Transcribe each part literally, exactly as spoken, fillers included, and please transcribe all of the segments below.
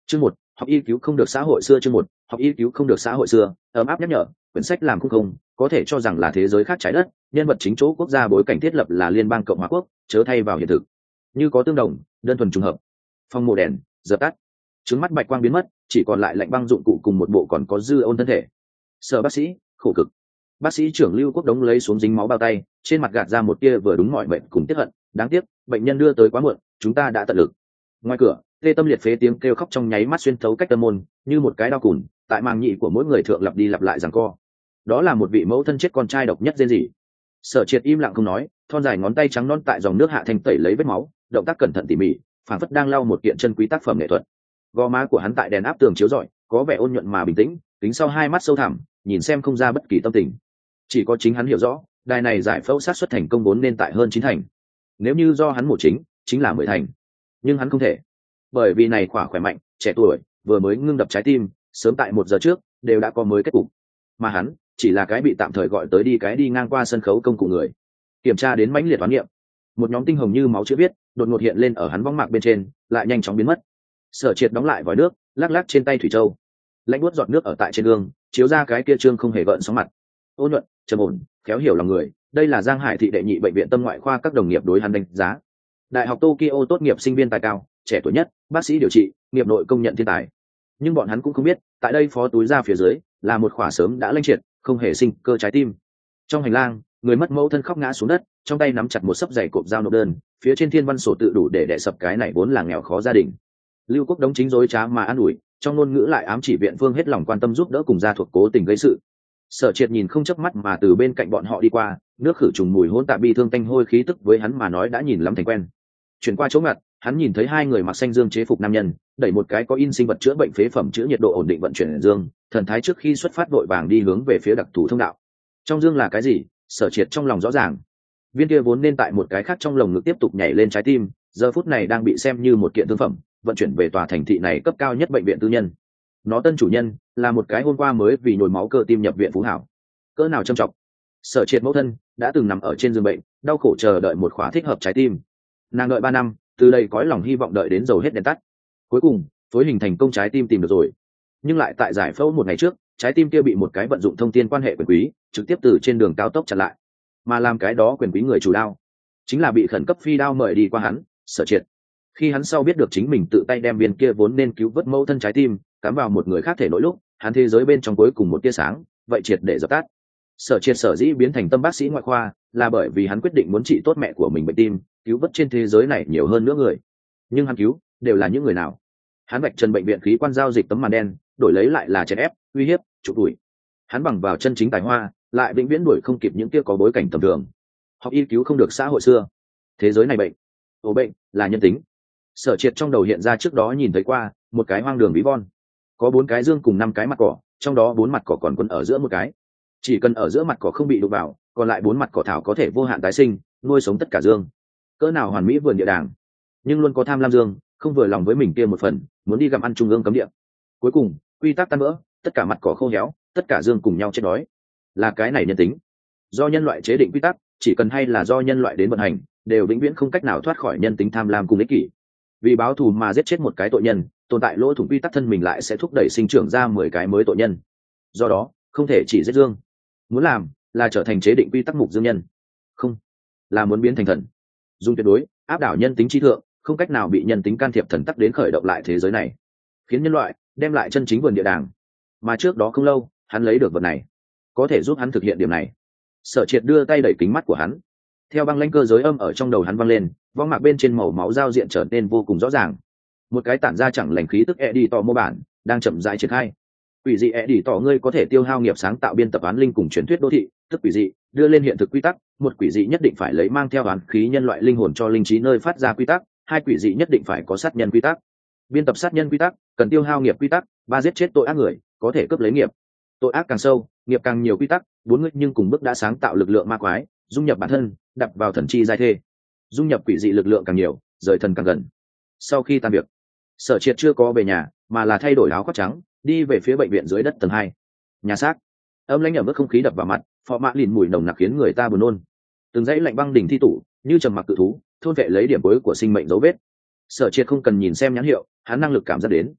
Chương một, học y cứu không được xã hội xưa. Chương một, học y cứu không được xã hội xưa. Ấm áp nhắc nhở, quyển sách làm khung không có thể cho rằng là thế giới khác trái đất, nhân vật chính chỗ quốc gia bối cảnh thiết lập là liên bang cộng hòa quốc, chớ thay vào hiện thực. Như có tương đồng, đơn thuần trùng hợp. Phong mổ đèn dập tắt, trứng mắt bạch quang biến mất, chỉ còn lại lạnh băng dụng cụ cùng một bộ còn có dư ôn thân thể. Sở bác sĩ khổ cực. Bác sĩ trưởng Lưu Quốc Đống lấy xuống dính máu bao tay, trên mặt gạt ra một tia vừa đúng mọi bệnh cùng tiếc hận. Đáng tiếc, bệnh nhân đưa tới quá muộn, chúng ta đã tận lực. Ngoài cửa, tê tâm liệt phế tiếng kêu khóc trong nháy mắt xuyên thấu cách tâm môn, như một cái đao cùn tại màng nhị của mỗi người thượng lặp đi lặp lại giằng co. Đó là một vị mẫu thân chết con trai độc nhất rên rỉ. Sở Triệt im lặng không nói, thon dài ngón tay trắng non tại dòng nước hạ thanh tẩy lấy vết máu, động tác cẩn thận tỉ mỉ, phảng phất đang lau một kiện chân quý tác phẩm nghệ thuật. Gò má của hắn tại đèn áp tường chiếu rọi, có vẻ ôn nhuận mà bình tĩnh, kính sau hai mắt sâu thẳm, nhìn xem không ra bất kỳ tâm tình. Chỉ có chính hắn hiểu rõ, đài này giải phẫu sát xuất thành công vốn nên tại hơn chín thành. Nếu như do hắn mổ chính, chính là mười thành. Nhưng hắn không thể, bởi vì này khỏe khỏe mạnh, trẻ tuổi, vừa mới ngưng đập trái tim, sớm tại một giờ trước đều đã có mới kết cục. Mà hắn chỉ là cái bị tạm thời gọi tới đi cái đi ngang qua sân khấu công cụ người. Kiểm tra đến mãnh liệt toán nghiệm, một nhóm tinh hồng như máu chữ viết đột ngột hiện lên ở hắn võng mạc bên trên, lại nhanh chóng biến mất. Sở Triệt đóng lại vòi nước, lắc lắc trên tay thủy châu, lạnh buốt giọt nước ở tại trên gương chiếu ra cái kia trương không hề gợn sóng mặt, ôn nhuận trầm ổn, khéo hiểu lòng người. Đây là Giang Hải thị đệ nhị bệnh viện tâm ngoại khoa các đồng nghiệp đối hắn đánh giá. Đại học Tokyo tốt nghiệp sinh viên tài cao, trẻ tuổi nhất, bác sĩ điều trị, nghiệp nội công nhận thiên tài. Nhưng bọn hắn cũng không biết, tại đây phó túi ra phía dưới là một khỏa sớm đã lanh triệt, không hề sinh cơ trái tim. Trong hành lang, người mất mẫu thân khóc ngã xuống đất, trong tay nắm chặt một sấp giày cộp dao nộp đơn, phía trên thiên văn sổ tự đủ để đè sập cái này vốn là nghèo khó gia đình. Lưu Quốc Đống chính dối trá mà an ủi, trong ngôn ngữ lại ám chỉ viện phương hết lòng quan tâm giúp đỡ cùng gia thuộc cố tình gây sự. Sở Triệt nhìn không chớp mắt mà từ bên cạnh bọn họ đi qua, nước khử trùng mùi hỗn tạp bi thương tanh hôi khí tức với hắn mà nói đã nhìn lắm thành quen. Chuyển qua chỗ ngặt, hắn nhìn thấy hai người mặc xanh dương chế phục nam nhân, đẩy một cái có in sinh vật chữa bệnh phế phẩm chữa nhiệt độ ổn định vận chuyển dương, thần thái trước khi xuất phát vội vàng đi hướng về phía đặc thù thông đạo. Trong dương là cái gì? Sở Triệt trong lòng rõ ràng. Viên kia vốn nên tại một cái khác trong lồng ngực tiếp tục nhảy lên trái tim, giờ phút này đang bị xem như một kiện thương phẩm, vận chuyển về tòa thành thị này cấp cao nhất bệnh viện tư nhân. Nó tân chủ nhân là một cái hôm qua mới vì nhồi máu cơ tim nhập viện phú hảo. Cỡ nào trầm trọng. Sở Triệt mẫu thân đã từng nằm ở trên giường bệnh, đau khổ chờ đợi một khóa thích hợp trái tim. Nàng đợi ba năm, từ đây cõi lòng hy vọng đợi đến dầu hết đèn tắt. Cuối cùng, phối hình thành công trái tim tìm được rồi. Nhưng lại tại giải phẫu một ngày trước, trái tim kia bị một cái vận dụng thông tin quan hệ quyền quý trực tiếp từ trên đường cao tốc chặn lại. Mà làm cái đó quyền quý người chủ đao, chính là bị khẩn cấp phi đao mời đi qua hắn, Sở Triệt. Khi hắn sau biết được chính mình tự tay đem viên kia vốn nên cứu vớt mẫu thân trái tim cắm vào một người khác thể nội lúc, hắn thế giới bên trong cuối cùng một tia sáng, vậy triệt để dập tắt. Sở Triệt sở dĩ biến thành tâm bác sĩ ngoại khoa là bởi vì hắn quyết định muốn trị tốt mẹ của mình bệnh tim, cứu vớt trên thế giới này nhiều hơn nữa người. Nhưng hắn cứu đều là những người nào? Hắn vạch trần bệnh viện khí quan giao dịch tấm màn đen, đổi lấy lại là chèn ép, uy hiếp, trục đuổi. Hắn bằng vào chân chính tài hoa, lại vĩnh viễn đuổi không kịp những kia có bối cảnh tầm thường. Học y cứu không được xã hội xưa. Thế giới này bệnh, ổ bệnh là nhân tính. Sở Triệt trong đầu hiện ra trước đó nhìn thấy qua một cái hoang đường ví von, có bốn cái dương cùng năm cái mặt cỏ, trong đó bốn mặt cỏ còn quấn ở giữa một cái. Chỉ cần ở giữa mặt cỏ không bị đụng vào, còn lại bốn mặt cỏ thảo có thể vô hạn tái sinh, nuôi sống tất cả dương. Cỡ nào hoàn mỹ vườn địa đàng. Nhưng luôn có tham lam dương, không vừa lòng với mình kia một phần, muốn đi gặm ăn trung ương cấm địa. Cuối cùng, quy tắc tan vỡ, tất cả mặt cỏ khô héo, tất cả dương cùng nhau chết đói. Là cái này nhân tính. Do nhân loại chế định quy tắc, chỉ cần hay là do nhân loại đến vận hành, đều vĩnh viễn không cách nào thoát khỏi nhân tính tham lam cùng ích kỷ. Vì báo thù mà giết chết một cái tội nhân, tồn tại lỗ thủng quy tắc thân mình lại sẽ thúc đẩy sinh trưởng ra mười cái mới tội nhân. Do đó, không thể chỉ giết dương. Muốn làm là trở thành chế định quy tắc mục dương nhân, không là muốn biến thành thần, dùng tuyệt đối áp đảo nhân tính trí thượng, không cách nào bị nhân tính can thiệp thần tắc đến khởi động lại thế giới này, khiến nhân loại đem lại chân chính vườn địa đàng. Mà trước đó không lâu, hắn lấy được vật này, có thể giúp hắn thực hiện điểm này. Sở Triệt đưa tay đẩy kính mắt của hắn, theo băng lãnh cơ giới âm ở trong đầu hắn vang lên, vong mạc bên trên màu máu giao diện trở nên vô cùng rõ ràng. Một cái tản ra chẳng lành khí tức e đi tỏ mô bản đang chậm rãi triển khai. Quỷ dị e đi tỏ ngươi có thể tiêu hao nghiệp sáng tạo biên tập án linh cùng truyền thuyết đô thị, tức quỷ dị đưa lên hiện thực quy tắc. Một quỷ dị nhất định phải lấy mang theo oán khí nhân loại linh hồn cho linh trí nơi phát ra quy tắc. Hai quỷ dị nhất định phải có sát nhân quy tắc. Biên tập sát nhân quy tắc cần tiêu hao nghiệp quy tắc. Ba giết chết tội ác người có thể cướp lấy nghiệp. Tội ác càng sâu, nghiệp càng nhiều quy tắc. Bốn ngươi nhưng cùng bước đã sáng tạo lực lượng ma quái, dung nhập bản thân, đập vào thần chi giai thê. Dung nhập quỷ dị lực lượng càng nhiều, rời thần càng gần. Sau khi tan việc, Sở Triệt chưa có về nhà, mà là thay đổi áo khoác trắng, đi về phía bệnh viện dưới đất tầng hai. Nhà xác, âm lãnh ẩm ướt không khí đập vào mặt, phò mã lìn mùi nồng nặc khiến người ta buồn nôn. Từng dãy lạnh băng đỉnh thi tủ, như trầm mặc cự thú, thôn vệ lấy điểm cuối của sinh mệnh dấu vết. Sở Triệt không cần nhìn xem nhãn hiệu, hắn năng lực cảm giác đến.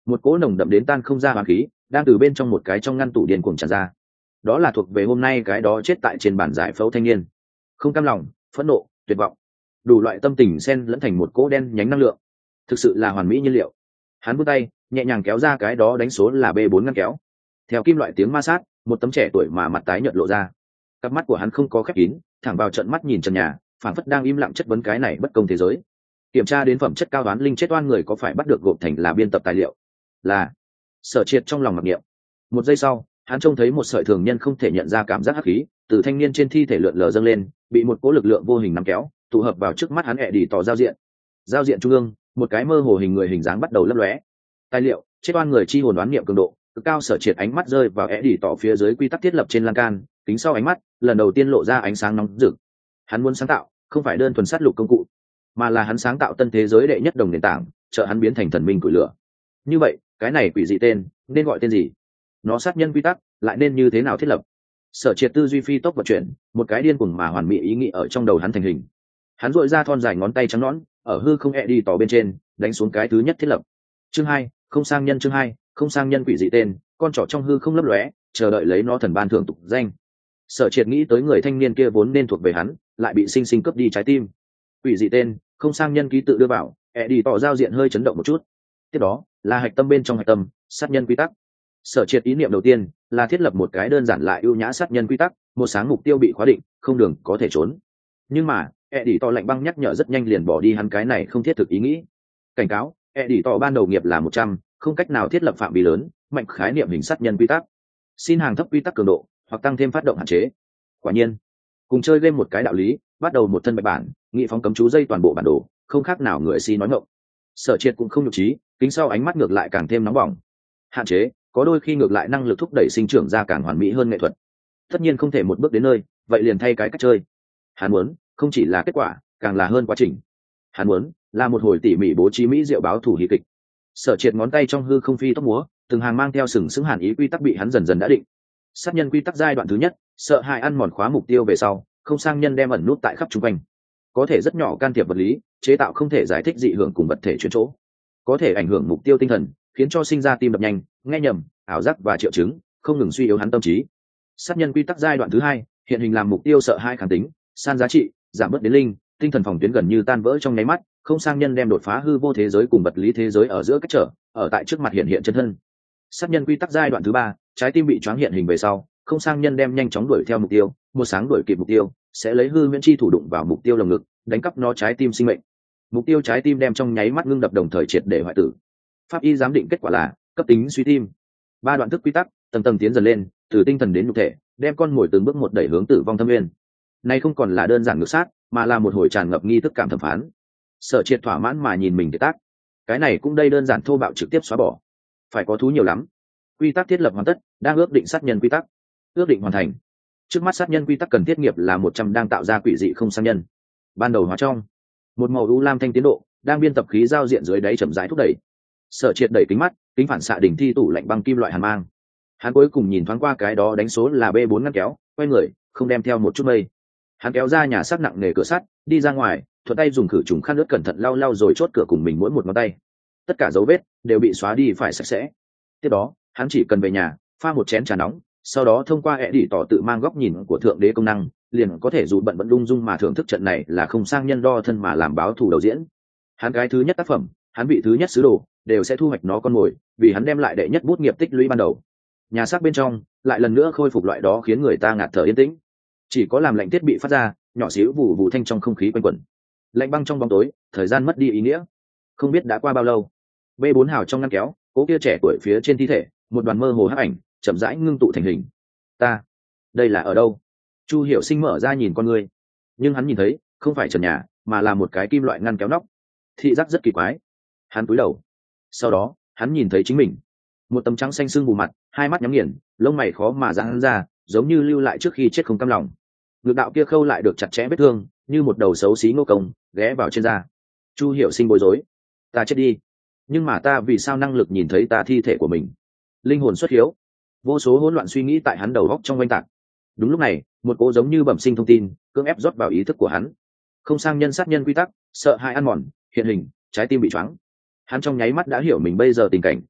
một cỗ nồng đậm đến tan không ra hoàng khí đang từ bên trong một cái trong ngăn tủ điên cuồng tràn ra. Đó là thuộc về hôm nay cái đó chết tại trên bàn giải phẫu thanh niên. Không cam lòng, phẫn nộ, tuyệt vọng, đủ loại tâm tình xen lẫn thành một cỗ đen nhánh năng lượng, thực sự là hoàn mỹ nhiên liệu. Hắn vươn tay nhẹ nhàng kéo ra cái đó đánh số là b bốn ngăn kéo, theo kim loại tiếng ma sát, một tấm trẻ tuổi mà mặt tái nhợt lộ ra. Cặp mắt của hắn không có khép kín, thẳng vào trận mắt nhìn trần nhà, phảng phất đang im lặng chất vấn cái này bất công thế giới. Kiểm tra đến phẩm chất cao đoán linh chết oan người có phải bắt được gộp thành là biên tập tài liệu? Là. Sở Triệt trong lòng mặc niệm. Một giây sau, hắn trông thấy một sợi thường nhân không thể nhận ra cảm giác hắc khí từ thanh niên trên thi thể lượn lờ dâng lên, bị một cỗ lực lượng vô hình nắm kéo, tụ hợp vào trước mắt hắn. Ẹ đi tỏ giao diện. Giao diện trung ương, một cái mơ hồ hình người hình dáng bắt đầu lấp lóe. Tài liệu, chết oan người chi hồn đoán niệm cường độ cực cao. Sở Triệt ánh mắt rơi vào Ẹ đi tỏ phía dưới quy tắc thiết lập trên lan can, tính sau ánh mắt, lần đầu tiên lộ ra ánh sáng nóng rực. Hắn muốn sáng tạo, không phải đơn thuần sát lục công cụ, mà là hắn sáng tạo tân thế giới đệ nhất đồng nền tảng, trợ hắn biến thành thần minh củi lửa. Như vậy, cái này quỷ dị tên nên gọi tên gì? Nó sát nhân quy tắc lại nên như thế nào thiết lập? Sở Triệt tư duy phi tốc vận chuyển, một cái điên cuồng mà hoàn mỹ ý nghĩ ở trong đầu hắn thành hình. Hắn duỗi ra thon dài ngón tay trắng nõn, ở hư không e đi tỏ bên trên đánh xuống cái thứ nhất thiết lập. Chương hai, không sang nhân. Chương hai, không sang nhân. Quỷ dị tên, con trỏ trong hư không lấp lóe, chờ đợi lấy nó thần ban thưởng tục danh. Sở Triệt nghĩ tới người thanh niên kia vốn nên thuộc về hắn, lại bị sinh sinh cướp đi trái tim. Quỷ dị tên, không sang nhân ký tự đưa vào, e đi tỏ giao diện hơi chấn động một chút. Tiếp đó là hạch tâm bên trong hạch tâm, sát nhân quy tắc. Sở Triệt ý niệm đầu tiên là thiết lập một cái đơn giản lại ưu nhã sát nhân quy tắc, một sáng mục tiêu bị khóa định, không đường có thể trốn. Nhưng mà e đi tỏ lạnh băng nhắc nhở rất nhanh liền bỏ đi hắn cái này không thiết thực ý nghĩ. Cảnh cáo, e đi tỏ ban đầu nghiệp là một trăm, không cách nào thiết lập phạm vi lớn mạnh khái niệm hình sát nhân quy tắc. Xin hàng thấp quy tắc cường độ hoặc tăng thêm phát động hạn chế. Quả nhiên, cùng chơi game một cái đạo lý, bắt đầu một thân bạch bản, nghị phóng cấm chú dây toàn bộ bản đồ, không khác nào người si nói ngọng. Sở Triệt cũng không nhục trí, kính sau ánh mắt ngược lại càng thêm nóng bỏng. Hạn chế, có đôi khi ngược lại năng lực thúc đẩy sinh trưởng ra càng hoàn mỹ hơn nghệ thuật. Tất nhiên không thể một bước đến nơi, vậy liền thay cái cách chơi. Hắn muốn, không chỉ là kết quả, càng là hơn quá trình. Hắn muốn, là một hồi tỉ mỉ bố trí mỹ diệu báo thủ hí kịch. Sở Triệt ngón tay trong hư không phi tốc múa, từng hàng mang theo sừng sững hàn ý quy tắc bị hắn dần dần đã định. Sát nhân quy tắc giai đoạn thứ nhất, sợ hãi ăn mòn khóa mục tiêu về sau, không sang nhân đem ẩn nút tại khắp chung quanh. Có thể rất nhỏ can thiệp vật lý, chế tạo không thể giải thích dị hưởng cùng vật thể chuyển chỗ. Có thể ảnh hưởng mục tiêu tinh thần, khiến cho sinh ra tim đập nhanh, nghe nhầm, ảo giác và triệu chứng, không ngừng suy yếu hắn tâm trí. Sát nhân quy tắc giai đoạn thứ hai, hiện hình làm mục tiêu sợ hãi kháng tính, san giá trị, giảm bớt đến linh, tinh thần phòng tuyến gần như tan vỡ trong nháy mắt, không sang nhân đem đột phá hư vô thế giới cùng vật lý thế giới ở giữa cách trở, ở tại trước mặt hiện hiện chân thân. Sát nhân quy tắc giai đoạn thứ ba, trái tim bị choáng hiện hình về sau, không sang nhân đem nhanh chóng đuổi theo mục tiêu, một sáng đuổi kịp mục tiêu, sẽ lấy hư huyễn chi thủ đụng vào mục tiêu lồng ngực, đánh cắp nó trái tim sinh mệnh. Mục tiêu trái tim đem trong nháy mắt ngưng đập đồng thời triệt để hoại tử. Pháp y giám định kết quả là cấp tính suy tim. Ba đoạn thức quy tắc tầng tầng tiến dần lên, từ tinh thần đến nhục thể, đem con mồi từng bước một đẩy hướng tử vong thâm nguyên. Nay không còn là đơn giản ngược sát, mà là một hồi tràn ngập nghi thức cảm thẩm phán. Sở Triệt thỏa mãn mà nhìn mình cái tác, cái này cũng đây đơn giản thô bạo trực tiếp xóa bỏ, phải có thú nhiều lắm. Quy tắc thiết lập hoàn tất, đang ước định sát nhân quy tắc. Ước định hoàn thành. Trước mắt sát nhân quy tắc cần thiết nghiệp là một trăm đang tạo ra quỷ dị không sang nhân. Ban đầu hóa trong, một màu u lam thanh tiến độ đang biên tập khí giao diện dưới đáy chậm rãi thúc đẩy. Sở Triệt đẩy kính mắt, kính phản xạ đỉnh thi tủ lạnh băng kim loại hàn mang. Hắn cuối cùng nhìn thoáng qua cái đó đánh số là b bốn ngăn kéo, quay người, không đem theo một chút mây. Hắn kéo ra nhà sắt nặng nề cửa sắt, đi ra ngoài, thuận tay dùng khử trùng khăn nước cẩn thận lau lau rồi chốt cửa cùng mình mỗi một ngón tay. Tất cả dấu vết đều bị xóa đi phải sạch sẽ. Tiếp đó, hắn chỉ cần về nhà, pha một chén trà nóng, sau đó thông qua ẹ đỉ tỏ tự mang góc nhìn của thượng đế công năng, liền có thể dù bận bận lung dung mà thưởng thức trận này là không sang nhân đo thân mà làm báo thù đầu diễn. Hắn cái thứ nhất tác phẩm, hắn vị thứ nhất sứ đồ, đều sẽ thu hoạch nó con mồi, vì hắn đem lại đệ nhất bút nghiệp tích lũy ban đầu. Nhà xác bên trong lại lần nữa khôi phục loại đó khiến người ta ngạt thở yên tĩnh. Chỉ có làm lạnh thiết bị phát ra, nhỏ xíu vụ vụ thanh trong không khí quanh quẩn. Lạnh băng trong bóng tối, thời gian mất đi ý nghĩa. Không biết đã qua bao lâu. b bốn hào trong ngăn kéo, cố kia trẻ tuổi phía trên thi thể, một đoàn mơ hồ hắc ảnh chậm rãi ngưng tụ thành hình. Ta, đây là ở đâu? Chu Hiểu Sinh mở ra nhìn con người, nhưng hắn nhìn thấy không phải trần nhà, mà là một cái kim loại ngăn kéo nóc. Thị giác rất kỳ quái. Hắn cúi đầu, sau đó hắn nhìn thấy chính mình, một tấm trắng xanh sưng bù mặt, hai mắt nhắm nghiền, lông mày khó mà giãn ra, giống như lưu lại trước khi chết không cam lòng. Ngực đạo kia khâu lại được chặt chẽ vết thương, như một đầu xấu xí ngô công ghé vào trên da. Chu Hiểu Sinh bối rối. Ta chết đi, nhưng mà ta vì sao năng lực nhìn thấy ta thi thể của mình? Linh hồn xuất hiếu, vô số hỗn loạn suy nghĩ tại hắn đầu góc trong oanh tạc. Đúng lúc này, một cố giống như bẩm sinh thông tin cưỡng ép rót vào ý thức của hắn. Không sang nhân sát nhân quy tắc, sợ hãi ăn mòn, hiện hình, trái tim bị choáng. Hắn trong nháy mắt đã hiểu mình bây giờ tình cảnh.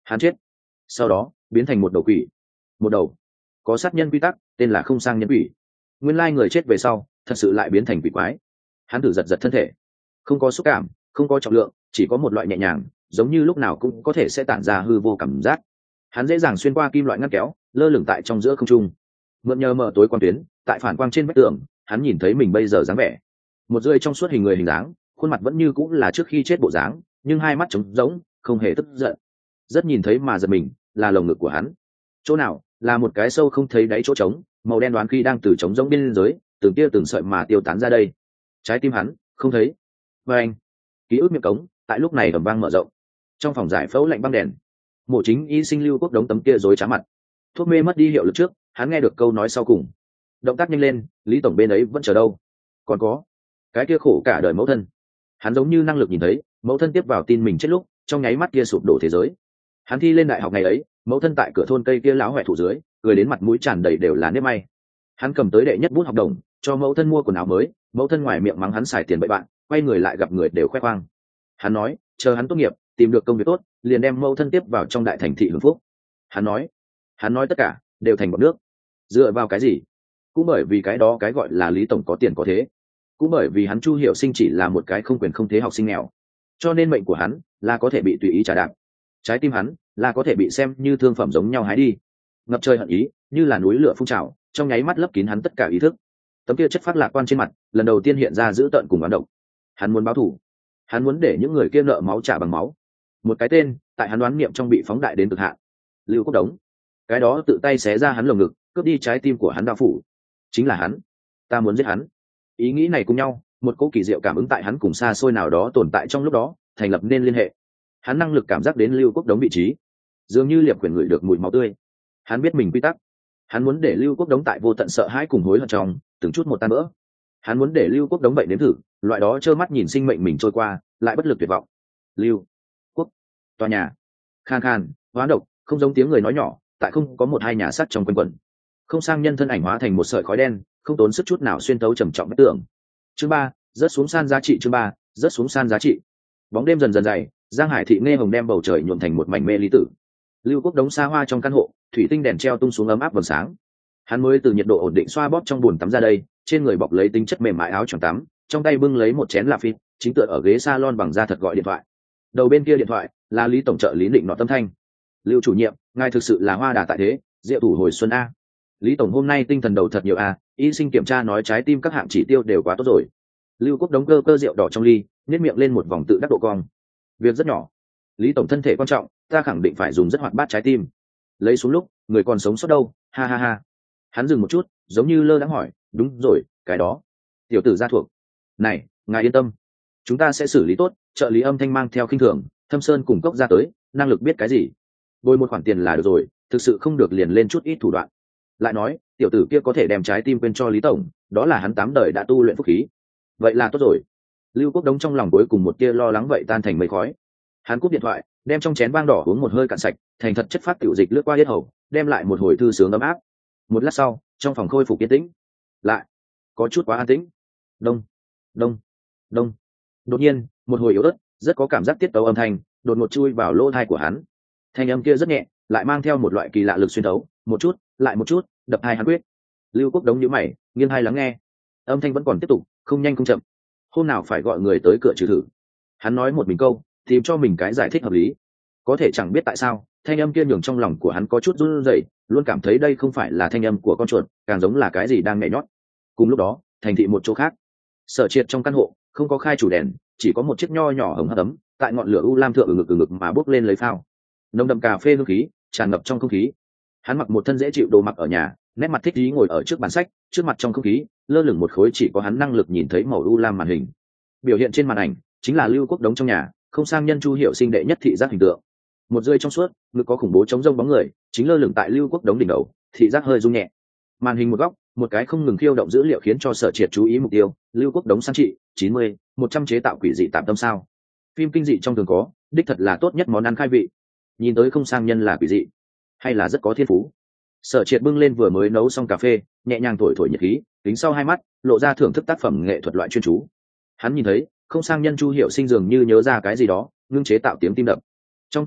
hắn chết, sau đó biến thành một đầu quỷ, một đầu có sát nhân quy tắc, tên là không sang nhân quỷ. Nguyên lai người chết về sau thật sự lại biến thành quỷ quái. Hắn thử giật giật thân thể, không có xúc cảm, không có trọng lượng, chỉ có một loại nhẹ nhàng, giống như lúc nào cũng có thể sẽ tản ra hư vô cảm giác. Hắn dễ dàng xuyên qua kim loại ngăn kéo, lơ lửng tại trong giữa không trung. Mượn nhờ mở tối quang tuyến, tại phản quang trên vách tường, hắn nhìn thấy mình bây giờ dáng vẻ. Một rơi trong suốt hình người hình dáng, khuôn mặt vẫn như cũng là trước khi chết bộ dáng, nhưng hai mắt trống rỗng, không hề tức giận. Rất nhìn thấy mà giật mình, là lồng ngực của hắn. Chỗ nào? Là một cái sâu không thấy đáy chỗ trống, màu đen đoán khi đang từ trống rỗng biên giới, từng tia từng sợi mà tiêu tán ra đây. Trái tim hắn không thấy. Và anh, ký ức miệng cống tại lúc này ầm vang mở rộng. Trong phòng giải phẫu lạnh băng đèn, Mộ Chính Y sinh Lưu Quốc Đống tấm kia rối trá mặt. Thuốc mê mất đi hiệu lực trước, hắn nghe được câu nói sau cùng. Động tác nhanh lên, Lý tổng bên ấy vẫn chờ đâu. Còn có cái kia khổ cả đời mẫu thân. Hắn giống như năng lực nhìn thấy mẫu thân tiếp vào tin mình chết lúc, trong nháy mắt kia sụp đổ thế giới. Hắn thi lên đại học ngày ấy, mẫu thân tại cửa thôn cây kia láo hoẹ thủ dưới, cười đến mặt mũi tràn đầy đều là nếp may. Hắn cầm tới đệ nhất bút học đồng, cho mẫu thân mua quần áo mới, mẫu thân ngoài miệng mắng hắn xài tiền bậy bạn, quay người lại gặp người đều khoe khoang. Hắn nói chờ hắn tốt nghiệp, tìm được công việc tốt, liền đem mẫu thân tiếp vào trong đại thành thị hưởng phúc. Hắn nói hắn nói tất cả đều thành bọt nước. Dựa vào cái gì? Cũng bởi vì cái đó cái gọi là Lý tổng có tiền có thế. Cũng bởi vì hắn Chu Hiểu Sinh chỉ là một cái không quyền không thế học sinh nghèo, cho nên mệnh của hắn là có thể bị tùy ý trả đạp. Trái tim hắn là có thể bị xem như thương phẩm giống nhau hái đi. Ngập trời hận ý như là núi lửa phun trào, trong nháy mắt lấp kín hắn tất cả ý thức. Tấm kia chất phát lạc quan trên mặt lần đầu tiên hiện ra dữ tợn cùng oán độc. Hắn muốn báo thù, hắn muốn để những người kia nợ máu trả bằng máu. Một cái tên tại hắn đoán niệm trong bị phóng đại đến cực hạn. Lưu Quốc Đống. Cái đó tự tay xé ra hắn lồng ngực, cướp đi trái tim của hắn đao phủ, chính là hắn. Ta muốn giết hắn. Ý nghĩ này cùng nhau, một cỗ kỳ diệu cảm ứng tại hắn cùng xa xôi nào đó tồn tại trong lúc đó, thành lập nên liên hệ. Hắn năng lực cảm giác đến Lưu Quốc Đống vị trí, dường như liệp quyển ngửi được mùi máu tươi. Hắn biết mình quy tắc. Hắn muốn để Lưu Quốc Đống tại vô tận sợ hãi cùng hối hận trong từng chút một tan vỡ. Hắn muốn để Lưu Quốc Đống vậy nếm thử loại đó trơ mắt nhìn sinh mệnh mình trôi qua, lại bất lực tuyệt vọng. Lưu Quốc tòa nhà khan khan hóa độc, không giống tiếng người nói nhỏ, tại không có một hai nhà sắt trong quanh quẩn. Không sang nhân thân ảnh hóa thành một sợi khói đen, không tốn sức chút nào xuyên tấu trầm trọng vách tường. Chương ba, rớt xuống san giá trị. Chương ba, rớt xuống san giá trị. Bóng đêm dần dần dày, Giang Hải Thị nghe hồng đem bầu trời nhuộm thành một mảnh mê ly tử. Lưu Quốc Đống xa hoa trong căn hộ, thủy tinh đèn treo tung xuống ấm áp vầng sáng. Hắn mới từ nhiệt độ ổn định xoa bóp trong bồn tắm ra đây, trên người bọc lấy tính chất mềm mại áo choàng tắm, trong tay bưng lấy một chén lạp phịt, chính tựa ở ghế salon bằng da thật gọi điện thoại. Đầu bên kia điện thoại là Lý tổng trợ lý Định Nọ Tâm Thanh. Lưu chủ nhiệm, ngài thực sự là hoa đà tại thế, diệu thủ hồi xuân a. Lý tổng hôm nay tinh thần đầu thật nhiều a, y sinh kiểm tra nói trái tim các hạng chỉ tiêu đều quá tốt rồi. Lưu Quốc Đống cơ cơ rượu đỏ trong ly, nhếch miệng lên một vòng tự đắc độ cong. Việc rất nhỏ. Lý tổng thân thể quan trọng, ta khẳng định phải dùng rất hoạt bát trái tim. Lấy xuống lúc, người còn sống sót đâu, ha ha ha. Hắn dừng một chút, giống như lơ đãng hỏi, đúng rồi, cái đó tiểu tử gia thuộc. Này, ngài yên tâm, chúng ta sẽ xử lý tốt. Trợ lý Âm Thanh mang theo khinh thường, Thâm Sơn cùng cốc ra tới, năng lực biết cái gì, bồi một khoản tiền là được rồi, thực sự không được liền lên chút ít thủ đoạn. Lại nói tiểu tử kia có thể đem trái tim quên cho Lý tổng, đó là hắn tám đời đã tu luyện phúc khí. Vậy là tốt rồi. Lưu Quốc Đống trong lòng cuối cùng một tia lo lắng vậy tan thành mây khói. Hắn cúp điện thoại, đem trong chén vang đỏ uống một hơi cạn sạch, thành thật chất phát tiểu dịch lướt qua yết hầu, đem lại một hồi thư sướng ấm áp. Một lát sau, trong phòng khôi phục yên tĩnh, lại có chút quá an tĩnh. Đông, đông, đông. Đột nhiên, một hồi yếu ớt, rất có cảm giác tiết tấu âm thanh, đột ngột chui vào lỗ tai của hắn. Thanh âm kia rất nhẹ, lại mang theo một loại kỳ lạ lực xuyên thấu, một chút, lại một chút, đập tai hắn quyết. Lưu Quốc Đống nhíu mày, nghiêng tai lắng nghe. Âm thanh vẫn còn tiếp tục, không nhanh không chậm. Hôm nào phải gọi người tới cửa trừ thử. Hắn nói một mình câu, tìm cho mình cái giải thích hợp lý. Có thể chẳng biết tại sao, thanh âm kia nhường trong lòng của hắn có chút run rẩy, luôn cảm thấy đây không phải là thanh âm của con chuột, càng giống là cái gì đang nhảy nhót. Cùng lúc đó, thành thị một chỗ khác, Sở Triệt trong căn hộ không có khai chủ đèn, chỉ có một chiếc nho nhỏ hồng hấp ấm, tại ngọn lửa u lam thượng ngực ngực mà bốc lên lấy phao. Nồng đậm cà phê hương khí tràn ngập trong không khí. Hắn mặc một thân dễ chịu đồ mặc ở nhà, nét mặt thích ý ngồi ở trước bàn sách, trước mặt trong không khí lơ lửng một khối chỉ có hắn năng lực nhìn thấy màu u lam màn hình. Biểu hiện trên màn ảnh chính là Lưu Quốc Đống trong nhà, không sang nhân Chu Hiểu Sinh đệ nhất thị giác hình tượng. Một rơi trong suốt, ngực có khủng bố chống rông bóng người, chính lơ lửng tại Lưu Quốc Đống đỉnh đầu, thị giác hơi rung nhẹ. Màn hình một góc, một cái không ngừng khiêu động dữ liệu khiến cho Sở Triệt chú ý mục tiêu, Lưu Quốc Đống sang trị chín mươi, một trăm chế tạo quỷ dị tạm tâm sao. Phim kinh dị trong thường có, đích thật là tốt nhất món ăn khai vị. Nhìn tới không sang nhân là quỷ dị, hay là rất có thiên phú. Sở Triệt bưng lên vừa mới nấu xong cà phê, nhẹ nhàng thổi thổi nhiệt khí, tính sau hai mắt lộ ra thưởng thức tác phẩm nghệ thuật loại chuyên chú. Hắn nhìn thấy không sang nhân Chu Hiểu Sinh dường như nhớ ra cái gì đó, ngưng chế tạo tiếng tim đập. Trong căn hộ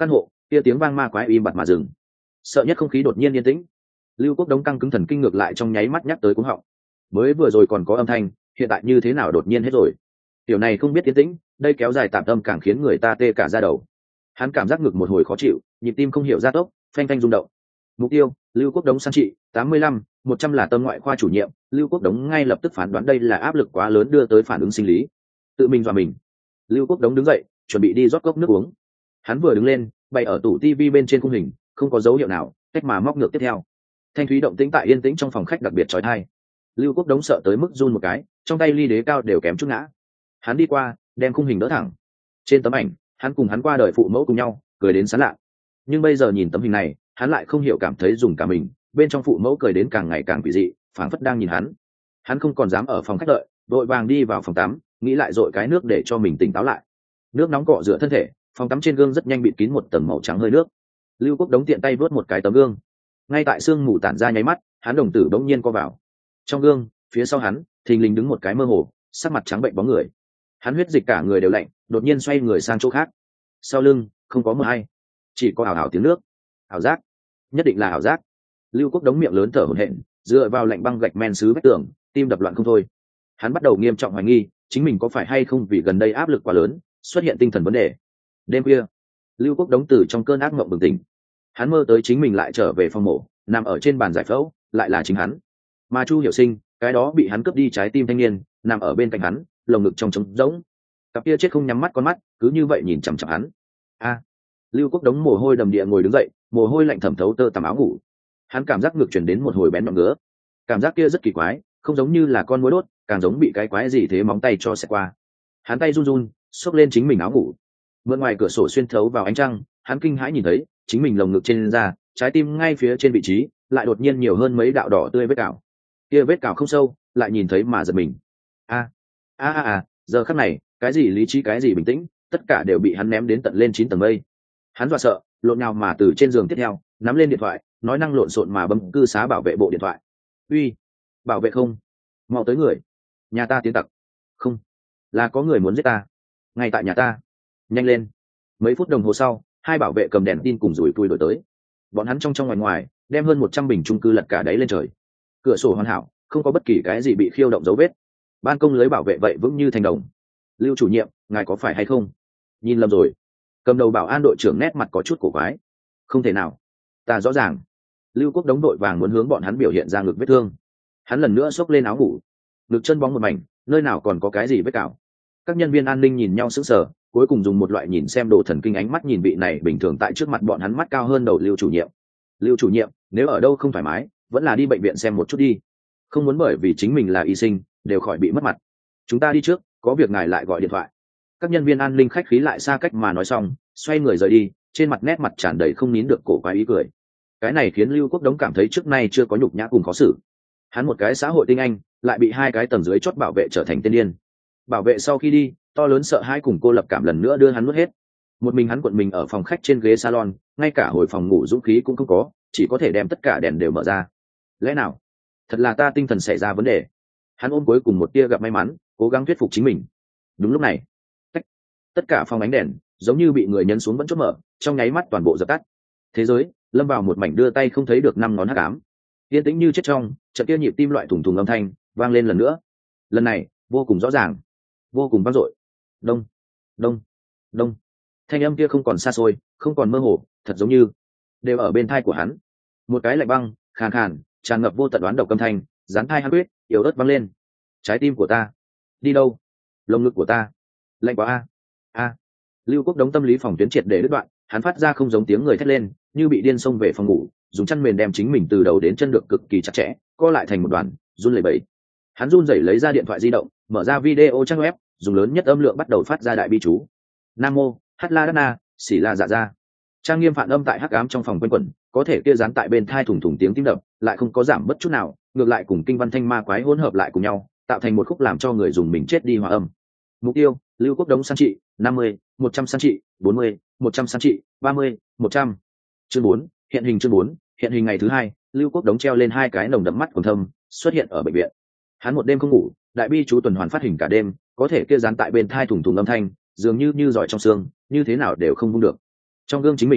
kia tiếng vang ma quái im bặt mà dừng. Sợ nhất không khí đột nhiên yên tĩnh. Lưu Quốc Đống căng cứng thần kinh ngược lại trong nháy mắt nhắc tới cuống họng. Mới vừa rồi còn có âm thanh, hiện tại như thế nào đột nhiên hết rồi? Tiểu này không biết yên tĩnh, đây kéo dài tạm tâm càng khiến người ta tê cả da đầu. Hắn cảm giác ngực một hồi khó chịu, nhịp tim không hiểu gia tốc, phanh phanh rung động. Mục tiêu: Lưu Quốc Đống san trị tám mươi lăm, một trăm là tâm ngoại khoa chủ nhiệm. Lưu Quốc Đống ngay lập tức phán đoán đây là áp lực quá lớn đưa tới phản ứng sinh lý. Tự mình dọa mình. Lưu Quốc Đống đứng dậy, chuẩn bị đi rót cốc nước uống. Hắn vừa đứng lên, bày ở tủ tivi bên trên khung hình, không có dấu hiệu nào, cách mà móc ngược tiếp theo. Thanh thúy động tĩnh tại yên tĩnh trong phòng khách đặc biệt chói tai. Lưu Quốc Đống sợ tới mức run một cái, trong tay ly đế cao đều kém chút ngã. Hắn đi qua, đem khung hình đỡ thẳng. Trên tấm ảnh, hắn cùng hắn qua đời phụ mẫu cùng nhau, cười đến sán lạ. Nhưng bây giờ nhìn tấm hình này, hắn lại không hiểu cảm thấy dùng cả mình, bên trong phụ mẫu cười đến càng ngày càng quỷ dị, phảng phất đang nhìn hắn. Hắn không còn dám ở phòng khách đợi, vội vàng đi vào phòng tắm, nghĩ lại dội cái nước để cho mình tỉnh táo lại. Nước nóng cọ rửa thân thể, phòng tắm trên gương rất nhanh bịt kín một tầng màu trắng hơi nước. Lưu Quốc Đống tiện tay vớt một cái tấm gương. Ngay tại sương mù tản ra nháy mắt, hắn đồng tử đống nhiên co vào. Trong gương, phía sau hắn, thình lình đứng một cái mơ hồ, sắc mặt trắng bệnh bóng người. Hắn huyết dịch cả người đều lạnh, đột nhiên xoay người sang chỗ khác. Sau lưng, không có mờ hay, chỉ có ảo ảo tiếng nước. Ảo giác, nhất định là ảo giác. Lưu Quốc Đống miệng lớn thở hổn hển, dựa vào lạnh băng gạch men xứ vách tường, tim đập loạn không thôi. Hắn bắt đầu nghiêm trọng hoài nghi, chính mình có phải hay không vì gần đây áp lực quá lớn, xuất hiện tinh thần vấn đề. Đêm khuya, Lưu Quốc Đống từ trong cơn ác mộng bừng tỉnh. Hắn mơ tới chính mình lại trở về phòng mổ, nằm ở trên bàn giải phẫu, lại là chính hắn. Mà Chu Hiểu Sinh, cái đó bị hắn cướp đi trái tim thanh niên, nằm ở bên cạnh hắn, lồng ngực trong trống rỗng. Cặp kia chết không nhắm mắt con mắt, cứ như vậy nhìn chằm chằm hắn. A! Lưu Quốc Đống mồ hôi đầm địa ngồi đứng dậy, mồ hôi lạnh thẩm thấu tơ tằm áo ngủ. Hắn cảm giác ngực truyền đến một hồi bén nhọn ngứa. Cảm giác kia rất kỳ quái, không giống như là con muỗi đốt, càng giống bị cái quái gì thế móng tay cho xẹt qua. Hắn tay run run, xốc lên chính mình áo ngủ. Mượn ngoài cửa sổ xuyên thấu vào ánh trăng, hắn kinh hãi nhìn thấy, chính mình lồng ngực trên da, trái tim ngay phía trên vị trí, lại đột nhiên nhiều hơn mấy đạo đỏ tươi vết cào. Kia vết cào không sâu, lại nhìn thấy mà giật mình. A, a a a, giờ khắc này, cái gì lý trí cái gì bình tĩnh, tất cả đều bị hắn ném đến tận lên chín tầng mây. Hắn dọa sợ, lộn nhào mà từ trên giường tiếp theo, nắm lên điện thoại, nói năng lộn xộn mà bấm cư xá bảo vệ bộ điện thoại. Uy, bảo vệ không, mau tới người, nhà ta tiến tặc. Không, là có người muốn giết ta, ngay tại nhà ta. Nhanh lên. Mấy phút đồng hồ sau, hai bảo vệ cầm đèn tin cùng rủi tui đổi tới. Bọn hắn trong trong ngoài ngoài, đem hơn một trăm bình chung cư lật cả đáy lên trời. Cửa sổ hoàn hảo, không có bất kỳ cái gì bị khiêu động dấu vết. Ban công lưới bảo vệ vậy vững như thành đồng. Lưu chủ nhiệm, ngài có phải hay không? Nhìn lầm rồi. Cầm đầu bảo an đội trưởng nét mặt có chút cổ quái. Không thể nào, ta rõ ràng. Lưu Quốc Đống đội vàng muốn hướng bọn hắn biểu hiện ra ngực vết thương. Hắn lần nữa xốc lên áo ngủ, ngực chân bóng một mảnh, nơi nào còn có cái gì vết cào. Các nhân viên an ninh nhìn nhau sững sờ, cuối cùng dùng một loại nhìn xem đồ thần kinh ánh mắt nhìn vị này bình thường tại trước mặt bọn hắn mắt cao hơn đầu Lưu chủ nhiệm. Lưu chủ nhiệm, nếu ở đâu không thoải mái, vẫn là đi bệnh viện xem một chút đi. Không muốn bởi vì chính mình là y sinh, đều khỏi bị mất mặt. Chúng ta đi trước, có việc ngài lại gọi điện thoại. Các nhân viên an ninh khách khí lại xa cách mà nói xong, xoay người rời đi, trên mặt nét mặt tràn đầy không nín được cổ quái ý cười. Cái này khiến Lưu Quốc Đống cảm thấy trước nay chưa có nhục nhã cùng khó xử. Hắn một cái xã hội tinh anh, lại bị hai cái tầng dưới chót bảo vệ trở thành tên điên. Bảo vệ sau khi đi, to lớn sợ hãi cùng cô lập cảm lần nữa đưa hắn nuốt hết. Một mình hắn cuộn mình ở phòng khách trên ghế salon, ngay cả hồi phòng ngủ dũng khí cũng không có, chỉ có thể đem tất cả đèn đều mở ra. Lẽ nào, thật là ta tinh thần xảy ra vấn đề? Hắn ôm cuối cùng một tia gặp may mắn, cố gắng thuyết phục chính mình. Đúng lúc này, tất, tất cả phòng ánh đèn giống như bị người nhấn xuống vẫn chốt mở, trong nháy mắt toàn bộ dập tắt. Thế giới lâm vào một mảnh đưa tay không thấy được năm ngón hắc ám. Yên tĩnh như chết trong, trận kia nhịp tim loại thủng thủng âm thanh vang lên lần nữa. Lần này vô cùng rõ ràng, vô cùng vang dội. Đông, đông, đông. Thanh âm kia không còn xa xôi, không còn mơ hồ, thật giống như đều ở bên thai của hắn. Một cái lạnh băng, khàn khàn, tràn ngập vô tận đoán độc âm thanh, dán thai hắn quyết, yếu ớt vang lên. Trái tim của ta, đi đâu? Lồng ngực của ta, lạnh quá a, a. Lưu Quốc Đống tâm lý phòng tuyến triệt để đứt đoạn, hắn phát ra không giống tiếng người thét lên, như bị điên xông về phòng ngủ, dùng chăn mền đem chính mình từ đầu đến chân được cực kỳ chặt chẽ, co lại thành một đoàn, run lẩy bẩy. Hắn run rẩy lấy ra điện thoại di động, mở ra video trang web, dùng lớn nhất âm lượng bắt đầu phát ra đại bi chú. Nam mô Hát La Đát Na, xỉ la dạ ra. Trang nghiêm phản âm tại hắc ám trong phòng quanh quẩn, có thể kia dán tại bên thai thủng thủng tiếng tim đập, lại không có giảm bất chút nào, ngược lại cùng kinh văn thanh ma quái hỗn hợp lại cùng nhau, tạo thành một khúc làm cho người dùng mình chết đi hòa âm. Mục tiêu: Lưu Quốc Đống san trị năm mươi, một trăm san trị bốn mươi, một trăm san trị ba mươi, một trăm. Chương bốn, hiện hình chương bốn, hiện hình ngày thứ hai, Lưu Quốc Đống treo lên hai cái nồng đậm mắt còn thâm, xuất hiện ở bệnh viện. Hắn một đêm không ngủ, đại bi chú tuần hoàn phát hình cả đêm, có thể kia dán tại bên thai thủng thủng âm thanh, dường như như giỏi trong xương, như thế nào đều không vung được. Trong gương chính mình,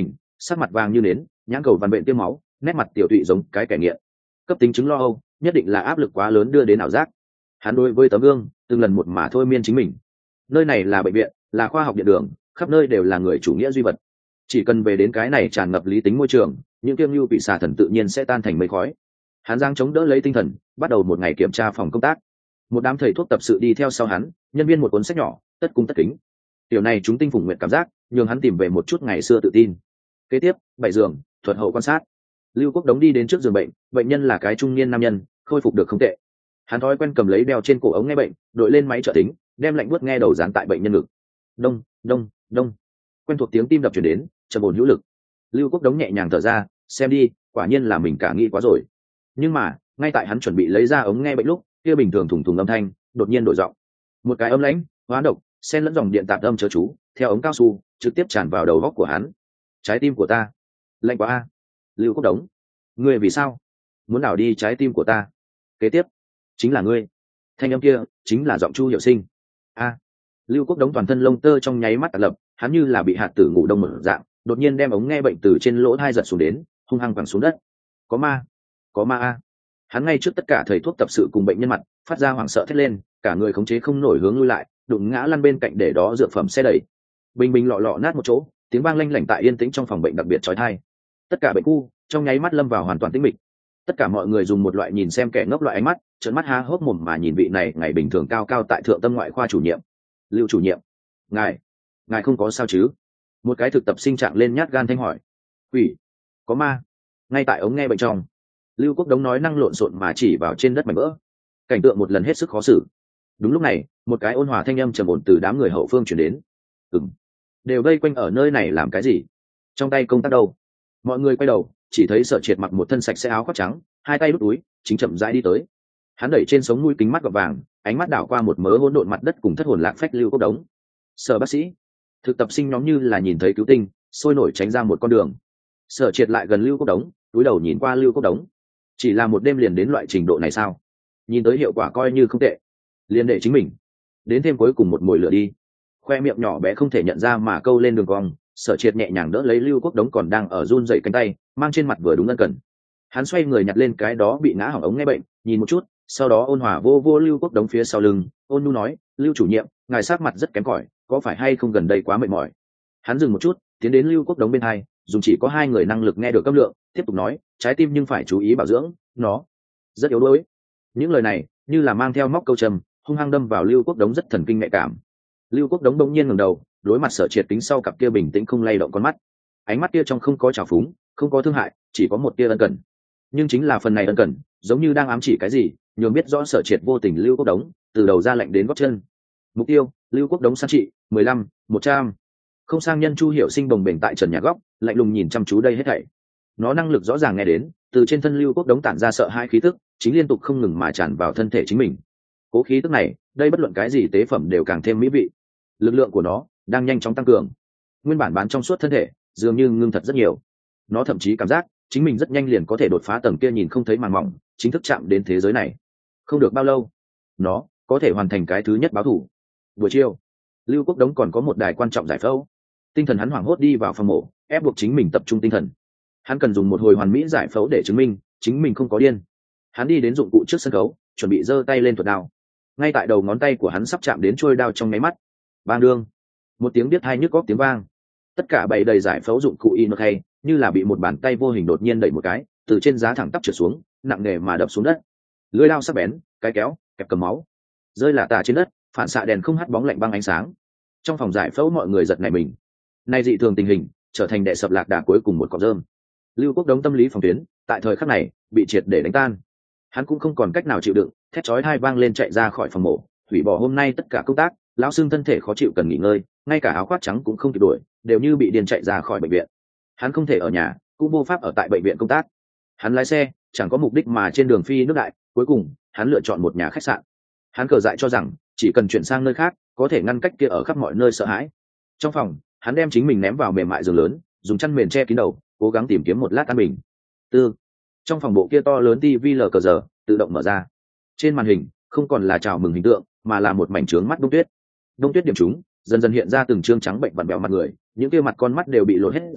sắc mặt vàng như nến, nhãn cầu vằn vện tiêm máu, nét mặt tiểu tụy giống cái kẻ nghiện. Cấp tính chứng lo âu, nhất định là áp lực quá lớn đưa đến ảo giác. Hắn đối với tấm gương từng lần một mà thôi miên chính mình. Nơi này là bệnh viện, là khoa học điện đường, khắp nơi đều là người chủ nghĩa duy vật. Chỉ cần về đến cái này tràn ngập lý tính môi trường, những kiêng lưu bị xà thần tự nhiên sẽ tan thành mây khói. Hắn giang chống đỡ lấy tinh thần, bắt đầu một ngày kiểm tra phòng công tác. Một đám thầy thuốc tập sự đi theo sau hắn, nhân viên một cuốn sách nhỏ, tất cung tất kính. Điều này chúng tinh phùng nguyện cảm giác, nhường hắn tìm về một chút ngày xưa tự tin. Kế tiếp, bảy giường, thuật hậu quan sát. Lưu Quốc Đống đi đến trước giường bệnh, bệnh nhân là cái trung niên nam nhân, khôi phục được không tệ. Hắn thói quen cầm lấy đeo trên cổ ống nghe bệnh, đội lên máy trợ tính, đem lạnh buốt nghe đầu dán tại bệnh nhân ngực. Đông, đông, đông. Quen thuộc tiếng tim đập truyền đến, trầm ổn hữu lực. Lưu Quốc Đống nhẹ nhàng thở ra, xem đi, quả nhiên là mình cả nghĩ quá rồi. Nhưng mà, ngay tại hắn chuẩn bị lấy ra ống nghe bệnh lúc, kia bình thường thủng thủng âm thanh, đột nhiên đổi giọng. Một cái âm lãnh, hóa độc, xen lẫn dòng điện tạp âm chớ chú, theo ống cao su, trực tiếp tràn vào đầu góc của hắn. Trái tim của ta, lạnh quá a. Lưu Quốc Đống, ngươi vì sao muốn đảo đi trái tim của ta? Kế tiếp, chính là ngươi. Thanh âm kia, chính là giọng Chu Hiểu Sinh. A. Lưu Quốc Đống toàn thân lông tơ trong nháy mắt tạt lập, hắn như là bị hạt tử ngủ đông mở dạng, đột nhiên đem ống nghe bệnh từ trên lỗ tai giật xuống đến, hung hăng quẳng xuống đất. Có ma, có ma a. Hắn ngay trước tất cả thầy thuốc tập sự cùng bệnh nhân mặt, phát ra hoảng sợ thét lên, cả người khống chế không nổi hướng lui lại, đụng ngã lăn bên cạnh để đó dược phẩm xe đẩy. Bình bình lọ lọ nát một chỗ, tiếng vang lanh lảnh tại yên tĩnh trong phòng bệnh đặc biệt chói tai. Tất cả bệnh khu trong nháy mắt lâm vào hoàn toàn tĩnh mịch. Tất cả mọi người dùng một loại nhìn xem kẻ ngốc loại ánh mắt, trợn mắt há hốc mồm mà nhìn vị này ngày bình thường cao cao tại thượng tâm ngoại khoa chủ nhiệm. Lưu chủ nhiệm, ngài, ngài không có sao chứ? Một cái thực tập sinh trạng lên nhát gan thanh hỏi. Quỷ, có ma. Ngay tại ống nghe bệnh trong, Lưu Quốc Đống nói năng lộn xộn mà chỉ vào trên đất mảnh vỡ. Cảnh tượng một lần hết sức khó xử. Đúng lúc này, một cái ôn hòa thanh âm trầm ổn từ đám người hậu phương truyền đến. Ừm, đều vây quanh ở nơi này làm cái gì? Trong tay công tác đâu? Mọi người quay đầu, chỉ thấy Sở Triệt mặc một thân sạch sẽ áo khoác trắng, hai tay đút túi, chính chậm rãi đi tới. Hắn đẩy trên sống mũi kính mắt gọt vàng, ánh mắt đảo qua một mớ hỗn độn mặt đất cùng thất hồn lạc phách Lưu Quốc Đống. Sở bác sĩ, thực tập sinh nhóm như là nhìn thấy cứu tinh, sôi nổi tránh ra một con đường. Sở Triệt lại gần Lưu Quốc Đống, cúi đầu nhìn qua Lưu Quốc Đống. Chỉ là một đêm liền đến loại trình độ này sao? Nhìn tới hiệu quả coi như không tệ. Liên đệ chính mình, đến thêm cuối cùng một mồi lửa đi. Khoe miệng nhỏ bé không thể nhận ra mà câu lên đường cong. Sở Triệt nhẹ nhàng đỡ lấy Lưu Quốc Đống còn đang ở run rẩy cánh tay, mang trên mặt vừa đúng ân cần. Hắn xoay người nhặt lên cái đó bị ngã hỏng ống nghe bệnh, nhìn một chút, sau đó ôn hòa vô vô Lưu Quốc Đống phía sau lưng, ôn nhu nói, Lưu chủ nhiệm, ngài sắc mặt rất kém cỏi, có phải hay không gần đây quá mệt mỏi? Hắn dừng một chút, tiến đến Lưu Quốc Đống bên hai, dùng chỉ có hai người năng lực nghe được âm lượng, tiếp tục nói, trái tim nhưng phải chú ý bảo dưỡng, nó rất yếu đuối. Những lời này như là mang theo móc câu trầm, hung hăng đâm vào Lưu Quốc Đống rất thần kinh nhạy cảm. Lưu Quốc Đống bỗng nhiên ngẩng đầu, đối mặt Sở Triệt tính sau cặp kia bình tĩnh không lay động con mắt. Ánh mắt kia trong không có trào phúng, không có thương hại, chỉ có một tia ân cần. Nhưng chính là phần này ân cần, giống như đang ám chỉ cái gì, nhường biết rõ Sở Triệt vô tình Lưu Quốc Đống, từ đầu ra lệnh đến gót chân. Mục tiêu, Lưu Quốc Đống san trị, mười lăm, một trăm. Không sang nhân Chu Hiểu Sinh bồng bềnh tại trần nhà góc, lạnh lùng nhìn chăm chú đây hết thảy. Nó năng lực rõ ràng nghe đến, từ trên thân Lưu Quốc Đống tản ra sợ hai khí tức, chính liên tục không ngừng mà tràn vào thân thể chính mình. Cố khí tức này, đây bất luận cái gì tế phẩm đều càng thêm mỹ vị. Lực lượng của nó đang nhanh chóng tăng cường. Nguyên bản bán trong suốt thân thể, dường như ngưng thật rất nhiều. Nó thậm chí cảm giác chính mình rất nhanh liền có thể đột phá tầng kia nhìn không thấy màn mỏng, chính thức chạm đến thế giới này. Không được bao lâu, nó có thể hoàn thành cái thứ nhất báo thủ. Buổi chiều, Lưu Quốc Đống còn có một đài quan trọng giải phẫu. Tinh thần hắn hoảng hốt đi vào phòng mổ, ép buộc chính mình tập trung tinh thần. Hắn cần dùng một hồi hoàn mỹ giải phẫu để chứng minh chính mình không có điên. Hắn đi đến dụng cụ trước sân khấu, chuẩn bị giơ tay lên thuật đao. Ngay tại đầu ngón tay của hắn sắp chạm đến chuôi đao trong nháy mắt, bang đương, một tiếng biết hai nhức góc tiếng vang. Tất cả bày đầy giải phẫu dụng cụ in hay như là bị một bàn tay vô hình đột nhiên đẩy một cái, từ trên giá thẳng tắp trượt xuống, nặng nề mà đập xuống đất. Lưỡi dao sắc bén, cái kéo, kẹp cầm máu, rơi lả tả trên đất, phản xạ đèn không hắt bóng lạnh băng ánh sáng. Trong phòng giải phẫu mọi người giật nảy mình. Nay dị thường tình hình, trở thành đệ sập lạc đà cuối cùng một cọng rơm. Lưu Quốc Đống tâm lý phòng tuyến, tại thời khắc này bị triệt để đánh tan. Hắn cũng không còn cách nào chịu đựng, thét chói tai vang lên chạy ra khỏi phòng mổ, hủy bỏ hôm nay tất cả công tác. Lão xương thân thể khó chịu cần nghỉ ngơi, ngay cả áo khoác trắng cũng không kịp đuổi, đều như bị điên chạy ra khỏi bệnh viện. Hắn không thể ở nhà, cũng vô pháp ở tại bệnh viện công tác. Hắn lái xe, chẳng có mục đích mà trên đường phi nước đại, cuối cùng hắn lựa chọn một nhà khách sạn. Hắn cờ dại cho rằng chỉ cần chuyển sang nơi khác, có thể ngăn cách kia ở khắp mọi nơi sợ hãi. Trong phòng, hắn đem chính mình ném vào mềm mại giường lớn, dùng chăn mền che kín đầu, cố gắng tìm kiếm một lát an bình. Tư, trong phòng bộ kia to lớn tivi lờ cờ giờ tự động mở ra. Trên màn hình không còn là chào mừng hình tượng, mà là một mảnh trướng mắt đông tuyết. Đông tuyết điểm chúng dần dần hiện ra từng trương trắng bệnh vặn vẹo mặt người, những kia mặt con mắt đều bị lột hết ra,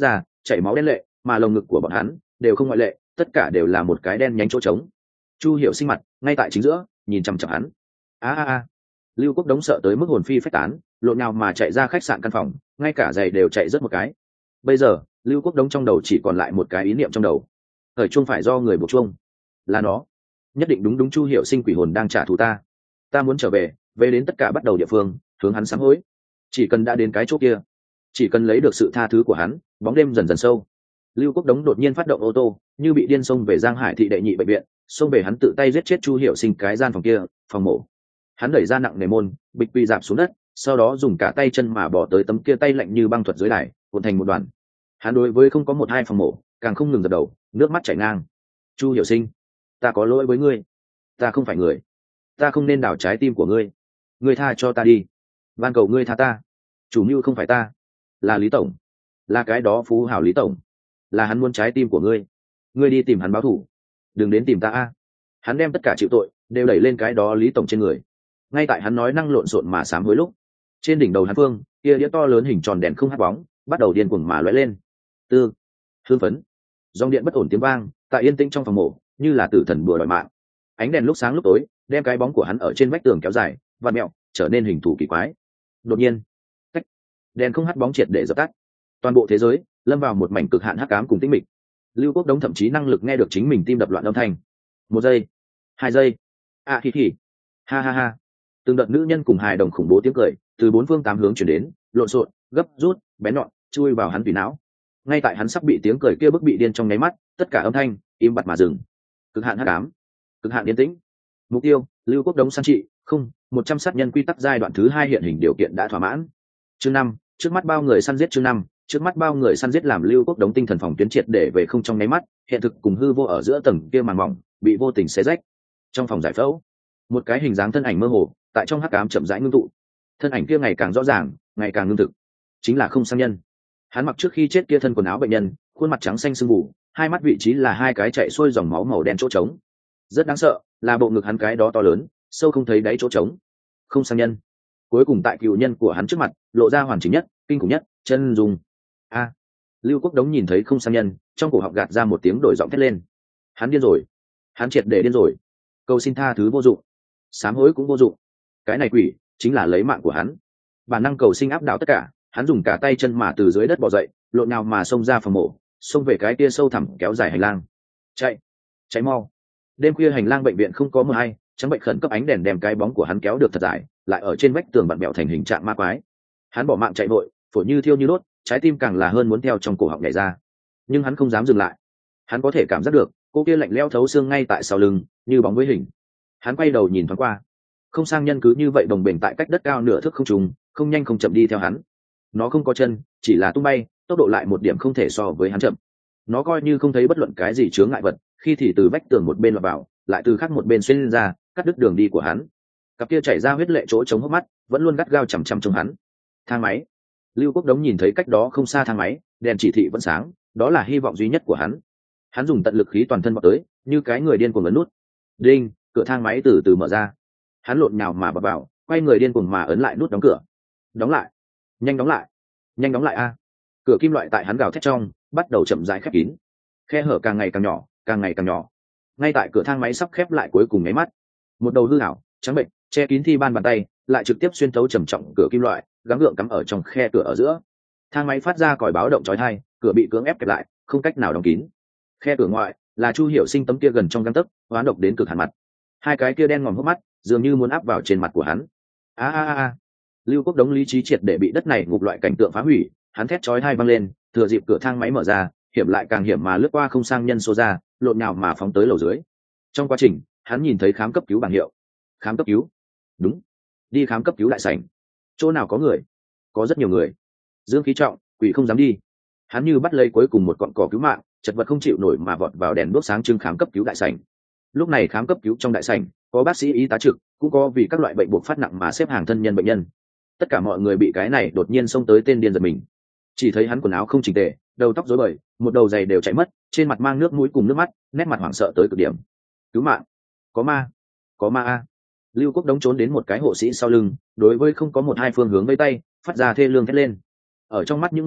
chảy máu đen lệ, mà lồng ngực của bọn hắn đều không ngoại lệ, tất cả đều là một cái đen nhánh chỗ trống. Chu Hiểu Sinh mặt ngay tại chính giữa, nhìn chằm chằm hắn. A a a! Lưu Quốc Đống sợ tới mức hồn phi phách tán, lộn nhào mà chạy ra khách sạn căn phòng, ngay cả giày đều chạy rớt một cái. Bây giờ, Lưu Quốc Đống trong đầu chỉ còn lại một cái ý niệm trong đầu. Thời chuông phải do người buộc chuông, là nó. Nhất định đúng đúng Chu Hiểu Sinh quỷ hồn đang trả thù ta. Ta muốn trở về, về đến tất cả bắt đầu địa phương, hướng hắn sám hối. Chỉ cần đã đến cái chỗ kia, chỉ cần lấy được sự tha thứ của hắn, bóng đêm dần dần sâu. Lưu Quốc Đống đột nhiên phát động ô tô, như bị điên xông về Giang Hải thị đệ nhị bệnh viện, xông về hắn tự tay giết chết Chu Hiểu Sinh cái gian phòng kia, phòng mổ. Hắn đẩy ra nặng nề môn, bịch quỳ dạp xuống đất, sau đó dùng cả tay chân mà bỏ tới tấm kia tay lạnh như băng thuật dưới đài, cuộn thành một đoàn. Hắn đối với không có một hai phòng mổ, càng không ngừng dập đầu, nước mắt chảy ngang. Chu Hiểu Sinh, ta có lỗi với ngươi, ta không phải người, ta không nên đảo trái tim của ngươi, ngươi tha cho ta đi, van cầu ngươi tha ta. Chủ mưu không phải ta, là Lý tổng, là cái đó phú hào Lý tổng, là hắn muốn trái tim của ngươi, ngươi đi tìm hắn báo thù, đừng đến tìm ta a. Hắn đem tất cả chịu tội đều đẩy lên cái đó Lý tổng trên người. Ngay tại hắn nói năng lộn xộn mà sám hối lúc, trên đỉnh đầu hắn phương kia đĩa to lớn hình tròn đèn không hắt bóng bắt đầu điên cuồng mà lóe lên. Tư, hương phấn, dòng điện bất ổn tiếng vang tại yên tĩnh trong phòng mổ, như là tử thần bùa đòi mạng. Ánh đèn lúc sáng lúc tối đem cái bóng của hắn ở trên vách tường kéo dài, vặn mẹo, trở nên hình thù kỳ quái. Đột nhiên, cách, đèn không hắt bóng triệt để dập tắt. Toàn bộ thế giới lâm vào một mảnh cực hạn hắc ám cùng tĩnh mịch. Lưu Quốc Đống thậm chí năng lực nghe được chính mình tim đập loạn âm thanh. Một giây, hai giây, a hì hì, ha ha ha. Từng đợt nữ nhân cùng hài đồng khủng bố tiếng cười từ bốn phương tám hướng chuyển đến, lộn xộn, gấp rút, bén nhọn, chui vào hắn tùy não. Ngay tại hắn sắp bị tiếng cười kia bức bị điên trong nháy mắt, tất cả âm thanh im bặt mà dừng. Cực hạn hắc ám, cực hạn yên tĩnh. Mục tiêu: Lưu Quốc Đống san trị không một trăm sát nhân quy tắc giai đoạn thứ hai hiện hình điều kiện đã thỏa mãn. Chương năm, trước mắt bao người săn giết. Chương năm, trước mắt bao người săn giết làm Lưu Quốc Đống tinh thần phòng tuyến triệt để về không trong nháy mắt, hiện thực cùng hư vô ở giữa tầng kia màn mỏng bị vô tình xé rách. Trong phòng giải phẫu, một cái hình dáng thân ảnh mơ hồ tại trong hắc ám chậm rãi ngưng tụ. Thân ảnh kia ngày càng rõ ràng, ngày càng ngưng thực, chính là Không Sang Nhân. Hắn mặc trước khi chết kia thân quần áo bệnh nhân, khuôn mặt trắng xanh sưng mù, hai mắt vị trí là hai cái chạy xuôi dòng máu màu đen chỗ trống. Rất đáng sợ là bộ ngực hắn cái đó to lớn, sâu không thấy đáy chỗ trống. Không Sang Nhân cuối cùng tại cựu nhân của hắn trước mặt lộ ra hoàn chỉnh nhất, kinh khủng nhất, chân dung. A! Lưu Quốc Đống nhìn thấy Không Sang Nhân, trong cổ họng gạt ra một tiếng đổi giọng thét lên. Hắn điên rồi, hắn triệt để điên rồi. Cầu xin tha thứ vô dụng, sám hối cũng vô dụng. Cái này quỷ chính là lấy mạng của hắn. Bản năng cầu sinh áp đảo tất cả, hắn dùng cả tay chân mà từ dưới đất bò dậy, lộn nào mà xông ra phòng mổ, xông về cái kia sâu thẳm kéo dài hành lang. Chạy, chạy mau! Đêm khuya hành lang bệnh viện không có mờ hay, trắng bệnh khẩn cấp ánh đèn đem cái bóng của hắn kéo được thật dài, lại ở trên vách tường vặn bẹo thành hình trạng ma quái. Hắn bỏ mạng chạy vội, phổi như thiêu như đốt, trái tim càng là hơn muốn theo trong cổ họng nhảy ra. Nhưng hắn không dám dừng lại. Hắn có thể cảm giác được, cô kia lạnh lẽo thấu xương ngay tại sau lưng, như bóng với hình. Hắn quay đầu nhìn thoáng qua. Không Sang Nhân cứ như vậy đồng bền tại cách đất cao nửa thước không trùng, không nhanh không chậm đi theo hắn. Nó không có chân, chỉ là tung bay, tốc độ lại một điểm không thể so với hắn chậm. Nó coi như không thấy bất luận cái gì chướng ngại vật, khi thì từ vách tường một bên lọt vào, lại từ khác một bên xuyên lên ra, cắt đứt đường đi của hắn. Cặp kia chảy ra huyết lệ chỗ chống hốc mắt, vẫn luôn gắt gao chằm chằm trong hắn. Thang máy. Lưu Quốc Đống nhìn thấy cách đó không xa thang máy, đèn chỉ thị vẫn sáng, đó là hy vọng duy nhất của hắn. Hắn dùng tận lực khí toàn thân vọt tới, như cái người điên cuồng ấn nút. Đinh, cửa thang máy từ từ mở ra. Hắn lộn nhào mà bập vào, quay người điên cuồng mà ấn lại nút đóng cửa. Đóng lại, nhanh đóng lại, nhanh đóng lại a! Cửa kim loại tại hắn gào thét trong, bắt đầu chậm rãi khép kín. Khe hở càng ngày càng nhỏ, càng ngày càng nhỏ. Ngay tại cửa thang máy sắp khép lại cuối cùng nháy mắt, một đầu hư ảo, trắng bệnh, che kín thi ban bàn tay, lại trực tiếp xuyên thấu trầm trọng cửa kim loại, gắng gượng cắm ở trong khe cửa ở giữa. Thang máy phát ra còi báo động chói tai, cửa bị cưỡng ép kẹp lại, không cách nào đóng kín. Khe cửa ngoại là Chu Hiểu Sinh tấm kia gần trong gang tấc, hoán độc đến cực hạn mặt. Hai cái kia đen ngòm hốc mắt, dường như muốn áp vào trên mặt của hắn. A a a! Lưu Quốc Đống lý trí triệt để bị đất này ngục loại cảnh tượng phá hủy, hắn thét chói tai vang lên, thừa dịp cửa thang máy mở ra, hiểm lại càng hiểm mà lướt qua Không Sang Nhân xô ra, lộn nhào mà phóng tới lầu dưới. Trong quá trình, hắn nhìn thấy khám cấp cứu bảng hiệu. Khám cấp cứu? Đúng, đi khám cấp cứu đại sảnh. Chỗ nào có người? Có rất nhiều người. Dương khí trọng, quỷ không dám đi. Hắn như bắt lấy cuối cùng một cọn cỏ cứu mạng, chật vật không chịu nổi mà vọt vào đèn đuốc sáng trưng khám cấp cứu đại sảnh. Lúc này khám cấp cứu trong đại sảnh có bác sĩ y tá trực, cũng có vì các loại bệnh buộc phát nặng mà xếp hàng thân nhân bệnh nhân. Tất cả mọi người bị cái này đột nhiên xông tới tên điên giật mình. Chỉ thấy hắn quần áo không chỉnh tề, đầu tóc rối bời, một đầu giày đều chảy mất, trên mặt mang nước mũi cùng nước mắt, nét mặt hoảng sợ tới cực điểm. Cứu mạng! Có ma! Có ma a! Lưu Quốc Đống trốn đến một cái hộ sĩ sau lưng, đối với không có một hai phương hướng vây tay, phát ra thê lương thét lên. Ở trong mắt những người khác,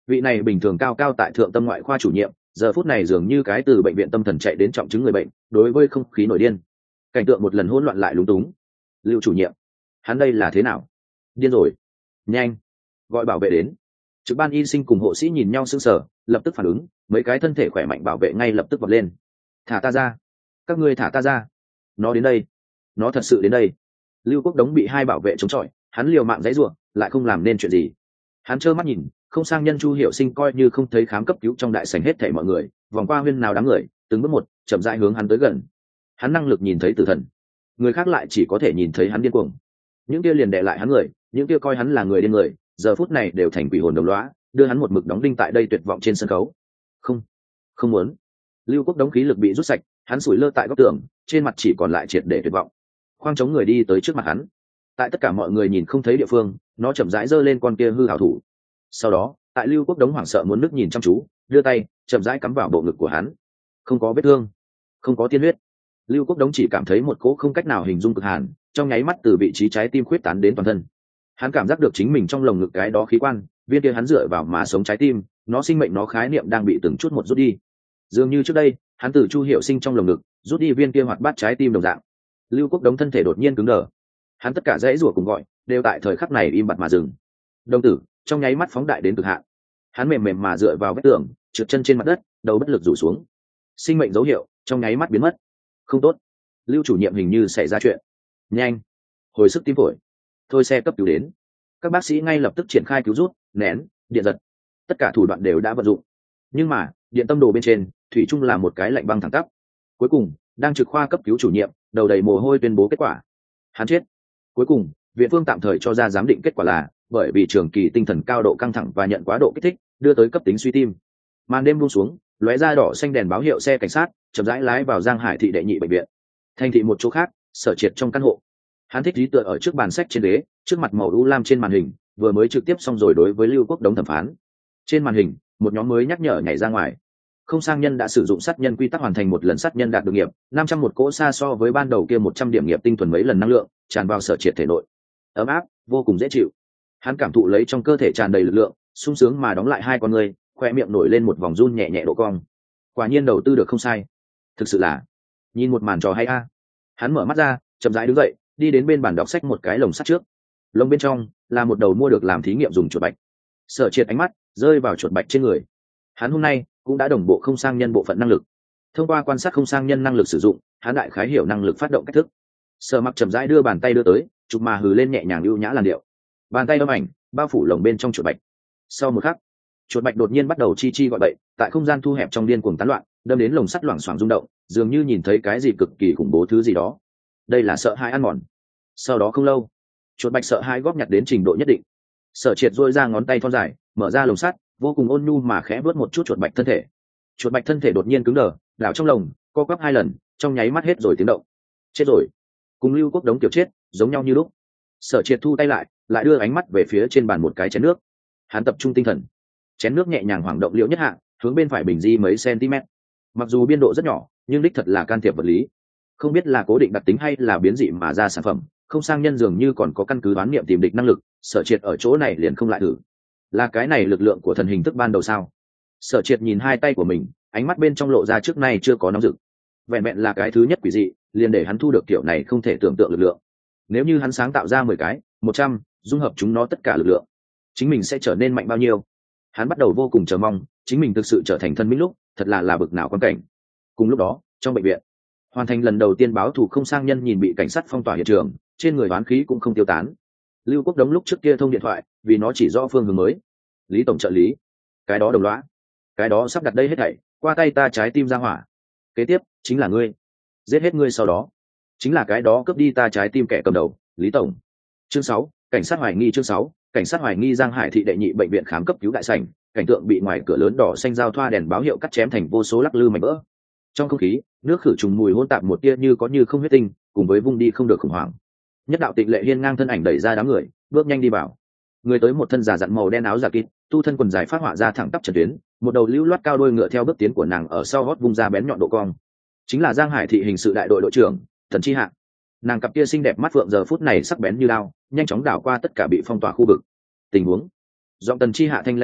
vị này bình thường cao cao tại thượng tâm ngoại khoa chủ nhiệm giờ phút này dường như cái từ bệnh viện tâm thần chạy đến trọng chứng người bệnh, đối với không khí nổi điên. Cảnh tượng một lần hỗn loạn lại lúng túng. Lưu chủ nhiệm, hắn đây là thế nào? Điên rồi. Nhanh gọi bảo vệ đến. Trực ban y sinh cùng hộ sĩ nhìn nhau sững sờ, lập tức phản ứng, mấy cái thân thể khỏe mạnh bảo vệ ngay lập tức vọt lên. Thả ta ra, các ngươi thả ta ra. Nó đến đây, nó thật sự đến đây. Lưu Quốc Đống bị hai bảo vệ chống chọi, hắn liều mạng giãy giụa, lại không làm nên chuyện gì. Hắn trơ mắt nhìn, không sang nhân Chu Hiểu Sinh coi như không thấy khám cấp cứu trong đại sảnh hết thảy mọi người, vòng qua huyên nào đám người, từng bước một, chậm rãi hướng hắn tới gần. Hắn năng lực nhìn thấy tử thần, người khác lại chỉ có thể nhìn thấy hắn điên cuồng. Những kia liền đè lại hắn người, những kia coi hắn là người điên người, giờ phút này đều thành quỷ hồn đồng lõa, đưa hắn một mực đóng đinh tại đây tuyệt vọng trên sân khấu. Không, không muốn. Lưu Quốc Đống khí lực bị rút sạch, hắn sủi lơ tại góc tường, trên mặt chỉ còn lại triệt để tuyệt vọng. Khoang chống người đi tới trước mặt hắn. Tại tất cả mọi người nhìn không thấy địa phương, nó chậm rãi giơ lên con kia hư hảo thủ. Sau đó, tại Lưu Quốc Đống hoảng sợ muốn nước nhìn chăm chú, đưa tay chậm rãi cắm vào bộ ngực của hắn. Không có vết thương, không có tiên huyết. Lưu Quốc Đống chỉ cảm thấy một cỗ không cách nào hình dung cực hàn, trong nháy mắt từ vị trí trái tim khuyết tán đến toàn thân. Hắn cảm giác được chính mình trong lồng ngực cái đó khí quan, viên kia hắn dựa vào mà sống trái tim, nó sinh mệnh nó khái niệm đang bị từng chút một rút đi. Dường như trước đây, hắn từ Chu Hiểu Sinh trong lồng ngực rút đi viên kia hoạt bát trái tim đồng dạng. Lưu Quốc Đống thân thể đột nhiên cứng đờ. Hắn tất cả dãy rủa cùng gọi, đều tại thời khắc này im bặt mà dừng. Đồng tử trong nháy mắt phóng đại đến cực hạn. Hắn mềm mềm mà dựa vào vách tường, trượt chân trên mặt đất, đầu bất lực rủ xuống. Sinh mệnh dấu hiệu trong nháy mắt biến mất. Không tốt, Lưu chủ nhiệm hình như xảy ra chuyện. Nhanh, hồi sức tim phổi, thôi xe cấp cứu đến. Các bác sĩ ngay lập tức triển khai cứu rút, nén, điện giật, tất cả thủ đoạn đều đã vận dụng. Nhưng mà điện tâm đồ bên trên thủy chung là một cái lạnh băng thẳng tắp. Cuối cùng đang trực khoa cấp cứu chủ nhiệm đầu đầy mồ hôi tuyên bố kết quả: hắn chết. Cuối cùng viện phương tạm thời cho ra giám định kết quả là bởi vì trường kỳ tinh thần cao độ căng thẳng và nhận quá độ kích thích đưa tới cấp tính suy tim. Màn đêm buông xuống, lóe ra đỏ xanh đèn báo hiệu xe cảnh sát chậm rãi lái vào Giang Hải thị đệ nhị bệnh viện. Thành thị một chỗ khác, Sở Triệt trong căn hộ, hắn thích trí tựa ở trước bàn sách trên ghế, trước mặt màu u lam trên màn hình vừa mới trực tiếp xong rồi đối với Lưu Quốc Đống thẩm phán. Trên màn hình một nhóm mới nhắc nhở nhảy ra ngoài. Không sang nhân đã sử dụng sát nhân quy tắc hoàn thành một lần sát nhân đạt được nghiệp năm trăm một cỗ xa so với ban đầu kia một trăm điểm nghiệp tinh thuần mấy lần năng lượng tràn vào Sở Triệt thể nội, ấm áp vô cùng dễ chịu. Hắn cảm thụ lấy trong cơ thể tràn đầy lực lượng, sung sướng mà đóng lại hai con người, khoe miệng nổi lên một vòng run nhẹ nhẹ độ cong. Quả nhiên đầu tư được không sai, thực sự là nhìn một màn trò hay a. Hắn mở mắt ra, chậm rãi đứng dậy, đi đến bên bàn đọc sách một cái lồng sắt trước. Lồng bên trong là một đầu mua được làm thí nghiệm dùng chuột bạch. Sở Triệt ánh mắt rơi vào chuột bạch trên người. Hắn hôm nay cũng đã đồng bộ không sang nhân bộ phận năng lực. Thông qua quan sát không sang nhân năng lực sử dụng, hắn đại khái hiểu năng lực phát động cách thức. Sở Mặc chậm rãi đưa bàn tay đưa tới, chụp mà hừ lên nhẹ nhàng ưu nhã làn điệu. Bàn tay âm ảnh bao phủ lồng bên trong chuột bạch. Sau một khắc, chuột bạch đột nhiên bắt đầu chi chi gọi bậy, tại không gian thu hẹp trong điên cuồng tán loạn, đâm đến lồng sắt loảng xoảng rung động, dường như nhìn thấy cái gì cực kỳ khủng bố thứ gì đó. Đây là sợ hãi ăn mòn. Sau đó không lâu, chuột bạch sợ hãi góp nhặt đến trình độ nhất định. Sở Triệt duỗi ra ngón tay thon dài, mở ra lồng sắt, vô cùng ôn nhu mà khẽ vớt một chút chuột bạch thân thể. Chuột bạch thân thể đột nhiên cứng đờ, đảo trong lồng, co quắp hai lần, trong nháy mắt hết rồi tiếng động. Chết rồi. Cùng Lưu Quốc Đống kiểu chết, giống nhau như lúc. Sở Triệt thu tay lại, lại đưa ánh mắt về phía trên bàn một cái chén nước. Hắn tập trung tinh thần. Chén nước nhẹ nhàng hoảng động liễu nhất hạ, hướng bên phải bình di mấy cm. Mặc dù biên độ rất nhỏ, nhưng đích thật là can thiệp vật lý. Không biết là cố định đặc tính hay là biến dị mà ra sản phẩm, không sang nhân dường như còn có căn cứ đoán niệm tìm địch năng lực. Sở Triệt ở chỗ này liền không lại thử. Là cái này lực lượng của thần hình thức ban đầu sao? Sở Triệt nhìn hai tay của mình, ánh mắt bên trong lộ ra trước nay chưa có nóng rực. Vẹn vẹn là cái thứ nhất quỷ dị, liền để hắn thu được kiểu này không thể tưởng tượng lực lượng. Nếu như hắn sáng tạo ra mười cái, một trăm, dung hợp chúng nó tất cả lực lượng, chính mình sẽ trở nên mạnh bao nhiêu? Hắn bắt đầu vô cùng chờ mong, chính mình thực sự trở thành thân minh lúc, thật là là bực nào quan cảnh. Cùng lúc đó, trong bệnh viện, hoàn thành lần đầu tiên báo thù không sang nhân nhìn bị cảnh sát phong tỏa hiện trường, trên người oán khí cũng không tiêu tán. Lưu Quốc Đống lúc trước kia thông điện thoại, vì nó chỉ rõ phương hướng mới. Lý tổng trợ lý, cái đó đồng lõa, cái đó sắp đặt đây hết thảy, qua tay ta trái tim ra hỏa. Kế tiếp chính là ngươi, giết hết ngươi sau đó chính là cái đó cướp đi ta trái tim kẻ cầm đầu, Lý tổng. Chương sáu, cảnh sát hoài nghi. Chương sáu, cảnh sát hoài nghi. Giang Hải thị đệ nhị bệnh viện khám cấp cứu đại sảnh, cảnh tượng bị ngoài cửa lớn đỏ xanh giao thoa đèn báo hiệu cắt chém thành vô số lắc lư mảnh vỡ. Trong không khí, nước khử trùng mùi hỗn tạp một tia như có như không huyết tinh, cùng với vung đi không được khủng hoảng. Nhất đạo Tịnh Lệ hiên ngang thân ảnh đẩy ra đám người, bước nhanh đi vào. Người tới một thân giả dặn màu đen áo giả kịt, tu thân quần dài phát họa ra thẳng tắp trần tuyến, một đầu lưu loát cao đôi ngựa theo bước tiến của nàng ở sau gót vung ra bén nhọn độ cong. Chính là Giang Hải thị hình sự đại đội đội trưởng Tần Chi Hạ. Nàng cặp kia xinh đẹp mắt phượng giờ phút này sắc bén như lao, nhanh chóng đảo qua tất cả bị phong tỏa khu vực. Tình huống, giọng Tần Chi Hạ thanh lãnh dứt khoát,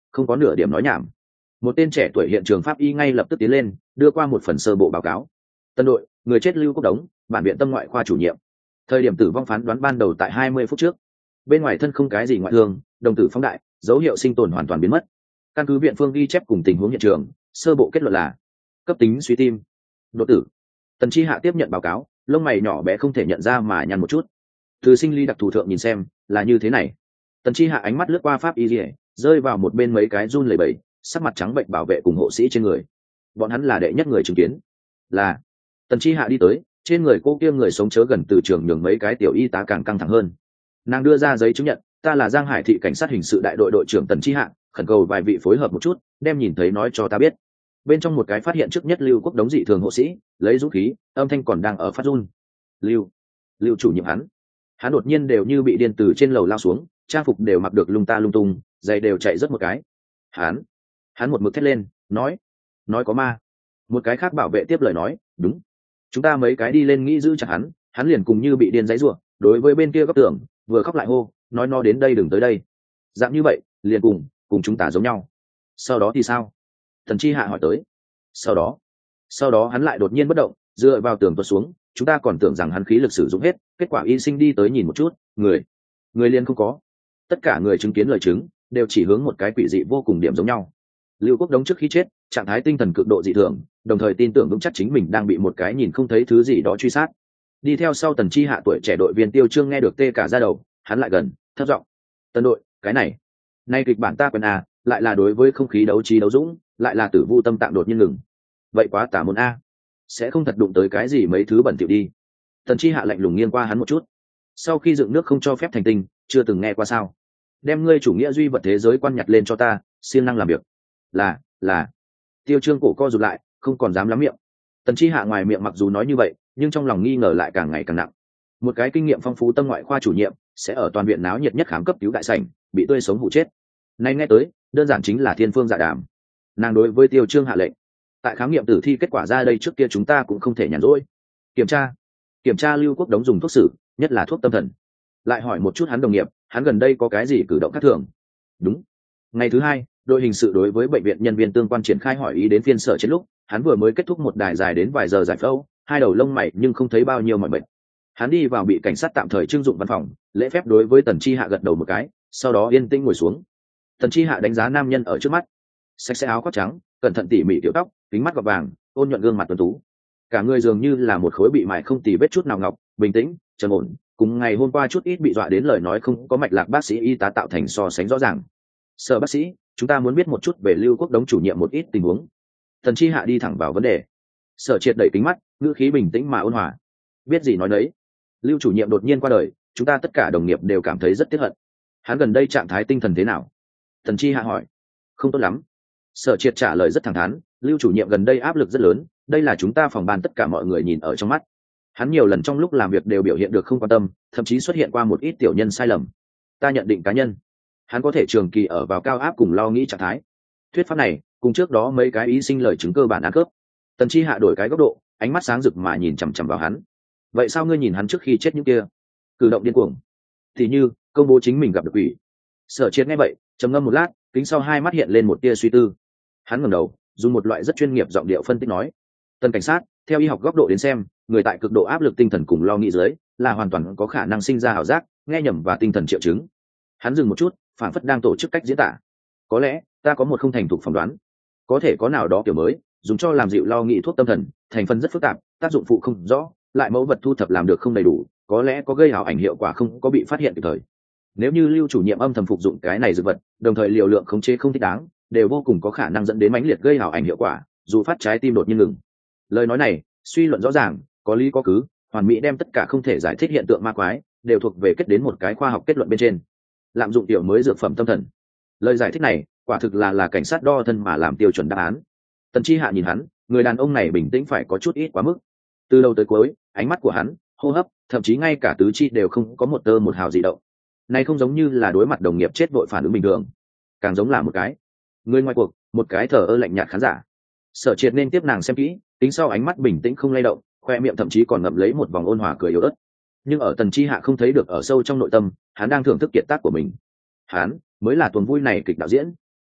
không có nửa điểm nói nhảm. Một tên trẻ tuổi hiện trường pháp y ngay lập tức tiến lên, đưa qua một phần sơ bộ báo cáo. Tân đội, người chết Lưu Quốc Đống, bản viện tâm ngoại khoa chủ nhiệm. Thời điểm tử vong phán đoán ban đầu tại hai mươi phút trước. Bên ngoài thân không cái gì ngoại thương, đồng tử phóng đại, dấu hiệu sinh tồn hoàn toàn biến mất. Căn cứ viện phương ghi chép cùng tình huống hiện trường, sơ bộ kết luận là cấp tính suy tim. Đột tử. Tần Chi Hạ tiếp nhận báo cáo, lông mày nhỏ bé không thể nhận ra mà nhăn một chút. Từ sinh lý đặc thù thượng nhìn xem, là như thế này. Tần Chi Hạ ánh mắt lướt qua pháp y liễu, rơi vào một bên mấy cái run lẩy bẩy, sắc mặt trắng bệnh bảo vệ cùng hộ sĩ trên người. Bọn hắn là đệ nhất người chứng kiến. Là. Tần Chi Hạ đi tới, trên người cô kia người sống chớ gần từ trường nhường mấy cái tiểu y tá càng căng thẳng hơn. Nàng đưa ra giấy chứng nhận, ta là Giang Hải thị cảnh sát hình sự đại đội đội trưởng Tần Chi Hạ, khẩn cầu vài vị phối hợp một chút, đem nhìn thấy nói cho ta biết. Bên trong một cái phát hiện trước nhất Lưu Quốc Đống dị thường hộ sĩ, lấy dũng khí, âm thanh còn đang ở phát run. Lưu, Lưu chủ nhiệm hắn, hắn đột nhiên đều như bị điên từ trên lầu lao xuống, trang phục đều mặc được lung ta lung tung, giày đều chạy rất một cái. Hắn, hắn một mực thét lên, nói, nói có ma. Một cái khác bảo vệ tiếp lời nói, đúng, chúng ta mấy cái đi lên nghĩ giữ chặt hắn, hắn liền cùng như bị điên giãy giụa, đối với bên kia góc tường, vừa khóc lại hô, nói nó đến đây đừng tới đây. Dạng như vậy, liền cùng, cùng chúng ta giống nhau. Sau đó thì sao? Thần Chi Hạ hỏi tới. Sau đó, sau đó hắn lại đột nhiên bất động, dựa vào tường tuột xuống, chúng ta còn tưởng rằng hắn khí lực sử dụng hết, kết quả y sinh đi tới nhìn một chút, người, người liền không có. Tất cả người chứng kiến lời chứng đều chỉ hướng một cái quỷ dị vô cùng điểm giống nhau. Lưu Quốc Đống trước khi chết, trạng thái tinh thần cực độ dị thường, đồng thời tin tưởng vững chắc chính mình đang bị một cái nhìn không thấy thứ gì đó truy sát. Đi theo sau Tần Chi Hạ tuổi trẻ đội viên Tiêu Trương nghe được tê cả da đầu, hắn lại gần, thấp giọng, "Tần đội, cái này, nay kịch bản ta quen à, lại là đối với không khí đấu trí đấu dũng, lại là tử vu tâm tạng đột nhiên ngừng. Vậy quá tà môn a, sẽ không thật đụng tới cái gì mấy thứ bẩn thỉu đi." Tần Chi Hạ lạnh lùng nghiêng qua hắn một chút. Sau khi dựng nước không cho phép thành tinh, chưa từng nghe qua sao? Đem ngươi chủ nghĩa duy vật thế giới quan nhặt lên cho ta, siêng năng làm việc. Là, là. Tiêu Trương cổ co rụt lại, không còn dám lắm miệng. Tần Chi Hạ ngoài miệng mặc dù nói như vậy, nhưng trong lòng nghi ngờ lại càng ngày càng nặng. Một cái kinh nghiệm phong phú tâm ngoại khoa chủ nhiệm, sẽ ở toàn viện náo nhiệt nhất khám cấp cứu đại sảnh, bị tươi sống hụ chết. Nay nghe tới, đơn giản chính là thiên phương dạ đàm. Nàng đối với Tiêu Trương hạ lệnh, tại khám nghiệm tử thi kết quả ra đây trước kia chúng ta cũng không thể nhàn rỗi. Kiểm tra, kiểm tra Lưu Quốc Đống dùng thuốc sử, nhất là thuốc tâm thần. Lại hỏi một chút hắn đồng nghiệp, hắn gần đây có cái gì cử động khác thường. Đúng. Ngày thứ hai, đội hình sự đối với bệnh viện nhân viên tương quan triển khai hỏi ý đến phiên sở trên lúc, hắn vừa mới kết thúc một đài dài đến vài giờ giải phẫu, hai đầu lông mày nhưng không thấy bao nhiêu mọi bệnh. Hắn đi vào bị cảnh sát tạm thời trưng dụng văn phòng, lễ phép đối với Tần Chi Hạ gật đầu một cái, sau đó yên tĩnh ngồi xuống. Tần Chi Hạ đánh giá nam nhân ở trước mắt, sạch sẽ áo khoác trắng, cẩn thận tỉ mỉ tiểu tóc, kính mắt gọt vàng, ôn nhuận gương mặt tuấn tú. Cả người dường như là một khối bị mài không tì vết chút nào ngọc, bình tĩnh, trầm ổn, cùng ngày hôm qua chút ít bị dọa đến lời nói không có mạch lạc bác sĩ y tá tạo thành so sánh rõ ràng. Sở bác sĩ, chúng ta muốn biết một chút về Lưu Quốc Đống chủ nhiệm một ít tình huống. Tần Chi Hạ đi thẳng vào vấn đề. Sở Triệt đẩy kính mắt, ngữ khí bình tĩnh mà ôn hòa. Biết gì nói đấy. Lưu chủ nhiệm đột nhiên qua đời, chúng ta tất cả đồng nghiệp đều cảm thấy rất tiếc hận. Hắn gần đây trạng thái tinh thần thế nào? Tần Chi Hạ hỏi. Không tốt lắm. Sở Triệt trả lời rất thẳng thắn, Lưu chủ nhiệm gần đây áp lực rất lớn, đây là chúng ta phòng ban tất cả mọi người nhìn ở trong mắt. Hắn nhiều lần trong lúc làm việc đều biểu hiện được không quan tâm, thậm chí xuất hiện qua một ít tiểu nhân sai lầm. Ta nhận định cá nhân, hắn có thể trường kỳ ở vào cao áp cùng lo nghĩ trạng thái. Thuyết pháp này cùng trước đó mấy cái ý sinh lời chứng cơ bản ăn cướp. Tần Chi Hạ đổi cái góc độ, ánh mắt sáng rực mà nhìn chằm chằm vào hắn. Vậy sao ngươi nhìn hắn trước khi chết những kia cử động điên cuồng, thì như công bố chính mình gặp được quỷ? Sở Triệt nghe vậy, trầm ngâm một lát, kính sau hai mắt hiện lên một tia suy tư. Hắn ngẩng đầu, dùng một loại rất chuyên nghiệp giọng điệu phân tích nói: Tần cảnh sát, theo y học góc độ đến xem, người tại cực độ áp lực tinh thần cùng lo nghĩ dưới, là hoàn toàn có khả năng sinh ra ảo giác, nghe nhầm và tinh thần triệu chứng. Hắn dừng một chút, phản phất đang tổ chức cách diễn tả. Có lẽ ta có một không thành thục phỏng đoán, có thể có nào đó kiểu mới, dùng cho làm dịu lo nghĩ thuốc tâm thần, thành phần rất phức tạp, tác dụng phụ không rõ, lại mẫu vật thu thập làm được không đầy đủ, có lẽ có gây ảo ảnh hiệu quả không có bị phát hiện kịp thời. Nếu như Lưu chủ nhiệm âm thầm phục dụng cái này dược vật, đồng thời liều lượng khống chế không thích đáng, đều vô cùng có khả năng dẫn đến mãnh liệt gây ảo ảnh hiệu quả, dù phát trái tim đột nhiên ngừng. Lời nói này suy luận rõ ràng, có lý có cứ, hoàn mỹ đem tất cả không thể giải thích hiện tượng ma quái đều thuộc về kết đến một cái khoa học kết luận bên trên. Lạm dụng tiểu mới dược phẩm tâm thần. Lời giải thích này quả thực là là cảnh sát đo thân mà làm tiêu chuẩn đáp án. Tần Chi Hạ nhìn hắn, người đàn ông này bình tĩnh phải có chút ít quá mức. Từ đầu tới cuối, ánh mắt của hắn, hô hấp, thậm chí ngay cả tứ chi đều không có một tơ một hào dị động. Này không giống như là đối mặt đồng nghiệp chết vội phản ứng bình thường, càng giống là một cái người ngoài cuộc, một cái thờ ơ lạnh nhạt khán giả. Sở Triệt nên tiếp nàng xem kỹ, tính sau ánh mắt bình tĩnh không lay động, khoe miệng thậm chí còn ngậm lấy một vòng ôn hòa cười yếu ớt. Nhưng ở Tần Chi Hạ không thấy được ở sâu trong nội tâm, hắn đang thưởng thức kiệt tác của mình. Hắn mới là tuần vui này kịch đạo diễn.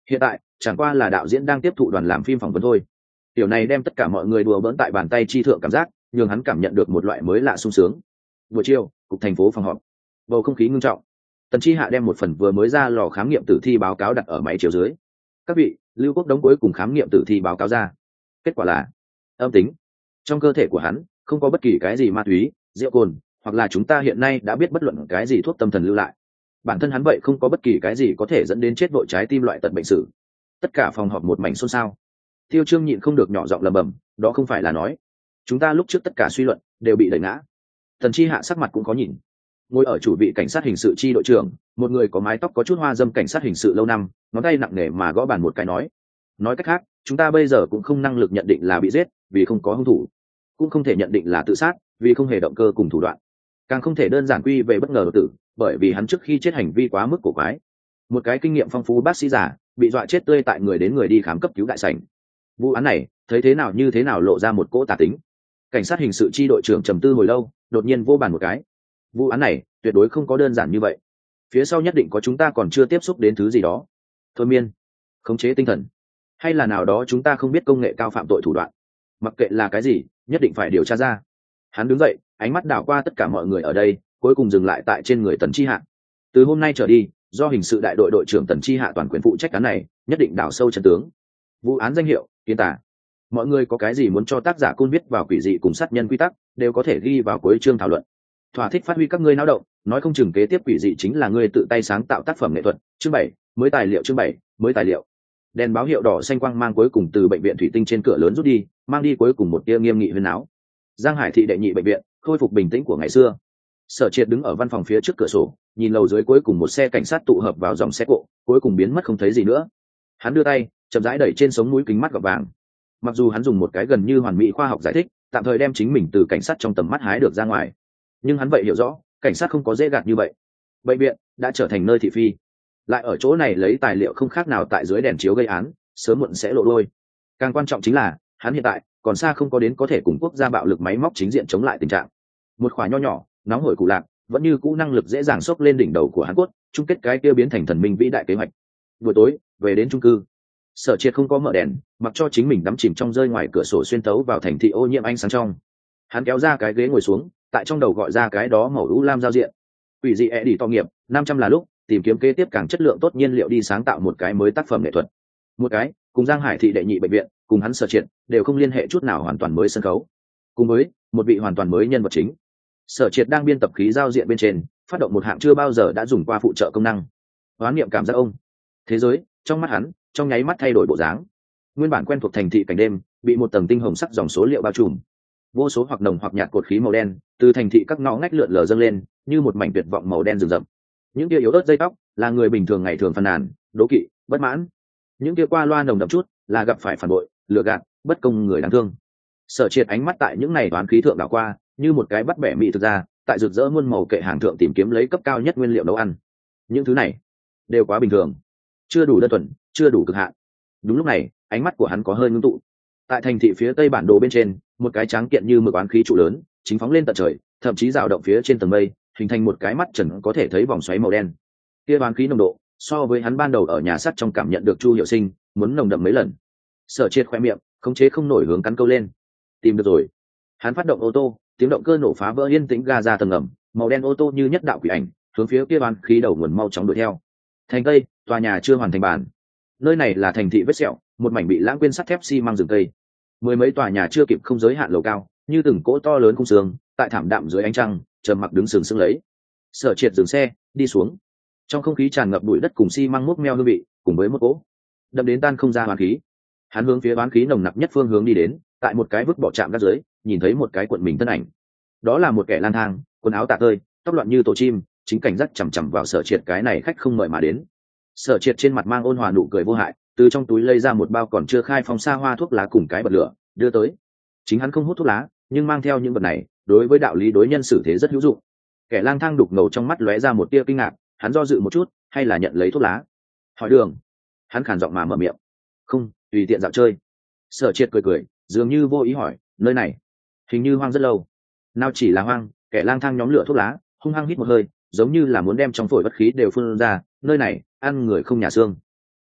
Hiện tại chẳng qua là đạo diễn đang tiếp thụ đoàn làm phim phỏng vấn thôi. Điều này đem tất cả mọi người đùa bỡn tại bàn tay chi thượng cảm giác, nhưng hắn cảm nhận được một loại mới lạ sung sướng. Buổi chiều, cục thành phố phòng họp, bầu không khí ngưng trọng. Tần Chi Hạ đem một phần vừa mới ra lò khám nghiệm tử thi báo cáo đặt ở máy chiếu dưới. Các vị, Lưu Quốc Đống cuối cùng khám nghiệm tử thi báo cáo ra, kết quả là âm tính. Trong cơ thể của hắn không có bất kỳ cái gì ma túy, rượu cồn, hoặc là chúng ta hiện nay đã biết bất luận cái gì thuốc tâm thần lưu lại. Bản thân hắn vậy không có bất kỳ cái gì có thể dẫn đến chết vội trái tim loại tật bệnh sử. Tất cả phòng họp một mảnh xôn xao. Tiêu Trương nhịn không được nhỏ giọng lẩm bẩm, đó không phải là nói chúng ta lúc trước tất cả suy luận đều bị đẩy ngã. Tần Chi Hạ sắc mặt cũng có nhìn. Ngồi ở chủ vị cảnh sát hình sự chi đội trưởng, một người có mái tóc có chút hoa dâm cảnh sát hình sự lâu năm, ngón tay nặng nề mà gõ bàn một cái nói: nói cách khác, chúng ta bây giờ cũng không năng lực nhận định là bị giết, vì không có hung thủ, cũng không thể nhận định là tự sát, vì không hề động cơ cùng thủ đoạn, càng không thể đơn giản quy về bất ngờ đột tử, bởi vì hắn trước khi chết hành vi quá mức cổ quái. Một cái kinh nghiệm phong phú bác sĩ già bị dọa chết tươi tại người đến người đi khám cấp cứu đại sảnh. Vụ án này thấy thế nào như thế nào lộ ra một cỗ tà tính. Cảnh sát hình sự chi đội trưởng trầm tư hồi lâu, đột nhiên vô bàn một cái: vụ án này tuyệt đối không có đơn giản như vậy, phía sau nhất định có chúng ta còn chưa tiếp xúc đến thứ gì đó. Thôi miên, khống chế tinh thần, hay là nào đó chúng ta không biết công nghệ cao phạm tội thủ đoạn. Mặc kệ là cái gì, nhất định phải điều tra ra. Hắn đứng dậy, ánh mắt đảo qua tất cả mọi người ở đây, cuối cùng dừng lại tại trên người Tần Chi Hạ. Từ hôm nay trở đi, do hình sự đại đội đội trưởng Tần Chi Hạ toàn quyền phụ trách án này, nhất định đào sâu chân tướng. Vụ án danh hiệu Kiến Tà. Mọi người có cái gì muốn cho tác giả côn viết vào quỷ dị cùng sát nhân quy tắc, đều có thể ghi vào cuối chương thảo luận. Thỏa thích phát huy các ngươi náo động, nói không chừng kế tiếp quỷ dị chính là ngươi tự tay sáng tạo tác phẩm nghệ thuật. Chương bảy, mới tài liệu. Chương bảy, mới tài liệu. Đèn báo hiệu đỏ xanh quang mang cuối cùng từ bệnh viện thủy tinh trên cửa lớn rút đi, mang đi cuối cùng một tia nghiêm nghị huyên áo. Giang Hải thị đệ nhị bệnh viện khôi phục bình tĩnh của ngày xưa. Sở Triệt đứng ở văn phòng phía trước cửa sổ, nhìn lầu dưới cuối cùng một xe cảnh sát tụ hợp vào dòng xe cộ, cuối cùng biến mất không thấy gì nữa. Hắn đưa tay chậm rãi đẩy trên sống mũi kính mắt gọt vàng. Mặc dù hắn dùng một cái gần như hoàn mỹ khoa học giải thích, tạm thời đem chính mình từ cảnh sát trong tầm mắt hái được ra ngoài, nhưng hắn vậy hiểu rõ, cảnh sát không có dễ gạt như vậy. Bệnh viện đã trở thành nơi thị phi, lại ở chỗ này lấy tài liệu không khác nào tại dưới đèn chiếu gây án, sớm muộn sẽ lộ đôi. Càng quan trọng chính là, hắn hiện tại còn xa không có đến có thể cùng quốc gia bạo lực máy móc chính diện chống lại tình trạng. Một khỏa nho nhỏ, nóng hổi cụ lạc, vẫn như cũ năng lực dễ dàng xốc lên đỉnh đầu của hắn Quốc, chung kết cái kia biến thành thần minh vĩ đại kế hoạch. Buổi tối, về đến chung cư. Sở Triệt không có mở đèn, mặc cho chính mình đắm chìm trong rơi ngoài cửa sổ xuyên tấu vào thành thị ô nhiễm ánh sáng trong. Hắn kéo ra cái ghế ngồi xuống, tại trong đầu gọi ra cái đó màu u lam giao diện. Quỷ dị e đi to nghiệp, năm trăm là lúc, tìm kiếm kế tiếp càng chất lượng tốt nhiên liệu đi sáng tạo một cái mới tác phẩm nghệ thuật. Một cái, cùng Giang Hải thị đệ nhị bệnh viện, cùng hắn Sở Triệt, đều không liên hệ chút nào, hoàn toàn mới sân khấu. Cùng với một vị hoàn toàn mới nhân vật chính. Sở Triệt đang biên tập khí giao diện bên trên, phát động một hạng chưa bao giờ đã dùng qua phụ trợ công năng. Hoán niệm cảm giác ông. Thế giới, trong mắt hắn, trong nháy mắt thay đổi bộ dáng. Nguyên bản quen thuộc thành thị cảnh đêm, bị một tầng tinh hồng sắc dòng số liệu bao trùm. Vô số hoặc nồng hoặc nhạt cột khí màu đen, từ thành thị các ngõ ngách lượn lờ dâng lên, như một mảnh tuyệt vọng màu đen rừng rậm. Những kia yếu ớt dây tóc, là người bình thường ngày thường phàn nàn, đố kỵ, bất mãn. Những kia qua loa nồng đậm chút, là gặp phải phản bội, lừa gạt, bất công người đáng thương. Sở Triệt ánh mắt tại những này toán khí thượng đảo qua, như một cái bắt bẻ mỹ thực ra, tại rực rỡ muôn màu kệ hàng thượng tìm kiếm lấy cấp cao nhất nguyên liệu nấu ăn. Những thứ này đều quá bình thường, chưa đủ đơn thuần, chưa đủ cực hạn. Đúng lúc này, ánh mắt của hắn có hơi ngưng tụ. Tại thành thị phía tây bản đồ bên trên, một cái tráng kiện như mực oán khí trụ lớn, chính phóng lên tận trời, thậm chí dao động phía trên tầng mây, hình thành một cái mắt trần có thể thấy vòng xoáy màu đen. Kia oán khí nồng độ, so với hắn ban đầu ở nhà sắt trong cảm nhận được Chu Hiệu Sinh, muốn nồng đậm mấy lần. Sở Triệt khoe miệng, khống chế không nổi hướng cắn câu lên. Tìm được rồi. Hắn phát động ô tô, tiếng động cơ nổ phá vỡ yên tĩnh ga ra tầng ngầm, màu đen ô tô như nhất đạo quỷ ảnh, hướng phía kia oán khí đầu nguồn mau chóng đuổi theo. Thành Tây, tòa nhà chưa hoàn thành bản. Nơi này là thành thị vết sẹo, một mảnh bị lãng quên sắt thép xi măng rừng cây. Mười mấy tòa nhà chưa kịp không giới hạn lầu cao, như từng cỗ to lớn khung xương, tại thảm đạm dưới ánh trăng, trầm mặc đứng sừng sững lấy. Sở Triệt dừng xe, đi xuống. Trong không khí tràn ngập bụi đất cùng xi măng mốc meo hương vị, cùng với một cỗ đậm đến tan không ra oán khí. Hắn hướng phía oán khí nồng nặc nhất phương hướng đi đến, tại một cái vứt bỏ chạm gác dưới, nhìn thấy một cái cuộn mình thân ảnh. Đó là một kẻ lang thang, quần áo tả tơi, tóc loạn như tổ chim, chính cảnh giác chằm chằm vào Sở Triệt cái này khách không mời mà đến. Sở Triệt trên mặt mang ôn hòa nụ cười vô hại, từ trong túi lấy ra một bao còn chưa khai phong xa hoa thuốc lá cùng cái bật lửa, đưa tới. Chính hắn không hút thuốc lá, nhưng mang theo những vật này, đối với đạo lý đối nhân xử thế rất hữu dụng. Kẻ lang thang đục ngầu trong mắt lóe ra một tia kinh ngạc, hắn do dự một chút, hay là nhận lấy thuốc lá. Hỏi đường. Hắn khàn giọng mà mở miệng. Không, tùy tiện dạo chơi. Sở Triệt cười cười, dường như vô ý hỏi, nơi này hình như hoang rất lâu. Nào chỉ là hoang, kẻ lang thang nhóm lửa thuốc lá, hung hăng hít một hơi, giống như là muốn đem trong phổi bất khí đều phun ra. Nơi này ăn người không nhà xương.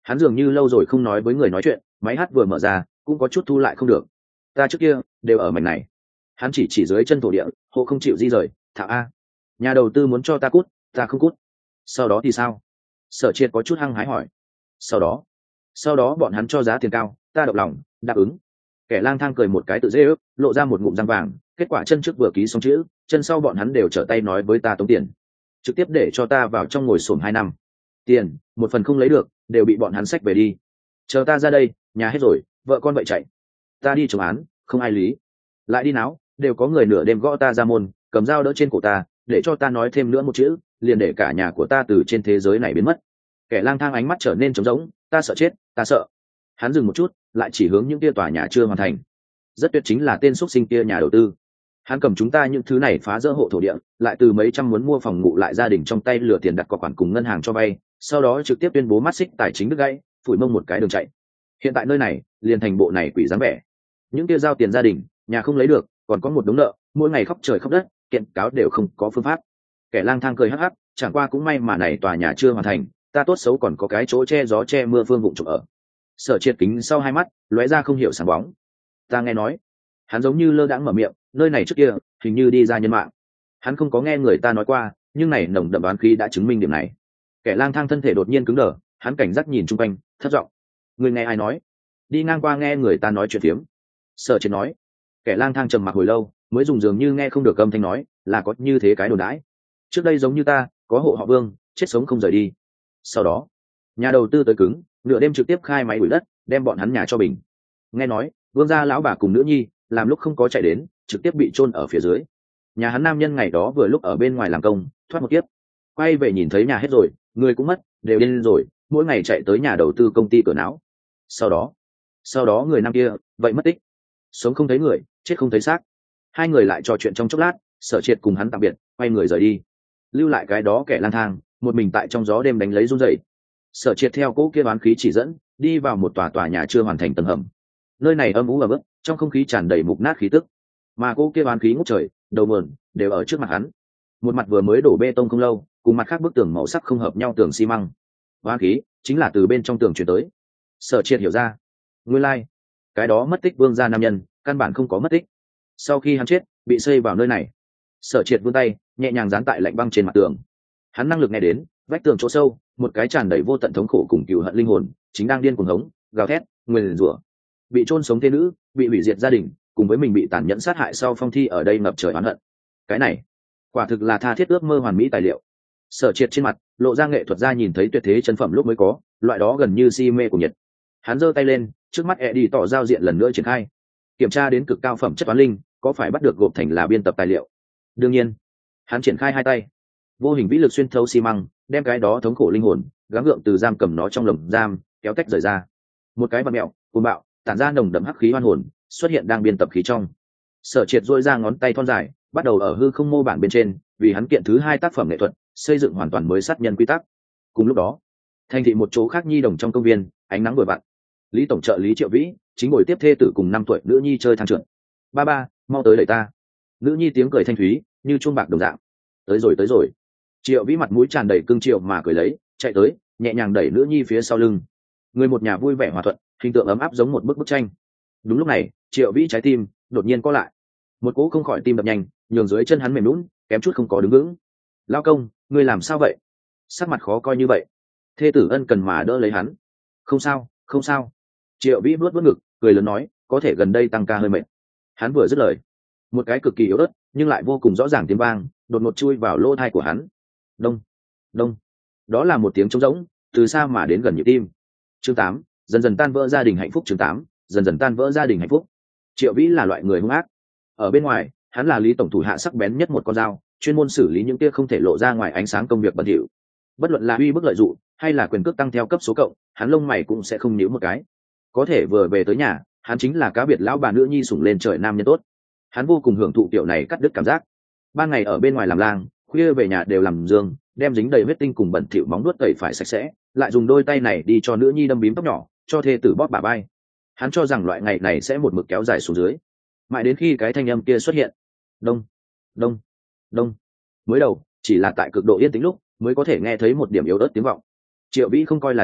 Hắn dường như lâu rồi không nói với người nói chuyện, máy hát vừa mở ra cũng có chút thu lại không được. Ta trước kia đều ở mảnh này. Hắn chỉ chỉ dưới chân thổ địa, hộ không chịu di rời. Thảo a, nhà đầu tư muốn cho ta cút, ta không cút. Sau đó thì sao? Sở Triệt có chút hăng hái hỏi. Sau đó sau đó bọn hắn cho giá tiền cao, ta động lòng đáp ứng. Kẻ lang thang cười một cái tự dễ ước, lộ ra một ngụm răng vàng. Kết quả chân trước vừa ký xong chữ, chân sau bọn hắn đều trở tay nói với ta tống tiền, trực tiếp để cho ta vào trong ngồi xổm hai năm. Tiền một phần không lấy được, đều bị bọn hắn xách về đi. Chờ ta ra đây, nhà hết rồi, vợ con vậy chạy. Ta đi chống án, không ai lý. Lại đi náo, đều có người nửa đêm gõ ta ra môn, cầm dao đỡ trên cổ ta, để cho ta nói thêm nữa một chữ, liền để cả nhà của ta từ trên thế giới này biến mất. Kẻ lang thang ánh mắt trở nên trống rỗng. Ta sợ chết, ta sợ. Hắn dừng một chút, lại chỉ hướng những kia tòa nhà chưa hoàn thành. Rất tuyệt chính là tên xuất sinh kia nhà đầu tư. Hắn cầm chúng ta những thứ này phá rỡ hộ thổ địa, lại từ mấy trăm muốn mua phòng ngủ lại gia đình trong tay lừa tiền đặt cọc khoản cùng ngân hàng cho vay, sau đó trực tiếp tuyên bố mắt xích tài chính đứt gãy, phủi mông một cái đường chạy. Hiện tại nơi này liền thành bộ này quỷ dáng vẻ. Những kia giao tiền gia đình, nhà không lấy được, còn có một đống nợ, mỗi ngày khóc trời khóc đất, kiện cáo đều không có phương pháp. Kẻ lang thang cười hắc hắc, chẳng qua cũng may mà này tòa nhà chưa hoàn thành, ta tốt xấu còn có cái chỗ che gió che mưa phương vụng trộm ở. Sở Triệt kính sau hai mắt lóe ra không hiểu sáng bóng. Ta nghe nói, hắn giống như lơ đãng mở miệng, nơi này trước kia hình như đi ra nhân mạng. Hắn không có nghe người ta nói qua, nhưng này nồng đậm đoán khí đã chứng minh điểm này. Kẻ lang thang thân thể đột nhiên cứng đờ, hắn cảnh giác nhìn chung quanh, thất giọng: người nghe ai nói? Đi ngang qua nghe người ta nói chuyện phiếm. Sở Triệt nói. Kẻ lang thang trầm mặc hồi lâu, mới dùng dường như nghe không được âm thanh nói, là có như thế cái đồn đãi. Trước đây giống như ta, có hộ họ Vương, chết sống không rời đi. Sau đó, nhà đầu tư tới cứng, nửa đêm trực tiếp khai máy đuổi đất, đem bọn hắn nhà cho bình. Nghe nói, Vương gia lão bà cùng nữ nhi, làm lúc không có chạy đến, trực tiếp bị chôn ở phía dưới. Nhà hắn nam nhân ngày đó vừa lúc ở bên ngoài làm công, thoát một kiếp. Quay về nhìn thấy nhà hết rồi, người cũng mất, đều điên rồi, mỗi ngày chạy tới nhà đầu tư công ty cửa não. Sau đó, sau đó người nam kia, vậy mất tích. Sống không thấy người, chết không thấy xác. Hai người lại trò chuyện trong chốc lát, Sở Triệt cùng hắn tạm biệt, quay người rời đi. Lưu lại cái đó kẻ lang thang, một mình tại trong gió đêm đánh lấy run rẩy. Sở Triệt theo cỗ kia đoán khí chỉ dẫn, đi vào một tòa tòa nhà chưa hoàn thành tầng hầm. Nơi này âm u ẩm ướt, trong không khí tràn đầy mục nát khí tức. Mà cỗ kia đoán khí ngút trời, đầu mườn đều ở trước mặt hắn. Một mặt vừa mới đổ bê tông không lâu, cùng mặt khác bức tường màu sắc không hợp nhau tường xi măng. Đoán khí chính là từ bên trong tường truyền tới. Sở Triệt hiểu ra, nguyên lai, like, cái đó mất tích Vương gia nam nhân, căn bản không có mất tích. Sau khi hắn chết, bị xây vào nơi này. Sở Triệt vươn tay, nhẹ nhàng dán tại lạnh băng trên mặt tường. Hắn năng lực nghe đến, vách tường chỗ sâu, một cái tràn đầy vô tận thống khổ cùng cừu hận linh hồn, chính đang điên cuồng hống, gào thét, nguyền rủa. Bị chôn sống thê nữ, bị hủy diệt gia đình, cùng với mình bị tàn nhẫn sát hại sau phong thi ở đây ngập trời oán hận. Cái này, quả thực là tha thiết ước mơ hoàn mỹ tài liệu. Sở Triệt trên mặt lộ ra nghệ thuật gia nhìn thấy tuyệt thế chân phẩm lúc mới có, loại đó gần như si mê của nhiệt. Hắn giơ tay lên, trước mắt e đi tỏ giao diện lần nữa triển khai. Kiểm tra đến cực cao phẩm chất toán linh, có phải bắt được gộp thành là biên tập tài liệu. Đương nhiên, hắn triển khai hai tay, vô hình vĩ lực xuyên thấu xi măng, đem cái đó thống khổ linh hồn gắng gượng từ giam cầm nó trong lồng giam kéo tách rời ra. Một cái vật mẹo cuồng bạo tản ra nồng đậm hắc khí oan hồn xuất hiện đang biên tập khí trong. Sở Triệt dội ra ngón tay thon dài, bắt đầu ở hư không mô bản bên trên, vì hắn kiện thứ hai tác phẩm nghệ thuật xây dựng hoàn toàn mới sát nhân quy tắc. Cùng lúc đó, thành thị một chỗ khác nhi đồng trong công viên, ánh nắng vừa vặn. Lý tổng trợ lý Triệu Vĩ chính ngồi tiếp thê tử cùng năm tuổi nữ nhi chơi thang trượt. Ba ba, mau tới đẩy ta. Nữ nhi tiếng cười thanh thúy như chuông bạc đồng dạng. Tới rồi tới rồi. Triệu Vĩ mặt mũi tràn đầy cưng chiều mà cười lấy, chạy tới, nhẹ nhàng đẩy nữ nhi phía sau lưng. Người một nhà vui vẻ hòa thuận, hình tượng ấm áp giống một bức bức tranh. Đúng lúc này, Triệu Vĩ trái tim đột nhiên co lại, một cỗ không khỏi tim đập nhanh, nhường dưới chân hắn mềm lún, kém chút không có đứng vững. Lao công, ngươi làm sao vậy? Sắc mặt khó coi như vậy. Thê tử ân cần mà đỡ lấy hắn. Không sao, không sao. Triệu Vĩ vuốt vuốt ngực, cười lớn nói, có thể gần đây tăng ca hơi mệt. Hắn vừa dứt lời, một cái cực kỳ yếu ớt nhưng lại vô cùng rõ ràng tiếng vang đột ngột chui vào lỗ tai của hắn. Đông, đông. Đó là một tiếng trống rỗng, từ xa mà đến gần nhịp tim. Chương tám, dần dần tan vỡ gia đình hạnh phúc. Chương tám, dần dần tan vỡ gia đình hạnh phúc. Triệu Vĩ là loại người hung ác. Ở bên ngoài, hắn là Lý tổng thủ hạ sắc bén nhất một con dao, chuyên môn xử lý những kia không thể lộ ra ngoài ánh sáng công việc bẩn thỉu. Bất luận là uy bức lợi dụng, hay là quyền cước tăng theo cấp số cộng, hắn lông mày cũng sẽ không nhíu một cái. Có thể vừa về tới nhà, hắn chính là cá biệt lão bà nữ nhi sủng lên trời nam nhân tốt. Hắn vô cùng hưởng thụ kiểu này cắt đứt cảm giác. Ban ngày ở bên ngoài làm lang, khuya về nhà đều làm giường, đem dính đầy huyết tinh cùng bẩn thỉu móng nuốt tẩy phải sạch sẽ, lại dùng đôi tay này đi cho nữ nhi đâm bím tóc nhỏ, cho thê tử bóp bả vai. Hắn cho rằng loại ngày này sẽ một mực kéo dài xuống dưới, mãi đến khi cái thanh âm kia xuất hiện. Đông, đông, đông. Mới đầu chỉ là tại cực độ yên tĩnh lúc mới có thể nghe thấy một điểm yếu ớt tiếng vọng. Triệu Vĩ không coi là chuyện,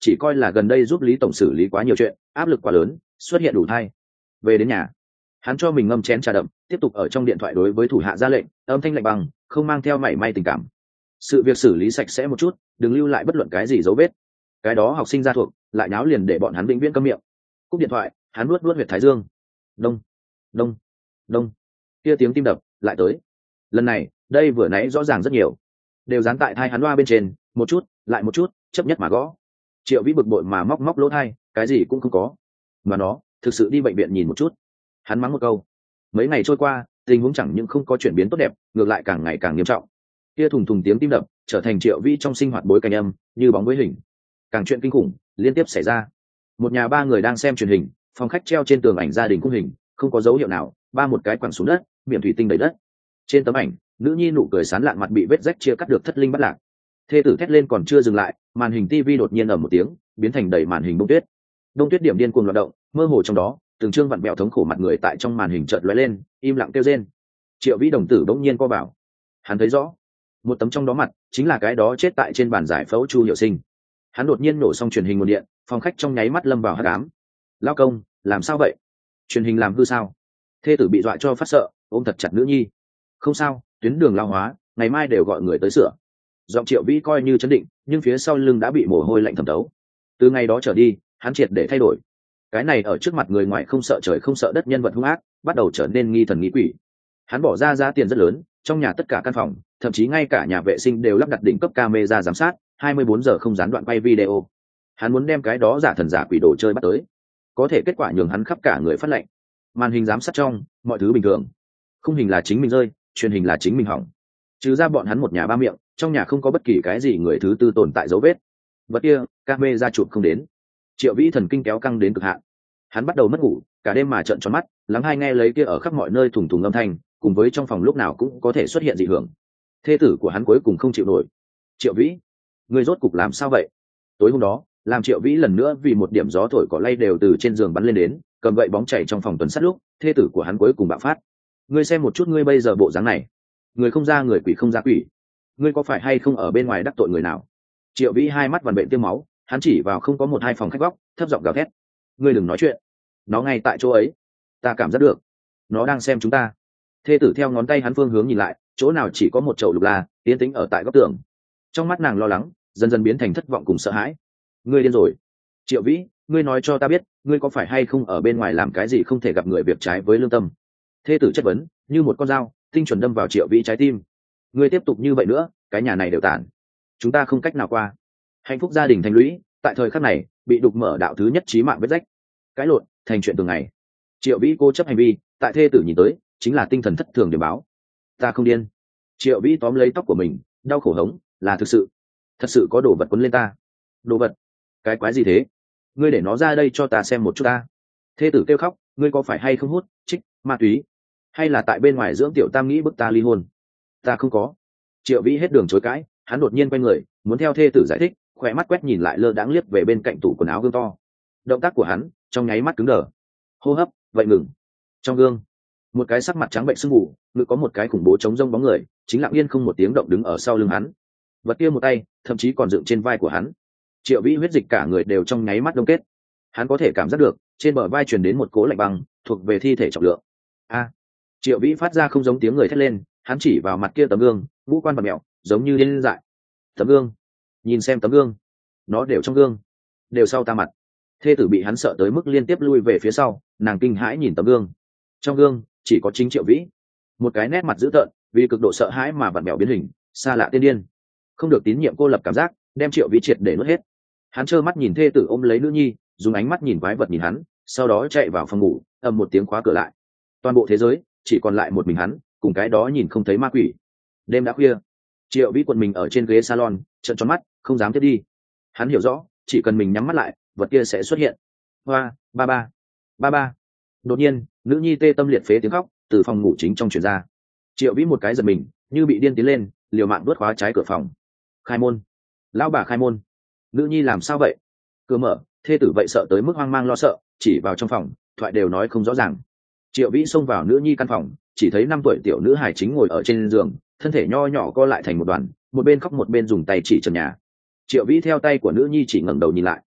chỉ coi là gần đây giúp lý tổng xử lý quá nhiều chuyện, áp lực quá lớn, xuất hiện đủ thai. Về đến nhà, hắn cho mình ngâm chén trà đậm, tiếp tục ở trong điện thoại đối với thủ hạ ra lệnh, âm thanh lạnh bằng, không mang theo mảy may tình cảm. Sự việc xử lý sạch sẽ một chút, đừng lưu lại bất luận cái gì dấu vết. Cái đó học sinh ra thuộc, lại náo liền để bọn hắn vĩnh viễn câm miệng. Cúp điện thoại, hắn nuốt nuốt huyệt thái dương. Đông, đông, đông. Kia tiếng tim đập lại tới. Lần này, đây vừa nãy rõ ràng rất nhiều, đều dán tại thai hắn loa bên trên, một chút, lại một chút, chấp nhất mà gõ. Triệu Vĩ bực bội mà móc móc lỗ thai, cái gì cũng không có. Mà nó, thực sự đi bệnh viện nhìn một chút. Hắn mắng một câu. Mấy ngày trôi qua, tình huống chẳng những không có chuyển biến tốt đẹp, ngược lại càng ngày càng nghiêm trọng. Kia thùng thùng tiếng tim đập trở thành Triệu Vĩ trong sinh hoạt bối cảnh âm, như bóng với hình. Càng chuyện kinh khủng liên tiếp xảy ra. Một nhà ba người đang xem truyền hình, phòng khách treo trên tường ảnh gia đình khung hình, không có dấu hiệu nào, ba một cái quẳng xuống đất, miệng thủy tinh đầy đất. Trên tấm ảnh, nữ nhi nụ cười sán lạn mặt bị vết rách chia cắt được thất linh bất lạc. Thê tử thét lên còn chưa dừng lại, màn hình tivi đột nhiên ầm một tiếng, biến thành đầy màn hình bông tuyết. Đông tuyết điểm điên cuồng loạn động, mơ hồ trong đó, từng trương vặn bẹo thống khổ mặt người tại trong màn hình chợt lóe lên, im lặng kêu rên. Triệu Vĩ đồng tử bỗng nhiên co vào. Hắn thấy rõ, một tấm trong đó mặt chính là cái đó chết tại trên bàn giải phẫu Chu Hiệu Sinh. Hắn đột nhiên nổ xong truyền hình nguồn điện, phòng khách trong nháy mắt lâm vào hắc ám. Lao công, làm sao vậy? Truyền hình làm hư sao? Thê tử bị dọa cho phát sợ, ôm thật chặt nữ nhi. Không sao, tuyến đường lao hóa, ngày mai đều gọi người tới sửa. Giọng Triệu Vĩ coi như chấn định, nhưng phía sau lưng đã bị mồ hôi lạnh thấm thấu. Từ ngày đó trở đi, hắn triệt để thay đổi. Cái này ở trước mặt người ngoài không sợ trời không sợ đất nhân vật hung ác, bắt đầu trở nên nghi thần nghi quỷ. Hắn bỏ ra giá tiền rất lớn, trong nhà tất cả căn phòng, thậm chí ngay cả nhà vệ sinh đều lắp đặt đỉnh cấp camera giám sát, hai mươi bốn giờ không gián đoạn quay video. Hắn muốn đem cái đó giả thần giả quỷ đồ chơi bắt tới, có thể kết quả nhường hắn khắp cả người phát lệnh. Màn hình giám sát trong, mọi thứ bình thường. Khung hình là chính mình rơi, truyền hình là chính mình hỏng. Trừ ra bọn hắn một nhà ba miệng, trong nhà không có bất kỳ cái gì người thứ tư tồn tại dấu vết. Vật kia, camera chụp không đến. Triệu Vĩ thần kinh kéo căng đến cực hạn. Hắn bắt đầu mất ngủ, cả đêm mà trợn tròn mắt, lắng hay nghe lấy kia ở khắp mọi nơi thủng thủng âm thanh, cùng với trong phòng lúc nào cũng có thể xuất hiện dị hưởng. Thê tử của hắn cuối cùng không chịu nổi. Triệu Vĩ, ngươi rốt cục làm sao vậy? Tối hôm đó, làm Triệu Vĩ lần nữa vì một điểm gió thổi cỏ lay đều từ trên giường bắn lên đến, cầm gậy bóng chảy trong phòng tuần sát lúc, thê tử của hắn cuối cùng bạo phát. Ngươi xem một chút ngươi bây giờ bộ dáng này, người không ra người, quỷ không ra quỷ, ngươi có phải hay không ở bên ngoài đắc tội người nào? Triệu Vĩ hai mắt vằn bệnh tiêm máu, hắn chỉ vào không có một hai phòng khách góc, thấp giọng gào thét. Ngươi đừng nói chuyện, nó ngay tại chỗ ấy, ta cảm giác được, nó đang xem chúng ta. Thê tử theo ngón tay hắn phương hướng nhìn lại, chỗ nào chỉ có một chậu lục la, yên tĩnh ở tại góc tường. Trong mắt nàng lo lắng, dần dần biến thành thất vọng cùng sợ hãi. Ngươi điên rồi, Triệu Vĩ, ngươi nói cho ta biết, ngươi có phải hay không ở bên ngoài làm cái gì không thể gặp người việc trái với lương tâm? Thê tử chất vấn, như một con dao, tinh chuẩn đâm vào Triệu Vĩ trái tim. Ngươi tiếp tục như vậy nữa, cái nhà này đều tàn, chúng ta không cách nào qua. Hạnh phúc gia đình thành lũy, tại thời khắc này bị đục mở đạo thứ nhất chí mạng vết rách. Cái lộn thành chuyện thường ngày. Triệu Vĩ cố chấp hành vi, tại thê tử nhìn tới chính là tinh thần thất thường để báo. Ta không điên. Triệu Vĩ tóm lấy tóc của mình, đau khổ hống, là thực sự, thật sự có đồ vật quấn lên ta. Đồ vật? Cái quái gì thế? Ngươi để nó ra đây cho ta xem một chút ta. Thê tử kêu khóc, ngươi có phải hay không hút trích ma túy, hay là tại bên ngoài dưỡng tiểu tam nghĩ bức ta ly hôn? Ta không có. Triệu Vĩ hết đường chối cãi, hắn đột nhiên quay người, muốn theo thê tử giải thích, khỏe mắt quét nhìn lại lơ đãng liếc về bên cạnh tủ quần áo gương to. Động tác của hắn trong nháy mắt cứng đờ, hô hấp vậy ngừng. Trong gương, một cái sắc mặt trắng bệnh sưng mù, ngực có một cái khủng bố chống rông bóng người, chính lặng yên không một tiếng động đứng ở sau lưng hắn. Vật kia một tay, thậm chí còn dựng trên vai của hắn. Triệu Vĩ huyết dịch cả người đều trong nháy mắt đông kết. Hắn có thể cảm giác được, trên bờ vai truyền đến một cỗ lạnh băng, thuộc về thi thể trọng lượng. A! Triệu Vĩ phát ra không giống tiếng người thét lên, hắn chỉ vào mặt kia tấm gương, ngũ quan bặm mèo, giống như điên dại. Tấm gương, nhìn xem tấm gương, nó đều trong gương, đều sau ta mặt. Thê tử bị hắn sợ tới mức liên tiếp lui về phía sau, nàng kinh hãi nhìn tấm gương. Trong gương chỉ có chính Triệu Vĩ, một cái nét mặt dữ tợn, vì cực độ sợ hãi mà vặn mèo biến hình, xa lạ tiên điên, không được tín nhiệm cô lập cảm giác, đem Triệu Vĩ triệt để nuốt hết. Hắn trơ mắt nhìn thê tử ôm lấy nữ nhi, dùng ánh mắt nhìn quái vật nhìn hắn, sau đó chạy vào phòng ngủ, ầm một tiếng khóa cửa lại. Toàn bộ thế giới chỉ còn lại một mình hắn, cùng cái đó nhìn không thấy ma quỷ. Đêm đã khuya, Triệu Vĩ quần mình ở trên ghế salon, trợn tròn mắt, không dám tiếp đi. Hắn hiểu rõ, chỉ cần mình nhắm mắt lại, vật kia sẽ xuất hiện. Hoa, ba ba, ba ba. Đột nhiên, nữ nhi tê tâm liệt phế tiếng khóc từ phòng ngủ chính trong truyền ra. Triệu Vĩ một cái giật mình, như bị điên tiến lên, liều mạng đuốt khóa trái cửa phòng. Khai môn, lão bà khai môn. Nữ nhi làm sao vậy? Cửa mở, thê tử vậy sợ tới mức hoang mang lo sợ, chỉ vào trong phòng, thoại đều nói không rõ ràng. Triệu Vĩ xông vào nữ nhi căn phòng, chỉ thấy năm tuổi tiểu nữ hài chính ngồi ở trên giường, thân thể nho nhỏ co lại thành một đoàn, một bên khóc một bên dùng tay chỉ trần nhà. Triệu Vĩ theo tay của nữ nhi chỉ ngẩng đầu nhìn lại,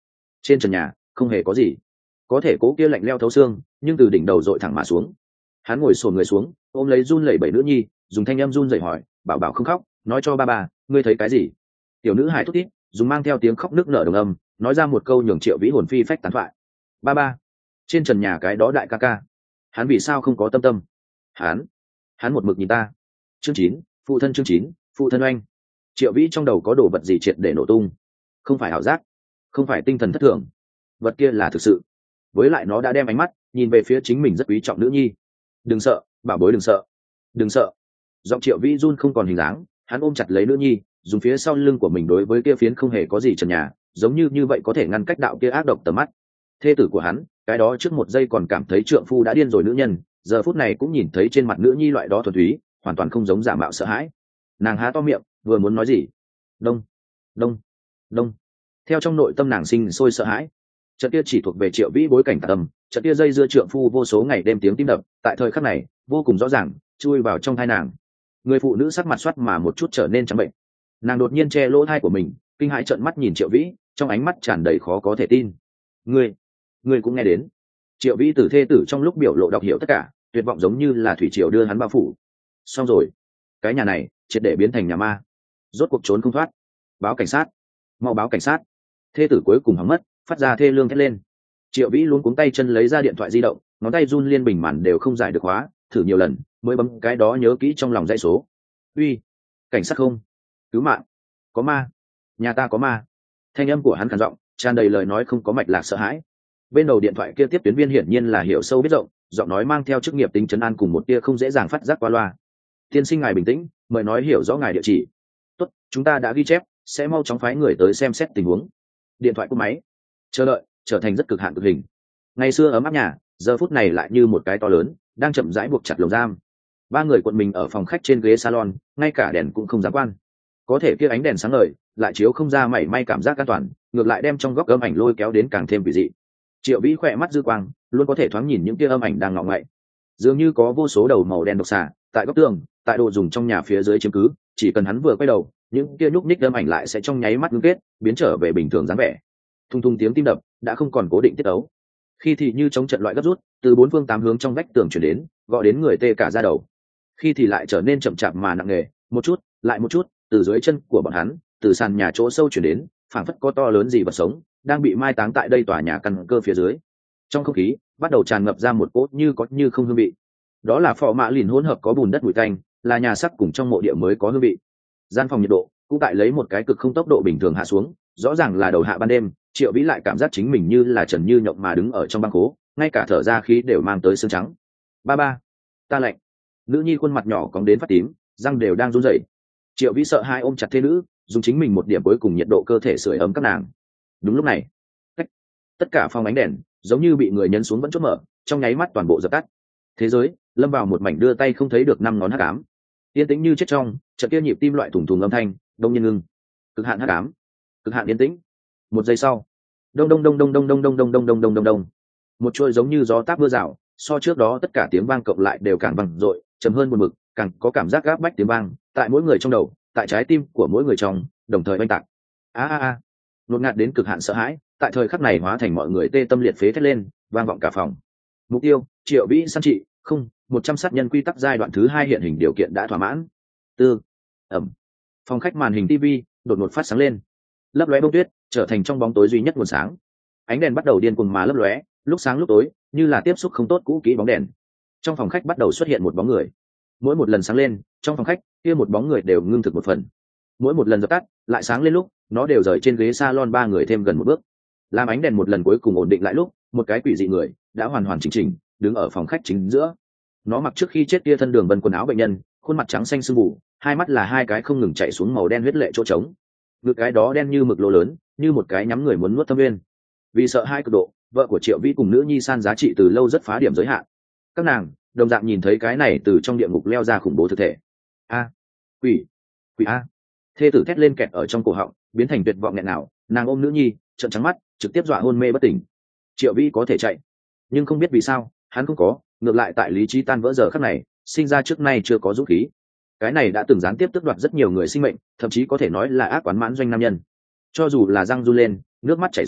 Trên trần nhà không hề có gì, có thể cố kia lạnh leo thấu xương, nhưng từ đỉnh đầu dội thẳng mà xuống. Hắn ngồi sồn người xuống, ôm lấy run lẩy bẩy nữ nhi, dùng thanh âm run rẩy hỏi, bảo bảo không khóc, nói cho ba bà, ngươi thấy cái gì? Tiểu nữ hài thút thít, dùng mang theo tiếng khóc nức nở đồng âm, nói ra một câu nhường Triệu Vĩ hồn phi phách tán thoại. Ba ba, trên trần nhà cái đó đại ca ca, hắn vì sao không có tâm tâm? Hắn, hắn một mực nhìn ta. Chương chín, phụ thân chương chín, phụ thân oanh. Triệu Vĩ trong đầu có đồ vật gì triệt để nổ tung, không phải ảo giác, không phải tinh thần thất thường, vật kia là thực sự. Với lại nó đã đem ánh mắt nhìn về phía chính mình rất quý trọng nữ nhi. Đừng sợ, bảo bối đừng sợ, đừng sợ. Giọng Triệu Vĩ run không còn hình dáng, hắn ôm chặt lấy nữ nhi, dùng phía sau lưng của mình đối với kia phiến không hề có gì trần nhà, giống như như vậy có thể ngăn cách đạo kia ác độc tầm mắt. Thê tử của hắn, cái đó trước một giây còn cảm thấy trượng phu đã điên rồi nữ nhân, giờ phút này cũng nhìn thấy trên mặt nữ nhi loại đó thuần túy, hoàn toàn không giống giả mạo sợ hãi. Nàng há to miệng, vừa muốn nói gì, đông, đông, đông. Theo trong nội tâm nàng sinh sôi sợ hãi. Trận kia chỉ thuộc về Triệu Vĩ bối cảnh tạc tâm, trận kia dây dưa trượng phu vô số ngày đêm tiếng tim đập, tại thời khắc này vô cùng rõ ràng chui vào trong thai nàng. Người phụ nữ sắc mặt xoắt mà một chút trở nên trắng bệnh. Nàng đột nhiên che lỗ thai của mình, kinh hãi trợn mắt nhìn Triệu Vĩ, trong ánh mắt tràn đầy khó có thể tin. Ngươi, ngươi cũng nghe đến? Triệu Vĩ từ thê tử trong lúc biểu lộ đọc hiểu tất cả, tuyệt vọng giống như là thủy triều đưa hắn bao phủ. Xong rồi, cái nhà này triệt để biến thành nhà ma, rốt cuộc trốn không thoát. Báo cảnh sát, mau báo cảnh sát. Thê tử cuối cùng hỏng mất, phát ra thê lương thét lên. Triệu Vĩ luống cuống tay chân lấy ra điện thoại di động, ngón tay run liên bình màn đều không giải được khóa, thử nhiều lần mới bấm cái đó nhớ kỹ trong lòng dãy số. Uy, cảnh sát không? Cứu mạng, có ma, nhà ta có ma. Thanh âm của hắn khàn giọng, tràn đầy lời nói không có mạch lạc sợ hãi. Bên đầu điện thoại kia tiếp tuyến viên hiển nhiên là hiểu sâu biết rộng, giọng nói mang theo chức nghiệp tính trấn an cùng một tia không dễ dàng phát giác qua loa. Tiên sinh ngài bình tĩnh, mời nói hiểu rõ ngài địa chỉ. Tốt, chúng ta đã ghi chép, sẽ mau chóng phái người tới xem xét tình huống. Điện thoại cúp máy. Chờ đợi trở thành rất cực hạn cực hình. Ngày xưa ấm áp nhà, giờ phút này lại như một cái to lớn đang chậm rãi buộc chặt lồng giam. Ba người cuộn mình ở phòng khách trên ghế salon, ngay cả đèn cũng không dám quan. Có thể kia ánh đèn sáng ngời lại chiếu không ra mảy may cảm giác an toàn, ngược lại đem trong góc âm ảnh lôi kéo đến càng thêm kỳ dị. Triệu Vĩ khỏe mắt dư quang, luôn có thể thoáng nhìn những kia âm ảnh đang ngọ ngậy, dường như có vô số đầu màu đen độc xà tại góc tường, tại đồ dùng trong nhà phía dưới chiếm cứ. Chỉ cần hắn vừa quay đầu, những kia nhúc nhích âm ảnh lại sẽ trong nháy mắt ngưng kết, biến trở về bình thường dáng vẻ. Thung thung tiếng tim đập đã không còn cố định tiết ấu, khi thì như chống trận loại gấp rút từ bốn phương tám hướng trong vách tường chuyển đến, gọi đến người tê cả da đầu. Khi thì lại trở nên chậm chạp mà nặng nề, một chút lại một chút từ dưới chân của bọn hắn, từ sàn nhà chỗ sâu chuyển đến, phảng phất có to lớn gì vật sống đang bị mai táng tại đây tòa nhà căn cơ phía dưới. Trong không khí bắt đầu tràn ngập ra một cốt như có như không hương vị. Đó là phò mạ lìn hỗn hợp có bùn đất bụi tanh, là nhà sắc cùng trong mộ địa mới có hương vị. Gian phòng nhiệt độ cũng tại lấy một cái cực không tốc độ bình thường hạ xuống, rõ ràng là đầu hạ ban đêm. Triệu Vĩ lại cảm giác chính mình như là trần như nhộng mà đứng ở trong băng khố, ngay cả thở ra khí đều mang tới xương trắng. Ba ba, ta lạnh. Nữ nhi khuôn mặt nhỏ cong đến phát tím, răng đều đang run rẩy. Triệu Vĩ sợ hai ôm chặt thê nữ, dùng chính mình một điểm cuối cùng nhiệt độ cơ thể sưởi ấm các nàng. Đúng lúc này, cách tất cả phòng ánh đèn giống như bị người nhấn xuống vẫn chốt mở, trong nháy mắt toàn bộ dập tắt. Thế giới lâm vào một mảnh đưa tay không thấy được năm ngón hắc ám, yên tĩnh như chết trong trận kia nhịp tim loại thủng thủng âm thanh đông nhiên ngưng. Cực hạn hắc ám, cực hạn yên tĩnh. Một giây sau, đông đông đông đông đông đông đông đông đông đông đông đông đông, một chuỗi giống như gió táp mưa rào, so trước đó tất cả tiếng vang cộng lại đều càng vang dội, trầm hơn một mực, càng có cảm giác gáp bách tiếng vang tại mỗi người trong đầu, tại trái tim của mỗi người trong đồng thời oanh tạc. A a a, ngột ngạt đến cực hạn sợ hãi, tại thời khắc này hóa thành mọi người tê tâm liệt phế thét lên, vang vọng cả phòng. Mục tiêu Triệu Vĩ săn trị không một trăm sát nhân quy tắc giai đoạn thứ hai hiện hình điều kiện đã thỏa mãn. Tư ẩm, phòng khách màn hình tivi đột ngột phát sáng lên, lấp lóe bông tuyết trở thành trong bóng tối duy nhất nguồn sáng. Ánh đèn bắt đầu điên cuồng mà lấp lóe, lúc sáng lúc tối, như là tiếp xúc không tốt cũ kỹ bóng đèn. Trong phòng khách bắt đầu xuất hiện một bóng người, mỗi một lần sáng lên, trong phòng khách kia một bóng người đều ngưng thực một phần. Mỗi một lần dập tắt lại sáng lên lúc, nó đều rời trên ghế salon ba người thêm gần một bước. Làm ánh đèn một lần cuối cùng ổn định lại lúc, một cái quỷ dị người đã hoàn hoàn chỉnh chỉnh đứng ở phòng khách chính giữa. Nó mặc trước khi chết kia thân đường vân quần áo bệnh nhân, khuôn mặt trắng xanh sưng mù, hai mắt là hai cái không ngừng chảy xuống màu đen huyết lệ chỗ trống. Ngực cái đó đen như mực lỗ lớn, như một cái nhắm người muốn nuốt thâm viên. Vì sợ hai cực độ, vợ của Triệu Vĩ cùng nữ nhi san giá trị từ lâu rất phá điểm giới hạn. Các nàng đồng dạng nhìn thấy cái này từ trong địa ngục leo ra khủng bố thực thể. A, quỷ, quỷ a! Thê tử thét lên kẹt ở trong cổ họng, biến thành tuyệt vọng nghẹn nào. Nàng ôm nữ nhi, trợn trắng mắt, trực tiếp dọa hôn mê bất tỉnh. Triệu Vĩ có thể chạy, nhưng không biết vì sao hắn không có, ngược lại tại lý trí tan vỡ giờ khắc này, sinh ra trước nay chưa có dũng khí. Cái này đã từng gián tiếp tước đoạt rất nhiều người sinh mệnh, thậm chí có thể nói là ác quán mãn doanh nam nhân. Cho dù là răng run lên, nước mắt chảy ròng,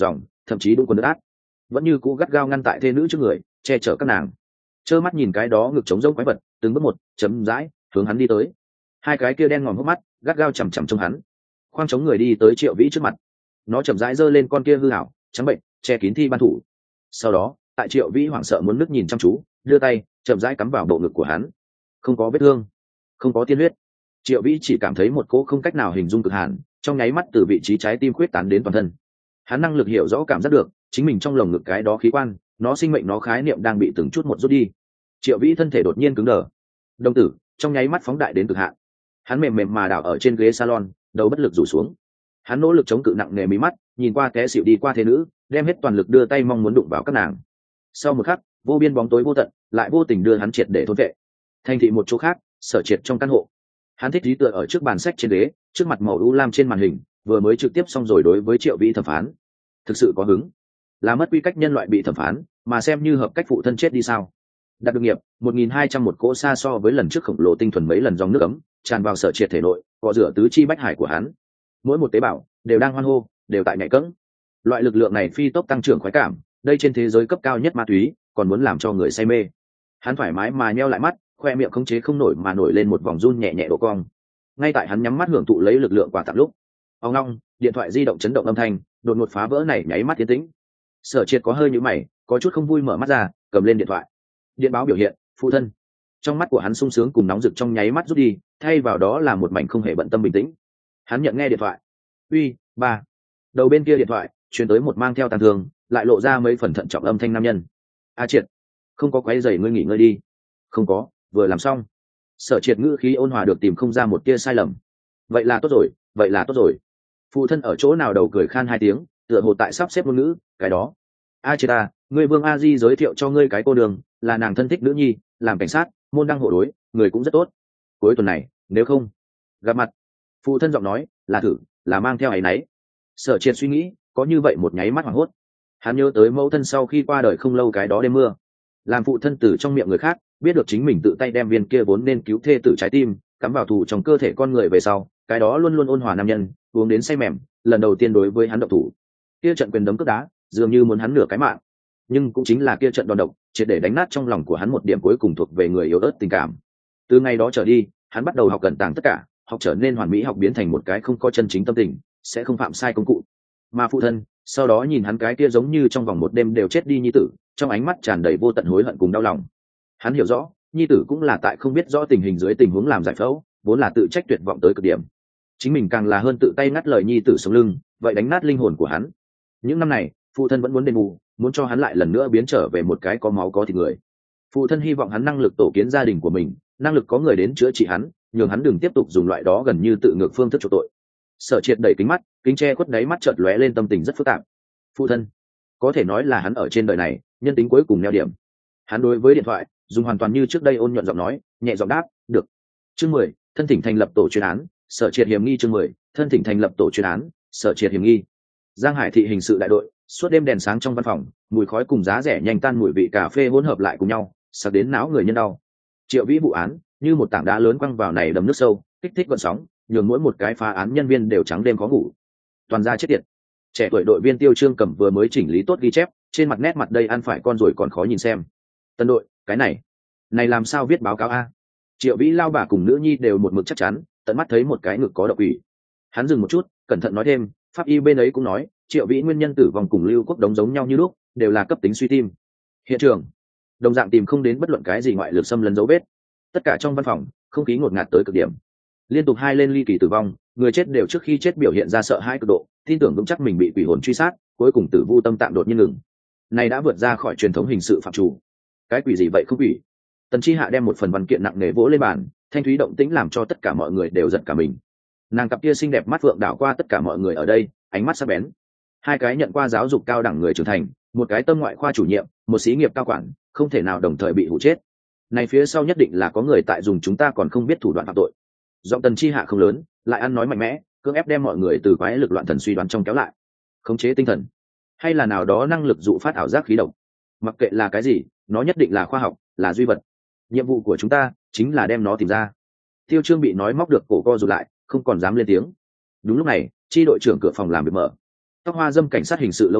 thậm chí đúng quần nước át vẫn như cũ gắt gao ngăn tại thê nữ trước người che chở các nàng, trơ mắt nhìn cái đó ngực trống rỗng quái vật từng bước một chấm dãi hướng hắn đi tới. Hai cái kia đen ngòm hốc mắt gắt gao chằm chằm trong hắn, khoang chống người đi tới Triệu Vĩ trước mặt. Nó chậm rãi giơ lên con kia hư hảo trắng bệnh che kín thi ban thủ, sau đó tại Triệu Vĩ hoảng sợ muốn nước nhìn chăm chú đưa tay chậm rãi cắm vào bộ ngực của hắn. Không có vết thương, không có tiên huyết, Triệu Vĩ chỉ cảm thấy một cỗ không cách nào hình dung cực hàn trong nháy mắt từ vị trí trái tim khuyết tán đến toàn thân. Hắn năng lực hiểu rõ cảm giác được chính mình trong lồng ngực cái đó khí quan, nó sinh mệnh, nó khái niệm đang bị từng chút một rút đi. Triệu Vĩ thân thể đột nhiên cứng đờ, đồng tử trong nháy mắt phóng đại đến cực hạn. Hắn mềm mềm mà đảo ở trên ghế salon, đầu bất lực rủ xuống. Hắn nỗ lực chống cự nặng nề mí mắt, nhìn qua té xỉu đi qua thế nữ, đem hết toàn lực đưa tay mong muốn đụng vào các nàng. Sau một khắc, vô biên bóng tối vô tận lại vô tình đưa hắn triệt để thôn vệ. Thành thị một chỗ khác, Sở Triệt trong căn hộ, hắn thích trí tựa ở trước bàn sách trên ghế, trước mặt màu u lam trên màn hình vừa mới trực tiếp xong rồi đối với Triệu Vĩ thẩm phán. Thực sự có hứng, là mất quy cách nhân loại bị thẩm phán mà xem như hợp cách phụ thân chết đi sao? Đạt được nghiệp một nghìn hai trăm một cỗ xa so với lần trước khổng lồ tinh thuần mấy lần dòng nước ấm tràn vào Sở Triệt thể nội, cọ rửa tứ chi bách hải của hắn. Mỗi một tế bào đều đang hoan hô, đều tại nhảy cẫng. Loại lực lượng này phi tốc tăng trưởng khoái cảm, đây trên thế giới cấp cao nhất ma túy, còn muốn làm cho người say mê. Hắn thoải mái mà nheo lại mắt, khoe miệng khống chế không nổi mà nổi lên một vòng run nhẹ nhẹ độ cong. Ngay tại hắn nhắm mắt hưởng thụ lấy lực lượng quả tặng lúc, ông long điện thoại di động chấn động âm thanh đột ngột phá vỡ này nháy mắt tiến tĩnh. Sở Triệt có hơi nhíu mày, có chút không vui mở mắt ra, cầm lên điện thoại. Điện báo biểu hiện phụ thân. Trong mắt của hắn sung sướng cùng nóng rực trong nháy mắt rút đi, thay vào đó là một mảnh không hề bận tâm bình tĩnh. Hắn nhận nghe điện thoại. Uy, ba. Đầu bên kia điện thoại truyền tới một mang theo tàn thương lại lộ ra mấy phần thận trọng âm thanh nam nhân. A Triệt, không có quấy rầy ngươi nghỉ ngơi đi. Không có, vừa làm xong. Sở Triệt ngữ khí ôn hòa được tìm không ra một tia sai lầm. Vậy là tốt rồi, vậy là tốt rồi. Phụ thân ở chỗ nào đầu cười khan hai tiếng, tựa hồ tại sắp xếp ngôn ngữ, cái đó. A Triệt à, ngươi Vương A Di giới thiệu cho ngươi cái cô đường, là nàng thân thích nữ nhi, làm cảnh sát, môn đăng hộ đối, người cũng rất tốt. Cuối tuần này, nếu không gặp mặt. Phụ thân giọng nói là thử, là mang theo áy náy. Sở Triệt suy nghĩ, có như vậy một nháy mắt hoảng hốt. Hắn nhớ tới mẫu thân sau khi qua đời không lâu cái đó đêm mưa, làm phụ thân từ trong miệng người khác biết được chính mình tự tay đem viên kia vốn nên cứu thê tử trái tim cắm vào thù trong cơ thể con người về sau, cái đó luôn luôn ôn hòa nam nhân uống đến say mềm, lần đầu tiên đối với hắn động thủ. Kia trận quyền đấm cước đá dường như muốn hắn nửa cái mạng, nhưng cũng chính là kia trận đòn độc triệt để đánh nát trong lòng của hắn một điểm cuối cùng thuộc về người yếu ớt tình cảm. Từ ngày đó trở đi, hắn bắt đầu học cẩn tàng tất cả, học trở nên hoàn mỹ, học biến thành một cái không có chân chính tâm tình, sẽ không phạm sai công cụ. Mà phụ thân sau đó nhìn hắn cái kia giống như trong vòng một đêm đều chết đi nhi tử, trong ánh mắt tràn đầy vô tận hối hận cùng đau lòng. Hắn hiểu rõ nhi tử cũng là tại không biết rõ tình hình dưới tình huống làm giải phẫu, vốn là tự trách tuyệt vọng tới cực điểm. Chính mình càng là hơn tự tay ngắt lời nhi tử sống lưng, vậy đánh nát linh hồn của hắn. Những năm này phụ thân vẫn muốn đền bù, muốn cho hắn lại lần nữa biến trở về một cái có máu có thịt người. Phụ thân hy vọng hắn năng lực tổ kiến gia đình của mình, năng lực có người đến chữa trị hắn, nhường hắn đừng tiếp tục dùng loại đó gần như tự ngược phương thức chuộc tội. Sở Triệt đẩy kính mắt, kính che khuất đáy mắt chợt lóe lên tâm tình rất phức tạp. Phụ thân có thể nói là hắn ở trên đời này nhân tính cuối cùng neo điểm. Hắn đối với điện thoại dùng hoàn toàn như trước đây ôn nhuận giọng nói, nhẹ giọng đáp được. Chương mười, thân thỉnh thành lập tổ chuyên án, Sở Triệt hiểm nghi. Chương mười, thân thỉnh thành lập tổ chuyên án, Sở Triệt hiểm nghi. Giang Hải thị hình sự đại đội, suốt đêm đèn sáng trong văn phòng, mùi khói cùng giá rẻ nhanh tan mùi vị cà phê hỗn hợp lại cùng nhau, sặc đến não người nhân đau. Triệu Vĩ vụ án như một tảng đá lớn quăng vào này đầm nước sâu, kích thích gợn sóng, nhường mỗi một cái phá án nhân viên đều trắng đêm khó ngủ. Toàn ra chết tiệt. Trẻ tuổi đội viên Tiêu Trương Cẩm vừa mới chỉnh lý tốt ghi chép, trên mặt nét mặt đây ăn phải con rồi còn khó nhìn xem. Tân đội, cái này, này làm sao viết báo cáo a? Triệu Vĩ lao bà cùng nữ nhi đều một mực chắc chắn, tận mắt thấy một cái ngực có độc ủy. Hắn dừng một chút, cẩn thận nói thêm, pháp y bên ấy cũng nói, Triệu Vĩ nguyên nhân tử vong cùng Lưu Quốc Đống giống nhau như lúc, đều là cấp tính suy tim. Hiện trường, đồng dạng tìm không đến bất luận cái gì ngoại lực xâm lấn dấu vết. Tất cả trong văn phòng, không khí ngột ngạt tới cực điểm. Liên tục hai lên ly kỳ tử vong, người chết đều trước khi chết biểu hiện ra sợ hãi cực độ, tin tưởng vững chắc mình bị quỷ hồn truy sát, cuối cùng tử vu tâm tạm đột nhiên ngừng. Này đã vượt ra khỏi truyền thống hình sự phạm chủ. Cái quỷ gì vậy không quỷ? Tần Chi Hạ đem một phần văn kiện nặng nề vỗ lên bàn, thanh thúy động tĩnh làm cho tất cả mọi người đều giật cả mình. Nàng cặp kia xinh đẹp mắt phượng đảo qua tất cả mọi người ở đây, ánh mắt sắc bén. Hai cái nhận qua giáo dục cao đẳng người trưởng thành, một cái tâm ngoại khoa chủ nhiệm, một sĩ nghiệp cao quản, không thể nào đồng thời bị hụ chết. Này phía sau nhất định là có người tại dùng chúng ta còn không biết thủ đoạn phạm tội. Giọng Tần Chi Hạ không lớn, lại ăn nói mạnh mẽ, cưỡng ép đem mọi người từ quái lực loạn thần suy đoán trong kéo lại. Khống chế tinh thần, hay là nào đó năng lực dụ phát ảo giác khí độc. Mặc kệ là cái gì, nó nhất định là khoa học, là duy vật. Nhiệm vụ của chúng ta chính là đem nó tìm ra. Tiêu Trương bị nói móc được cổ co rụt lại, không còn dám lên tiếng. Đúng lúc này, chi đội trưởng cửa phòng làm việc mở. Tóc hoa dâm cảnh sát hình sự lâu năm,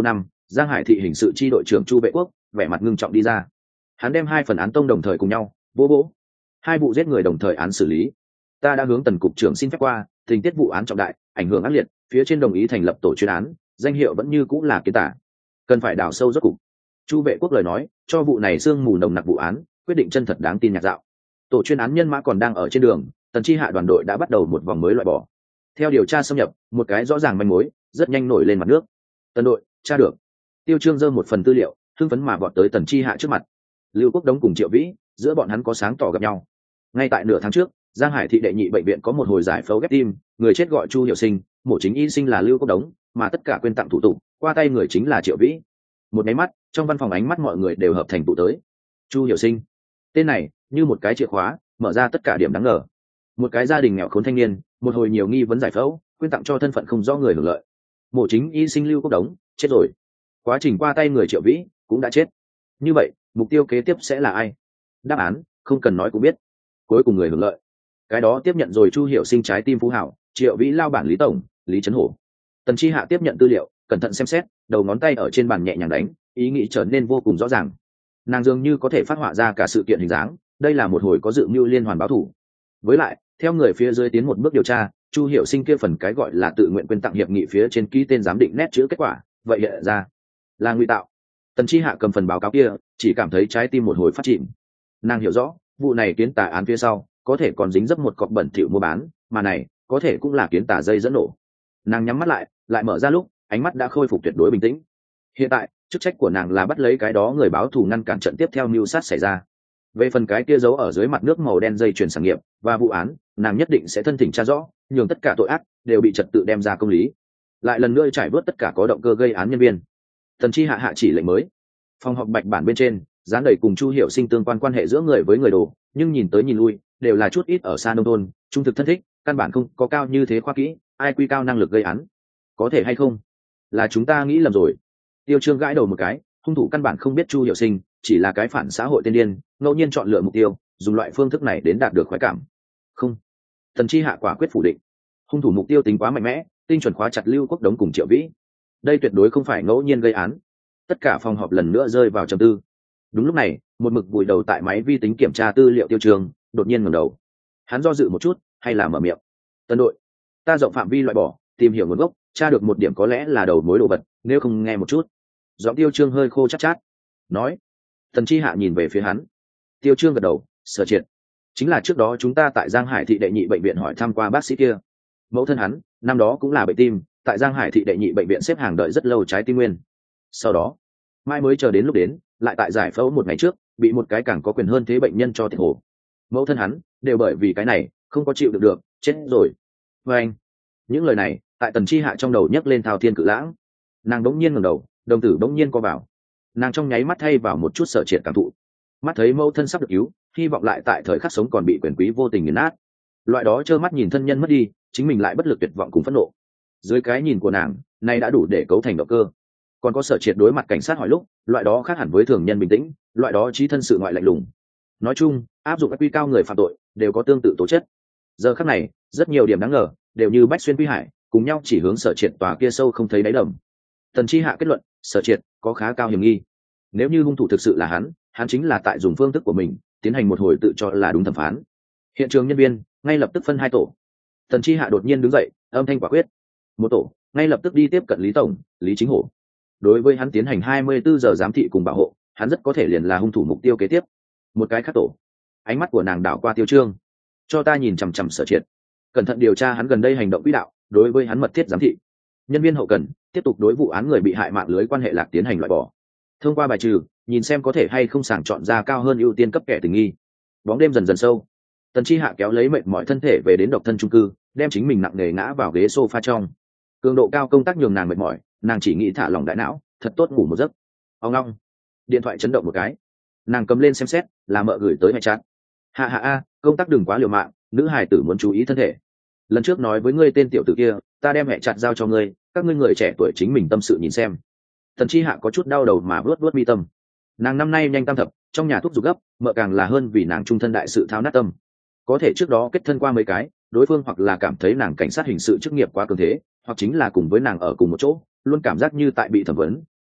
Giang Hải thị hình sự chi đội trưởng Chu Vệ Quốc vẻ mặt ngưng trọng đi ra. Hắn đem hai phần án tông đồng thời cùng nhau bố bố, hai vụ giết người đồng thời án xử lý. Ta đã hướng Tần cục trưởng xin phép qua, tình tiết vụ án trọng đại, ảnh hưởng ác liệt, phía trên đồng ý thành lập tổ chuyên án, danh hiệu vẫn như cũng là Kiến Tả, cần phải đào sâu rốt cục. Chu Vệ Quốc lời nói cho vụ này sương mù nồng nặc vụ án quyết định chân thật đáng tin nhạc dạo. Tổ chuyên án nhân mã còn đang ở trên đường, Tần chi hạ đoàn đội đã bắt đầu một vòng mới loại bỏ. Theo điều tra xâm nhập, một cái rõ ràng manh mối rất nhanh nổi lên mặt nước. Tần đội tra được. Tiêu Trương giơ một phần tư liệu hưng phấn mà vọt tới Tần chi hạ trước mặt. Lưu Quốc Đống cùng Triệu Vĩ giữa bọn hắn có sáng tỏ gặp nhau. Ngay tại nửa tháng trước, Giang Hải thị đệ nhị bệnh viện có một hồi giải phẫu ghép tim, người chết gọi Chu Hiểu Sinh, mổ chính y sinh là Lưu Quốc Đống, mà tất cả quyên tặng thủ tục qua tay người chính là Triệu Vĩ. Một máy mắt, trong văn phòng ánh mắt mọi người đều hợp thành tụ tới. Chu Hiểu Sinh, tên này như một cái chìa khóa mở ra tất cả điểm đáng ngờ. Một cái gia đình nghèo khốn thanh niên, một hồi nhiều nghi vấn giải phẫu, quyên tặng cho thân phận không rõ người hưởng lợi. Mổ chính y sinh Lưu Quốc Đống chết rồi, quá trình qua tay người Triệu Vĩ cũng đã chết. Như vậy mục tiêu kế tiếp sẽ là ai? Đáp án không cần nói cũng biết, cuối cùng người hưởng lợi cái đó tiếp nhận rồi Chu Hiểu Sinh trái tim phú hảo, Triệu Vĩ lao bản Lý tổng, Lý Trấn Hổ. Tần chi hạ tiếp nhận tư liệu, cẩn thận xem xét, đầu ngón tay ở trên bàn nhẹ nhàng đánh, ý nghĩ trở nên vô cùng rõ ràng. Nàng dường như có thể phát họa ra cả sự kiện hình dáng, đây là một hồi có dự mưu liên hoàn báo thủ. Với lại theo người phía dưới tiến một bước điều tra, Chu Hiểu Sinh kia phần cái gọi là tự nguyện quyên tặng hiệp nghị phía trên ký tên giám định nét chữ kết quả, vậy hiện ra là ngụy tạo. Tần chi hạ cầm phần báo cáo kia, chỉ cảm thấy trái tim một hồi phát chìm. Nàng hiểu rõ vụ này Kiến Tả án phía sau có thể còn dính dấp một cọc bẩn thỉu mua bán, mà này có thể cũng là Kiến Tả dây dẫn nổ. Nàng nhắm mắt lại, lại mở ra lúc ánh mắt đã khôi phục tuyệt đối bình tĩnh. Hiện tại chức trách của nàng là bắt lấy cái đó người báo thù, ngăn cản trận tiếp theo mưu sát xảy ra. Về phần cái kia giấu ở dưới mặt nước màu đen dây chuyền sản nghiệp và vụ án, nàng nhất định sẽ thân thỉnh tra rõ, nhường tất cả tội ác đều bị trật tự đem ra công lý, lại lần nữa trải bớt tất cả có động cơ gây án nhân viên. Tần chi hạ hạ chỉ lệnh mới. Phòng họp bạch bản bên trên dán đầy cùng Chu Hiểu Sinh tương quan quan hệ giữa người với người đồ, nhưng nhìn tới nhìn lui đều là chút ít ở xa nông thôn, trung thực thân thích, căn bản không có cao như thế khoa kỹ, ai quy cao năng lực gây án. Có thể hay không là chúng ta nghĩ lầm rồi? Tiêu Trương gãi đầu một cái, hung thủ căn bản không biết Chu Hiểu Sinh chỉ là cái phản xã hội tiên điên, ngẫu nhiên chọn lựa mục tiêu, dùng loại phương thức này đến đạt được khoái cảm. Không, Tần chi hạ quả quyết phủ định. Hung thủ mục tiêu tính quá mạnh mẽ, tinh chuẩn khóa chặt Lưu Quốc Đống cùng Triệu Vĩ. Đây tuyệt đối không phải ngẫu nhiên gây án. Tất cả phòng họp lần nữa rơi vào trầm tư. Đúng lúc này, một mực vùi đầu tại máy vi tính kiểm tra tư liệu Tiêu Trương đột nhiên ngẩng đầu. Hắn do dự một chút, hay là mở miệng. Tân đội, ta rộng phạm vi loại bỏ, tìm hiểu nguồn gốc, tra được một điểm có lẽ là đầu mối đồ vật, nếu không nghe một chút. Giọng Tiêu Trương hơi khô chát chát. Nói. Tần chi hạ nhìn về phía hắn. Tiêu Trương gật đầu, Sở Triệt. Chính là trước đó chúng ta tại Giang Hải thị đệ nhị bệnh viện hỏi thăm qua bác sĩ kia. Mẫu thân hắn năm đó cũng là bệnh tim, tại Giang Hải thị đệ nhị bệnh viện xếp hàng đợi rất lâu trái tim nguyên. Sau đó mai mới chờ đến lúc đến, lại tại giải phẫu một ngày trước bị một cái càng có quyền hơn thế bệnh nhân cho thiệt hồ. Mẫu thân hắn đều bởi vì cái này không có chịu được được, chết rồi. Và anh, những lời này tại Tần chi hạ trong đầu nhấc lên thao thiên cự lãng. Nàng đống nhiên ngẩng đầu, đồng tử đống nhiên co vào. Nàng trong nháy mắt thay vào một chút Sở Triệt cảm thụ. Mắt thấy mẫu thân sắp được cứu, hy vọng lại tại thời khắc sống còn bị quyền quý vô tình nghiền nát. Loại đó trơ mắt nhìn thân nhân mất đi, chính mình lại bất lực tuyệt vọng cùng phẫn nộ. Dưới cái nhìn của nàng, này đã đủ để cấu thành động cơ. Còn có Sở Triệt đối mặt cảnh sát hỏi lúc, loại đó khác hẳn với thường nhân bình tĩnh, loại đó trí thân sự ngoại lạnh lùng. Nói chung, áp dụng quy cao người phạm tội đều có tương tự tố chất. Giờ khắc này, rất nhiều điểm đáng ngờ đều như bách xuyên quy hải, cùng nhau chỉ hướng Sở Triệt tòa kia sâu không thấy đáy đầm. Tần chi hạ kết luận, Sở Triệt có khá cao hiểm nghi. Nếu như hung thủ thực sự là hắn, hắn chính là tại dùng phương thức của mình tiến hành một hồi tự cho là đúng thẩm phán. Hiện trường nhân viên ngay lập tức phân hai tổ. Tần chi hạ đột nhiên đứng dậy, âm thanh quả quyết. Một tổ ngay lập tức đi tiếp cận Lý tổng, Lý Chính Hổ. Đối với hắn tiến hành hai mươi bốn giờ giám thị cùng bảo hộ, hắn rất có thể liền là hung thủ mục tiêu kế tiếp. Một cái khác tổ, ánh mắt của nàng đảo qua Tiêu Trương. Cho ta nhìn chằm chằm Sở Triệt, cẩn thận điều tra hắn gần đây hành động quỹ đạo, đối với hắn mật thiết giám thị. Nhân viên hậu cần tiếp tục đối vụ án người bị hại mạng lưới quan hệ lạc tiến hành loại bỏ. Thông qua bài trừ, nhìn xem có thể hay không sàng chọn ra cao hơn ưu tiên cấp kẻ tình nghi. Bóng đêm dần dần sâu, Tần chi hạ kéo lấy mệt mỏi thân thể về đến độc thân chung cư, đem chính mình nặng nề ngã vào ghế sofa trong. Cường độ cao công tác nhường nàng mệt mỏi, nàng chỉ nghĩ thả lỏng đại não, thật tốt ngủ một giấc. Ông long, điện thoại chấn động một cái, nàng cầm lên xem xét, là mợ gửi tới hay chat. Hạ hạ a, công tác đừng quá liều mạng, nữ hài tử muốn chú ý thân thể. Lần trước nói với ngươi tên tiểu tử kia, ta đem hệ chặt giao cho ngươi, các ngươi người trẻ tuổi chính mình tâm sự nhìn xem. Tần chi hạ có chút đau đầu mà vuốt vuốt mi tâm. Nàng năm nay nhanh tam thập, trong nhà thúc giục gấp, mợ càng là hơn vì nàng trung thân đại sự thao nát tâm. Có thể trước đó kết thân qua mấy cái, đối phương hoặc là cảm thấy nàng cảnh sát hình sự chức nghiệp quá cường thế, hoặc chính là cùng với nàng ở cùng một chỗ, luôn cảm giác như tại bị thẩm vấn,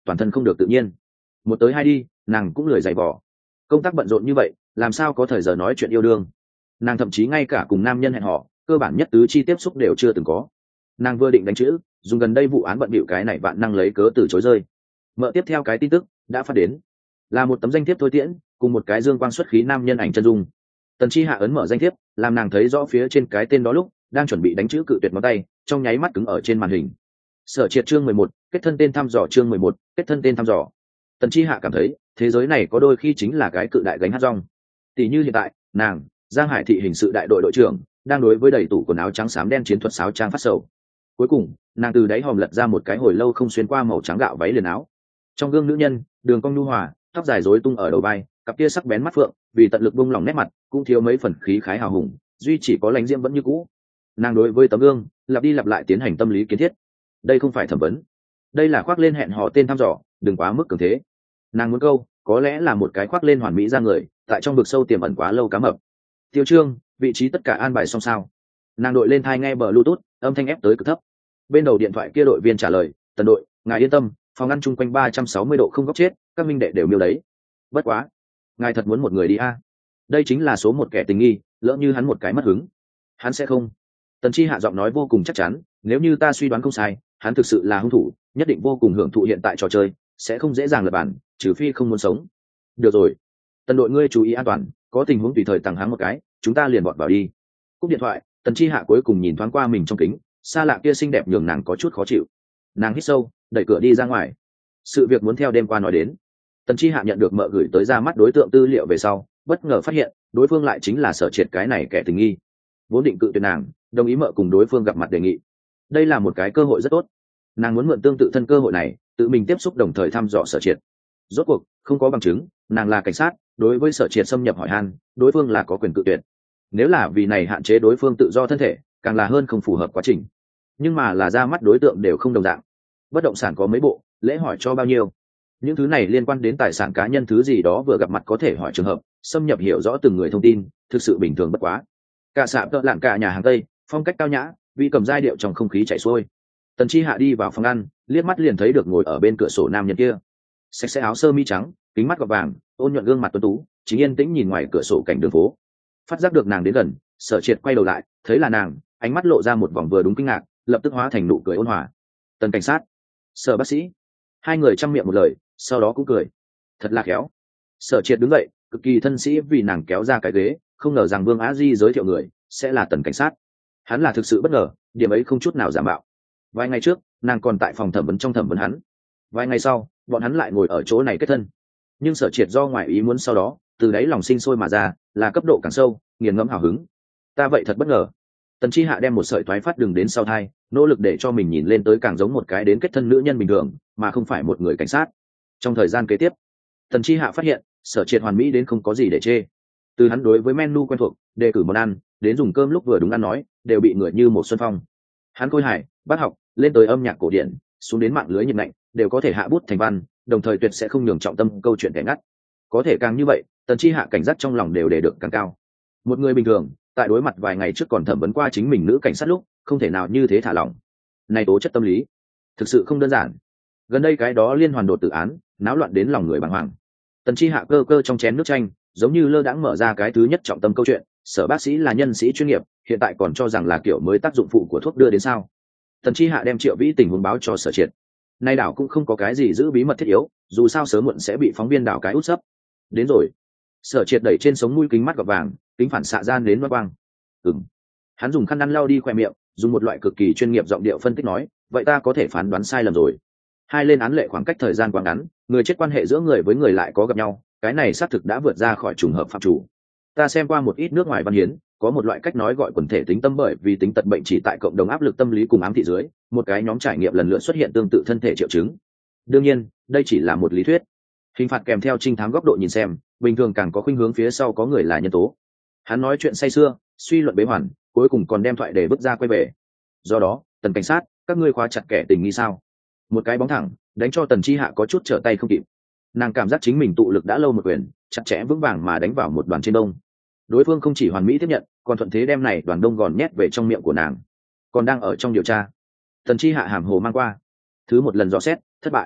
toàn thân không được tự nhiên. Một tới hai đi, nàng cũng lười giày vò. Công tác bận rộn như vậy, làm sao có thời giờ nói chuyện yêu đương. Nàng thậm chí ngay cả cùng nam nhân hẹn hò, cơ bản nhất tứ chi tiếp xúc đều chưa từng có. Nàng vừa định đánh chữ, dùng gần đây vụ án bận bịu cái này vạn năng lấy cớ từ chối rơi. Mở tiếp theo cái tin tức đã phát đến, là một tấm danh thiếp thôi tiễn cùng một cái dương quang xuất khí nam nhân ảnh chân dung. Tần Chi Hạ ấn mở danh thiếp, làm nàng thấy rõ phía trên cái tên đó lúc đang chuẩn bị đánh chữ cự tuyệt ngón tay trong nháy mắt cứng ở trên màn hình. Sở Triệt chương mười một, kết thân tên thăm dò chương mười một, kết thân tên thăm dò. Tần Chi Hạ cảm thấy thế giới này có đôi khi chính là cái cự đại gánh hát rong. Tỷ như hiện tại, nàng, Giang Hải thị hình sự đại đội đội trưởng, đang đối với đầy tủ quần áo trắng xám đen chiến thuật sáo trang phát sầu. Cuối cùng, nàng từ đáy hòm lật ra một cái hồi lâu không xuyên qua màu trắng gạo váy liền áo. Trong gương nữ nhân, đường cong nhu hòa, tóc dài rối tung ở đầu vai, cặp kia sắc bén mắt phượng, vì tận lực buông lỏng nét mặt, cũng thiếu mấy phần khí khái hào hùng, duy chỉ có lãnh diễm vẫn như cũ. Nàng đối với tấm gương, lặp đi lặp lại tiến hành tâm lý kiến thiết. Đây không phải thẩm vấn, đây là khoác lên hẹn hò tên thăm dò, đừng quá mức cường thế. Nàng muốn câu, có lẽ là một cái khoác lên hoàn mỹ ra người, tại trong vực sâu tiềm ẩn quá lâu cá mập. Tiêu Trương, vị trí tất cả an bài xong sao? Nàng đội lên thai nghe bờ Bluetooth, âm thanh ép tới cực thấp. Bên đầu điện thoại kia đội viên trả lời, "Tần đội, ngài yên tâm, phòng ngăn chung quanh ba trăm sáu mươi độ không góc chết, các minh đệ đều miêu đấy. Bất quá, ngài thật muốn một người đi a? À? Đây chính là số một kẻ tình nghi, lỡ như hắn một cái mất hứng, hắn sẽ không." Tần Chi hạ giọng nói vô cùng chắc chắn, "Nếu như ta suy đoán không sai, hắn thực sự là hung thủ, nhất định vô cùng hưởng thụ hiện tại trò chơi, sẽ không dễ dàng lật bản, trừ phi không muốn sống." "Được rồi, Tần đội ngươi chú ý an toàn, có tình huống tùy thời tàng hắn một cái, chúng ta liền bọt vào đi." Cúp điện thoại, Tần Chi hạ cuối cùng nhìn thoáng qua mình trong kính, xa lạ kia xinh đẹp nhường nàng có chút khó chịu. Nàng hít sâu, đẩy cửa đi ra ngoài. Sự việc muốn theo đêm qua nói đến. Tần Chi hạ nhận được mợ gửi tới ra mắt đối tượng tư liệu về sau, bất ngờ phát hiện đối phương lại chính là Sở Triệt cái này kẻ tình nghi. Vốn định cự tuyệt nàng, đồng ý mợ cùng đối phương gặp mặt đề nghị. Đây là một cái cơ hội rất tốt. Nàng muốn mượn tương tự thân cơ hội này, tự mình tiếp xúc đồng thời thăm dò Sở Triệt. Rốt cuộc, không có bằng chứng, nàng là cảnh sát, đối với Sở Triệt xâm nhập hỏi han, đối phương là có quyền cự tuyệt. Nếu là vì này hạn chế đối phương tự do thân thể, càng là hơn không phù hợp quá trình. Nhưng mà là ra mắt đối tượng đều không đồng dạng. Bất động sản có mấy bộ, lễ hỏi cho bao nhiêu, những thứ này liên quan đến tài sản cá nhân thứ gì đó vừa gặp mặt có thể hỏi trường hợp, xâm nhập hiểu rõ từng người thông tin, thực sự bình thường bất quá. Cả sạp tợ lạng cả nhà hàng Tây, phong cách cao nhã, vị cầm giai điệu trong không khí chảy xuôi. Tần Chi hạ đi vào phòng ăn, liếc mắt liền thấy được ngồi ở bên cửa sổ nam nhân kia, sạch sẽ áo sơ mi trắng, kính mắt gọt vàng, ôn nhuận gương mặt tuấn tú, chính yên tĩnh nhìn ngoài cửa sổ cảnh đường phố. Phát giác được nàng đến gần, Sở Triệt quay đầu lại, thấy là nàng, ánh mắt lộ ra một vòng vừa đúng kinh ngạc, lập tức hóa thành nụ cười ôn hòa. "Tần cảnh sát." "Sở bác sĩ." Hai người chăm miệng một lời, sau đó cũng cười. Thật là khéo. Sở Triệt đứng dậy, cực kỳ thân sĩ vì nàng kéo ra cái ghế, không ngờ rằng Vương Á Di giới thiệu người sẽ là Tần cảnh sát. Hắn là thực sự bất ngờ, điểm ấy không chút nào giả mạo. Vài ngày trước, nàng còn tại phòng thẩm vấn trong thẩm vấn hắn. Vài ngày sau, bọn hắn lại ngồi ở chỗ này kết thân. Nhưng Sở Triệt do ngoài ý muốn sau đó, từ đấy lòng sinh sôi mà ra, là cấp độ càng sâu, nghiền ngẫm hào hứng. "Ta vậy thật bất ngờ." Tần Chi hạ đem một sợi thoái phát đường đến sau thai, nỗ lực để cho mình nhìn lên tới càng giống một cái đến kết thân nữ nhân bình thường, mà không phải một người cảnh sát. Trong thời gian kế tiếp, Tần Chi hạ phát hiện Sở Triệt hoàn mỹ đến không có gì để chê. Từ hắn đối với menu quen thuộc, đề cử món ăn, đến dùng cơm lúc vừa đúng ăn nói, đều bị người như một xuân phong. Hắn khôi hài, bác học, lên tới âm nhạc cổ điển, xuống đến mạng lưới nhiệt lạnh, đều có thể hạ bút thành văn, đồng thời tuyệt sẽ không nhường trọng tâm câu chuyện kẻ ngắt. Có thể càng như vậy, Tần Chi hạ cảnh giác trong lòng đều để được càng cao. Một người bình thường, tại đối mặt vài ngày trước còn thẩm vấn qua chính mình nữ cảnh sát lúc, không thể nào như thế thả lỏng. Này tố chất tâm lý, thực sự không đơn giản. Gần đây cái đó liên hoàn đột tử án, náo loạn đến lòng người bàng hoàng. Tần Chi hạ cơ cơ trong chén nước chanh, giống như lơ đãng mở ra cái thứ nhất trọng tâm câu chuyện. Sở bác sĩ là nhân sĩ chuyên nghiệp, hiện tại còn cho rằng là kiểu mới tác dụng phụ của thuốc đưa đến sao? Tần Chi hạ đem Triệu Vĩ tình huống báo cho Sở Triệt. Nay đảo cũng không có cái gì giữ bí mật thiết yếu, dù sao sớm muộn sẽ bị phóng viên đảo cái út sấp. Đến rồi. Sở Triệt đẩy trên sống mũi kính mắt gọt vàng, kính phản xạ ra đến mắt quang. Ừm. Hắn dùng khăn ăn lau đi khóe miệng, dùng một loại cực kỳ chuyên nghiệp giọng điệu phân tích nói, vậy ta có thể phán đoán sai lầm rồi. Hai lên án lệ khoảng cách thời gian quá ngắn, người chết quan hệ giữa người với người lại có gặp nhau, cái này xác thực đã vượt ra khỏi trùng hợp phạm chủ. Ta xem qua một ít nước ngoài văn hiến, có một loại cách nói gọi quần thể tính tâm, bởi vì tính tật bệnh chỉ tại cộng đồng áp lực tâm lý cùng ám thị dưới, một cái nhóm trải nghiệm lần lượt xuất hiện tương tự thân thể triệu chứng. Đương nhiên, đây chỉ là một lý thuyết. Hình phạt kèm theo trinh thám góc độ nhìn xem, bình thường càng có khuynh hướng phía sau có người là nhân tố. Hắn nói chuyện say sưa, suy luận bế hoàn, cuối cùng còn đem thoại để bước ra quay về. Do đó, Tần cảnh sát, các ngươi khóa chặt kẻ tình nghi sao? Một cái bóng thẳng, đánh cho Tần Chi hạ có chút trở tay không kịp. Nàng cảm giác chính mình tụ lực đã lâu một quyền, chặt chẽ vững vàng mà đánh vào một đoàn trên đông. Đối phương không chỉ hoàn mỹ tiếp nhận, còn thuận thế đem này đoàn đông gòn nhét về trong miệng của nàng. Còn đang ở trong điều tra. Tần Chi hạ hàm hồ mang qua. Thứ một lần dò xét, thất bại.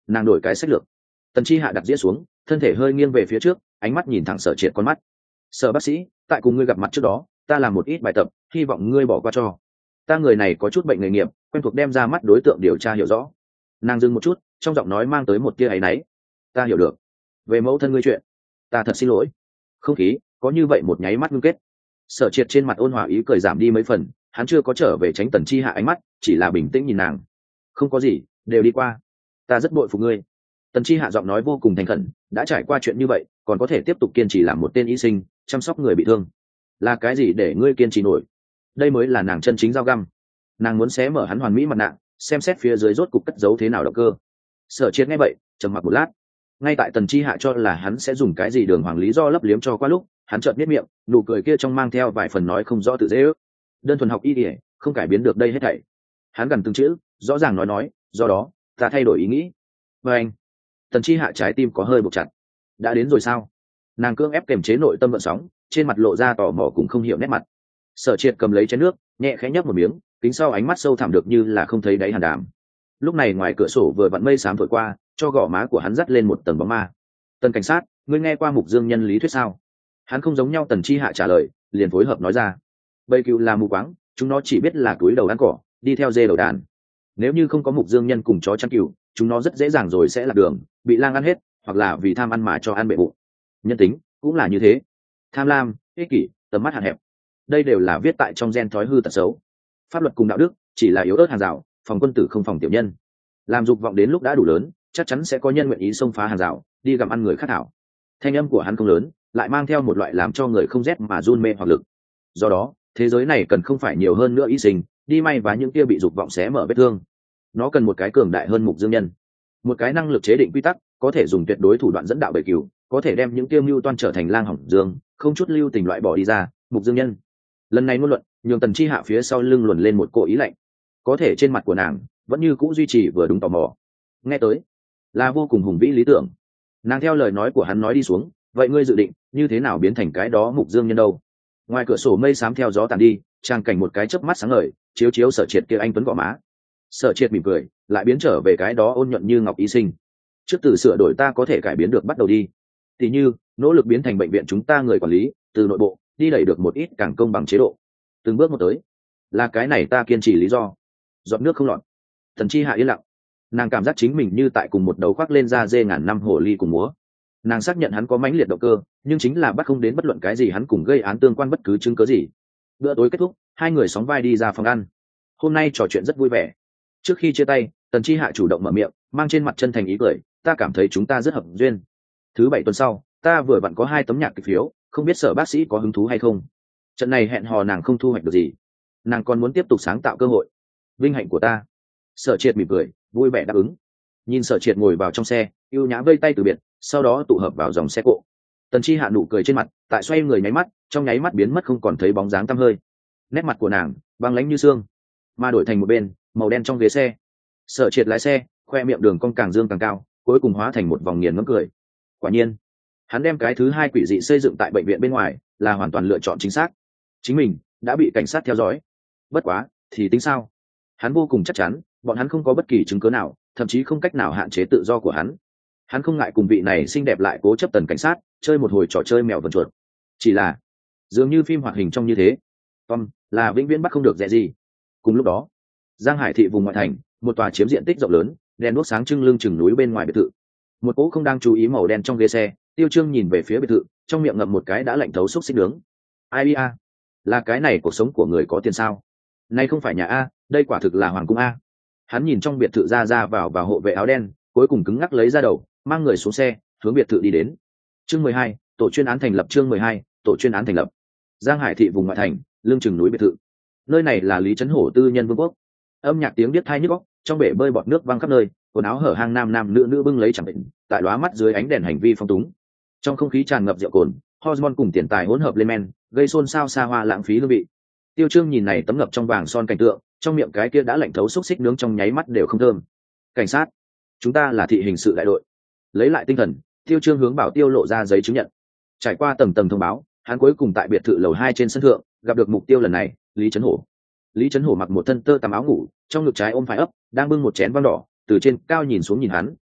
nàng đổi cái sách lược. Tần Chi Hạ đặt dĩa xuống, thân thể hơi nghiêng về phía trước, ánh mắt nhìn thẳng Sở Triệt con mắt. Sở bác sĩ, tại cùng ngươi gặp mặt trước đó, ta làm một ít bài tập, hy vọng ngươi bỏ qua cho. Ta người này có chút bệnh nghề nghiệp, quen thuộc đem ra mắt đối tượng điều tra hiểu rõ. Nàng dừng một chút, trong giọng nói mang tới một tia áy náy. Ta hiểu được. Về mẫu thân ngươi chuyện, ta thật xin lỗi. Không khí có như vậy một nháy mắt ngưng kết. Sở Triệt trên mặt ôn hòa ý cười giảm đi mấy phần, hắn chưa có trở về tránh Tần Chi Hạ ánh mắt, chỉ là bình tĩnh nhìn nàng. Không có gì, đều đi qua. Ta rất bội phục ngươi. Tần Chi Hạ giọng nói vô cùng thành khẩn, đã trải qua chuyện như vậy, còn có thể tiếp tục kiên trì làm một tên y sinh, chăm sóc người bị thương. Là cái gì để ngươi kiên trì nổi? Đây mới là nàng chân chính dao găm. Nàng muốn xé mở hắn hoàn mỹ mặt nạ, xem xét phía dưới rốt cục cất giấu thế nào động cơ. Sở Triệt nghe vậy, trầm mặc một lát. Ngay tại Tần Chi Hạ cho là hắn sẽ dùng cái gì đường hoàng lý do lấp liếm cho qua lúc, hắn chợt nhếch miệng, nụ cười kia trong mang theo vài phần nói không rõ tự dễ ước. Đơn thuần học y y, không cải biến được đây hết thảy. Hắn gần từng chữ, rõ ràng nói nói, do đó, ta thay đổi ý nghĩ. Và anh, Tần Chi Hạ trái tim có hơi buộc chặt. Đã đến rồi sao? Nàng cưỡng ép kiềm chế nội tâm vận sóng, trên mặt lộ ra tò mò cũng không hiểu nét mặt. Sở Triệt cầm lấy chén nước, nhẹ khẽ nhấp một miếng, kính sau ánh mắt sâu thẳm được như là không thấy đáy hàn đàm. Lúc này ngoài cửa sổ vừa vặn mây xám thổi qua, cho gò má của hắn dắt lên một tầng bóng ma. Tần cảnh sát, ngươi nghe qua mục dương nhân lý thuyết sao? Hắn không giống nhau. Tần Chi Hạ trả lời, liền phối hợp nói ra. Bầy cừu là mù quáng, chúng nó chỉ biết là túi đầu ăn cỏ, đi theo dê đầu đàn. Nếu như không có mục dương nhân cùng chó chăn cừu, chúng nó rất dễ dàng rồi sẽ lạc đường, bị lang ăn hết, hoặc là vì tham ăn mà cho ăn bệ bụng. Nhân tính cũng là như thế, tham lam, ích kỷ, tầm mắt hạn hẹp, đây đều là viết tại trong gen thói hư tật xấu. Pháp luật cùng đạo đức chỉ là yếu ớt hàng rào, phòng quân tử không phòng tiểu nhân. Làm dục vọng đến lúc đã đủ lớn, chắc chắn sẽ có nhân nguyện ý xông phá hàng rào, đi gặm ăn người khác thảo. Thanh âm của hắn không lớn, lại mang theo một loại làm cho người không rét mà run mê hoặc lực. Do đó, thế giới này cần không phải nhiều hơn nữa y sinh, đi may và những kia bị dục vọng xé mở vết thương. Nó cần một cái cường đại hơn mục dương nhân, một cái năng lực chế định quy tắc, có thể dùng tuyệt đối thủ đoạn dẫn đạo bầy cừu, có thể đem những tiêu mưu toan trở thành lang hỏng dương, không chút lưu tình loại bỏ đi ra. Mục dương nhân. Lần này ngôn luận nhường Tần Chi Hạ phía sau lưng luồn lên một cỗ ý lạnh, có thể trên mặt của nàng vẫn như cũ duy trì vừa đúng tò mò. Nghe tới là vô cùng hùng vĩ lý tưởng. Nàng theo lời nói của hắn nói đi xuống, vậy ngươi dự định như thế nào biến thành cái đó mục dương nhân đâu? Ngoài cửa sổ mây xám theo gió tàn đi, trang cảnh một cái chớp mắt sáng ngời, chiếu chiếu Sở Triệt kia anh tuấn gò má. Sở Triệt mỉm cười, lại biến trở về cái đó ôn nhuận như ngọc y sinh. Trước từ sửa đổi ta có thể cải biến được bắt đầu đi. Tỷ như nỗ lực biến thành bệnh viện chúng ta người quản lý, từ nội bộ đi đẩy được một ít càng công bằng chế độ. Từng bước một tới, là cái này ta kiên trì lý do. Giọt nước không lọt. Tần Chi Hạ yên lặng, nàng cảm giác chính mình như tại cùng một đầu khoác lên da dê ngàn năm hồ ly cùng múa. Nàng xác nhận hắn có mãnh liệt động cơ, nhưng chính là bắt không đến bất luận cái gì hắn cùng gây án tương quan bất cứ chứng cớ gì. Bữa tối kết thúc, hai người sóng vai đi ra phòng ăn. Hôm nay trò chuyện rất vui vẻ. Trước khi chia tay, Tần Chi Hạ chủ động mở miệng, mang trên mặt chân thành ý cười, ta cảm thấy chúng ta rất hợp duyên. Thứ bảy tuần sau, ta vừa vặn có hai tấm nhạc kịch phiếu, không biết Sở bác sĩ có hứng thú hay không. Trận này hẹn hò nàng không thu hoạch được gì, nàng còn muốn tiếp tục sáng tạo cơ hội. Vinh hạnh của ta. Sở Triệt mỉm cười, vui vẻ đáp ứng. Nhìn Sở Triệt ngồi vào trong xe, yêu nhã vây tay từ biệt, sau đó tụ hợp vào dòng xe cộ. Tần Chi Hạ nụ cười trên mặt, tại xoay người nháy mắt, trong nháy mắt biến mất không còn thấy bóng dáng tăm hơi. Nét mặt của nàng băng lãnh như xương, mà đổi thành một bên màu đen trong ghế xe. Sở Triệt lái xe, khoe miệng đường cong càng dương càng cao, cuối cùng hóa thành một vòng nghiền ngẫm cười. Quả nhiên, hắn đem cái thứ hai quỷ dị xây dựng tại bệnh viện bên ngoài, là hoàn toàn lựa chọn chính xác. Chính mình đã bị cảnh sát theo dõi, bất quá thì tính sao? Hắn vô cùng chắc chắn, bọn hắn không có bất kỳ chứng cứ nào, thậm chí không cách nào hạn chế tự do của hắn. Hắn không ngại cùng vị này xinh đẹp lại cố chấp Tần cảnh sát chơi một hồi trò chơi mèo vần chuột. Chỉ là dường như phim hoạt hình trong như thế, Tom là vĩnh viễn bắt không được dễ gì. Cùng lúc đó, Giang Hải thị vùng ngoại thành, một tòa chiếm diện tích rộng lớn, đèn đuốc sáng trưng lưng chừng núi bên ngoài biệt thự. Một cỗ không đang chú ý màu đen trong ghế xe, Tiêu Trương nhìn về phía biệt thự, trong miệng ngậm một cái đã lạnh thấu xúc xích nướng. Ai a, là cái này cuộc sống của người có tiền sao? Nay không phải nhà a, đây quả thực là hoàng cung a. Hắn nhìn trong biệt thự ra ra vào vào hộ vệ áo đen, cuối cùng cứng ngắc lấy ra đầu, mang người xuống xe, hướng biệt thự đi đến. Chương mười hai, tổ chuyên án thành lập. Chương mười hai, tổ chuyên án thành lập. Giang Hải thị vùng ngoại thành, lưng chừng núi biệt thự. Nơi này là Lý Trấn Hổ tư nhân vương quốc. Âm nhạc tiếng điếc tai nhức óc, trong bể bơi bọt nước văng khắp nơi, quần áo hở hang nam nam nữ nữ bưng lấy chẳng định, tại lóa mắt dưới ánh đèn hành vi phong túng. Trong không khí tràn ngập rượu cồn, hormone cùng tiền tài hỗn hợp lên men, gây xôn xao xa hoa lãng phí hương vị. Tiêu Trương nhìn này tấm ngập trong vàng son cảnh tượng, trong miệng cái kia đã lạnh thấu xúc xích nướng trong nháy mắt đều không thơm. Cảnh sát, chúng ta là thị hình sự đại đội. Lấy lại tinh thần, Tiêu Trương hướng Bảo Tiêu lộ ra giấy chứng nhận. Trải qua tầng tầng thông báo, hắn cuối cùng tại biệt thự lầu hai trên sân thượng gặp được mục tiêu lần này, Lý Trấn Hổ. Lý Trấn Hổ mặc một thân tơ tằm áo ngủ, trong ngực trái ôm phải ấp, đang bưng một chén vang đỏ, từ trên cao nhìn xuống nhìn hắn,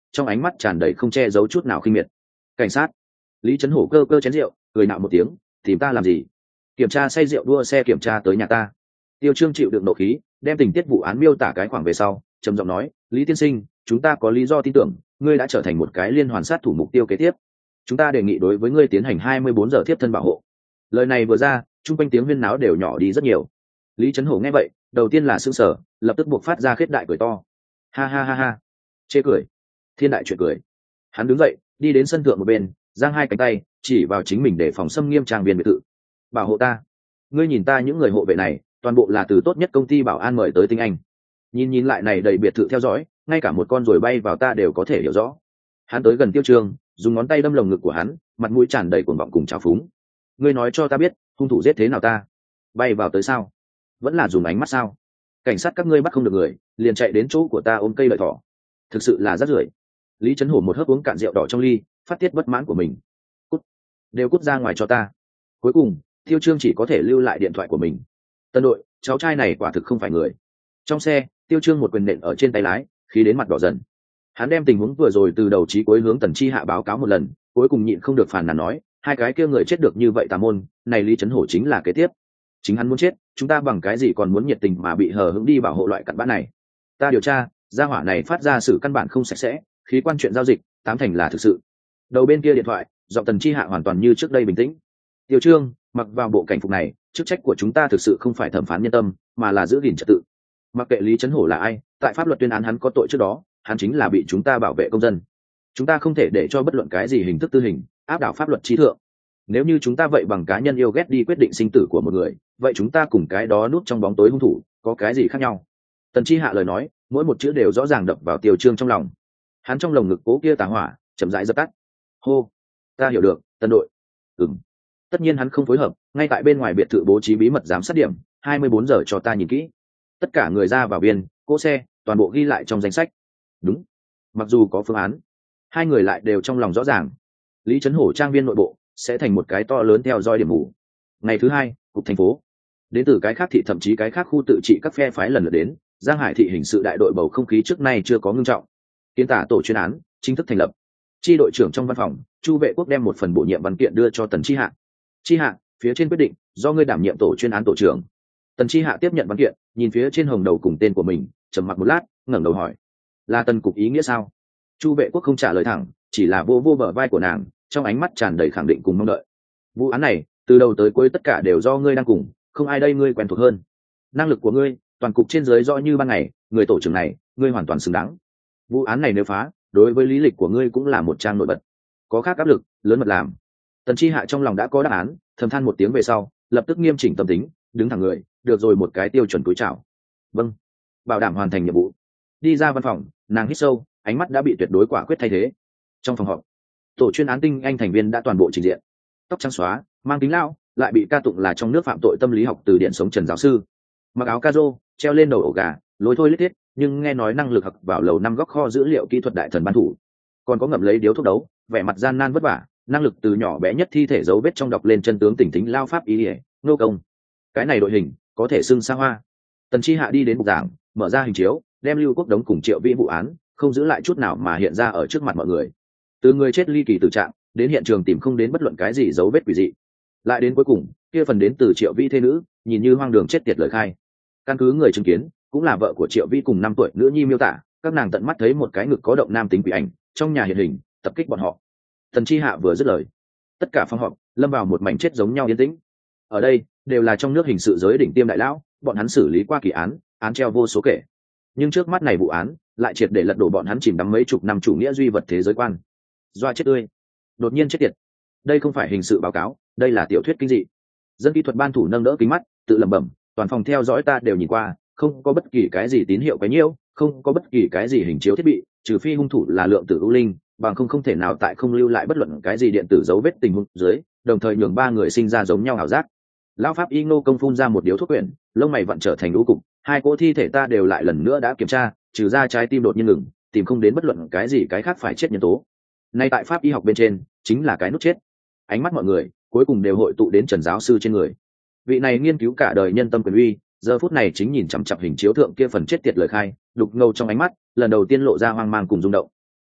trong ánh mắt tràn đầy không che giấu chút nào khinh miệt. Cảnh sát. Lý Chấn Hổ cơ cơ chén rượu, cười nạo một tiếng, tìm ta làm gì? Kiểm tra say rượu đua xe kiểm tra tới nhà ta. Tiêu Trương chịu đựng nộ khí, đem tình tiết vụ án miêu tả cái khoảng về sau, trầm giọng nói, Lý tiên sinh, chúng ta có lý do tin tưởng ngươi đã trở thành một cái liên hoàn sát thủ mục tiêu kế tiếp. Chúng ta đề nghị đối với ngươi tiến hành hai mươi bốn giờ tiếp thân bảo hộ. Lời này vừa ra, chung quanh tiếng huyên náo đều nhỏ đi rất nhiều. Lý Chấn Hổ nghe vậy, đầu tiên là sững sờ, lập tức buộc phát ra khết đại cười to. Ha ha ha ha, chê cười, thiên đại chuyện cười. Hắn đứng dậy, đi đến sân thượng một bên, giang hai cánh tay, chỉ vào chính mình để phòng xâm nghiêm trang viên biệt thự. Bảo hộ ta? Ngươi nhìn ta những người hộ vệ này, toàn bộ là từ tốt nhất công ty bảo an mời tới tinh anh. Nhìn nhìn lại này đầy biệt thự theo dõi, ngay cả một con ruồi bay vào ta đều có thể hiểu rõ. Hắn tới gần Tiêu Trương, dùng ngón tay đâm lồng ngực của hắn, mặt mũi tràn đầy cuồng vọng cùng trào phúng. Ngươi nói cho ta biết, hung thủ giết thế nào ta? Bay vào tới sao? Vẫn là dùng ánh mắt sao? Cảnh sát các ngươi bắt không được người, liền chạy đến chỗ của ta ôm cây lợi thỏ. Thực sự là rất rưởi. Lý Chấn Hổ một hớp uống cạn rượu đỏ trong ly, phát tiết bất mãn của mình. Cút, đều cút ra ngoài cho ta. Cuối cùng, Tiêu Trương chỉ có thể lưu lại điện thoại của mình. Tân đội, cháu trai này quả thực không phải người. Trong xe, Tiêu Trương một quyền nện ở trên tay lái, khí đến mặt đỏ dần. Hắn đem tình huống vừa rồi từ đầu chí cuối hướng Tần Chi Hạ báo cáo một lần, cuối cùng nhịn không được phàn nàn nói, hai cái kia người chết được như vậy tà môn, này Lý Chấn Hổ chính là kế tiếp. Chính hắn muốn chết, chúng ta bằng cái gì còn muốn nhiệt tình mà bị hờ hững đi bảo hộ loại cặn bã này? Ta điều tra, gia hỏa này phát ra sự căn bản không sạch sẽ, khí quan chuyện giao dịch, tám thành là thực sự. Đầu bên kia điện thoại, giọng Tần Chi Hạ hoàn toàn như trước đây bình tĩnh. Tiêu Trương, mặc vào bộ cảnh phục này, chức trách của chúng ta thực sự không phải thẩm phán nhân tâm, mà là giữ gìn trật tự. Mặc kệ Lý Chấn Hổ là ai, tại pháp luật tuyên án hắn có tội trước đó, hắn chính là bị chúng ta bảo vệ công dân. Chúng ta không thể để cho bất luận cái gì hình thức tư hình áp đảo pháp luật trí thượng. Nếu như chúng ta vậy bằng cá nhân yêu ghét đi quyết định sinh tử của một người, vậy chúng ta cùng cái đó núp trong bóng tối hung thủ có cái gì khác nhau? Tần Chi Hạ lời nói, mỗi một chữ đều rõ ràng đập vào Tiêu Trương trong lòng. Hắn trong lồng ngực cố kia tà hỏa chậm rãi dập tắt. Hô, ta hiểu được, Tần đội. Ừm. Tất nhiên hắn không phối hợp, ngay tại bên ngoài biệt thự bố trí bí mật giám sát điểm, hai mươi bốn giờ cho ta nhìn kỹ. Tất cả người ra vào biên, cỗ xe, toàn bộ ghi lại trong danh sách. Đúng. Mặc dù có phương án, hai người lại đều trong lòng rõ ràng. Lý Chấn Hổ trang viên nội bộ sẽ thành một cái to lớn theo dõi điểm mù. Ngày thứ hai, cục thành phố, đến từ cái khác thị thậm chí cái khác khu tự trị các phe phái lần lượt đến. Giang Hải thị hình sự đại đội bầu không khí trước nay chưa có ngưng trọng. Kiến tả tổ chuyên án chính thức thành lập. Chi đội trưởng trong văn phòng, Chu Vệ Quốc đem một phần bổ nhiệm văn kiện đưa cho Tần Chi Hạ. Chi Hạ, phía trên quyết định do ngươi đảm nhiệm tổ chuyên án tổ trưởng. Tần Chi Hạ tiếp nhận văn kiện, nhìn phía trên hồng đầu cùng tên của mình, trầm mặc một lát, ngẩng đầu hỏi, là Tần cục ý nghĩa sao? Chu Vệ Quốc không trả lời thẳng, chỉ là vô vô bờ vai của nàng, trong ánh mắt tràn đầy khẳng định cùng mong đợi. Vụ án này, từ đầu tới cuối tất cả đều do ngươi đang cùng, không ai đây ngươi quen thuộc hơn. Năng lực của ngươi, toàn cục trên dưới rõ như ban ngày, người tổ trưởng này, ngươi hoàn toàn xứng đáng. Vụ án này nếu phá, đối với lý lịch của ngươi cũng là một trang nổi bật. Có khác áp lực, lớn mật làm. Tần Chi Hạ trong lòng đã có đáp án, thầm than một tiếng về sau, lập tức nghiêm chỉnh tâm tính, đứng thẳng người, được rồi một cái tiêu chuẩn túi chào. Vâng, bảo đảm hoàn thành nhiệm vụ. Đi ra văn phòng, nàng hít sâu, ánh mắt đã bị tuyệt đối quả quyết thay thế. Trong phòng họp, tổ chuyên án tinh anh thành viên đã toàn bộ trình diện, tóc trắng xóa, mang kính lao, lại bị ca tụng là trong nước phạm tội tâm lý học từ điển sống Trần giáo sư. Mặc áo ca rô, treo lên đầu ổ gà, lối thôi lít thiết, nhưng nghe nói năng lực học vào lầu năm góc kho dữ liệu kỹ thuật đại thần ban thủ. Còn có ngậm lấy điếu thuốc đấu, vẻ mặt gian nan vất vả, năng lực từ nhỏ bé nhất thi thể dấu vết trong đọc lên chân tướng tỉnh thính lao pháp ý ỉa nô công. Cái này đội hình có thể xưng xa hoa. Tần Chi Hạ đi đến bục giảng, mở ra hình chiếu, đem Lưu Quốc Đống cùng Triệu Vĩ vụ án không giữ lại chút nào mà hiện ra ở trước mặt mọi người. Từ người chết ly kỳ tử trạng đến hiện trường tìm không đến bất luận cái gì dấu vết quỷ dị, lại đến cuối cùng kia phần đến từ Triệu Vĩ thê nữ nhìn như hoang đường chết tiệt lời khai. Căn cứ người chứng kiến, cũng là vợ của Triệu Vĩ cùng năm tuổi nữ nhi miêu tả, các nàng tận mắt thấy một cái ngực có động nam tính quỷ ảnh trong nhà hiện hình tập kích bọn họ. Tần Chi Hạ vừa dứt lời, tất cả phòng họp lâm vào một mảnh chết giống nhau yên tĩnh. Ở đây đều là trong nước hình sự giới đỉnh tiêm đại lão, bọn hắn xử lý qua kỳ án, án treo vô số kể, nhưng trước mắt này vụ án lại triệt để lật đổ bọn hắn chìm đắm mấy chục năm chủ nghĩa duy vật thế giới quan. Doa chết tươi, đột nhiên chết tiệt. Đây không phải hình sự báo cáo, đây là tiểu thuyết kinh dị. Dân kỹ thuật ban thủ nâng đỡ kính mắt, tự lẩm bẩm, toàn phòng theo dõi ta đều nhìn qua, không có bất kỳ cái gì tín hiệu quấy nhiễu, không có bất kỳ cái gì hình chiếu thiết bị, trừ phi hung thủ là lượng tử ưu linh, bằng không không thể nào tại không lưu lại bất luận cái gì điện tử dấu vết tình huống dưới, đồng thời nhường ba người sinh ra giống nhau ảo giác. Lão pháp y nô công phun ra một điếu thuốc quyển, lông mày vặn trở thành lũ cục, hai cỗ thi thể ta đều lại lần nữa đã kiểm tra, trừ ra trái tim đột nhiên ngừng, tìm không đến bất luận cái gì cái khác phải chết nhân tố. Nay tại pháp y học bên trên, chính là cái nút chết. Ánh mắt mọi người cuối cùng đều hội tụ đến Trần giáo sư trên người. Vị này nghiên cứu cả đời nhân tâm quyền uy, giờ phút này chính nhìn chằm chằm hình chiếu thượng kia phần chết tiệt lời khai, đục ngầu trong ánh mắt, lần đầu tiên lộ ra hoang mang cùng rung động.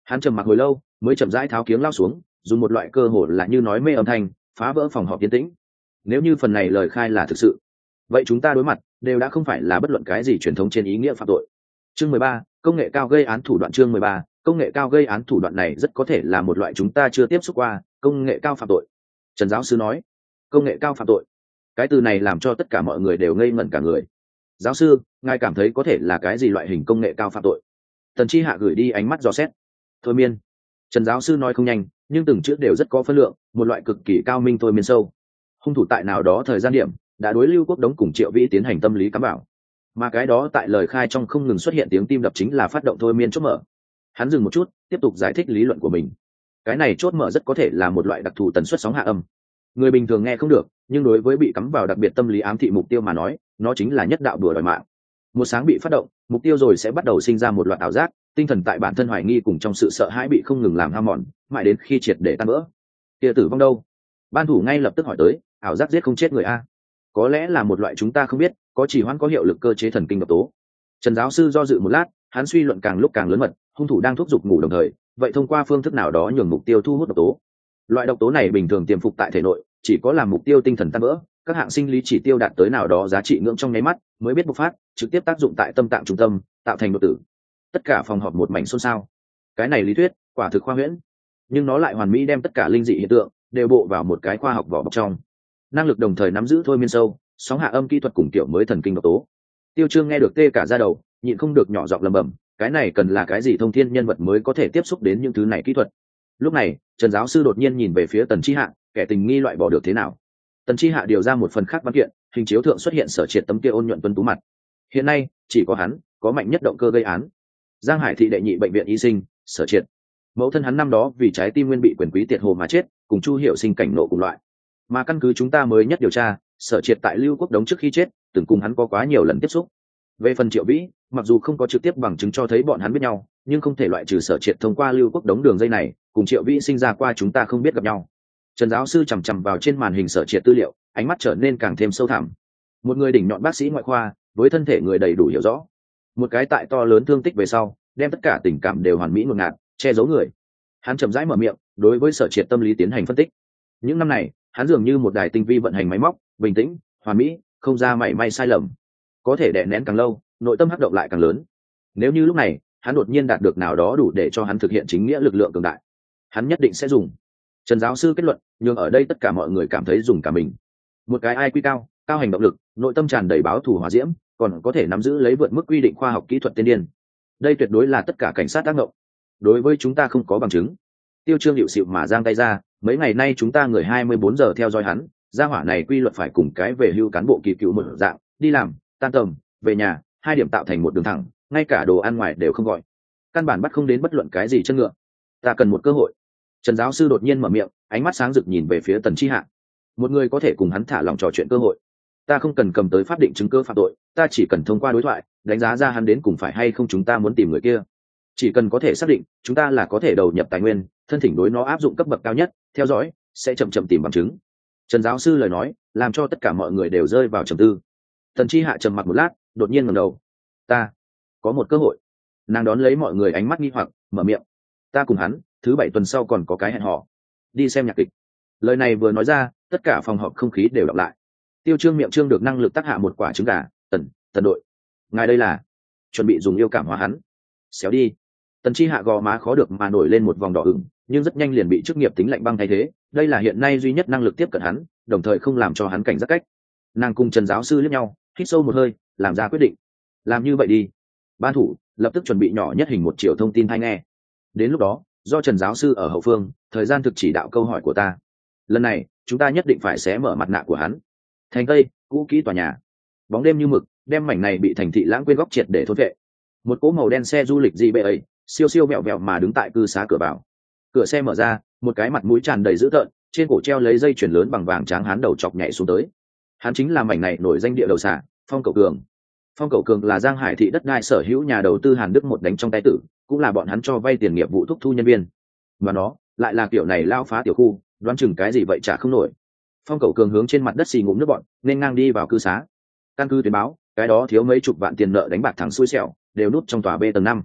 Hắn trầm mặc hồi lâu mới chậm rãi tháo kiếng lao xuống, dùng một loại cơ hồ là như nói mê âm thanh phá vỡ phòng họp yên tĩnh. Nếu như phần này lời khai là thực sự, vậy chúng ta đối mặt đều đã không phải là bất luận cái gì truyền thống trên ý nghĩa phạm tội. Chương mười ba, công nghệ cao gây án thủ đoạn. Chương mười ba, công nghệ cao gây án thủ đoạn này rất có thể là một loại chúng ta chưa tiếp xúc qua công nghệ cao phạm tội. Trần giáo sư nói. Công nghệ cao phạm tội, cái từ này làm cho tất cả mọi người đều ngây ngẩn cả người. Giáo sư, ngài cảm thấy có thể là cái gì loại hình công nghệ cao phạm tội? Tần Chi Hạ gửi đi ánh mắt dò xét. Thôi miên. Trần giáo sư nói không nhanh nhưng từng chữ đều rất có phân lượng, một loại cực kỳ cao minh thôi miên sâu. Hung thủ tại nào đó thời gian điểm đã đối Lưu Quốc Đống cùng Triệu Vĩ tiến hành tâm lý cám bảo, mà cái đó tại lời khai trong không ngừng xuất hiện tiếng tim đập chính là phát động thôi miên chốt mở. Hắn dừng một chút tiếp tục giải thích lý luận của mình. Cái này chốt mở rất có thể là một loại đặc thù tần suất sóng hạ âm, người bình thường nghe không được, nhưng đối với bị cắm vào đặc biệt tâm lý ám thị mục tiêu mà nói, nó chính là nhất đạo đùa đòi mạng. Một sáng bị phát động, mục tiêu rồi sẽ bắt đầu sinh ra một loạt ảo giác, tinh thần tại bản thân hoài nghi cùng trong sự sợ hãi bị không ngừng làm hao mòn, mãi đến khi triệt để tan vỡ. Kia tử vong đâu? Ban thủ ngay lập tức hỏi tới. Ảo giác giết không chết người a? Có lẽ là một loại chúng ta không biết, có chỉ hoãn có hiệu lực cơ chế thần kinh độc tố. Trần giáo sư do dự một lát, hắn suy luận càng lúc càng lớn mật, hung thủ đang thúc giục ngủ đồng thời, vậy thông qua phương thức nào đó nhường mục tiêu thu hút độc tố. Loại độc tố này bình thường tiềm phục tại thể nội, chỉ có làm mục tiêu tinh thần tan vỡ, các hạng sinh lý chỉ tiêu đạt tới nào đó giá trị ngưỡng trong nháy mắt mới biết bộc phát, trực tiếp tác dụng tại tâm tạng trung tâm, tạo thành đột tử. Tất cả phòng họp một mảnh xôn xao. Cái này lý thuyết quả thực khoa huyễn, nhưng nó lại hoàn mỹ đem tất cả linh dị hiện tượng đều bộ vào một cái khoa học vỏ bọc trong. Năng lực đồng thời nắm giữ thôi miên sâu, sóng hạ âm kỹ thuật cùng kiểu mới thần kinh độc tố. Tiêu Trương nghe được tê cả da đầu, nhịn không được nhỏ giọng lẩm bẩm, cái này cần là cái gì thông thiên nhân vật mới có thể tiếp xúc đến những thứ này kỹ thuật. Lúc này Trần giáo sư đột nhiên nhìn về phía Tần Chi Hạ, kẻ tình nghi loại bỏ được thế nào? Tần Chi Hạ điều ra một phần khác văn kiện, hình chiếu thượng xuất hiện Sở Triệt tấm kia ôn nhuận tuấn tú mặt. Hiện nay chỉ có hắn có mạnh nhất động cơ gây án. Giang Hải thị đệ nhị bệnh viện y sinh, Sở Triệt. Mẫu thân hắn năm đó vì trái tim nguyên bị quyền quý tiệt hồ mà chết, cùng Chu Hiểu Sinh cảnh nộ cùng loại. Mà căn cứ chúng ta mới nhất điều tra, Sở Triệt tại Lưu Quốc Đống trước khi chết từng cùng hắn có quá nhiều lần tiếp xúc. Về phần Triệu Vĩ, mặc dù không có trực tiếp bằng chứng cho thấy bọn hắn biết nhau, nhưng không thể loại trừ Sở Triệt thông qua Lưu Quốc Đống đường dây này cùng Triệu Vĩ sinh ra qua chúng ta không biết gặp nhau. Trần giáo sư chằm chằm vào trên màn hình Sở Triệt tư liệu, ánh mắt trở nên càng thêm sâu thẳm. Một người đỉnh nhọn bác sĩ ngoại khoa, với thân thể người đầy đủ hiểu rõ. Một cái tại to lớn thương tích về sau, đem tất cả tình cảm đều hoàn mỹ ngột ngạt, che giấu người. Hắn chậm rãi mở miệng, đối với Sở Triệt tâm lý tiến hành phân tích. Những năm này, hắn dường như một đài tinh vi vận hành máy móc, bình tĩnh, hoàn mỹ, không ra mảy may sai lầm. Có thể đè nén càng lâu, nội tâm hắc động lại càng lớn. Nếu như lúc này, hắn đột nhiên đạt được nào đó đủ để cho hắn thực hiện chính nghĩa lực lượng cường đại, hắn nhất định sẽ dùng. Trần giáo sư kết luận, nhưng ở đây tất cả mọi người cảm thấy dùng cả mình. Một cái i kiu cao, cao hành động lực, nội tâm tràn đầy báo thù hỏa diễm, còn có thể nắm giữ lấy vượt mức quy định khoa học kỹ thuật tiên điên. Đây tuyệt đối là tất cả cảnh sát tác động. Đối với chúng ta không có bằng chứng. Tiêu Trương hiệu xịu mà giang tay ra, mấy ngày nay chúng ta người hai mươi bốn giờ theo dõi hắn, gia hỏa này quy luật phải cùng cái về hưu cán bộ kỳ cựu một dạng, đi làm, tan tầm, về nhà, hai điểm tạo thành một đường thẳng, ngay cả đồ ăn ngoài đều không gọi. Căn bản bắt không đến bất luận cái gì chân ngựa. Ta cần một cơ hội. Trần giáo sư đột nhiên mở miệng, ánh mắt sáng rực nhìn về phía Tần Chi Hạ. Một người có thể cùng hắn thả lòng trò chuyện cơ hội. Ta không cần cầm tới pháp định chứng cứ phạm tội, ta chỉ cần thông qua đối thoại, đánh giá ra hắn đến cùng phải hay không chúng ta muốn tìm người kia. Chỉ cần có thể xác định, chúng ta là có thể đầu nhập tài nguyên, thân thỉnh đối nó áp dụng cấp bậc cao nhất, theo dõi, sẽ chậm chậm tìm bằng chứng. Trần giáo sư lời nói, làm cho tất cả mọi người đều rơi vào trầm tư. Tần Chi Hạ trầm mặc một lát, đột nhiên ngẩng đầu. Ta có một cơ hội. Nàng đón lấy mọi người ánh mắt nghi hoặc, mở miệng. Ta cùng hắn, thứ bảy tuần sau còn có cái hẹn hò. Đi xem nhạc kịch. Lời này vừa nói ra, tất cả phòng họp không khí đều đọc lại. Tiêu Trương miệng trương được năng lực tác hạ một quả trứng gà. Tần, Tần đội, ngài đây là chuẩn bị dùng yêu cảm hóa hắn. Xéo đi. Tần Chi Hạ gò má khó được mà nổi lên một vòng đỏ ửng, nhưng rất nhanh liền bị chức nghiệp tính lạnh băng thay thế. Đây là hiện nay duy nhất năng lực tiếp cận hắn, đồng thời không làm cho hắn cảnh giác cách. Nàng cùng Trần giáo sư liếc nhau, hít sâu một hơi, làm ra quyết định. Làm như vậy đi. Ban thủ lập tức chuẩn bị nhỏ nhất hình một triệu thông tin hay nghe. Đến lúc đó, do Trần giáo sư ở hậu phương, thời gian thực chỉ đạo câu hỏi của ta. Lần này, chúng ta nhất định phải xé mở mặt nạ của hắn. Thành Tây, cũ kỹ tòa nhà. Bóng đêm như mực, đem mảnh này bị thành thị lãng quên góc triệt để thôn vệ. Một cỗ màu đen xe du lịch gì bệ ấy, siêu siêu vẹo vẹo mà đứng tại cư xá cửa vào. Cửa xe mở ra, một cái mặt mũi tràn đầy dữ tợn, trên cổ treo lấy dây chuyền lớn bằng vàng trắng hán đầu chọc nhảy xuống tới. Hắn chính là mảnh này nổi danh địa đầu xà, Phong Cẩu Cường. Phong Cẩu Cường là Giang Hải thị đất đai sở hữu nhà đầu tư Hàn Đức một đánh trong tay tử, cũng là bọn hắn cho vay tiền nghiệp vụ thúc thu nhân viên. Mà nó lại là kiểu này lao phá tiểu khu, đoán chừng cái gì vậy chả không nổi. Phong Cẩu Cường hướng trên mặt đất xì ngụm nước bọn, nên ngang đi vào cư xá. Căn cứ tuyên báo, cái đó thiếu mấy chục vạn tiền nợ đánh bạc thẳng xui xẻo, đều núp trong tòa B tầng năm.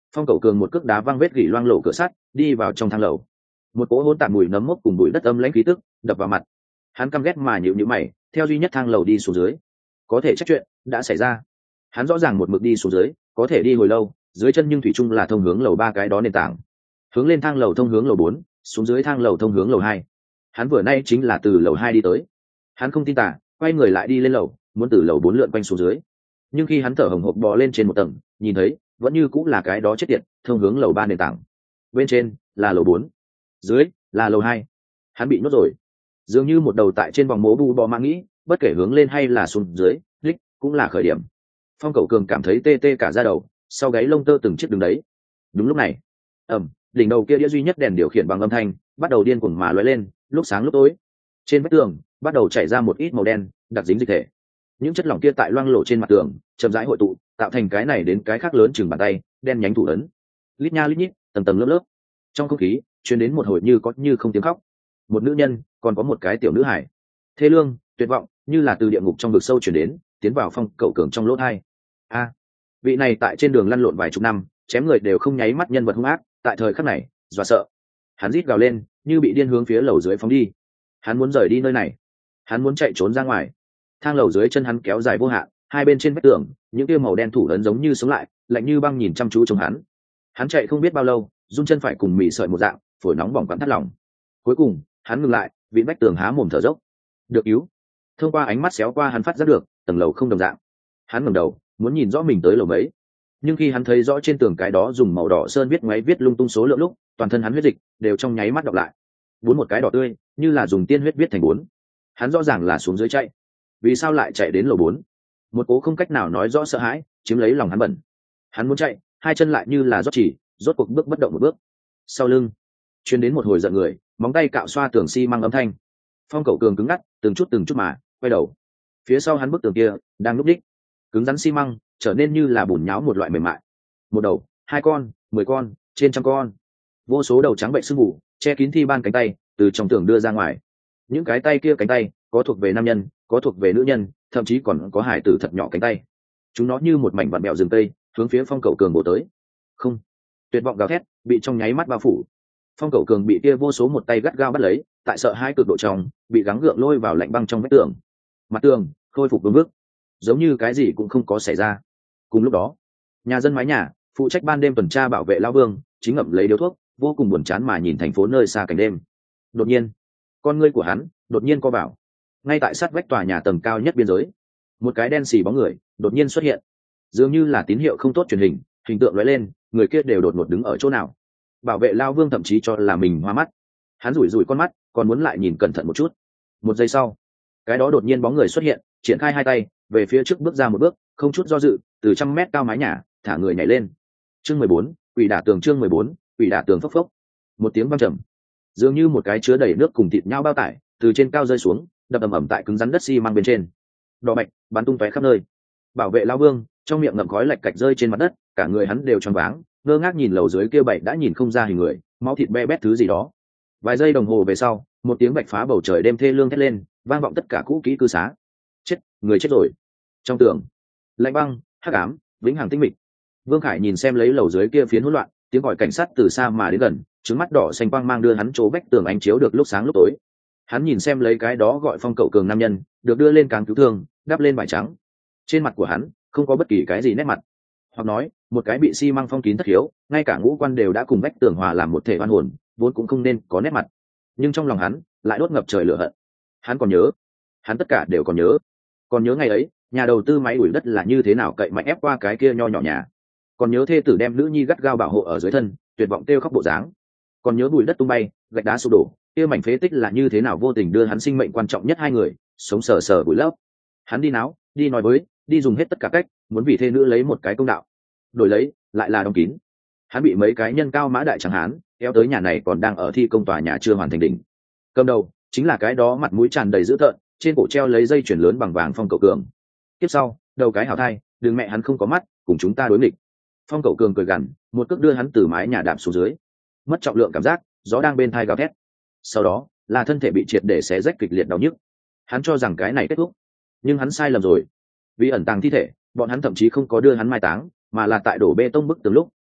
Phong Cẩu Cường một cước đá văng vết gỉ loang lổ cửa sắt, đi vào trong thang lầu. Một cỗ hỗn tạp mùi nấm mốc cùng bụi đất âm lãnh khí tức đập vào mặt. Hắn căm ghét mà nhíu nhíu mày, theo duy nhất thang lầu đi xuống dưới. Có thể trách chuyện đã xảy ra. Hắn rõ ràng một mực đi xuống dưới, có thể đi hồi lâu, dưới chân nhưng thủy chung là thông hướng lầu ba cái đó nền tảng. Hướng lên thang lầu thông hướng lầu bốn, xuống dưới thang lầu thông hướng lầu hai. Hắn vừa nay chính là từ lầu hai đi tới. Hắn không tin tả, quay người lại đi lên lầu, muốn từ lầu bốn lượn quanh xuống dưới. Nhưng khi hắn thở hổn hộc bò lên trên một tầng, nhìn thấy vẫn như cũng là cái đó chết tiệt, thông hướng lầu ba nền tảng. Bên trên là lầu bốn, dưới là lầu hai. Hắn bị nhốt rồi. Dường như một đầu tại trên vòng mố bu bò mang nghĩ, bất kể hướng lên hay là xuống dưới, đích cũng là khởi điểm. Phong Cẩu Cường cảm thấy tê tê cả da đầu, sau gáy lông tơ từng chiếc đứng đấy. Đúng lúc này, ầm, đỉnh đầu kia đĩa duy nhất đèn điều khiển bằng âm thanh bắt đầu điên cuồng mà lóe lên, lúc sáng lúc tối. Trên vách tường bắt đầu chảy ra một ít màu đen đặc dính dịch thể. Những chất lỏng kia tại loang lổ trên mặt tường chậm rãi hội tụ, tạo thành cái này đến cái khác lớn chừng bàn tay đen nhánh thủ ấn, lít nha lít nhít, tầng tầng lớp lớp. Trong không khí truyền đến một hồi như có như không tiếng khóc. Một nữ nhân, còn có một cái tiểu nữ hải, thê lương tuyệt vọng, như là từ địa ngục trong vực sâu truyền đến, tiến vào Phong Cẩu Cường trong lỗ tai. A, vị này tại trên đường lăn lộn vài chục năm, chém người đều không nháy mắt nhân vật hung ác, tại thời khắc này dọa sợ. Hắn rít gào lên, như bị điên hướng phía lầu dưới phóng đi. Hắn muốn rời đi nơi này, hắn muốn chạy trốn ra ngoài. Thang lầu dưới chân hắn kéo dài vô hạn, hai bên trên vách tường những kia màu đen thủ ấn giống như sống lại, lạnh như băng nhìn chăm chú trong hắn. Hắn chạy không biết bao lâu, run chân phải cùng mì sợi một dạng, phổi nóng bỏng quặn thắt lòng. Cuối cùng hắn ngừng lại, vịn vách tường há mồm thở dốc. Được cứu. Thông qua ánh mắt xéo qua hắn phát giác được tầng lầu không đồng dạng. Hắn ngẩng đầu muốn nhìn rõ mình tới lầu mấy, nhưng khi hắn thấy rõ trên tường cái đó dùng màu đỏ sơn viết ngoáy viết lung tung số lượng lúc, toàn thân hắn huyết dịch đều trong nháy mắt đọc lại. Bốn một cái đỏ tươi, như là dùng tiên huyết viết thành bốn. Hắn rõ ràng là xuống dưới chạy, vì sao lại chạy đến lầu bốn? Một cố không cách nào nói rõ sợ hãi chiếm lấy lòng hắn bẩn. Hắn muốn chạy, hai chân lại như là rót chỉ, rốt cuộc bước bất động một bước. Sau lưng truyền đến một hồi giận người, móng tay cạo xoa tường xi măng âm thanh. Phong Cẩu Cường cứng ngắc, từng chút từng chút mà quay đầu. Phía sau hắn bức tường kia đang núp đích, cứng rắn xi măng trở nên như là bùn nháo một loại mềm mại. Một đầu, hai con, mười con, trên trăm con, vô số đầu trắng bệnh sưng mù che kín thi ban cánh tay từ trong tường đưa ra ngoài. Những cái tay kia cánh tay có thuộc về nam nhân, có thuộc về nữ nhân, thậm chí còn có hải tử thật nhỏ cánh tay. Chúng nó như một mảnh vặn bẹo rừng tây hướng phía Phong Cẩu Cường bổ tới. Không, tuyệt vọng gào thét bị trong nháy mắt bao phủ. Phong Cẩu Cường bị kia vô số một tay gắt gao bắt lấy, tại sợ hai cực độ trong bị gắng gượng lôi vào lạnh băng trong vách tường. Mặt tường khôi phục vương bước, giống như cái gì cũng không có xảy ra. Cùng lúc đó, nhà dân mái nhà phụ trách ban đêm tuần tra bảo vệ lão Vương chính ngậm lấy điếu thuốc, vô cùng buồn chán mà nhìn thành phố nơi xa cảnh đêm. Đột nhiên, con ngươi của hắn đột nhiên co vào. Ngay tại sát vách tòa nhà tầng cao nhất biên giới, một cái đen xì bóng người đột nhiên xuất hiện, dường như là tín hiệu không tốt truyền hình, hình tượng lóe lên, người kia đều đột ngột đứng ở chỗ nào. Bảo vệ lão Vương thậm chí cho là mình hoa mắt, hắn rủi rủi con mắt, còn muốn lại nhìn cẩn thận một chút. Một giây sau, cái đó đột nhiên bóng người xuất hiện, triển khai hai tay về phía trước bước ra một bước, không chút do dự, từ trăm mét cao mái nhà thả người nhảy lên. Chương mười bốn, quỷ đả tường. Chương mười bốn, quỷ đả tường. Phốc phốc, một tiếng vang trầm, dường như một cái chứa đầy nước cùng thịt nhau bao tải từ trên cao rơi xuống, đập ầm ầm tại cứng rắn đất xi măng bên trên. Đỏ bạch bắn tung tóe khắp nơi. Bảo vệ lão Vương trong miệng ngậm khói lạch cạch rơi trên mặt đất, cả người hắn đều choáng váng, ngơ ngác nhìn lầu dưới kia bảy đã nhìn không ra hình người, máu thịt be bét thứ gì đó. Vài giây đồng hồ về sau, một tiếng bạch phá bầu trời đêm thê lương thét lên, vang vọng tất cả cũ kỹ cư xá. Chết, người chết rồi. Trong tường lạnh băng, hắc ám, vĩnh hằng tinh mịch. Vương Khải nhìn xem lấy lầu dưới kia phiến hỗn loạn, tiếng gọi cảnh sát từ xa mà đến gần, trứng mắt đỏ xanh quang mang đưa hắn chỗ vách tường ánh chiếu được lúc sáng lúc tối. Hắn nhìn xem lấy cái đó gọi Phong Cẩu Cường nam nhân, được đưa lên càng cứu thương, đắp lên vải trắng. Trên mặt của hắn không có bất kỳ cái gì nét mặt, hoặc nói một cái bị xi măng phong kín thất hiếu, ngay cả ngũ quan đều đã cùng vách tường hòa làm một thể oan hồn, vốn cũng không nên có nét mặt. Nhưng trong lòng hắn lại đốt ngập trời lửa hận. Hắn còn nhớ, hắn tất cả đều còn nhớ, còn nhớ ngày ấy nhà đầu tư máy đuổi đất là như thế nào cậy mạnh ép qua cái kia nho nhỏ nhà, còn nhớ thê tử đem nữ nhi gắt gao bảo hộ ở dưới thân, tuyệt vọng kêu khóc bộ dáng, còn nhớ bụi đất tung bay, gạch đá sụp đổ, kia mảnh phế tích là như thế nào vô tình đưa hắn sinh mệnh quan trọng nhất hai người sống sờ sờ bụi lấp. Hắn đi náo, đi nói với, đi dùng hết tất cả cách, muốn vì thê nữ lấy một cái công đạo, đổi lấy lại là đóng kín. Hắn bị mấy cái nhân cao mã đại chẳng hán kéo tới nhà này còn đang ở thi công tòa nhà chưa hoàn thành đỉnh. Cầm đầu chính là cái đó mặt mũi tràn đầy dữ tợn, trên cổ treo lấy dây chuyền lớn bằng vàng Phong Cẩu Cường. Tiếp sau, đầu cái hảo thai, đừng mẹ hắn không có mắt, cùng chúng ta đối nghịch. Phong Cẩu Cường cười gằn, một cước đưa hắn từ mái nhà đạp xuống dưới. Mất trọng lượng cảm giác, gió đang bên thai gào thét. Sau đó, là thân thể bị triệt để xé rách kịch liệt đau nhức. Hắn cho rằng cái này kết thúc, nhưng hắn sai lầm rồi. Vì ẩn tàng thi thể, bọn hắn thậm chí không có đưa hắn mai táng, mà là tại đổ bê tông bức tường lúc,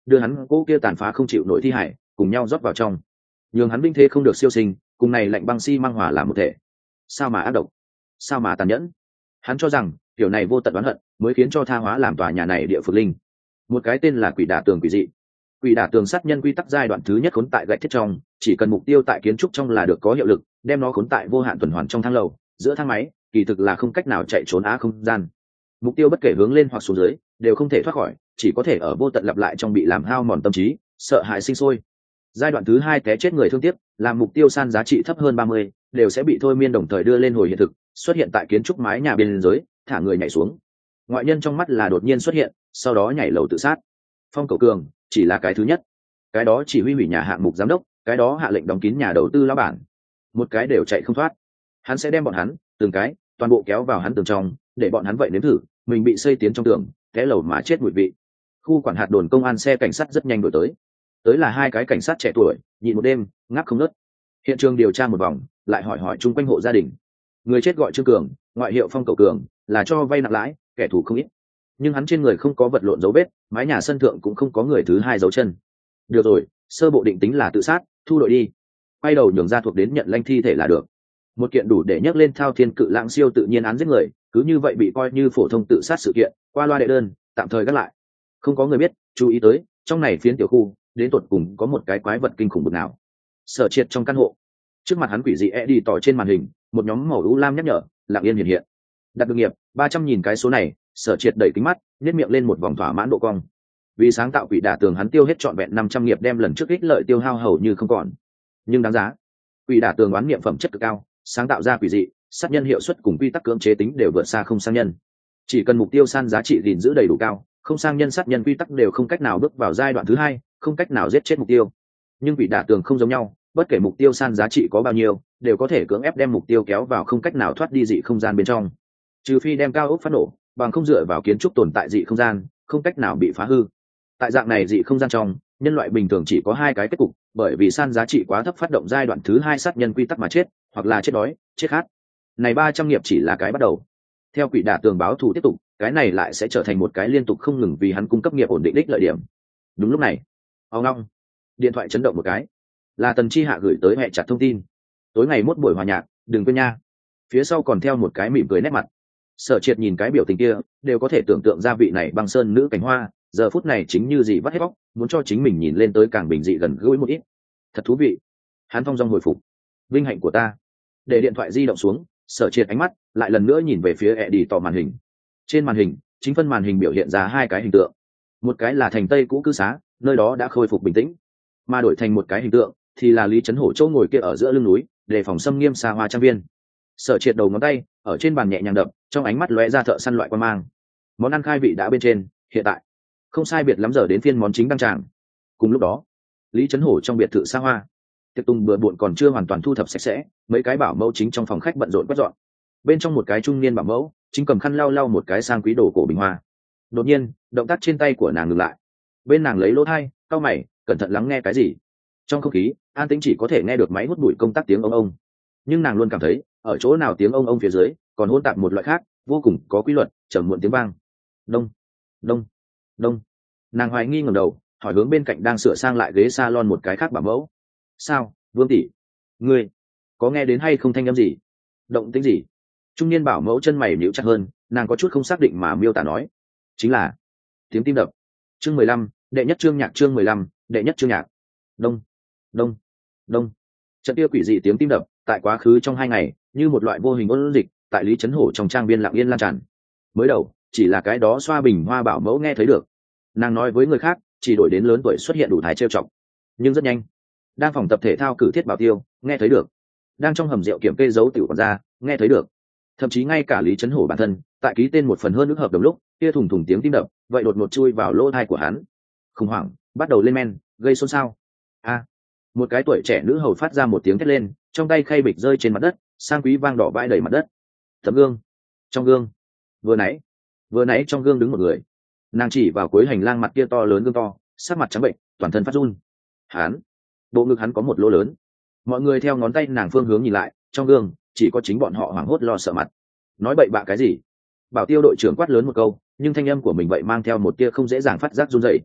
đưa hắn cỗ kia tàn phá không chịu nổi thi hải cùng nhau rót vào trong, nhường hắn vinh thế không được siêu sinh, cùng này lạnh băng xi măng hòa làm một thể. Sao mà ác độc, sao mà tàn nhẫn. Hắn cho rằng kiểu này vô tận oán hận mới khiến cho tha hóa làm tòa nhà này địa phược linh, một cái tên là quỷ đả tường quỷ dị. Quỷ đả tường sát nhân quy tắc giai đoạn thứ nhất khốn tại gạch thiết trong, chỉ cần mục tiêu tại kiến trúc trong là được có hiệu lực, đem nó khốn tại vô hạn tuần hoàn trong thang lầu, giữa thang máy, kỳ thực là không cách nào chạy trốn á không gian. Mục tiêu bất kể hướng lên hoặc xuống dưới, đều không thể thoát khỏi, chỉ có thể ở vô tận lặp lại trong bị làm hao mòn tâm trí, sợ hãi sinh sôi. Giai đoạn thứ hai té chết người thương tiếc, làm mục tiêu san giá trị thấp hơn ba mươi, đều sẽ bị thôi miên đồng thời đưa lên hồi hiện thực, xuất hiện tại kiến trúc mái nhà bên dưới, thả người nhảy xuống. Ngoại nhân trong mắt là đột nhiên xuất hiện, sau đó nhảy lầu tự sát. Phong Cầu Cường chỉ là cái thứ nhất, cái đó chỉ huy hủy nhà hạng mục giám đốc, cái đó hạ lệnh đóng kín nhà đầu tư lão bản, một cái đều chạy không thoát. Hắn sẽ đem bọn hắn từng cái toàn bộ kéo vào hắn tường trong, để bọn hắn vậy nếm thử mình bị xây tiến trong tường, té lầu mà chết mùi vị. Khu quản hạt đồn công an xe cảnh sát rất nhanh đổi tới, tới là hai cái cảnh sát trẻ tuổi, nhịn một đêm ngáp không ngớt. Hiện trường điều tra một vòng, lại hỏi hỏi chung quanh hộ gia đình. Người chết gọi Trương Cường, ngoại hiệu Phong Cầu Cường, là cho vay nặng lãi, kẻ thù không ít, nhưng hắn trên người không có vật lộn dấu vết, mái nhà sân thượng cũng không có người thứ hai dấu chân. Được rồi, sơ bộ định tính là tự sát, thu đội đi, quay đầu nhường ra thuộc đến nhận lanh thi thể là được. Một kiện đủ để nhắc lên thao thiên cự lãng siêu tự nhiên án giết người, cứ như vậy bị coi như phổ thông tự sát sự kiện, qua loa đệ đơn, tạm thời gác lại. Không có người biết, chú ý tới, trong này phiến tiểu khu, đến tột cùng có một cái quái vật kinh khủng bực nào. Sở Triệt trong căn hộ, trước mặt hắn quỷ dị e đi tỏ trên màn hình, một nhóm màu u lam nhắc nhở, lặng yên hiện hiện. Đặt được nghiệp, ba trăm nhìn cái số này, Sở Triệt đẩy kính mắt, nhếch miệng lên một vòng thỏa mãn độ cong. Vì sáng tạo quỷ đả tường hắn tiêu hết trọn vẹn năm trăm nghiệp, đem lần trước ích lợi tiêu hao hầu như không còn. Nhưng đáng giá. Quỷ đả tường đoán niệm phẩm chất cực cao, sáng tạo ra quỷ dị, sát nhân hiệu suất cùng quy tắc cưỡng chế tính đều vượt xa không sang nhân. Chỉ cần mục tiêu san giá trị gìn giữ đầy đủ cao, không sang nhân sát nhân quy tắc đều không cách nào bước vào giai đoạn thứ hai, không cách nào giết chết mục tiêu. Nhưng quỷ đả tường không giống nhau, bất kể mục tiêu san giá trị có bao nhiêu, đều có thể cưỡng ép đem mục tiêu kéo vào không cách nào thoát đi dị không gian bên trong. Trừ phi đem cao ốc phát nổ, bằng không dựa vào kiến trúc tồn tại dị không gian, không cách nào bị phá hư. Tại dạng này dị không gian trong, nhân loại bình thường chỉ có hai cái kết cục, bởi vì san giá trị quá thấp phát động giai đoạn thứ hai sát nhân quy tắc mà chết, hoặc là chết đói, chết khát. Này ba trăm nghiệp chỉ là cái bắt đầu. Theo quỷ đả tường báo thù tiếp tục, cái này lại sẽ trở thành một cái liên tục không ngừng vì hắn cung cấp nghiệp ổn định đích lợi điểm. Đúng lúc này, ong long, điện thoại chấn động một cái, là Tần Chi Hạ gửi tới hệ chặt thông tin. Tối ngày mốt buổi hòa nhạc, đừng quên nha. Phía sau còn theo một cái mỉm cười nét mặt. Sở Triệt nhìn cái biểu tình kia, đều có thể tưởng tượng ra vị này băng sơn nữ cảnh hoa, giờ phút này chính như gì vắt hết bóc, muốn cho chính mình nhìn lên tới càng bình dị gần gũi một ít. Thật thú vị. Hắn thong dong hồi phục. Vinh hạnh của ta. Để điện thoại di động xuống, Sở Triệt ánh mắt lại lần nữa nhìn về phía ẹ đi tỏ màn hình. Trên màn hình, chính phân màn hình biểu hiện ra hai cái hình tượng. Một cái là thành Tây cũ cư xá, nơi đó đã khôi phục bình tĩnh, mà đổi thành một cái hình tượng thì là Lý Trấn Hổ châu ngồi kia ở giữa lưng núi, đề phòng xâm nghiêm xa hoa trang viên. Sở Triệt đầu ngón tay ở trên bàn nhẹ nhàng đập, trong ánh mắt lóe ra thợ săn loại quan mang. Món ăn khai vị đã bên trên, hiện tại không sai biệt lắm giờ đến phiên món chính đăng tràng. Cùng lúc đó, Lý Trấn Hổ trong biệt thự xa hoa, tiệc tùng bừa bộn còn chưa hoàn toàn thu thập sạch sẽ, mấy cái bảo mẫu chính trong phòng khách bận rộn quét dọn. Bên trong một cái trung niên bảo mẫu chính cầm khăn lau lau một cái sang quý đồ cổ bình hoa. Đột nhiên, động tác trên tay của nàng ngừng lại. Bên nàng lấy lỗ thai, cau mày, cẩn thận lắng nghe cái gì. Trong không khí an tĩnh, chỉ có thể nghe được máy hút bụi công tác tiếng ông ông. Nhưng nàng luôn cảm thấy ở chỗ nào tiếng ông ông phía dưới còn hỗn tạp một loại khác, vô cùng có quy luật, trầm muộn tiếng vang. Đông, đông, đông. Nàng hoài nghi ngẩng đầu, hỏi hướng bên cạnh đang sửa sang lại ghế salon một cái khác bảo mẫu. Sao, Vương tỷ, ngươi có nghe đến hay không thanh âm gì, động tĩnh gì? Trung niên bảo mẫu chân mày nhíu chặt hơn, nàng có chút không xác định mà miêu tả nói, chính là tiếng tim đập. Chương mười lăm, đệ nhất chương nhạc. Chương mười lăm, đệ nhất chương nhạc. Đông, đông, đông. Trận kia quỷ dị tiếng tim đập tại quá khứ trong hai ngày như một loại vô hình ôn dịch tại Lý Trấn Hổ trong trang viên lặng yên lan tràn. Mới đầu chỉ là cái đó xoa bình hoa bảo mẫu nghe thấy được, nàng nói với người khác chỉ đổi đến lớn tuổi xuất hiện đủ thái trêu chọc. Nhưng rất nhanh, đang phòng tập thể thao cử thiết bảo tiêu nghe thấy được, đang trong hầm rượu kiểm kê dấu tiểu quản gia nghe thấy được, thậm chí ngay cả Lý Trấn Hổ bản thân tại ký tên một phần hơn nước hợp đồng lúc kia thùng thùng tiếng tim đập vậy đột ngột chui vào lỗ tai của hắn. Khủng hoảng bắt đầu lên men, gây xôn xao. A, một cái tuổi trẻ nữ hầu phát ra một tiếng thét lên, trong tay khay bịch rơi trên mặt đất, sang quý vang đỏ bãi đầy mặt đất. Tấm gương, trong gương, vừa nãy vừa nãy trong gương đứng một người. Nàng chỉ vào cuối hành lang mặt kia to lớn gương to, sắc mặt trắng bệnh, toàn thân phát run. Hắn, bộ ngực hắn có một lỗ lớn. Mọi người theo ngón tay nàng phương hướng nhìn lại, trong gương chỉ có chính bọn họ hoảng hốt lo sợ mặt. Nói bậy bạ cái gì? Bảo tiêu đội trưởng quát lớn một câu, nhưng thanh âm của mình vậy mang theo một tia không dễ dàng phát giác run rẩy.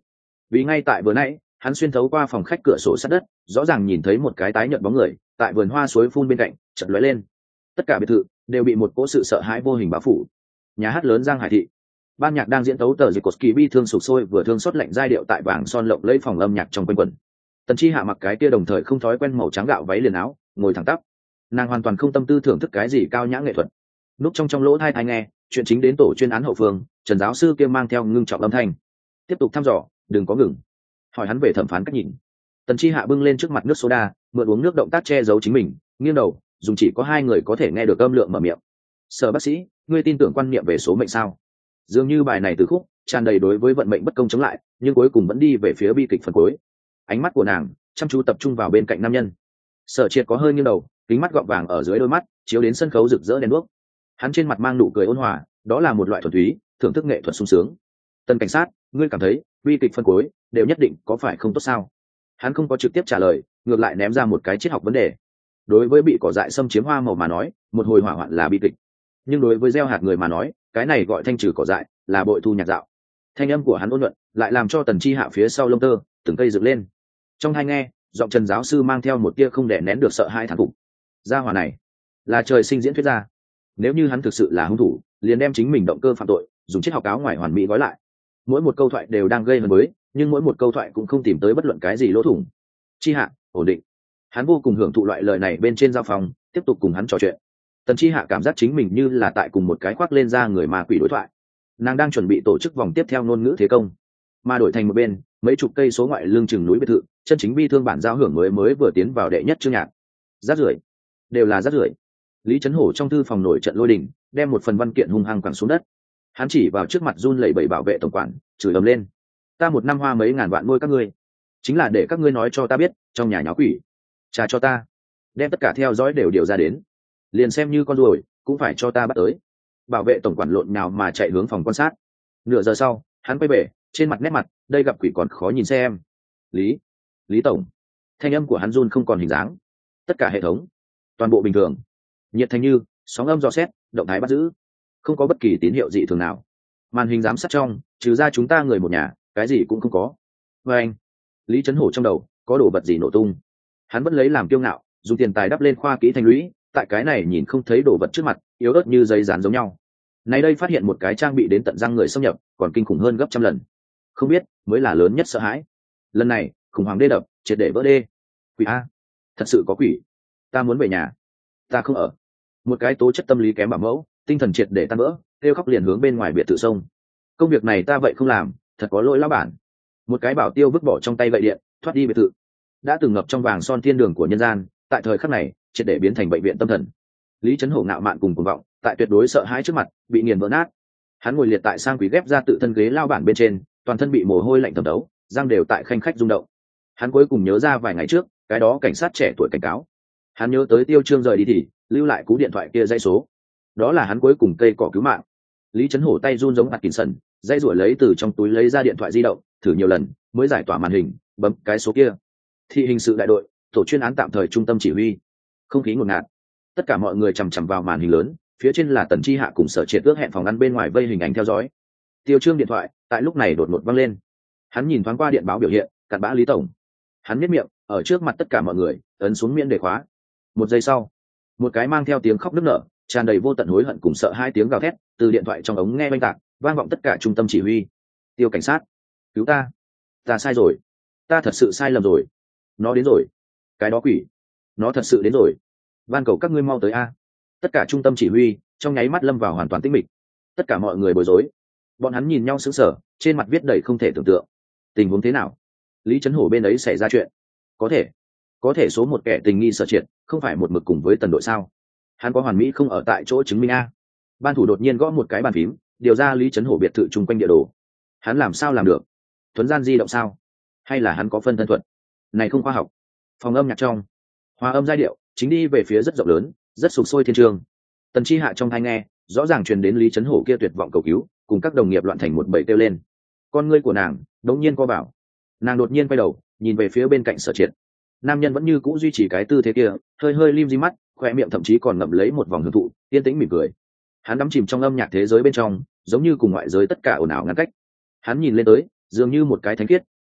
vì ngay tại vừa nãy hắn xuyên thấu qua phòng khách cửa sổ sát đất, rõ ràng nhìn thấy một cái tái nhợt bóng người tại vườn hoa suối phun bên cạnh chợt lóe lên. Tất cả biệt thự đều bị một cỗ sự sợ hãi vô hình bao phủ. Nhà hát lớn Giang Hải thị, ban nhạc đang diễn tấu tờ dịch cột kỳ bi thương sụp sôi vừa thương xót lạnh giai điệu tại vàng son lộng lấy phòng âm nhạc trong quanh quần. Tần Chi Hạ mặc cái kia đồng thời không thói quen màu trắng gạo váy liền áo, ngồi thẳng tắp. Nàng hoàn toàn không tâm tư thưởng thức cái gì cao nhã nghệ thuật. Núp trong trong lỗ tai tai nghe, chuyện chính đến tổ chuyên án hậu phương, Trần giáo sư kia mang theo ngưng trọng âm thanh, tiếp tục thăm dò, đừng có ngừng. Hỏi hắn về thẩm phán cách nhìn. Tần Chi Hạ bưng lên trước mặt nước soda, mượn uống nước động tác che giấu chính mình, nghiêng đầu, dùng chỉ có hai người có thể nghe được âm lượng mở miệng. Sở bác sĩ, ngươi tin tưởng quan niệm về số mệnh sao? Dường như bài này từ khúc tràn đầy đối với vận mệnh bất công chống lại, nhưng cuối cùng vẫn đi về phía bi kịch phần cuối. Ánh mắt của nàng chăm chú tập trung vào bên cạnh nam nhân. Sở Triệt có hơi nghiêng đầu, kính mắt gọng vàng ở dưới đôi mắt chiếu đến sân khấu rực rỡ đèn đuốc. Hắn trên mặt mang nụ cười ôn hòa, đó là một loại thuần túy thưởng thức nghệ thuật sung sướng. Tần cảnh sát, ngươi cảm thấy bi kịch phân cuối đều nhất định có phải không tốt sao? Hắn không có trực tiếp trả lời, ngược lại ném ra một cái triết học vấn đề. Đối với bị cỏ dại xâm chiếm hoa màu mà nói, một hồi hỏa hoạn là bi kịch, nhưng đối với gieo hạt người mà nói, cái này gọi thanh trừ cỏ dại là bội thu nhạc dạo. Thanh âm của hắn ôn nhuận lại làm cho Tần Chi Hạ phía sau lông tơ từng cây dựng lên. Trong hai nghe, giọng Trần giáo sư mang theo một tia không đè nén được sợ hãi thán phục. Gia hỏa này là trời sinh diễn thuyết gia. Nếu như hắn thực sự là hung thủ, liền đem chính mình động cơ phạm tội dùng triết học áo ngoài hoàn mỹ gói lại. Mỗi một câu thoại đều đang gây hấn với, nhưng mỗi một câu thoại cũng không tìm tới bất luận cái gì lỗ thủng. Chi Hạ ổn định. Hắn vô cùng hưởng thụ loại lời này bên trên giao phòng, tiếp tục cùng hắn trò chuyện. Tần Chi Hạ cảm giác chính mình như là tại cùng một cái khoác lên da người ma quỷ đối thoại. Nàng đang chuẩn bị tổ chức vòng tiếp theo ngôn ngữ thế công, mà đổi thành một bên, mấy chục cây số ngoại lương chừng núi biệt thự, chân chính bi thương bản giao hưởng mới mới vừa tiến vào đệ nhất chương nhạc. Rác rưởi, đều là rác rưởi. Lý Chấn Hổ trong thư phòng nổi trận lôi đình, đem một phần văn kiện hung hăng quẳng xuống đất. Hắn chỉ vào trước mặt run lẩy bẩy bảo vệ tổng quản, chửi ầm lên: "Ta một năm hoa mấy ngàn vạn nuôi các ngươi, chính là để các ngươi nói cho ta biết, trong nhà nháo quỷ, trả cho ta, đem tất cả theo dõi đều điều ra đến, liền xem như con ruồi cũng phải cho ta bắt tới." Bảo vệ tổng quản lộn nhào mà chạy hướng phòng quan sát. Nửa giờ sau, hắn quay về, trên mặt nét mặt, đây gặp quỷ còn khó nhìn xem. Lý, Lý tổng. Thanh âm của hắn run không còn hình dáng. Tất cả hệ thống, toàn bộ bình thường. Nhiệt thành như, sóng âm dò xét, động thái bắt giữ, không có bất kỳ tín hiệu gì thường nào. Màn hình giám sát trong, trừ ra chúng ta người một nhà, cái gì cũng không có. Và anh, Lý Chấn Hổ trong đầu có đồ vật gì nổ tung. Hắn vẫn lấy làm kiêu ngạo, dùng tiền tài đắp lên khoa kỹ thành lũy, tại cái này nhìn không thấy đồ vật trước mặt, yếu ớt như giấy dán giống nhau. Nay đây phát hiện một cái trang bị đến tận răng người xâm nhập, còn kinh khủng hơn gấp trăm lần. Không biết mới là lớn nhất sợ hãi. Lần này, khủng hoảng đê đập, triệt để vỡ đê. Quỷ a, thật sự có quỷ. Ta muốn về nhà, ta không ở. Một cái tố chất tâm lý kém bảo mẫu, tinh thần triệt để tan vỡ, kêu khóc liền hướng bên ngoài biệt thự sông. Công việc này ta vậy không làm, thật có lỗi lão bản. Một cái bảo tiêu vứt bỏ trong tay gậy điện, thoát đi biệt thự. Đã từng ngập trong vàng son thiên đường của nhân gian, tại thời khắc này, triệt để biến thành bệnh viện tâm thần. Lý Chấn Hổ ngạo mạn cùng cuồng vọng, tại tuyệt đối sợ hãi trước mặt, bị nghiền vỡ nát. Hắn ngồi liệt tại sang quý ghép ra tự thân ghế lao bản bên trên, toàn thân bị mồ hôi lạnh thấm thấu, răng đều tại khanh khách rung động. Hắn cuối cùng nhớ ra vài ngày trước, cái đó cảnh sát trẻ tuổi cảnh cáo. Hắn nhớ tới Tiêu Trương rời đi thì lưu lại cú điện thoại kia dãy số. Đó là hắn cuối cùng cây cỏ cứu mạng. Lý Chấn Hổ tay run giống Atkinson, dây ruổi lấy từ trong túi lấy ra điện thoại di động, thử nhiều lần mới giải tỏa màn hình, bấm cái số kia. Thị hình sự đại đội, tổ chuyên án tạm thời trung tâm chỉ huy. Không khí ngột ngạt. Tất cả mọi người chằm chằm vào màn hình lớn, phía trên là Tần Chi Hạ cùng Sở Triệt ước hẹn phòng ăn bên ngoài vây hình ảnh theo dõi. Tiêu Trương điện thoại tại lúc này đột ngột vang lên. Hắn nhìn thoáng qua điện báo biểu hiện, cặn bã Lý tổng. Hắn nhếch miệng, ở trước mặt tất cả mọi người, ấn xuống miễn đề khóa. Một giây sau, một cái mang theo tiếng khóc nức nở, tràn đầy vô tận hối hận cùng sợ hai tiếng gào thét từ điện thoại trong ống nghe vang tạc, vang vọng tất cả trung tâm chỉ huy. Tiêu cảnh sát, cứu ta, ta sai rồi, ta thật sự sai lầm rồi, nó đến rồi, cái đó quỷ, nó thật sự đến rồi, van cầu các ngươi mau tới a. Tất cả trung tâm chỉ huy trong nháy mắt lâm vào hoàn toàn tĩnh mịch. Tất cả mọi người bối rối, bọn hắn nhìn nhau sững sờ, trên mặt viết đầy không thể tưởng tượng. Tình huống thế nào? Lý Chấn Hổ bên ấy xảy ra chuyện? Có thể, có thể số một kẻ tình nghi Sở Triệt không phải một mực cùng với Tần đội sao? Hắn có hoàn mỹ không ở tại chỗ chứng minh a. Ban thủ đột nhiên gõ một cái bàn phím, điều ra Lý Chấn Hổ biệt thự chung quanh địa đồ. Hắn làm sao làm được? Thuấn gian di động sao? Hay là hắn có phân thân thuật? Này không khoa học. Phòng âm nhạc trong, hòa âm giai điệu chính đi về phía rất rộng lớn, rất sục sôi thiên trường. Tần Chi Hạ trong tai nghe, rõ ràng truyền đến Lý Chấn Hổ kia tuyệt vọng cầu cứu, cùng các đồng nghiệp loạn thành một bầy kêu lên. Con ngươi của nàng đống nhiên co bảo, nàng đột nhiên quay đầu, nhìn về phía bên cạnh Sở Triệt. Nam nhân vẫn như cũ duy trì cái tư thế kia, hơi hơi lim di mắt, khoe miệng thậm chí còn ngậm lấy một vòng hưởng thụ, yên tĩnh mỉm cười. Hắn đắm chìm trong âm nhạc thế giới bên trong, giống như cùng ngoại giới tất cả ồn ào ngăn cách. Hắn nhìn lên tới, dường như một cái thánh khiết,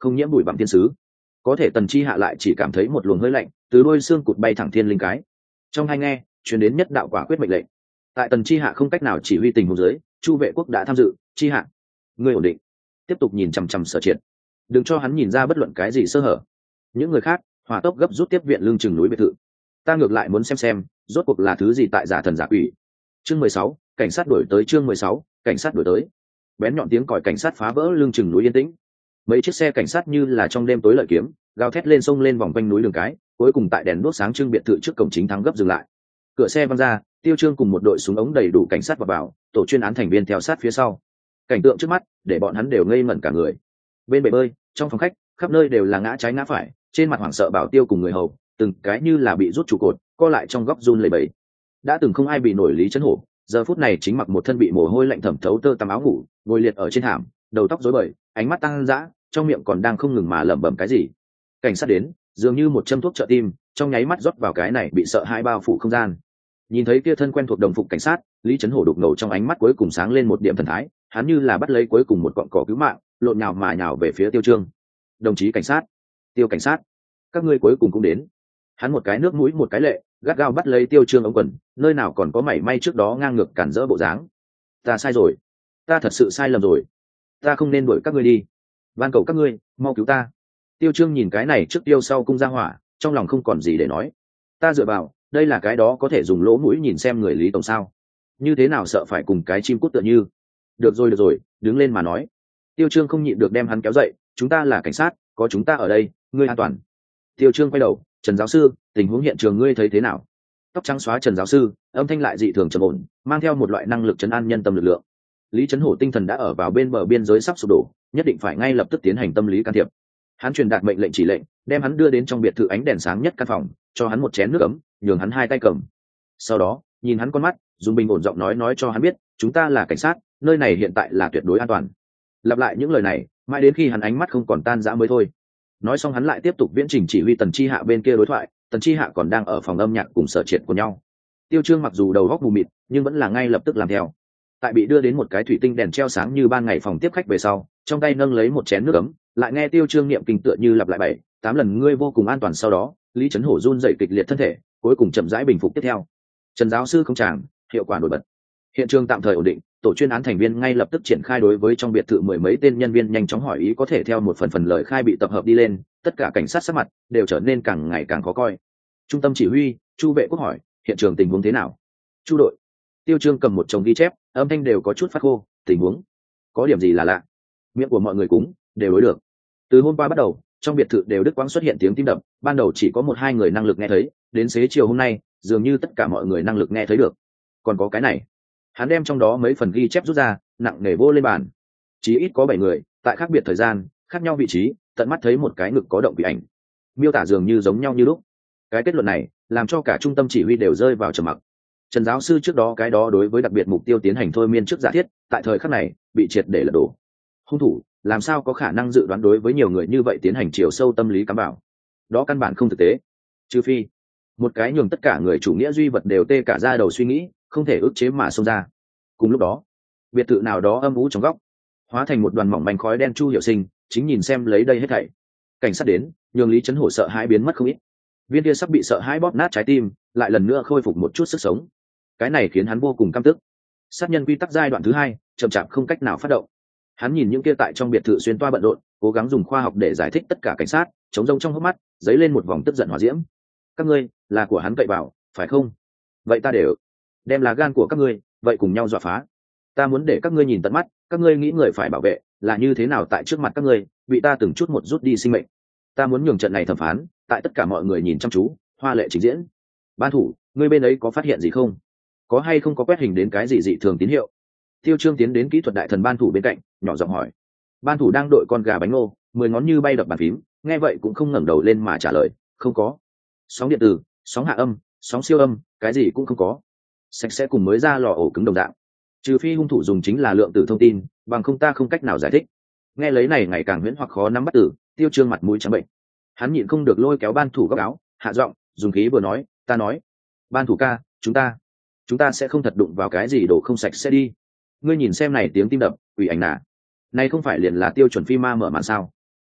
không nhiễm bụi bặm thiên sứ. Có thể Tần Chi Hạ lại chỉ cảm thấy một luồng hơi lạnh từ đôi xương cụt bay thẳng thiên linh cái. Trong hai nghe truyền đến nhất đạo quả quyết mệnh lệnh. Tại Tần Chi Hạ không cách nào chỉ huy tình huống dưới, Chu Vệ Quốc đã tham dự. Chi Hạ, ngươi ổn định, tiếp tục nhìn chằm chằm Sở Triệt, đừng cho hắn nhìn ra bất luận cái gì sơ hở. Những người khác hỏa tốc gấp rút tiếp viện lương chừng núi biệt thự. Ta ngược lại muốn xem xem rốt cuộc là thứ gì tại giả thần giả quỷ. Chương mười sáu, cảnh sát đuổi tới. Chương mười sáu, cảnh sát đuổi tới. Bén nhọn tiếng còi cảnh sát phá vỡ lưng chừng núi yên tĩnh. Mấy chiếc xe cảnh sát như là trong đêm tối lợi kiếm gào thét lên sông lên vòng quanh núi đường cái, cuối cùng tại đèn đuốc sáng trưng biệt thự trước cổng chính thắng gấp dừng lại. Cửa xe văng ra, Tiêu Trương cùng một đội súng ống đầy đủ cảnh sát vào vào, tổ chuyên án thành viên theo sát phía sau. Cảnh tượng trước mắt để bọn hắn đều ngây ngẩn cả người. Bên bể bơi, trong phòng khách, khắp nơi đều là ngã trái ngã phải, trên mặt hoảng sợ Bảo Tiêu cùng người hầu, từng cái như là bị rút trụ cột, co lại trong góc run lẩy bẩy. Đã từng không ai bị nổi Lý Chấn Hổ, giờ phút này chính mặc một thân bị mồ hôi lạnh thẩm thấu tơ tằm áo ngủ, ngồi liệt ở trên thảm, đầu tóc rối bời, ánh mắt tăng dã, trong miệng còn đang không ngừng mà lẩm bẩm cái gì. Cảnh sát đến, dường như một châm thuốc trợ tim, trong nháy mắt rót vào cái này bị sợ hãi bao phủ không gian. Nhìn thấy kia thân quen thuộc đồng phục cảnh sát, Lý Chấn Hổ đục ngầu trong ánh mắt cuối cùng sáng lên một điểm thần thái, hắn như là bắt lấy cuối cùng một cọng cỏ cứu mạng, lộn nhào mà nhào về phía Tiêu Trương. Đồng chí cảnh sát, Tiêu cảnh sát, các ngươi cuối cùng cũng đến. Hắn một cái nước mũi một cái lệ, gắt gao bắt lấy Tiêu Trương ống quần, nơi nào còn có mảy may trước đó ngang ngược cản rỡ bộ dáng. Ta sai rồi, ta thật sự sai lầm rồi, ta không nên đuổi các ngươi đi, van cầu các ngươi mau cứu ta. Tiêu Trương nhìn cái này trước tiêu sau cung ra hỏa, trong lòng không còn gì để nói. Ta dựa vào, đây là cái đó có thể dùng lỗ mũi nhìn xem người Lý Tổng sao? Như thế nào sợ phải cùng cái chim cút tựa như? Được rồi được rồi, đứng lên mà nói. Tiêu Trương không nhịn được đem hắn kéo dậy, chúng ta là cảnh sát, có chúng ta ở đây, ngươi an toàn. Tiêu Trương quay đầu, Trần giáo sư, tình huống hiện trường ngươi thấy thế nào? Tóc trắng xóa Trần giáo sư, âm thanh lại dị thường trầm ổn, mang theo một loại năng lực trấn an nhân tâm lực lượng. Lý Chấn Hổ tinh thần đã ở vào bên bờ biên giới sắp sụp đổ, nhất định phải ngay lập tức tiến hành tâm lý can thiệp. Hắn truyền đạt mệnh lệnh chỉ lệnh, đem hắn đưa đến trong biệt thự ánh đèn sáng nhất căn phòng, cho hắn một chén nước ấm, nhường hắn hai tay cầm. Sau đó, nhìn hắn con mắt, dùng bình ổn giọng nói nói cho hắn biết, chúng ta là cảnh sát, nơi này hiện tại là tuyệt đối an toàn. Lặp lại những lời này, mãi đến khi hắn ánh mắt không còn tan rã mới thôi. Nói xong hắn lại tiếp tục viễn trình chỉ huy Tần Chi Hạ bên kia đối thoại, Tần Chi Hạ còn đang ở phòng âm nhạc cùng Sở Triệt của nhau. Tiêu Trương mặc dù đầu óc mù mịt, nhưng vẫn là ngay lập tức làm theo. Tại bị đưa đến một cái thủy tinh đèn treo sáng như ban ngày phòng tiếp khách về sau, trong tay nâng lấy một chén nước ấm, lại nghe Tiêu Trương niệm kinh tựa như lặp lại bảy, tám lần ngươi vô cùng an toàn. Sau đó, Lý Chấn Hổ run rẩy kịch liệt thân thể, cuối cùng chậm rãi bình phục tiếp theo. Trần giáo sư không chàng, hiệu quả nổi bật. Hiện trường tạm thời ổn định, tổ chuyên án thành viên ngay lập tức triển khai đối với trong biệt thự mười mấy tên nhân viên nhanh chóng hỏi ý có thể theo một phần phần lời khai bị tập hợp đi lên, tất cả cảnh sát sắc mặt đều trở nên càng ngày càng khó coi. Trung tâm chỉ huy, Chu Vệ Quốc hỏi, hiện trường tình huống thế nào? Chu đội. Tiêu Trương cầm một chồng ghi chép, âm thanh đều có chút phát khô, tình huống có điểm gì là lạ? Miệng của mọi người cúng đều đối được. Từ hôm qua bắt đầu, trong biệt thự đều đứt quãng xuất hiện tiếng tim đập, ban đầu chỉ có một hai người năng lực nghe thấy, đến xế chiều hôm nay, dường như tất cả mọi người năng lực nghe thấy được. Còn có cái này. Hắn đem trong đó mấy phần ghi chép rút ra, nặng nề vô lên bàn. Chí ít có bảy người, tại khác biệt thời gian, khác nhau vị trí, tận mắt thấy một cái ngực có động bị ảnh. Miêu tả dường như giống nhau như lúc. Cái kết luận này, làm cho cả trung tâm chỉ huy đều rơi vào trầm mặc. Trần giáo sư trước đó cái đó đối với đặc biệt mục tiêu tiến hành thôi miên trước giả thiết, tại thời khắc này, bị triệt để lật đổ. Hung thủ, làm sao có khả năng dự đoán đối với nhiều người như vậy tiến hành chiều sâu tâm lý cắm bảo? Đó căn bản không thực tế. Trừ phi, một cái nhường tất cả người chủ nghĩa duy vật đều tê cả ra đầu suy nghĩ, không thể ức chế mà xông ra. Cùng lúc đó, biệt thự nào đó âm u trong góc, hóa thành một đoàn mỏng manh khói đen. Chu Hiểu Sinh chính nhìn xem lấy đây hết thảy. Cảnh sát đến, nhường Lý Chấn Hổ sợ hãi biến mất không ít. Viên kia sắp bị sợ hãi bóp nát trái tim, lại lần nữa khôi phục một chút sức sống. Cái này khiến hắn vô cùng căm tức. Sát nhân quy tắc giai đoạn thứ hai, chậm chạp không cách nào phát động. Hắn nhìn những kia tại trong biệt thự xuyên toa bận rộn, cố gắng dùng khoa học để giải thích tất cả cảnh sát, chống rông trong hốc mắt dấy lên một vòng tức giận hỏa diễm. Các ngươi là của hắn cậy vào, phải không? Vậy ta đều đem lá gan của các ngươi, vậy cùng nhau dọa phá. Ta muốn để các ngươi nhìn tận mắt, các ngươi nghĩ người phải bảo vệ là như thế nào tại trước mặt các ngươi bị ta từng chút một rút đi sinh mệnh. Ta muốn nhường trận này thẩm phán tại tất cả mọi người nhìn chăm chú, hoa lệ trình diễn. Ban thủ, ngươi bên ấy có phát hiện gì không? Có hay không có quét hình đến cái gì dị thường tín hiệu? Tiêu Trương tiến đến kỹ thuật đại thần ban thủ bên cạnh, nhỏ giọng hỏi. Ban thủ đang đội con gà bánh ngô, mười ngón như bay đập bàn phím, nghe vậy cũng không ngẩng đầu lên mà trả lời, không có. Sóng điện tử, sóng hạ âm, sóng siêu âm, cái gì cũng không có. Sạch sẽ cùng mới ra lò ổ cứng đồng dạng. Trừ phi hung thủ dùng chính là lượng tử thông tin, bằng không ta không cách nào giải thích. Nghe lấy này ngày càng huyễn hoặc khó nắm bắt tử, Tiêu Trương mặt mũi trắng bệnh. Hắn nhịn không được lôi kéo ban thủ góc áo, hạ giọng, dùng khí vừa nói, ta nói, ban thủ ca, chúng ta, chúng ta sẽ không thật đụng vào cái gì đồ không sạch sẽ đi. Ngươi nhìn xem này tiếng tim đập, quỷ ảnh nà. Này không phải liền là tiêu chuẩn phi ma mở màn sao?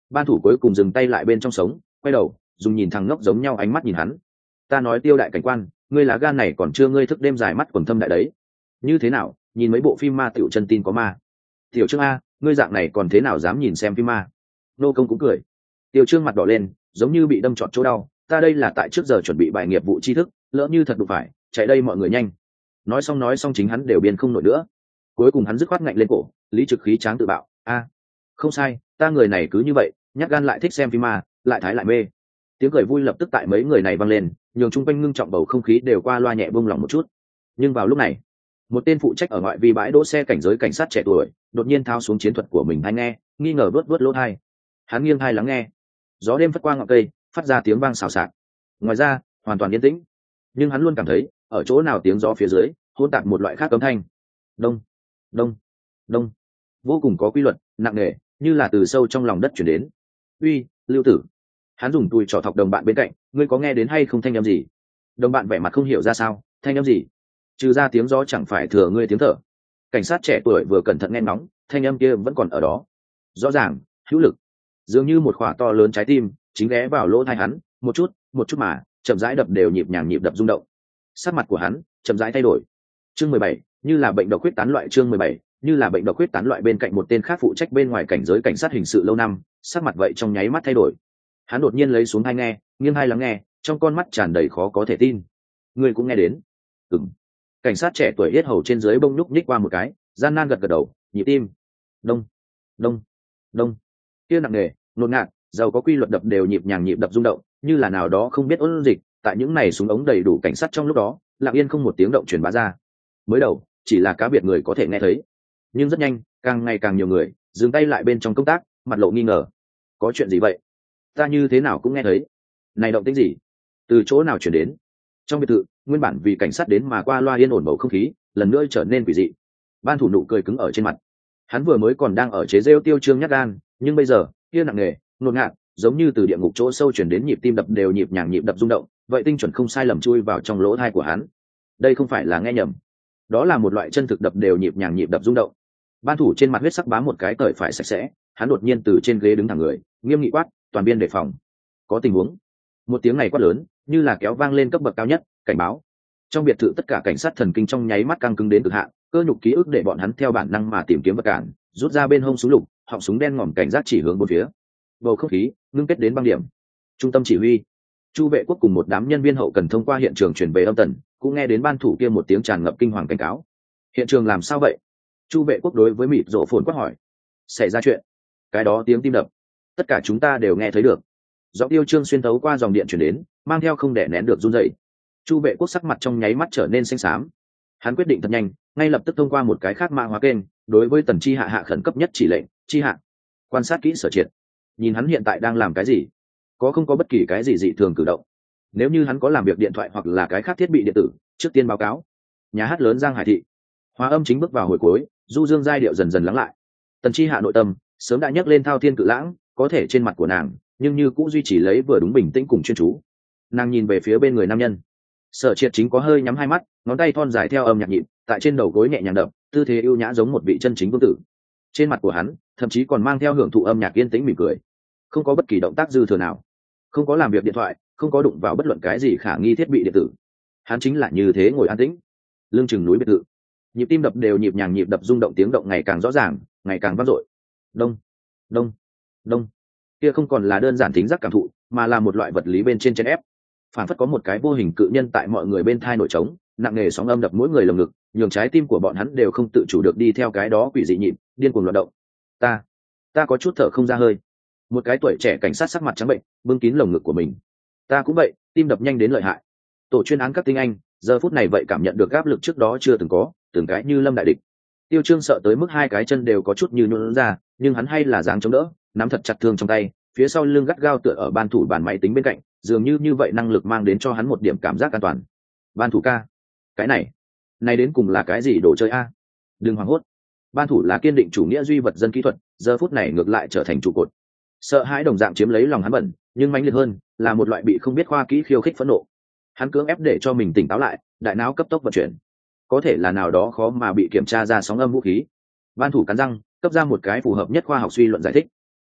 ban thủ cuối cùng dừng tay lại bên trong sống, quay đầu dùng nhìn thằng ngốc giống nhau ánh mắt nhìn hắn. Ta nói Tiêu đại cảnh quan, ngươi lá gan này còn chưa ngươi thức đêm dài mắt quần thâm đại đấy. Như thế nào, nhìn mấy bộ phim ma tiểu chân tin có ma? Tiểu Trương a, ngươi dạng này còn thế nào dám nhìn xem phim ma? Nô công cũng cười. Tiểu Trương mặt đỏ lên, giống như bị đâm trọt chỗ đau. Ta đây là tại trước giờ chuẩn bị bài nghiệp vụ tri thức, lỡ như thật đụng phải, chạy đây mọi người nhanh. Nói xong nói xong chính hắn đều biên không nổi nữa. Cuối cùng hắn dứt khoát ngạnh lên cổ, lý trực khí tráng tự bạo. A, không sai, ta người này cứ như vậy, nhát gan lại thích xem phim ma, lại thái lại mê. Tiếng cười vui lập tức tại mấy người này vang lên, nhường chung quanh ngưng trọng bầu không khí đều qua loa nhẹ buông lỏng một chút. Nhưng vào lúc này, một tên phụ trách ở ngoại vi bãi đỗ xe cảnh giới cảnh sát trẻ tuổi đột nhiên thao xuống chiến thuật của mình hay nghe, nghi ngờ vớt vớt lỗ tai. Hắn nghiêng tai lắng nghe, gió đêm phất qua ngọn cây, phát ra tiếng vang xào xạc. Ngoài ra, hoàn toàn yên tĩnh. Nhưng hắn luôn cảm thấy, ở chỗ nào tiếng gió phía dưới hỗn tạp một loại khác âm thanh. Đông, đông, đông, vô cùng có quy luật, nặng nề, như là từ sâu trong lòng đất chuyển đến. Uy, Lưu Tử. Hắn dùng tùi trò thọc đồng bạn bên cạnh, ngươi có nghe đến hay không thanh âm gì? Đồng bạn vẻ mặt không hiểu ra sao, thanh âm gì? Trừ ra tiếng gió chẳng phải thừa ngươi tiếng thở. Cảnh sát trẻ tuổi vừa cẩn thận nghe ngóng, thanh âm kia vẫn còn ở đó. Rõ ràng, hữu lực, dường như một khỏa to lớn trái tim chính ghé vào lỗ tai hắn, một chút, một chút mà, chậm rãi đập đều nhịp nhàng nhịp đập rung động. Sắc mặt của hắn chậm rãi thay đổi. Chương mười bảy, như là bệnh độc huyết tán loại chương mười bảy, như là bệnh độc huyết tán loại bên cạnh một tên khác phụ trách bên ngoài cảnh giới cảnh sát hình sự lâu năm, sắc mặt vậy trong nháy mắt thay đổi. Hắn đột nhiên lấy xuống tai nghe, nghiêng tai lắng nghe, trong con mắt tràn đầy khó có thể tin. Ngươi cũng nghe đến? Ừm. Cảnh sát trẻ tuổi yết hầu trên dưới bông nhúc nhích qua một cái, gian nan gật gật đầu, nhịp tim. Đông, đông, đông. Kia nặng nề, ngột ngạt, giàu có quy luật đập đều nhịp nhàng nhịp đập rung động, như là nào đó không biết ôn dịch, tại những này súng ống đầy đủ cảnh sát trong lúc đó, lặng yên không một tiếng động truyền bá ra. Mới đầu, chỉ là cá biệt người có thể nghe thấy, nhưng rất nhanh, càng ngày càng nhiều người dừng tay lại bên trong công tác, mặt lộ nghi ngờ. Có chuyện gì vậy? Ta như thế nào cũng nghe thấy. Này động tĩnh gì? Từ chỗ nào chuyển đến? Trong biệt thự, nguyên bản vì cảnh sát đến mà qua loa yên ổn bầu không khí lần nữa trở nên quỷ dị. Ban thủ nụ cười cứng ở trên mặt. Hắn vừa mới còn đang ở chế rêu Tiêu Trương nhát gan, nhưng bây giờ kia nặng nề, ngột ngạt, giống như từ địa ngục chỗ sâu chuyển đến nhịp tim đập đều nhịp nhàng nhịp đập rung động, vậy tinh chuẩn không sai lầm chui vào trong lỗ tai của hắn. Đây không phải là nghe nhầm, đó là một loại chân thực đập đều nhịp nhàng nhịp đập rung động. Ban thủ trên mặt huyết sắc bám một cái tởi phải sạch sẽ, hắn đột nhiên từ trên ghế đứng thẳng người, nghiêm nghị quát, toàn biên đề phòng, có tình huống. Một tiếng này quát lớn, như là kéo vang lên cấp bậc cao nhất, cảnh báo. Trong biệt thự tất cả cảnh sát thần kinh trong nháy mắt căng cứng đến cực hạn, cơ nhục ký ức để bọn hắn theo bản năng mà tìm kiếm vật cản, rút ra bên hông súng lục, họng súng đen ngòm cảnh giác chỉ hướng bốn phía. Bầu không khí ngưng kết đến băng điểm. Trung tâm chỉ huy, Chu Vệ Quốc cùng một đám nhân viên hậu cần thông qua hiện trường truyền về âm tần, cũng nghe đến ban thủ kia một tiếng tràn ngập kinh hoàng cảnh cáo. Hiện trường làm sao vậy? Chu Vệ Quốc đối với mịt rộ phồn quát hỏi. Xảy ra chuyện? Cái đó tiếng tim đập, tất cả chúng ta đều nghe thấy được. Giọng Tiêu Trương xuyên thấu qua dòng điện truyền đến, mang theo không đè nén được run rẩy. Chu Vệ Quốc sắc mặt trong nháy mắt trở nên xanh xám. Hắn quyết định thật nhanh, ngay lập tức thông qua một cái khác mã hóa kênh, đối với Tần Chi Hạ hạ khẩn cấp nhất chỉ lệnh, Chi Hạ, quan sát kỹ Sở Triệt, nhìn hắn hiện tại đang làm cái gì, có không có bất kỳ cái gì dị thường cử động. Nếu như hắn có làm việc điện thoại hoặc là cái khác thiết bị điện tử, trước tiên báo cáo. Nhà hát lớn Giang Hải thị, hóa âm chính bước vào hồi cuối, du dương giai điệu dần dần lắng lại. Tần Chi Hạ nội tâm sớm đã nhấc lên thao thiên cự lãng, có thể trên mặt của nàng nhưng như cũng duy trì lấy vừa đúng bình tĩnh cùng chuyên chú. Nàng nhìn về phía bên người nam nhân. Sở Triệt chính có hơi nhắm hai mắt, ngón tay thon dài theo âm nhạc nhịp, tại trên đầu gối nhẹ nhàng đập, tư thế ưu nhã giống một vị chân chính vương tử. Trên mặt của hắn thậm chí còn mang theo hưởng thụ âm nhạc yên tĩnh mỉm cười, không có bất kỳ động tác dư thừa nào, không có làm việc điện thoại, không có đụng vào bất luận cái gì khả nghi thiết bị điện tử. Hắn chính là như thế ngồi an tĩnh, lưng chừng núi biệt thự, nhịp tim đập đều nhịp nhàng nhịp đập rung động, tiếng động ngày càng rõ ràng, ngày càng vang dội. Đông, đông, đông. Kia không còn là đơn giản thính giác cảm thụ, mà là một loại vật lý bên trên chèn ép. Phản phất có một cái vô hình cự nhân tại mọi người bên thai nổi trống, nặng nề sóng âm đập mỗi người lồng ngực, nhường trái tim của bọn hắn đều không tự chủ được đi theo cái đó quỷ dị nhịp, điên cuồng loạn động. Ta, ta có chút thở không ra hơi. Một cái tuổi trẻ cảnh sát sắc mặt trắng bệnh, bưng kín lồng ngực của mình. Ta cũng vậy, tim đập nhanh đến lợi hại. Tổ chuyên án các tinh anh, giờ phút này vậy cảm nhận được áp lực trước đó chưa từng có, từng cái như lâm đại địch. Tiêu Trương sợ tới mức hai cái chân đều có chút như nhũn ra, nhưng hắn hay là dáng chống đỡ, nắm thật chặt thương trong tay, phía sau lưng gắt gao tựa ở ban thủ bàn máy tính bên cạnh, dường như như vậy năng lực mang đến cho hắn một điểm cảm giác an toàn. Ban thủ ca, cái này, này đến cùng là cái gì đồ chơi a? Đừng hoảng hốt. Ban thủ là kiên định chủ nghĩa duy vật dân kỹ thuật, giờ phút này ngược lại trở thành trụ cột. Sợ hãi đồng dạng chiếm lấy lòng hắn bẩn, nhưng mãnh liệt hơn là một loại bị không biết khoa kỹ khiêu khích phẫn nộ. Hắn cưỡng ép để cho mình tỉnh táo lại, đại não cấp tốc vận chuyển. Có thể là nào đó khó mà bị kiểm tra ra sóng âm vũ khí. Ban thủ cắn răng, cấp ra một cái phù hợp nhất khoa học suy luận giải thích.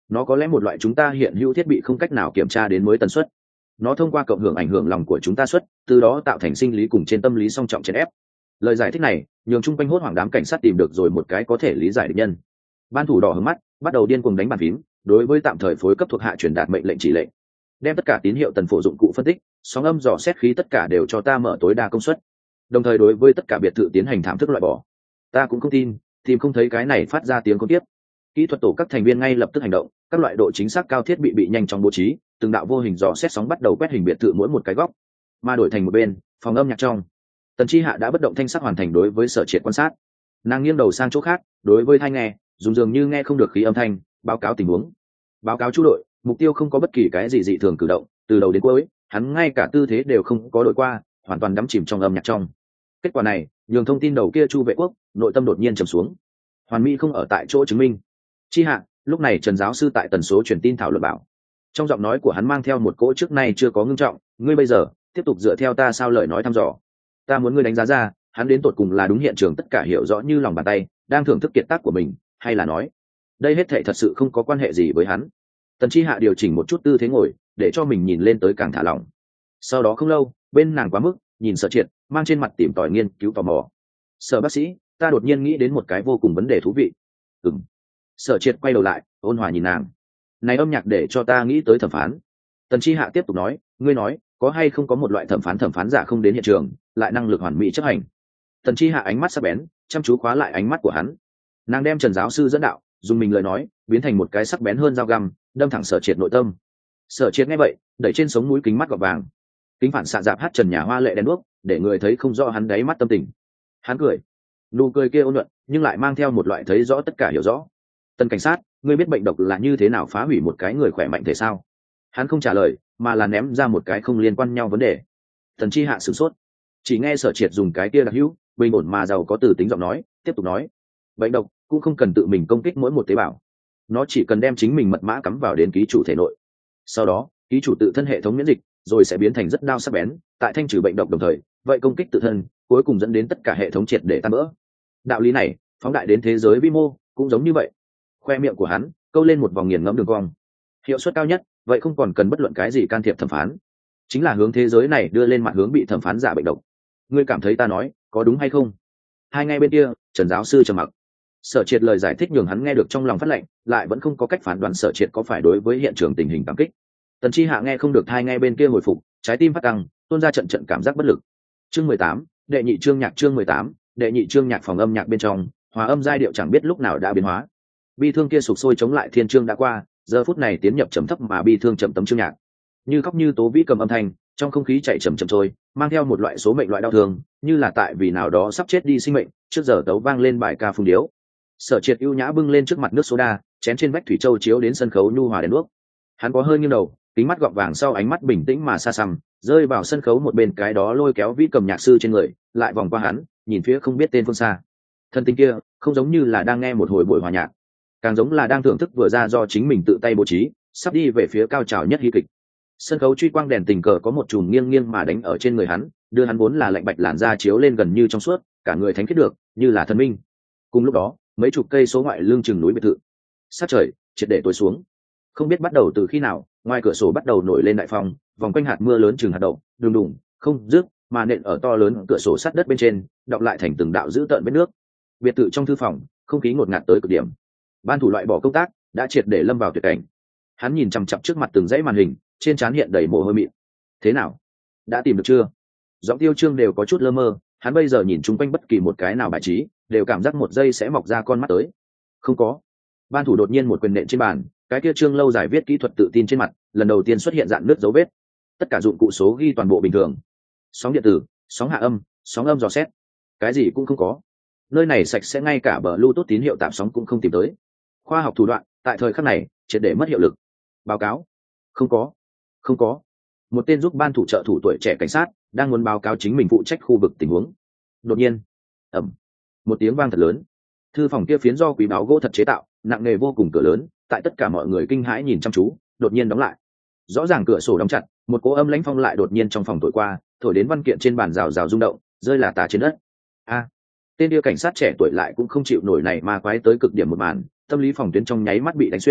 nó có lẽ một loại chúng ta hiện hữu thiết bị không cách nào kiểm tra đến mới tần suất. Nó thông qua cộng hưởng ảnh hưởng lòng của chúng ta xuất, từ đó tạo thành sinh lý cùng trên tâm lý song trọng chèn ép. Lời giải thích này nhường chung quanh hốt hoảng đám cảnh sát tìm được rồi một cái có thể lý giải được nhân. Ban thủ đỏ hướng mắt, bắt đầu điên cuồng đánh bàn phím, đối với tạm thời phối cấp thuộc hạ truyền đạt mệnh lệnh chỉ lệnh, đem tất cả tín hiệu tần phổ dụng cụ phân tích, sóng âm dò xét khí tất cả đều cho ta mở tối đa công suất, đồng thời đối với tất cả biệt thự tiến hành thảm thức loại bỏ. Ta cũng không tin tìm không thấy cái này phát ra tiếng con tiếp. Kỹ thuật tổ các thành viên ngay lập tức hành động, các loại độ chính xác cao thiết bị bị nhanh chóng bố trí, từng đạo vô hình dò xét sóng bắt đầu quét hình biệt thự mỗi một cái góc, mà đổi thành một bên phòng âm nhạc trong. Tần Chi Hạ đã bất động thanh sắc hoàn thành đối với Sở Triệt quan sát. Nàng nghiêng đầu sang chỗ khác, đối với tai nghe dùng dường như nghe không được khí âm thanh, báo cáo tình huống. Báo cáo chú đội, mục tiêu không có bất kỳ cái gì dị thường cử động, từ đầu đến cuối hắn ngay cả tư thế đều không có đổi qua, hoàn toàn đắm chìm trong âm nhạc trong. Kết quả này nhường thông tin đầu kia Chu Vệ Quốc nội tâm đột nhiên trầm xuống. Hoàn mỹ không ở tại chỗ chứng minh. Chi Hạ, lúc này Trần giáo sư tại tần số truyền tin thảo luận bảo, trong giọng nói của hắn mang theo một cỗ trước nay chưa có ngưng trọng. Ngươi bây giờ tiếp tục dựa theo ta sao lời nói thăm dò, ta muốn ngươi đánh giá ra hắn đến tột cùng là đúng hiện trường tất cả hiểu rõ như lòng bàn tay, đang thưởng thức kiệt tác của mình, hay là nói đây hết thệ thật sự không có quan hệ gì với hắn. Tần Chi Hạ điều chỉnh một chút tư thế ngồi, để cho mình nhìn lên tới càng thả lỏng. Sau đó không lâu, bên nàng quá mức nhìn Sở Triệt, mang trên mặt tìm tòi nghiên cứu tò mò. Sở bác sĩ, ta đột nhiên nghĩ đến một cái vô cùng vấn đề thú vị. Ừm. Sở Triệt quay đầu lại, ôn hòa nhìn nàng. Này âm nhạc để cho ta nghĩ tới thẩm phán. Tần Chi Hạ tiếp tục nói, ngươi nói có hay không có một loại thẩm phán thẩm phán giả không đến hiện trường, lại năng lực hoàn mỹ chấp hành. Tần Chi Hạ ánh mắt sắc bén, chăm chú khóa lại ánh mắt của hắn. Nàng đem Trần giáo sư dẫn đạo, dùng mình lời nói biến thành một cái sắc bén hơn dao găm, đâm thẳng Sở Triệt nội tâm. Sở Triệt nghe vậy, đẩy trên sống mũi kính mắt gọt vàng, kính phản xạ dạp hát trần nhà hoa lệ đen đuốc, để người thấy không rõ hắn đáy mắt tâm tình. Hắn cười, nụ cười kia ôn nhuận, nhưng lại mang theo một loại thấy rõ tất cả hiểu rõ. Tần cảnh sát, ngươi biết bệnh độc là như thế nào phá hủy một cái người khỏe mạnh thể sao? Hắn không trả lời, mà là ném ra một cái không liên quan nhau vấn đề. Tần Chi Hạ sửng sốt, chỉ nghe Sở Triệt dùng cái kia đặc hữu, bình ổn mà giàu có từ tính giọng nói tiếp tục nói, bệnh độc cũng không cần tự mình công kích mỗi một tế bào, nó chỉ cần đem chính mình mật mã cắm vào đến ký chủ thể nội, sau đó ký chủ tự thân hệ thống miễn dịch rồi sẽ biến thành rất đao sắc bén, tại thanh trừ bệnh độc đồng thời vậy công kích tự thân, cuối cùng dẫn đến tất cả hệ thống triệt để tan vỡ. Đạo lý này phóng đại đến thế giới vi mô cũng giống như vậy. Khoe miệng của hắn câu lên một vòng nghiền ngẫm đường cong. Hiệu suất cao nhất vậy không còn cần bất luận cái gì can thiệp thẩm phán, chính là hướng thế giới này đưa lên mặt hướng bị thẩm phán giả bệnh độc. Ngươi cảm thấy ta nói có đúng hay không? Hai ngay bên kia Trần giáo sư trầm mặc. Sở Triệt lời giải thích nhường hắn nghe được trong lòng phát lệnh, lại vẫn không có cách phán đoán Sở Triệt có phải đối với hiện trường tình hình cảm kích. Tần Chi Hạ nghe không được hai ngay bên kia hồi phục, trái tim phát căng, tuôn ra trận trận cảm giác bất lực. Chương mười tám, đệ nhị chương nhạc chương mười tám, đệ nhị chương nhạc phòng âm nhạc bên trong, hòa âm giai điệu chẳng biết lúc nào đã biến hóa. Bi thương kia sục sôi chống lại thiên chương đã qua, giờ phút này tiến nhập trầm thấp mà bi thương trầm tấm chương nhạc. Như khóc như tố vĩ cầm âm thanh, trong không khí chạy chậm chậm trôi, mang theo một loại số mệnh loại đau thương, như là tại vì nào đó sắp chết đi sinh mệnh, trước giờ tấu vang lên bài ca phung điếu. Sở Triệt ưu nhã bưng lên trước mặt nước soda, chén trên vách thủy châu chiếu đến sân khấu nhu hòa đèn đuốc. Hắn có hơi nghiêng đầu, kính mắt gọng vàng sau ánh mắt bình tĩnh mà xa xăm, rơi vào sân khấu một bên cái đó lôi kéo vĩ cầm nhạc sư trên người, lại vòng qua hắn, nhìn phía không biết tên phương xa. Thân tình kia không giống như là đang nghe một hồi buổi hòa nhạc, càng giống là đang thưởng thức vừa ra do chính mình tự tay bố trí, sắp đi về phía cao trào nhất hí kịch. Sân khấu truy quang đèn tình cờ có một chùm nghiêng nghiêng mà đánh ở trên người hắn, đưa hắn vốn là lạnh bạch làn da chiếu lên gần như trong suốt, cả người thánh khiết được như là thần minh. Cùng lúc đó mấy chục cây số ngoại lưng chừng núi biệt thự, sát trời triệt để tối xuống. Không biết bắt đầu từ khi nào, ngoài cửa sổ bắt đầu nổi lên đại phong, vòng quanh hạt mưa lớn chừng hạt đậu, đùng đùng không dứt, mà nện ở to lớn cửa sổ sắt đất bên trên, đọng lại thành từng đạo dữ tợn vết nước. Biệt thự trong thư phòng không khí ngột ngạt tới cực điểm. Ban thủ loại bỏ công tác đã triệt để lâm vào tuyệt cảnh. Hắn nhìn chằm chằm trước mặt từng dãy màn hình, trên trán hiện đầy mồ hôi mịn. Thế nào, đã tìm được chưa? Giọng Tiêu Trương đều có chút lơ mơ, hắn bây giờ nhìn chung quanh bất kỳ một cái nào bài trí, đều cảm giác một giây sẽ mọc ra con mắt tới. Không có. Ban thủ đột nhiên một quyền nện trên bàn, cái kia Trương lâu dài viết kỹ thuật tự tin trên mặt lần đầu tiên xuất hiện dạn nứt dấu vết. Tất cả dụng cụ số ghi toàn bộ bình thường, sóng điện tử, sóng hạ âm, sóng âm dò xét, cái gì cũng không có. Nơi này sạch sẽ, ngay cả Bluetooth tín hiệu tạm sóng cũng không tìm tới. Khoa học thủ đoạn tại thời khắc này triệt để mất hiệu lực. Báo cáo, không có, không có. Một tên giúp ban thủ trợ thủ tuổi trẻ cảnh sát đang muốn báo cáo chính mình phụ trách khu vực tình huống. Đột nhiên, ầm, một tiếng vang thật lớn. Thư phòng kia phiến do quý báu gỗ thật chế tạo, nặng nề vô cùng cửa lớn, tại tất cả mọi người kinh hãi nhìn chăm chú, đột nhiên đóng lại. Rõ ràng cửa sổ đóng chặt, một cỗ âm lãnh phong lại đột nhiên trong phòng thổi qua, thổi đến văn kiện trên bàn rào rào rung động, rơi là tả trên đất. A, tên kia cảnh sát trẻ tuổi lại cũng không chịu nổi này mà quái tới cực điểm một màn, tâm lý phòng tuyến trong nháy mắt bị đánh xuyên,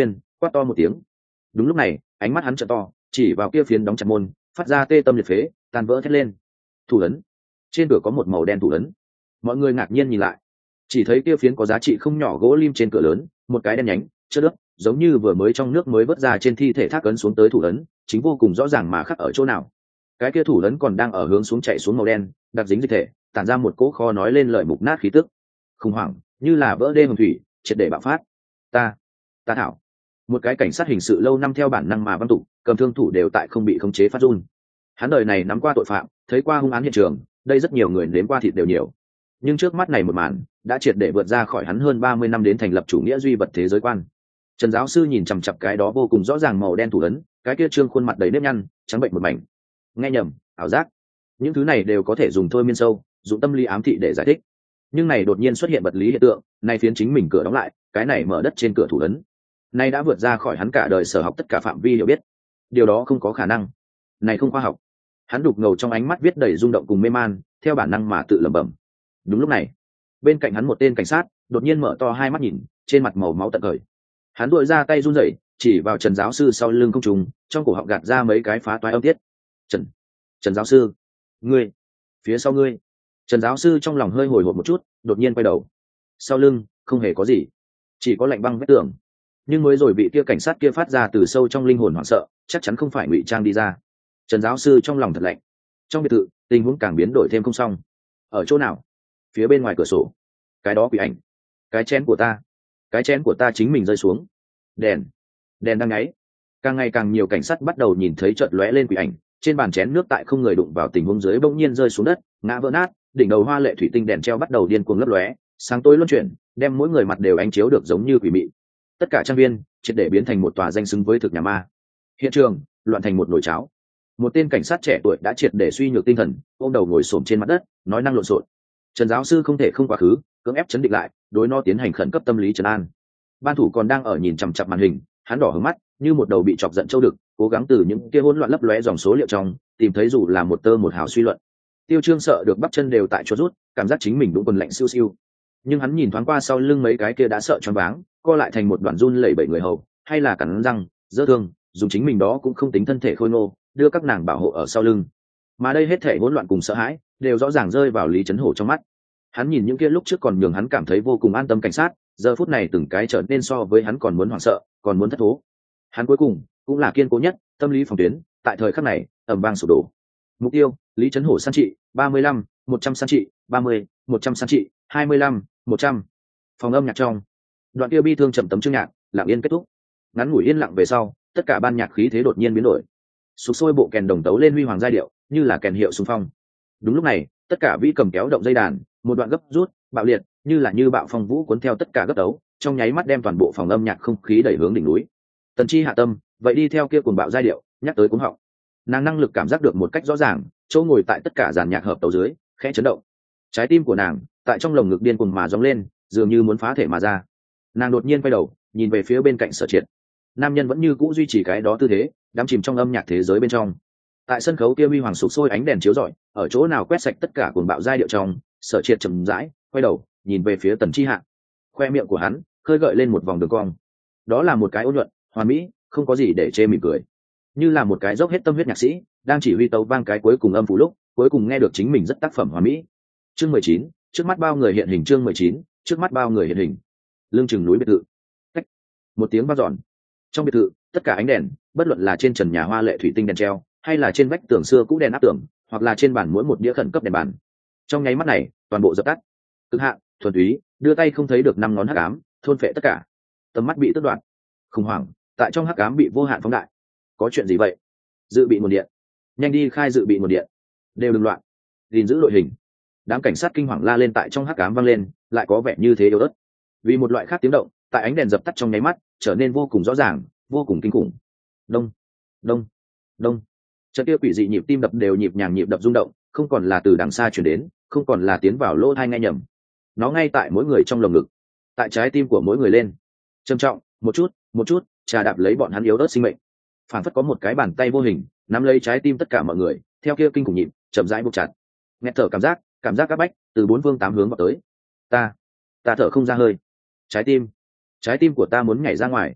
quát to một tiếng. Đúng lúc này ánh mắt hắn trợ to, chỉ vào kia phiến đóng chặt môn, phát ra tê tâm liệt phế, tan vỡ thét lên. Thủ ấn. Trên cửa có một màu đen thủ ấn. Mọi người ngạc nhiên nhìn lại, chỉ thấy kia phiến có giá trị không nhỏ gỗ lim trên cửa lớn, một cái đen nhánh chớp nước, giống như vừa mới trong nước mới vớt ra trên thi thể thác ấn xuống tới thủ ấn, chính vô cùng rõ ràng mà khắc ở chỗ nào. Cái kia thủ ấn còn đang ở hướng xuống chạy xuống màu đen, đặc dính dịch thể, tản ra một cỗ kho nói lên lời mục nát khí tức. Khủng hoảng, như là vỡ đê hồng thủy, triệt để bạo phát. Ta, ta thảo. Một cái cảnh sát hình sự lâu năm theo bản năng mà văn tụ, cầm thương thủ đều tại không bị khống chế phát run. Hắn đời này nắm qua tội phạm, thấy qua hung án hiện trường, đây rất nhiều người nếm qua thịt đều nhiều. Nhưng trước mắt này một màn, đã triệt để vượt ra khỏi hắn hơn ba mươi năm đến thành lập chủ nghĩa duy vật thế giới quan. Trần giáo sư nhìn chằm chằm cái đó vô cùng rõ ràng màu đen thủ ấn, cái kia trương khuôn mặt đầy nếp nhăn, trắng bệnh một mảnh. Nghe nhầm, ảo giác. Những thứ này đều có thể dùng thôi miên sâu, dùng tâm lý ám thị để giải thích. Nhưng này đột nhiên xuất hiện vật lý hiện tượng, này phiến chính mình cửa đóng lại, cái này mở đất trên cửa thủ ấn. Này đã vượt ra khỏi hắn cả đời sở học tất cả phạm vi hiểu biết. Điều đó không có khả năng. Này không khoa học. Hắn đục ngầu trong ánh mắt viết đầy rung động cùng mê man, theo bản năng mà tự lẩm bẩm. Đúng lúc này, bên cạnh hắn một tên cảnh sát đột nhiên mở to hai mắt nhìn, trên mặt màu máu tận khởi. Hắn duỗi ra tay run rẩy, chỉ vào Trần giáo sư sau lưng không trùng, trong cổ họng gạt ra mấy cái phá toái âm tiết. Trần, Trần giáo sư, ngươi, phía sau ngươi. Trần giáo sư trong lòng hơi hồi hộp một chút, đột nhiên quay đầu. Sau lưng không hề có gì, chỉ có lạnh băng vết tường. Nhưng mới rồi vị kia cảnh sát kia phát ra từ sâu trong linh hồn hoảng sợ, chắc chắn không phải ngụy trang đi ra. Trần giáo sư trong lòng thật lạnh. Trong biệt thự, tình huống càng biến đổi thêm không xong. Ở chỗ nào? Phía bên ngoài cửa sổ. Cái đó quỷ ảnh. Cái chén của ta. Cái chén của ta chính mình rơi xuống. Đèn. Đèn đang ngáy. Càng ngày càng nhiều cảnh sát bắt đầu nhìn thấy chợt lóe lên quỷ ảnh, trên bàn chén nước tại không người đụng vào tình huống dưới bỗng nhiên rơi xuống đất, ngã vỡ nát, đỉnh đầu hoa lệ thủy tinh đèn treo bắt đầu điên cuồng lấp lóe, sáng tối luân chuyển, đem mỗi người mặt đều ánh chiếu được giống như quỷ mị. Tất cả trang viên triệt để biến thành một tòa danh xứng với thực nhà ma. Hiện trường loạn thành một nồi cháo. Một tên cảnh sát trẻ tuổi đã triệt để suy nhược tinh thần, ôm đầu ngồi xổm trên mặt đất, nói năng lộn xộn. Trần giáo sư không thể không quá khứ, cưỡng ép chấn định lại, đối nó tiến hành khẩn cấp tâm lý trấn an. Ban thủ còn đang ở nhìn chằm chằm màn hình, hắn đỏ hướng mắt, như một đầu bị chọc giận châu đực, cố gắng từ những kia hỗn loạn lấp lóe dòng số liệu trong, tìm thấy dù là một tơ một hào suy luận. Tiêu Trương sợ được bắp chân đều tại chỗ rút, cảm giác chính mình đúng quần lạnh siêu siêu. Nhưng hắn nhìn thoáng qua sau lưng mấy cái kia đã sợ choáng váng, co lại thành một đoàn run lẩy bẩy người hầu, hay là cắn răng, dơ thương, dùng chính mình đó cũng không tính thân thể khôi ngô, đưa các nàng bảo hộ ở sau lưng. Mà đây hết thảy hỗn loạn cùng sợ hãi, đều rõ ràng rơi vào Lý Chấn Hổ trong mắt. Hắn nhìn những kia lúc trước còn nhường hắn cảm thấy vô cùng an tâm cảnh sát, giờ phút này từng cái trở nên so với hắn còn muốn hoảng sợ, còn muốn thất thố. Hắn cuối cùng cũng là kiên cố nhất, tâm lý phòng tuyến, tại thời khắc này, ầm vang sụp đổ. Mục tiêu, Lý Chấn Hổ san trị, ba mươi lăm, một trăm san trị, ba mươi, một trăm san trị, hai mươi lăm, một trăm. Phòng âm nhạc trong. Đoạn kia bi thương chậm tấm chương nhạc, lặng yên kết thúc. Ngắn ngủi yên lặng về sau, tất cả ban nhạc khí thế đột nhiên biến đổi. Sục sôi bộ kèn đồng tấu lên huy hoàng giai điệu, như là kèn hiệu xung phong. Đúng lúc này, tất cả vĩ cầm kéo động dây đàn, một đoạn gấp rút, bạo liệt, như là như bạo phong vũ cuốn theo tất cả gấp tấu, trong nháy mắt đem toàn bộ phòng âm nhạc không khí đẩy hướng đỉnh núi. Tần Chi hạ tâm, vậy đi theo kia cuồng bạo giai điệu, nhắc tới cuống họng. Nàng năng lực cảm giác được một cách rõ ràng, chỗ ngồi tại tất cả dàn nhạc hợp tấu dưới, khẽ chấn động. Trái tim của nàng, tại trong lồng ngực điên cuồng mà gióng lên, dường như muốn phá thể mà ra. Nàng đột nhiên quay đầu, nhìn về phía bên cạnh Sở Triệt. Nam nhân vẫn như cũ duy trì cái đó tư thế, đắm chìm trong âm nhạc thế giới bên trong. Tại sân khấu kia huy hoàng sục sôi ánh đèn chiếu rọi, ở chỗ nào quét sạch tất cả cuồng bạo giai điệu trong, Sở Triệt chậm rãi quay đầu, nhìn về phía Tần Chi Hạ. Khoe miệng của hắn khơi gợi lên một vòng đường cong. Đó là một cái ôn nhuận, hoàn mỹ, không có gì để chê mỉm cười. Như là một cái dốc hết tâm huyết nhạc sĩ, đang chỉ huy tấu vang cái cuối cùng âm phủ lúc, cuối cùng nghe được chính mình rất tác phẩm hoàn mỹ. Chương mười chín, trước mắt bao người hiện hình. Chương mười chín, trước mắt bao người hiện hình. Lưng chừng núi biệt thự. Cách. Một tiếng vang dọn. Trong biệt thự, tất cả ánh đèn, bất luận là trên trần nhà hoa lệ thủy tinh đèn treo, hay là trên vách tường xưa cũ đèn áp tường, hoặc là trên bàn mỗi một đĩa khẩn cấp đèn bàn. Trong nháy mắt này, toàn bộ dập tắt. Cực hạn, thuần túy, đưa tay không thấy được năm ngón hắc ám, thôn phệ tất cả. Tầm mắt bị tước đoạt. Khủng hoảng, tại trong hắc ám bị vô hạn phóng đại. Có chuyện gì vậy? Dự bị nguồn điện. Nhanh đi khai dự bị nguồn điện. Đều đừng loạn. Gìn giữ đội hình. Đám cảnh sát kinh hoàng la lên tại trong hắc ám vang lên, lại có vẻ như thế yếu ớt. Vì một loại khác tiếng động, tại ánh đèn dập tắt trong nháy mắt, trở nên vô cùng rõ ràng, vô cùng kinh khủng. Đông, đông, đông. Trận kia quỷ dị nhịp tim đập đều nhịp nhàng nhịp đập rung động, không còn là từ đằng xa truyền đến, không còn là tiến vào lỗ tai nghe nhầm. Nó ngay tại mỗi người trong lồng ngực, tại trái tim của mỗi người lên. Trầm trọng, một chút, một chút, trà đạp lấy bọn hắn yếu ớt sinh mệnh. Phản phất có một cái bàn tay vô hình nắm lấy trái tim tất cả mọi người, theo kia kinh khủng nhịp, chậm rãi buộc chặt. Nghe thở cảm giác, cảm giác các bách từ bốn phương tám hướng vào tới. Ta, ta thở không ra hơi. Trái tim, trái tim của ta muốn nhảy ra ngoài.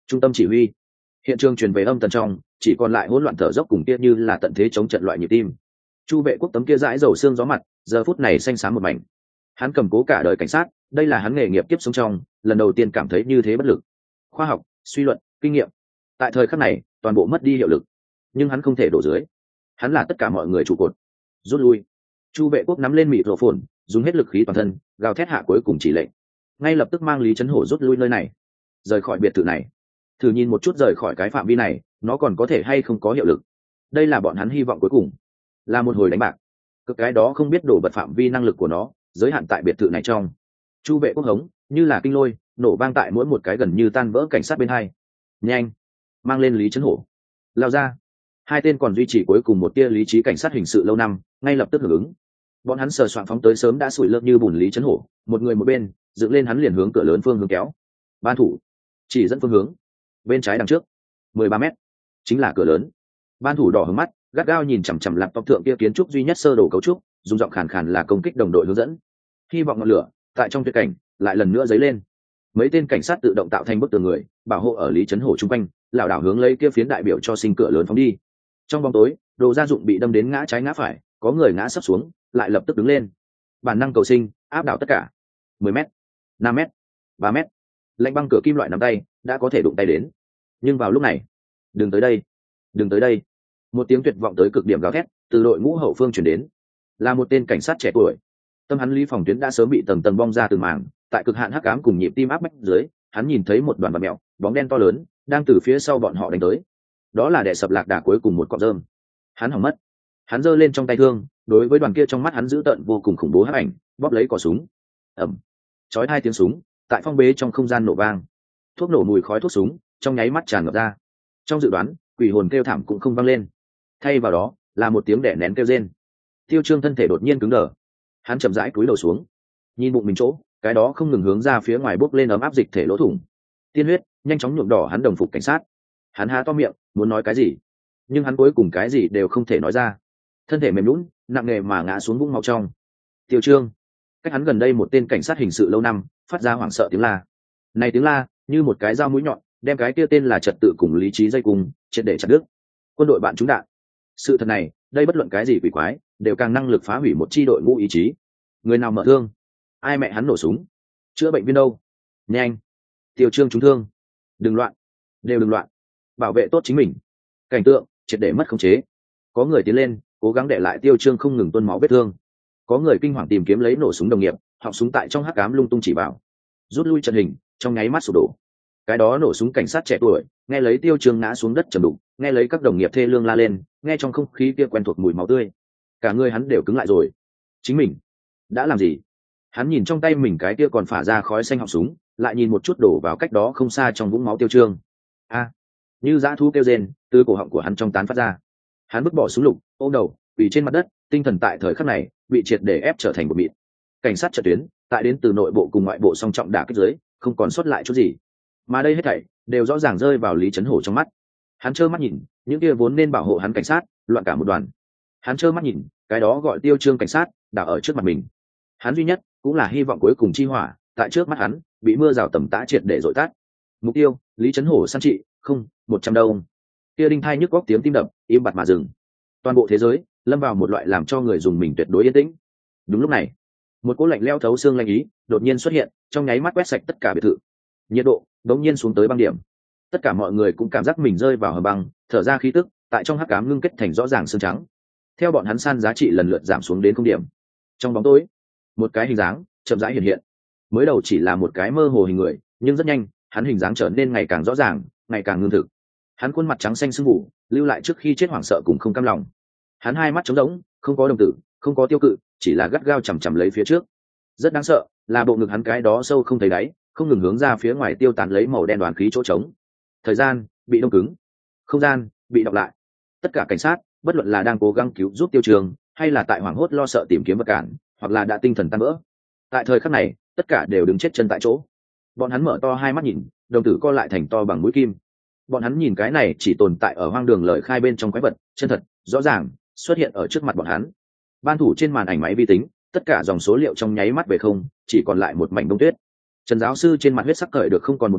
Trung tâm chỉ huy. Hiện trường truyền về âm tần trong, chỉ còn lại hỗn loạn thở dốc cùng kia như là tận thế chống trận loại nhịp tim. Chu Vệ Quốc tấm kia dãi dầu xương gió mặt, giờ phút này xanh xám một mảnh. Hắn cầm cố cả đời cảnh sát, đây là hắn nghề nghiệp kiếp sống trong, lần đầu tiên cảm thấy như thế bất lực. Khoa học, suy luận, kinh nghiệm, tại thời khắc này, toàn bộ mất đi hiệu lực. Nhưng hắn không thể đổ dưới. Hắn là tất cả mọi người trụ cột. Rút lui. Chu Vệ Quốc nắm lên mịt rổ phồn, dùng hết lực khí toàn thân, gào thét hạ cuối cùng chỉ lệnh. Ngay lập tức mang Lý Chấn Hổ rút lui nơi này, rời khỏi biệt thự này. Thử nhìn một chút rời khỏi cái phạm vi này, nó còn có thể hay không có hiệu lực. Đây là bọn hắn hy vọng cuối cùng, là một hồi đánh bạc. Cực cái đó không biết đổ bật phạm vi năng lực của nó, giới hạn tại biệt thự này trong. Chu Vệ Quốc hống như là kinh lôi, nổ vang tại mỗi một cái gần như tan vỡ cảnh sát bên hai. Nhanh, mang lên Lý Chấn Hổ, lao ra. Hai tên còn duy trì cuối cùng một tia lý trí cảnh sát hình sự lâu năm, ngay lập tức hưởng ứng. Bọn hắn sờ soạn phóng tới sớm đã sủi lớp như bùn Lý Chấn Hổ, một người một bên, dựng lên hắn liền hướng cửa lớn phương hướng kéo. Ban thủ chỉ dẫn phương hướng, bên trái đằng trước, mười ba mét, chính là cửa lớn. Ban thủ đỏ hướng mắt, gắt gao nhìn chằm chằm laptop thượng kia kiến trúc duy nhất sơ đồ cấu trúc, dùng giọng khàn khàn là công kích đồng đội hướng dẫn. Hy vọng ngọn lửa tại trong tuyệt cảnh lại lần nữa dấy lên. Mấy tên cảnh sát tự động tạo thành bức tường người, bảo hộ ở Lý Chấn Hổ chung quanh, lảo đảo hướng lấy kia phiến đại biểu cho sinh cửa lớn phóng đi. Trong bóng tối, đồ gia dụng bị đâm đến ngã trái ngã phải, có người ngã sấp xuống, lại lập tức đứng lên. Bản năng cầu sinh, áp đảo tất cả. mười mét, năm mét, ba mét. Lạnh băng cửa kim loại nắm tay, đã có thể đụng tay đến. Nhưng vào lúc này, đừng tới đây, đừng tới đây. Một tiếng tuyệt vọng tới cực điểm gào thét từ đội ngũ hậu phương truyền đến. Là một tên cảnh sát trẻ tuổi. Tâm hắn Lý phòng tuyến đã sớm bị tầng tầng bong ra từ màng, tại cực hạn hắc ám cùng nhịp tim áp bách dưới, hắn nhìn thấy một đoàn bạt mèo, bóng đen to lớn, đang từ phía sau bọn họ đánh tới. Đó là đè sập lạc đà cuối cùng một cọng rơm. Hắn hỏng mất. Hắn giơ lên trong tay thương, đối với đoàn kia trong mắt hắn dữ tợn vô cùng khủng bố hắc ảnh, bóp lấy cò súng. Ầm. Chói hai tiếng súng, tại phong bế trong không gian nổ vang. Thuốc nổ mùi khói thuốc súng, trong nháy mắt tràn ngập ra. Trong dự đoán, quỷ hồn kêu thảm cũng không vang lên. Thay vào đó, là một tiếng đẻ nén kêu rên. Tiêu Trương thân thể đột nhiên cứng đờ. Hắn chậm rãi cúi đầu xuống, nhìn bụng mình chỗ, cái đó không ngừng hướng ra phía ngoài bốc lên ấm áp dịch thể lỗ thủng. Tiên huyết nhanh chóng nhuộm đỏ hắn đồng phục cảnh sát. Hắn há to miệng, muốn nói cái gì, nhưng hắn cuối cùng cái gì đều không thể nói ra. Thân thể mềm nhũn, nặng nề mà ngã xuống vũng máu trong. Tiêu Trương, cách hắn gần đây một tên cảnh sát hình sự lâu năm, phát ra hoảng sợ tiếng la. Này tiếng la, như một cái dao mũi nhọn, đem cái kia tên là trật tự cùng lý trí dây cùng, triệt để chặt đứt. Quân đội bạn trúng đạn. Sự thật này, đây bất luận cái gì quỷ quái, đều càng năng lực phá hủy một chi đội ngũ ý chí. Người nào mở thương, ai mẹ hắn nổ súng. Chữa bệnh viên đâu? Nhanh. Tiêu Trương trúng thương. Đừng loạn, đều đừng loạn. Bảo vệ tốt chính mình. Cảnh tượng triệt để mất khống chế. Có người tiến lên, cố gắng để lại Tiêu Trương không ngừng tuôn máu vết thương. Có người kinh hoàng tìm kiếm lấy nổ súng đồng nghiệp, họng súng tại trong hắc ám lung tung chỉ bảo. Rút lui trận hình, trong nháy mắt sụp đổ. Cái đó nổ súng cảnh sát trẻ tuổi, nghe lấy Tiêu Trương ngã xuống đất trầm đục, nghe lấy các đồng nghiệp thê lương la lên, nghe trong không khí kia quen thuộc mùi máu tươi, cả người hắn đều cứng lại rồi. Chính mình đã làm gì? Hắn nhìn trong tay mình cái kia còn phả ra khói xanh họng súng, lại nhìn một chút đổ vào cách đó không xa trong vũng máu Tiêu Trương. A, như dã thú kêu rên, từ cổ họng của hắn trong tán phát ra. Hắn vứt bỏ súng lục, ôm đầu, quỳ trên mặt đất, tinh thần tại thời khắc này bị triệt để ép trở thành một mịn. Cảnh sát trận tuyến, tại đến từ nội bộ cùng ngoại bộ song trọng đả kích dưới, không còn sót lại chút gì. Mà đây hết thảy đều rõ ràng rơi vào Lý Chấn Hổ trong mắt. Hắn trơ mắt nhìn những kia vốn nên bảo hộ hắn cảnh sát loạn cả một đoàn. Hắn trơ mắt nhìn cái đó gọi Tiêu Trương cảnh sát đảo ở trước mặt mình. Hắn duy nhất cũng là hy vọng cuối cùng chi hỏa tại trước mắt hắn bị mưa rào tầm tã triệt để dội tắt. Mục tiêu Lý Chấn Hổ săn trị không một trăm đâu. Kia đinh thai nhức góc tiếng tim đập im bặt mà dừng. Toàn bộ thế giới lâm vào một loại làm cho người dùng mình tuyệt đối yên tĩnh. Đúng lúc này, một cỗ lạnh lẽo thấu xương lạnh ý đột nhiên xuất hiện, trong nháy mắt quét sạch tất cả biệt thự. Nhiệt độ đột nhiên xuống tới băng điểm. Tất cả mọi người cũng cảm giác mình rơi vào hầm băng, thở ra khí tức, tại trong hắc ám ngưng kết thành rõ ràng xương trắng. Theo bọn hắn san giá trị lần lượt giảm xuống đến không điểm. Trong bóng tối, một cái hình dáng chậm rãi hiện hiện. Mới đầu chỉ là một cái mơ hồ hình người, nhưng rất nhanh, hắn hình dáng trở nên ngày càng rõ ràng, ngày càng ngưng thực. Hắn khuôn mặt trắng xanh sưng mù, lưu lại trước khi chết hoảng sợ cùng không cam lòng. Hắn hai mắt trống rỗng, không có đồng tử, không có tiêu cự, chỉ là gắt gao chằm chằm lấy phía trước. Rất đáng sợ, là bộ ngực hắn cái đó sâu không thấy đáy, không ngừng hướng ra phía ngoài tiêu tán lấy màu đen đoàn khí chỗ trống. Thời gian bị đông cứng, không gian bị đọc lại. Tất cả cảnh sát, bất luận là đang cố gắng cứu giúp Tiêu Trường, hay là tại hoảng hốt lo sợ tìm kiếm vật cản, hoặc là đã tinh thần tan vỡ, tại thời khắc này, tất cả đều đứng chết chân tại chỗ. Bọn hắn mở to hai mắt nhìn, đồng tử co lại thành to bằng mũi kim. Bọn hắn nhìn cái này chỉ tồn tại ở hoang đường lời khai bên trong quái vật, chân thật, rõ ràng xuất hiện ở trước mặt bọn hắn. Ban thủ trên màn ảnh máy vi tính, tất cả dòng số liệu trong nháy mắt về không, chỉ còn lại một mảnh bông tuyết. Trần giáo sư trên mặt huyết sắc cởi được không còn một mảnh,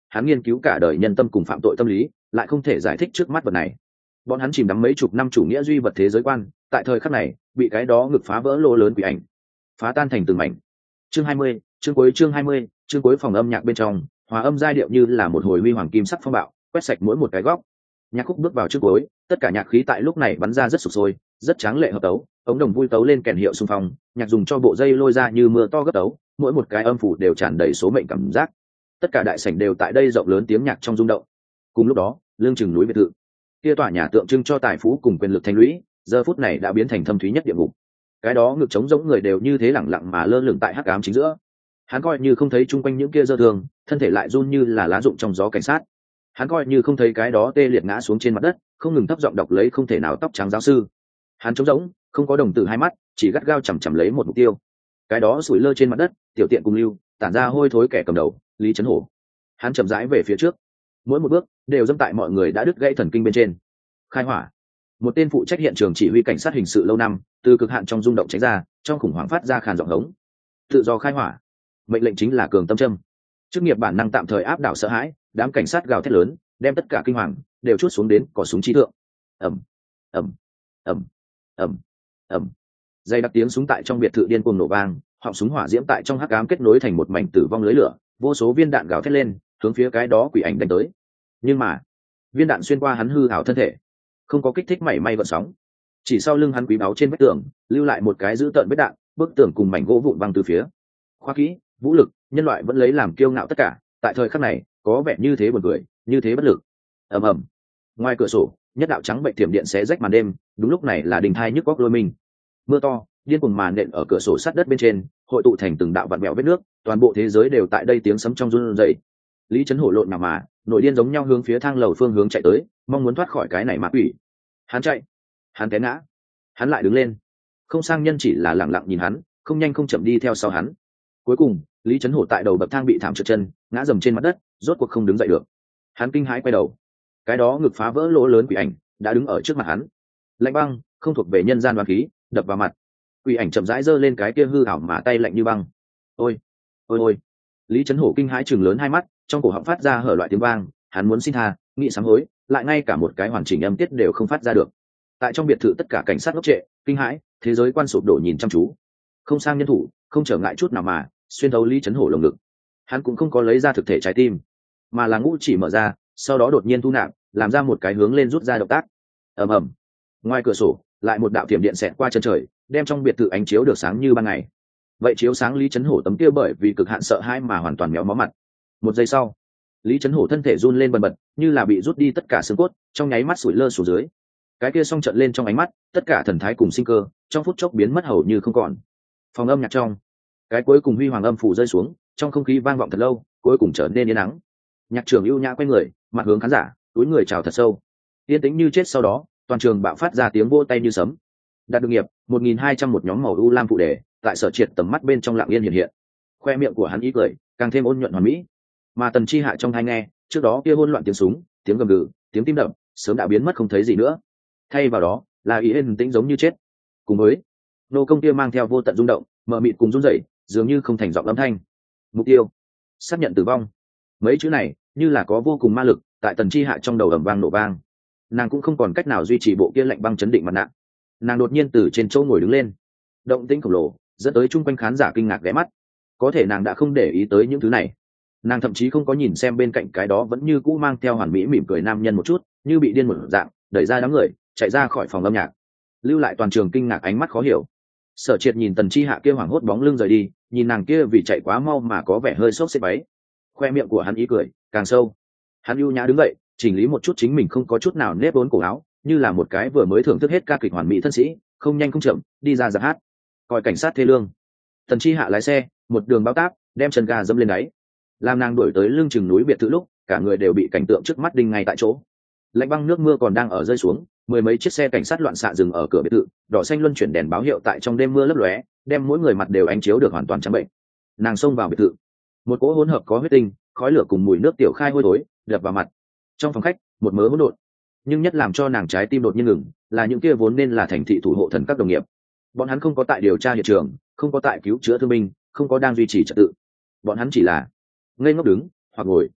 hắn nghiên cứu cả đời nhân tâm cùng phạm tội tâm lý, lại không thể giải thích trước mắt vật này. Bọn hắn chìm đắm mấy chục năm chủ nghĩa duy vật thế giới quan, tại thời khắc này bị cái đó ngực phá vỡ lỗ lớn quỷ ảnh phá tan thành từng mảnh. Chương hai mươi, chương cuối chương hai mươi, chương cuối phòng âm nhạc bên trong, hòa âm giai điệu như là một hồi huy hoàng kim sắc phong bạo, quét sạch mỗi một cái góc. Nhạc khúc bước vào chương cuối, tất cả nhạc khí tại lúc này bắn ra rất sục sôi, rất tráng lệ hợp tấu, ống đồng vui tấu lên kèn hiệu xung phong, nhạc dùng cho bộ dây lôi ra như mưa to gấp tấu, mỗi một cái âm phủ đều tràn đầy số mệnh cảm giác. Tất cả đại sảnh đều tại đây rộng lớn tiếng nhạc trong rung động. Cùng lúc đó, lương chừng núi biệt thự, kia tòa nhà tượng trưng cho tài phú cùng quyền lực thành lũy, giờ phút này đã biến thành thâm thúy nhất địa ngục. Cái đó ngực trống rỗng người đều như thế lẳng lặng mà lơ lửng tại hắc ám chính giữa. Hắn coi như không thấy chung quanh những kia dơ thường, thân thể lại run như là lá rụng trong gió cảnh sát. Hắn coi như không thấy cái đó tê liệt ngã xuống trên mặt đất, không ngừng thấp giọng đọc lấy không thể nào tóc trắng giáo sư. Hắn trống rỗng, không có đồng tử hai mắt, chỉ gắt gao chằm chằm lấy một mục tiêu. Cái đó sủi lơ trên mặt đất, tiểu tiện cùng lưu, tản ra hôi thối kẻ cầm đầu, Lý Chấn Hổ. Hắn chậm rãi về phía trước, mỗi một bước đều dẫm tại mọi người đã đứt gãy thần kinh bên trên. Khai hỏa. Một tên phụ trách hiện trường chỉ huy cảnh sát hình sự lâu năm, từ cực hạn trong rung động tránh ra, trong khủng hoảng phát ra khàn giọng hống. Tự do khai hỏa. Mệnh lệnh chính là cường tâm châm. Chức nghiệp bản năng tạm thời áp đảo sợ hãi, đám cảnh sát gào thét lớn, đem tất cả kinh hoàng đều chuốt xuống đến cò súng trí thượng. Ầm, ầm, ầm, ầm, ầm. Dây đặc tiếng súng tại trong biệt thự điên cuồng nổ vang, họng súng hỏa diễm tại trong hắc ám kết nối thành một mảnh tử vong lưới lửa, vô số viên đạn gào thét lên, hướng phía cái đó quỷ ảnh đánh tới. Nhưng mà, viên đạn xuyên qua hắn hư ảo thân thể, không có kích thích mảy may gợn sóng. Chỉ sau lưng hắn quý báu trên vách tường, lưu lại một cái dữ tợn vết đạn, bức tường cùng mảnh gỗ vụn văng từ phía. Khoa kỹ, vũ lực, nhân loại vẫn lấy làm kiêu ngạo tất cả, tại thời khắc này, có vẻ như thế buồn cười, như thế bất lực. Ầm ầm. Ngoài cửa sổ, nhất đạo trắng bệnh tiềm điện xé rách màn đêm, đúng lúc này là đình thai nhức góc lôi mình. Mưa to, điên cuồng màn nện ở cửa sổ sắt đất bên trên, hội tụ thành từng đạo vặn vẹo vết nước, toàn bộ thế giới đều tại đây tiếng sấm trong run rẩy. Lý Chấn Hổ lộn nào mà, nội điên giống nhau hướng phía thang lầu phương hướng chạy tới, mong muốn thoát khỏi cái này ma quỷ. Hắn chạy, hắn té ngã, hắn lại đứng lên. Không sang nhân chỉ là lặng lặng nhìn hắn, không nhanh không chậm đi theo sau hắn. Cuối cùng, Lý Chấn Hổ tại đầu bậc thang bị thảm trượt chân, ngã dầm trên mặt đất, rốt cuộc không đứng dậy được. Hắn kinh hãi quay đầu, cái đó ngực phá vỡ lỗ lớn quỷ ảnh đã đứng ở trước mặt hắn. Lạnh băng, không thuộc về nhân gian đoán khí, đập vào mặt. Quỷ ảnh chậm rãi giơ lên cái kia hư ảo mà tay lạnh như băng. Ôi, ôi ôi! Lý Chấn Hổ kinh hãi chừng lớn hai mắt, trong cổ họng phát ra hở loại tiếng vang. Hắn muốn xin tha, nghĩ sám hối, lại ngay cả một cái hoàn chỉnh âm tiết đều không phát ra được. Tại trong biệt thự tất cả cảnh sát ngốc trệ, kinh hãi, thế giới quan sụp đổ nhìn chăm chú. Không sang nhân thủ, không trở ngại chút nào mà xuyên thấu Lý Chấn Hổ lồng ngực. Hắn cũng không có lấy ra thực thể trái tim, mà là ngũ chỉ mở ra, sau đó đột nhiên thu nạp, làm ra một cái hướng lên rút ra động tác. Ầm ầm. Ngoài cửa sổ, lại một đạo thiểm điện xẹt qua chân trời, đem trong biệt thự ánh chiếu được sáng như ban ngày. Vậy chiếu sáng Lý Chấn Hổ tấm kia bởi vì cực hạn sợ hãi mà hoàn toàn méo mó mặt. Một giây sau, Lý Chấn Hổ thân thể run lên bần bật, như là bị rút đi tất cả xương cốt, trong nháy mắt sủi lơ xuống dưới. Cái kia song trận lên trong ánh mắt, tất cả thần thái cùng sinh cơ, trong phút chốc biến mất hầu như không còn. Phòng âm nhạc trong, cái cuối cùng huy hoàng âm phủ rơi xuống, trong không khí vang vọng thật lâu, cuối cùng trở nên yên ắng. Nhạc trưởng ưu nhã quay người, mặt hướng khán giả, túi người chào thật sâu. Yên tĩnh như chết, sau đó, toàn trường bạo phát ra tiếng vỗ tay như sấm. Đạt được nghiệp, một nghìn hai trăm một nhóm màu u lam phụ đề, tại Sở Triệt tầm mắt bên trong lặng yên hiện hiện. Khoe miệng của hắn ý cười, càng thêm ôn nhuận hoàn mỹ. Mà Tần Chi Hạ trong tai nghe, trước đó kia hỗn loạn tiếng súng, tiếng gầm gừ, tiếng tim đập, sớm đã biến mất không thấy gì nữa. Thay vào đó, là ý yên tĩnh giống như chết. Cùng với nô công kia mang theo vô tận rung động, mờ mịt cùng run rẩy, dường như không thành giọng âm thanh. Mục tiêu, xác nhận tử vong. Mấy chữ này như là có vô cùng ma lực, tại Tần Chi Hạ trong đầu ầm vang nổ vang. Nàng cũng không còn cách nào duy trì bộ kia lạnh băng chấn định mặt nạ. Nàng đột nhiên từ trên chỗ ngồi đứng lên, động tĩnh khổng lồ dẫn tới chung quanh khán giả kinh ngạc ghé mắt. Có thể nàng đã không để ý tới những thứ này. Nàng thậm chí không có nhìn xem bên cạnh cái đó vẫn như cũ mang theo hoàn mỹ mỉm cười nam nhân một chút, như bị điên một dạng, đẩy ra đám người, chạy ra khỏi phòng âm nhạc, lưu lại toàn trường kinh ngạc ánh mắt khó hiểu. Sở Triệt nhìn Tần Chi Hạ kia hoảng hốt bóng lưng rời đi, nhìn nàng kia vì chạy quá mau mà có vẻ hơi sốt xếp váy. Khoe miệng của hắn ý cười càng sâu. Hắn ưu nhã đứng dậy, chỉnh lý một chút chính mình không có chút nào nếp vốn cổ áo, như là một cái vừa mới thưởng thức hết ca kịch hoàn mỹ thân sĩ, không nhanh không chậm đi ra giáp hát. Coi cảnh sát thê lương. Tần Chi Hạ lái xe, một đường bao táp, đem chân ga dẫm lên đáy. Làm nàng đuổi tới lưng chừng núi biệt thự lúc, cả người đều bị cảnh tượng trước mắt đinh ngay tại chỗ. Lạnh băng nước mưa còn đang ở rơi xuống, mười mấy chiếc xe cảnh sát loạn xạ dừng ở cửa biệt thự, đỏ xanh luân chuyển đèn báo hiệu tại trong đêm mưa lấp lóe, đem mỗi người mặt đều ánh chiếu được hoàn toàn trắng bệnh. Nàng xông vào biệt thự, một cỗ hỗn hợp có huyết tinh, khói lửa cùng mùi nước tiểu khai hôi thối đập vào mặt. Trong phòng khách, một mớ hỗn độn, nhưng nhất làm cho nàng trái tim đột nhiên ngừng, là những kia vốn nên là thành thị thủ hộ thần các đồng nghiệp. Bọn hắn không có tại điều tra hiện trường, không có tại cứu chữa thương binh, không có đang duy trì trật tự. Bọn hắn chỉ là ngây ngốc đứng hoặc ngồi,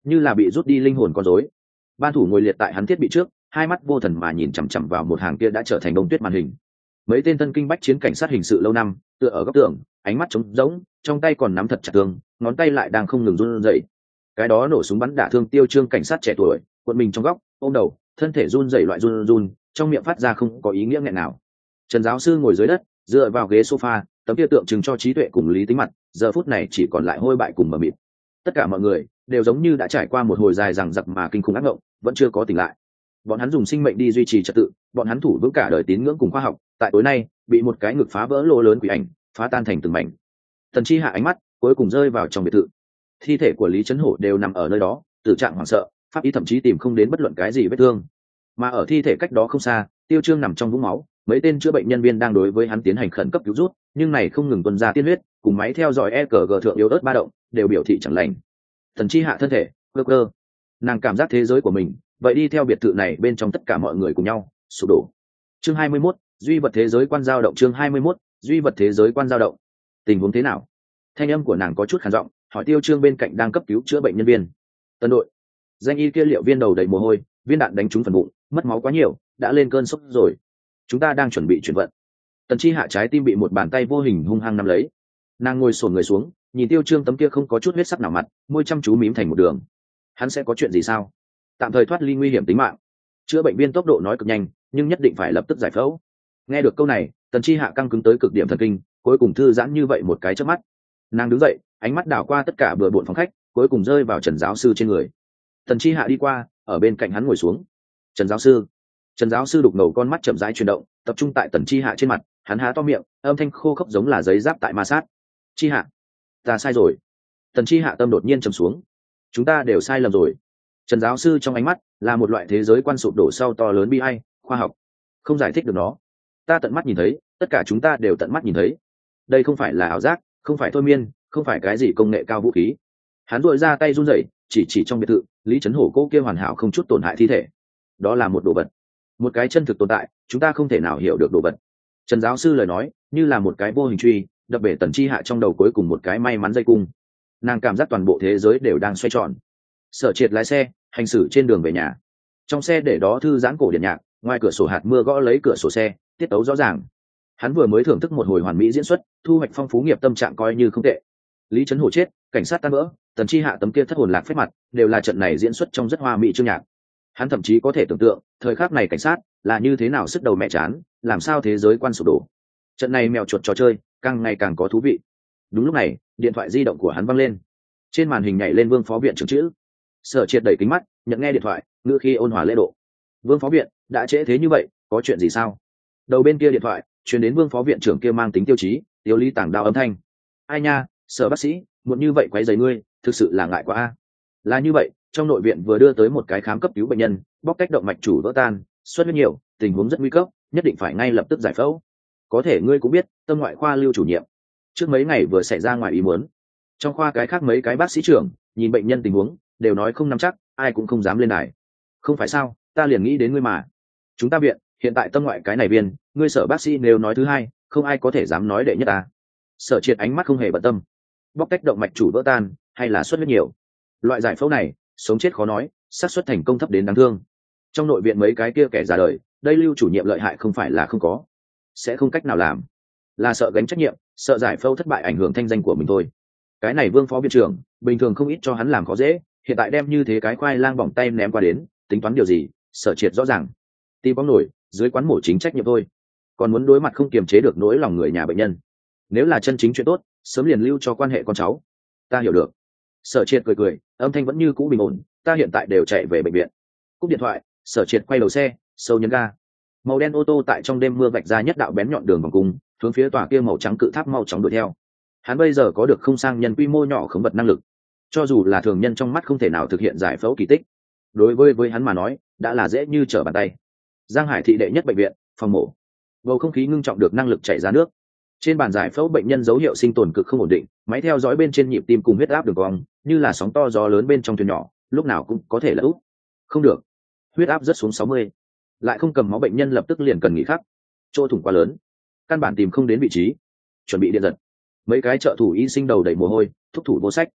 như là bị rút đi linh hồn con rối. Ban thủ ngồi liệt tại hắn thiết bị trước, hai mắt vô thần mà nhìn chằm chằm vào một hàng kia đã trở thành bông tuyết màn hình. Mấy tên thân kinh bách chiến cảnh sát hình sự lâu năm tựa ở góc tường, ánh mắt trống rỗng, trong tay còn nắm thật chặt thương, ngón tay lại đang không ngừng run rẩy. Cái đó nổ súng bắn đả thương Tiêu Trương cảnh sát trẻ tuổi, cuộn mình trong góc, ôm đầu, thân thể run rẩy loại run run, trong miệng phát ra không có ý nghĩa nghẹn nào. Trần giáo sư ngồi dưới đất, dựa vào ghế sofa, tấm kia tượng trưng cho trí tuệ cùng lý tính mặt, giờ phút này chỉ còn lại hôi bại cùng mờ mịt. Tất cả mọi người đều giống như đã trải qua một hồi dài dằng dặc mà kinh khủng ác mộng, vẫn chưa có tỉnh lại. Bọn hắn dùng sinh mệnh đi duy trì trật tự, bọn hắn thủ vững cả đời tín ngưỡng cùng khoa học, tại tối nay bị một cái ngực phá vỡ lỗ lớn quỷ ảnh phá tan thành từng mảnh. Tần Chi hạ ánh mắt cuối cùng rơi vào trong biệt thự. Thi thể của Lý Chấn Hổ đều nằm ở nơi đó, tử trạng hoảng sợ, pháp y thậm chí tìm không đến bất luận cái gì vết thương. Mà ở thi thể cách đó không xa, Tiêu Trương nằm trong vũng máu, mấy tên chữa bệnh nhân viên đang đối với hắn tiến hành khẩn cấp cứu rút, nhưng này không ngừng tuôn ra tiên huyết, cùng máy theo dõi e cờ gờ thượng yếu ớt ba động, đều biểu thị chẳng lành. Tần Chi hạ thân thể cơ cơ, nàng cảm giác thế giới của mình vậy đi theo biệt thự này bên trong tất cả mọi người cùng nhau sụp đổ. Chương hai mươi mốt, duy vật thế giới quan dao động. Chương hai mươi mốt, duy vật thế giới quan dao động. Tình huống thế nào? Thanh âm của nàng có chút khàn giọng, hỏi Tiêu Trương bên cạnh đang cấp cứu chữa bệnh nhân viên. Tân đội. Danh y kia liệu viên đầu đầy mồ hôi, viên đạn đánh trúng phần bụng, mất máu quá nhiều, đã lên cơn sốc rồi. Chúng ta đang chuẩn bị chuyển vận. Tần Chi hạ trái tim bị một bàn tay vô hình hung hăng nắm lấy. Nàng ngồi xổm người xuống, nhìn Tiêu Trương tấm kia không có chút huyết sắc nào mặt, môi chăm chú mím thành một đường. Hắn sẽ có chuyện gì sao? Tạm thời thoát ly nguy hiểm tính mạng. Chữa bệnh viên tốc độ nói cực nhanh, nhưng nhất định phải lập tức giải phẫu. Nghe được câu này, Tần Chi hạ căng cứng tới cực điểm thần kinh, cuối cùng thư giãn như vậy một cái chớp mắt. Nàng đứng dậy, ánh mắt đảo qua tất cả bừa bộn phòng khách, cuối cùng rơi vào Trần giáo sư trên người. Tần Chi hạ đi qua, ở bên cạnh hắn ngồi xuống. Trần giáo sư. Trần giáo sư đục ngầu con mắt chậm rãi chuyển động, tập trung tại Tần Chi hạ trên mặt, hắn há to miệng, âm thanh khô khốc giống là giấy giáp tại ma sát. Chi hạ, ta sai rồi. Tần Chi hạ tâm đột nhiên trầm xuống. Chúng ta đều sai lầm rồi. Trần giáo sư trong ánh mắt là một loại thế giới quan sụp đổ sau to lớn bi ai, khoa học không giải thích được nó. Ta tận mắt nhìn thấy, tất cả chúng ta đều tận mắt nhìn thấy. Đây không phải là ảo giác, không phải thôi miên, không phải cái gì công nghệ cao vũ khí. Hắn duỗi ra tay run rẩy, chỉ chỉ trong biệt thự, Lý Chấn Hổ cô kia hoàn hảo không chút tổn hại thi thể. Đó là một đồ vật, một cái chân thực tồn tại, chúng ta không thể nào hiểu được đồ vật. Trần giáo sư lời nói như là một cái vô hình truy, đập bể Tần Chi hạ trong đầu cuối cùng một cái may mắn dây cung. Nàng cảm giác toàn bộ thế giới đều đang xoay tròn. Sở Triệt lái xe hành xử trên đường về nhà, trong xe để đó thư giãn cổ điện nhạc, ngoài cửa sổ hạt mưa gõ lấy cửa sổ xe, tiết tấu rõ ràng. Hắn vừa mới thưởng thức một hồi hoàn mỹ diễn xuất, thu hoạch phong phú nghiệp tâm trạng coi như không tệ. Lý Chấn Hổ chết, cảnh sát tan vỡ, Tần Chi hạ tấm kia thất hồn lạc phép mặt, đều là trận này diễn xuất trong rất hoa mỹ chương nhạc. Hắn thậm chí có thể tưởng tượng thời khắc này cảnh sát là như thế nào sức đầu mẹ chán, làm sao thế giới quan sụp đổ. Trận này mèo chuột trò chơi càng ngày càng có thú vị. Đúng lúc này, điện thoại di động của hắn văng lên, trên màn hình nhảy lên Vương phó viện trưởng chữ. Sở Triệt đẩy kính mắt, nhận nghe điện thoại, ngữ khi ôn hòa lễ độ. Vương phó viện, đã trễ thế như vậy, có chuyện gì sao? Đầu bên kia điện thoại truyền đến Vương phó viện trưởng kia mang tính tiêu chí, tiêu lý tảng đao âm thanh. Ai nha, Sở bác sĩ, muộn như vậy quấy rầy ngươi, thực sự là ngại quá a. Là như vậy, trong nội viện vừa đưa tới một cái khám cấp cứu bệnh nhân, bóc tách động mạch chủ vỡ tan, xuất huyết nhiều, tình huống rất nguy cấp, nhất định phải ngay lập tức giải phẫu. Có thể ngươi cũng biết, tâm ngoại khoa Lưu chủ nhiệm trước mấy ngày vừa xảy ra ngoài ý muốn. Trong khoa cái khác mấy cái bác sĩ trưởng nhìn bệnh nhân tình huống đều nói không nắm chắc, ai cũng không dám lên đài. Không phải sao, ta liền nghĩ đến ngươi mà. Chúng ta viện hiện tại tâm ngoại cái này viên, ngươi Sở bác sĩ nếu nói thứ hai, không ai có thể dám nói đệ nhất ta. Sở Triệt ánh mắt không hề bận tâm. Bóc tách động mạch chủ vỡ tan hay là xuất huyết nhiều, loại giải phẫu này sống chết khó nói, xác suất thành công thấp đến đáng thương. Trong nội viện mấy cái kia kẻ già đời, đây Lưu chủ nhiệm lợi hại không phải là không có, sẽ không cách nào làm, là sợ gánh trách nhiệm, sợ giải phẫu thất bại ảnh hưởng thanh danh của mình thôi. Cái này Vương phó viện trưởng bình thường không ít cho hắn làm khó dễ, hiện tại đem như thế cái khoai lang bỏng tay ném qua đến, tính toán điều gì? Sở Triệt rõ ràng, tim bóng nổi dưới quán mổ chính trách nhiệm thôi, còn muốn đối mặt không kiềm chế được nỗi lòng người nhà bệnh nhân. Nếu là chân chính chuyện tốt, sớm liền lưu cho quan hệ con cháu. Ta hiểu được. Sở Triệt cười cười, âm thanh vẫn như cũ bình ổn. Ta hiện tại đều chạy về bệnh viện. Cúp điện thoại, Sở Triệt quay đầu xe, sâu nhấn ga. Màu đen ô tô tại trong đêm mưa vạch ra nhất đạo bén nhọn đường vòng cung, hướng phía tòa kia màu trắng cự tháp mau chóng đuổi theo. Hắn bây giờ có được không sang nhân quy mô nhỏ khống vật năng lực, cho dù là thường nhân trong mắt không thể nào thực hiện giải phẫu kỳ tích, đối với với hắn mà nói đã là dễ như trở bàn tay. Giang Hải thị đệ nhất bệnh viện, phòng mổ, bầu không khí ngưng trọng được năng lực chảy ra nước. Trên bàn giải phẫu bệnh nhân dấu hiệu sinh tồn cực không ổn định, máy theo dõi bên trên nhịp tim cùng huyết áp đường cong như là sóng to gió lớn bên trong thuyền nhỏ, lúc nào cũng có thể lỡ úp. Không được, huyết áp rất xuống sáu mươi, lại không cầm máu, bệnh nhân lập tức liền cần nghỉ khắc. Chỗ thủng quá lớn, căn bản tìm không đến vị trí. Chuẩn bị điện giật. Mấy cái trợ thủ y sinh đầu đầy mồ hôi, thúc thủ vô sách.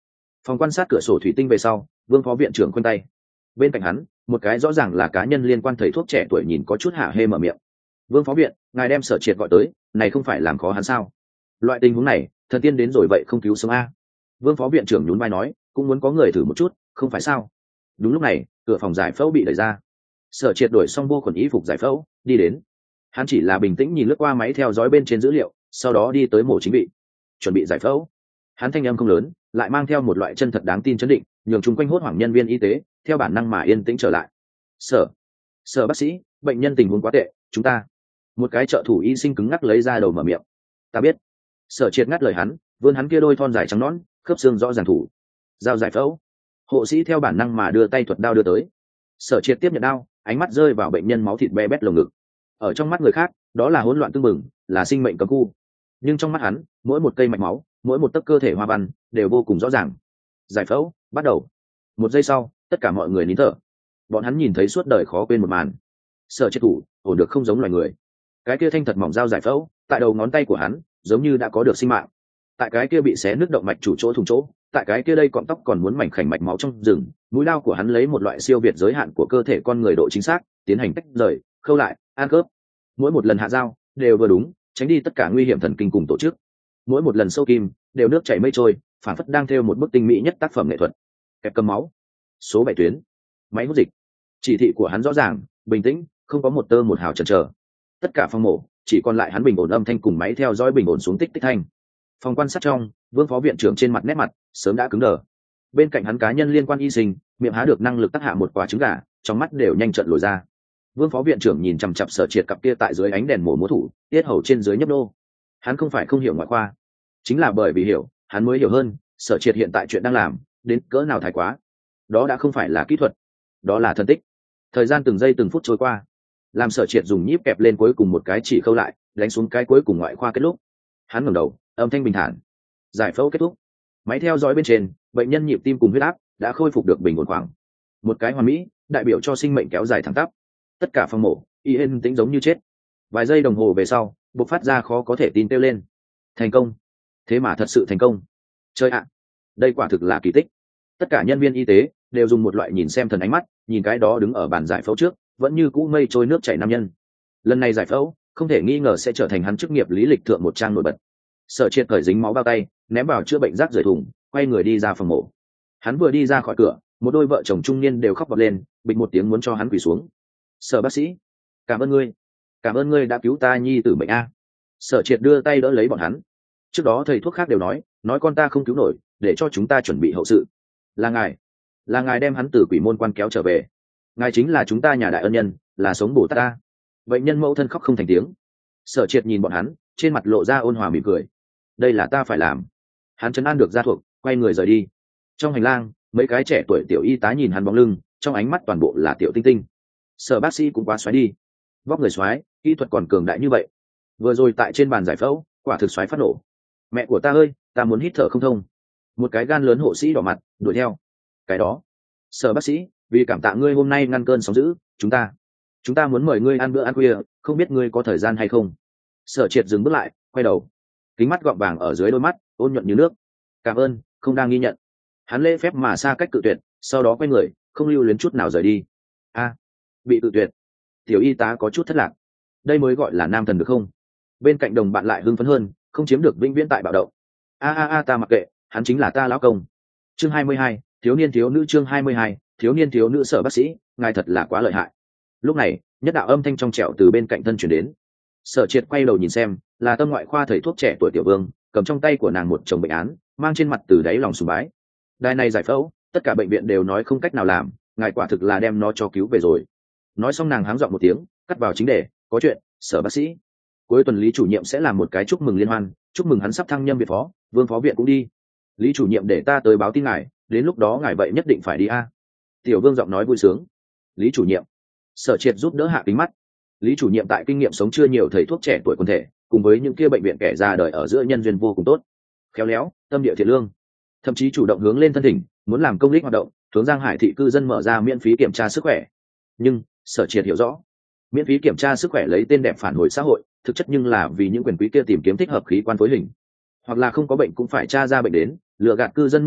Phòng quan sát cửa sổ thủy tinh về sau, Vương phó viện trưởng khoanh tay. Bên cạnh hắn, một cái rõ ràng là cá nhân liên quan thầy thuốc trẻ tuổi nhìn có chút hả hê mở miệng. Vương phó viện, ngài đem Sở Triệt gọi tới, này không phải làm khó hắn sao? Loại tình huống này, thần tiên đến rồi vậy không cứu sống a? Vương phó viện trưởng nhún vai nói, cũng muốn có người thử một chút, không phải sao? Đúng lúc này, cửa phòng giải phẫu bị đẩy ra. Sở Triệt đổi xong vô khuẩn y phục giải phẫu, đi đến. Hắn chỉ là bình tĩnh nhìn lướt qua máy theo dõi bên trên dữ liệu, sau đó đi tới mổ chính bị, chuẩn bị giải phẫu. Hắn thanh âm không lớn, lại mang theo một loại chân thật đáng tin chấn định, nhường chung quanh hốt hoảng nhân viên y tế theo bản năng mà yên tĩnh trở lại. Sở, sở bác sĩ, bệnh nhân tình huống quá tệ, chúng ta. Một cái trợ thủ y sinh cứng ngắc lấy ra đầu mở miệng. Ta biết. Sở Triệt ngắt lời hắn, vươn hắn kia đôi thon dài trắng nõn, khớp xương rõ ràng thủ. Dao giải phẫu. Hộ sĩ theo bản năng mà đưa tay thuật đao đưa tới. Sở Triệt tiếp nhận đao, ánh mắt rơi vào bệnh nhân máu thịt be bét lồng ngực. Ở trong mắt người khác, đó là hỗn loạn tương mừng, là sinh mệnh cấm khu. Nhưng trong mắt hắn, mỗi một cây mạch máu, mỗi một tấc cơ thể hoa văn đều vô cùng rõ ràng. Giải phẫu bắt đầu. Một giây sau, tất cả mọi người nín thở. Bọn hắn nhìn thấy suốt đời khó quên một màn. Sở Triệt thủ ổn được không giống loài người. Cái kia thanh thật mỏng dao giải phẫu, tại đầu ngón tay của hắn, giống như đã có được sinh mạng. Tại cái kia bị xé nứt động mạch chủ chỗ thùng chỗ, tại cái kia đây cọng tóc còn muốn mảnh khảnh mạch máu trong rừng, mũi lao của hắn lấy một loại siêu việt giới hạn của cơ thể con người độ chính xác, tiến hành tách rời, khâu lại, an khớp. Mỗi một lần hạ dao đều vừa đúng, tránh đi tất cả nguy hiểm thần kinh cùng tổ chức. Mỗi một lần sâu kim đều nước chảy mây trôi, phản phất đang theo một bức tinh mỹ nhất tác phẩm nghệ thuật. Kẹp cầm máu, số bảy tuyến, máy hút dịch. Chỉ thị của hắn rõ ràng, bình tĩnh, không có một tơ một hào chần chờ. Tất cả phòng mổ chỉ còn lại hắn bình ổn âm thanh cùng máy theo dõi bình ổn xuống tích tích thanh. Phòng quan sát trong, Vương phó viện trưởng trên mặt nét mặt sớm đã cứng đờ. Bên cạnh hắn cá nhân liên quan y sinh, miệng há được năng lực tác hạ một quả trứng gà, trong mắt đều nhanh trận lồi ra. Vương phó viện trưởng nhìn chằm chằm Sở Triệt cặp kia tại dưới ánh đèn mổ múa thủ, tiết hầu trên dưới nhấp nô. Hắn không phải không hiểu ngoại khoa, chính là bởi vì hiểu, hắn mới hiểu hơn Sở Triệt hiện tại chuyện đang làm đến cỡ nào thái quá. Đó đã không phải là kỹ thuật, đó là thân tích. Thời gian từng giây từng phút trôi qua, làm Sở Triệt dùng nhíp kẹp lên cuối cùng một cái chỉ khâu lại, đánh xuống cái cuối cùng ngoại khoa kết lúc. Hắn ngẩng đầu, âm thanh bình thản. Giải phẫu kết thúc. Máy theo dõi bên trên, bệnh nhân nhịp tim cùng huyết áp đã khôi phục được bình ổn khoảng. Một cái hoàn mỹ, đại biểu cho sinh mệnh kéo dài thẳng tắp. Tất cả phòng mổ, y yên tĩnh giống như chết. Vài giây đồng hồ về sau, bộc phát ra khó có thể tin kêu lên. Thành công. Thế mà thật sự thành công. Chơi ạ, đây quả thực là kỳ tích. Tất cả nhân viên y tế đều dùng một loại nhìn xem thần ánh mắt, nhìn cái đó đứng ở bàn giải phẫu trước, vẫn như cũ mây trôi nước chảy nam nhân. Lần này giải phẫu, không thể nghi ngờ sẽ trở thành hắn chức nghiệp lý lịch thượng một trang nổi bật. Sở Triệt cởi dính máu bao tay, ném vào chữa bệnh rác rời thùng, quay người đi ra phòng mổ. Hắn vừa đi ra khỏi cửa, một đôi vợ chồng trung niên đều khóc bật lên, bịch một tiếng muốn cho hắn quỳ xuống. Sở bác sĩ, cảm ơn ngươi, cảm ơn ngươi đã cứu ta nhi tử bệnh a. Sở Triệt đưa tay đỡ lấy bọn hắn. Trước đó thầy thuốc khác đều nói, nói con ta không cứu nổi, để cho chúng ta chuẩn bị hậu sự. Là ngài, là ngài đem hắn từ quỷ môn quan kéo trở về. Ngài chính là chúng ta nhà đại ân nhân, là sống bổ tát ta. Bệnh nhân mẫu thân khóc không thành tiếng. Sở Triệt nhìn bọn hắn, trên mặt lộ ra ôn hòa mỉm cười. Đây là ta phải làm. Hắn trấn an được gia thuộc, quay người rời đi. Trong hành lang, mấy cái trẻ tuổi tiểu y tá nhìn hắn bóng lưng, trong ánh mắt toàn bộ là tiểu tinh tinh. Sở bác sĩ cũng quá xoáy đi, vóc người xoáy, kỹ thuật còn cường đại như vậy. Vừa rồi tại trên bàn giải phẫu, quả thực xoáy phát nổ. Mẹ của ta ơi, ta muốn hít thở không thông. Một cái gan lớn hộ sĩ đỏ mặt đuổi theo. Cái đó, Sở bác sĩ, vì cảm tạ ngươi hôm nay ngăn cơn sóng dữ, chúng ta chúng ta muốn mời ngươi ăn bữa ăn khuya, không biết ngươi có thời gian hay không. Sở Triệt dừng bước lại, quay đầu, kính mắt gọng vàng ở dưới đôi mắt ôn nhuận như nước. Cảm ơn, không đang ghi nhận. Hắn lễ phép mà xa cách cự tuyệt, sau đó quay người, không lưu luyến chút nào rời đi. A, bị cự tuyệt. Tiểu y tá có chút thất lạc. Đây mới gọi là nam thần được không? Bên cạnh đồng bạn lại hưng phấn hơn, không chiếm được vĩnh viễn tại bạo động. A a a, ta mặc kệ, hắn chính là ta lão công. Chương hai mươi hai, thiếu niên thiếu nữ. Chương hai mươi hai, thiếu niên thiếu nữ. Sở bác sĩ, ngài thật là quá lợi hại. Lúc này, nhất đạo âm thanh trong trẻo từ bên cạnh thân chuyển đến. Sở Triệt quay đầu nhìn xem, là tâm ngoại khoa thầy thuốc trẻ tuổi tiểu Vương, cầm trong tay của nàng một chồng bệnh án, mang trên mặt từ đáy lòng sùng bái. Đài này giải phẫu, tất cả bệnh viện đều nói không cách nào làm, ngài quả thực là đem nó cho cứu về rồi. Nói xong nàng háng giọng một tiếng, cắt vào chính đề, có chuyện, Sở bác sĩ. Cuối tuần Lý chủ nhiệm sẽ làm một cái chúc mừng liên hoan, chúc mừng hắn sắp thăng nhâm viện phó, Vương phó viện cũng đi. Lý chủ nhiệm để ta tới báo tin ngài, đến lúc đó ngài vậy nhất định phải đi a. Tiểu Vương giọng nói vui sướng. Lý chủ nhiệm. Sở Triệt giúp đỡ hạ kính mắt. Lý chủ nhiệm tại kinh nghiệm sống chưa nhiều thầy thuốc trẻ tuổi quần thể, cùng với những kia bệnh viện kẻ ra đời ở giữa nhân duyên vô cùng tốt, khéo léo, tâm địa thiện lương, thậm chí chủ động hướng lên thân thỉnh, muốn làm công lý hoạt động, hướng Giang Hải thị cư dân mở ra miễn phí kiểm tra sức khỏe. Nhưng Sở Triệt hiểu rõ, miễn phí kiểm tra sức khỏe lấy tên đẹp phản hồi xã hội, thực chất nhưng là vì những quyền quý kia tìm kiếm thích hợp khí quan phối hình, hoặc là không có bệnh cũng phải tra ra bệnh đến, lừa gạt cư dân mua thuốc,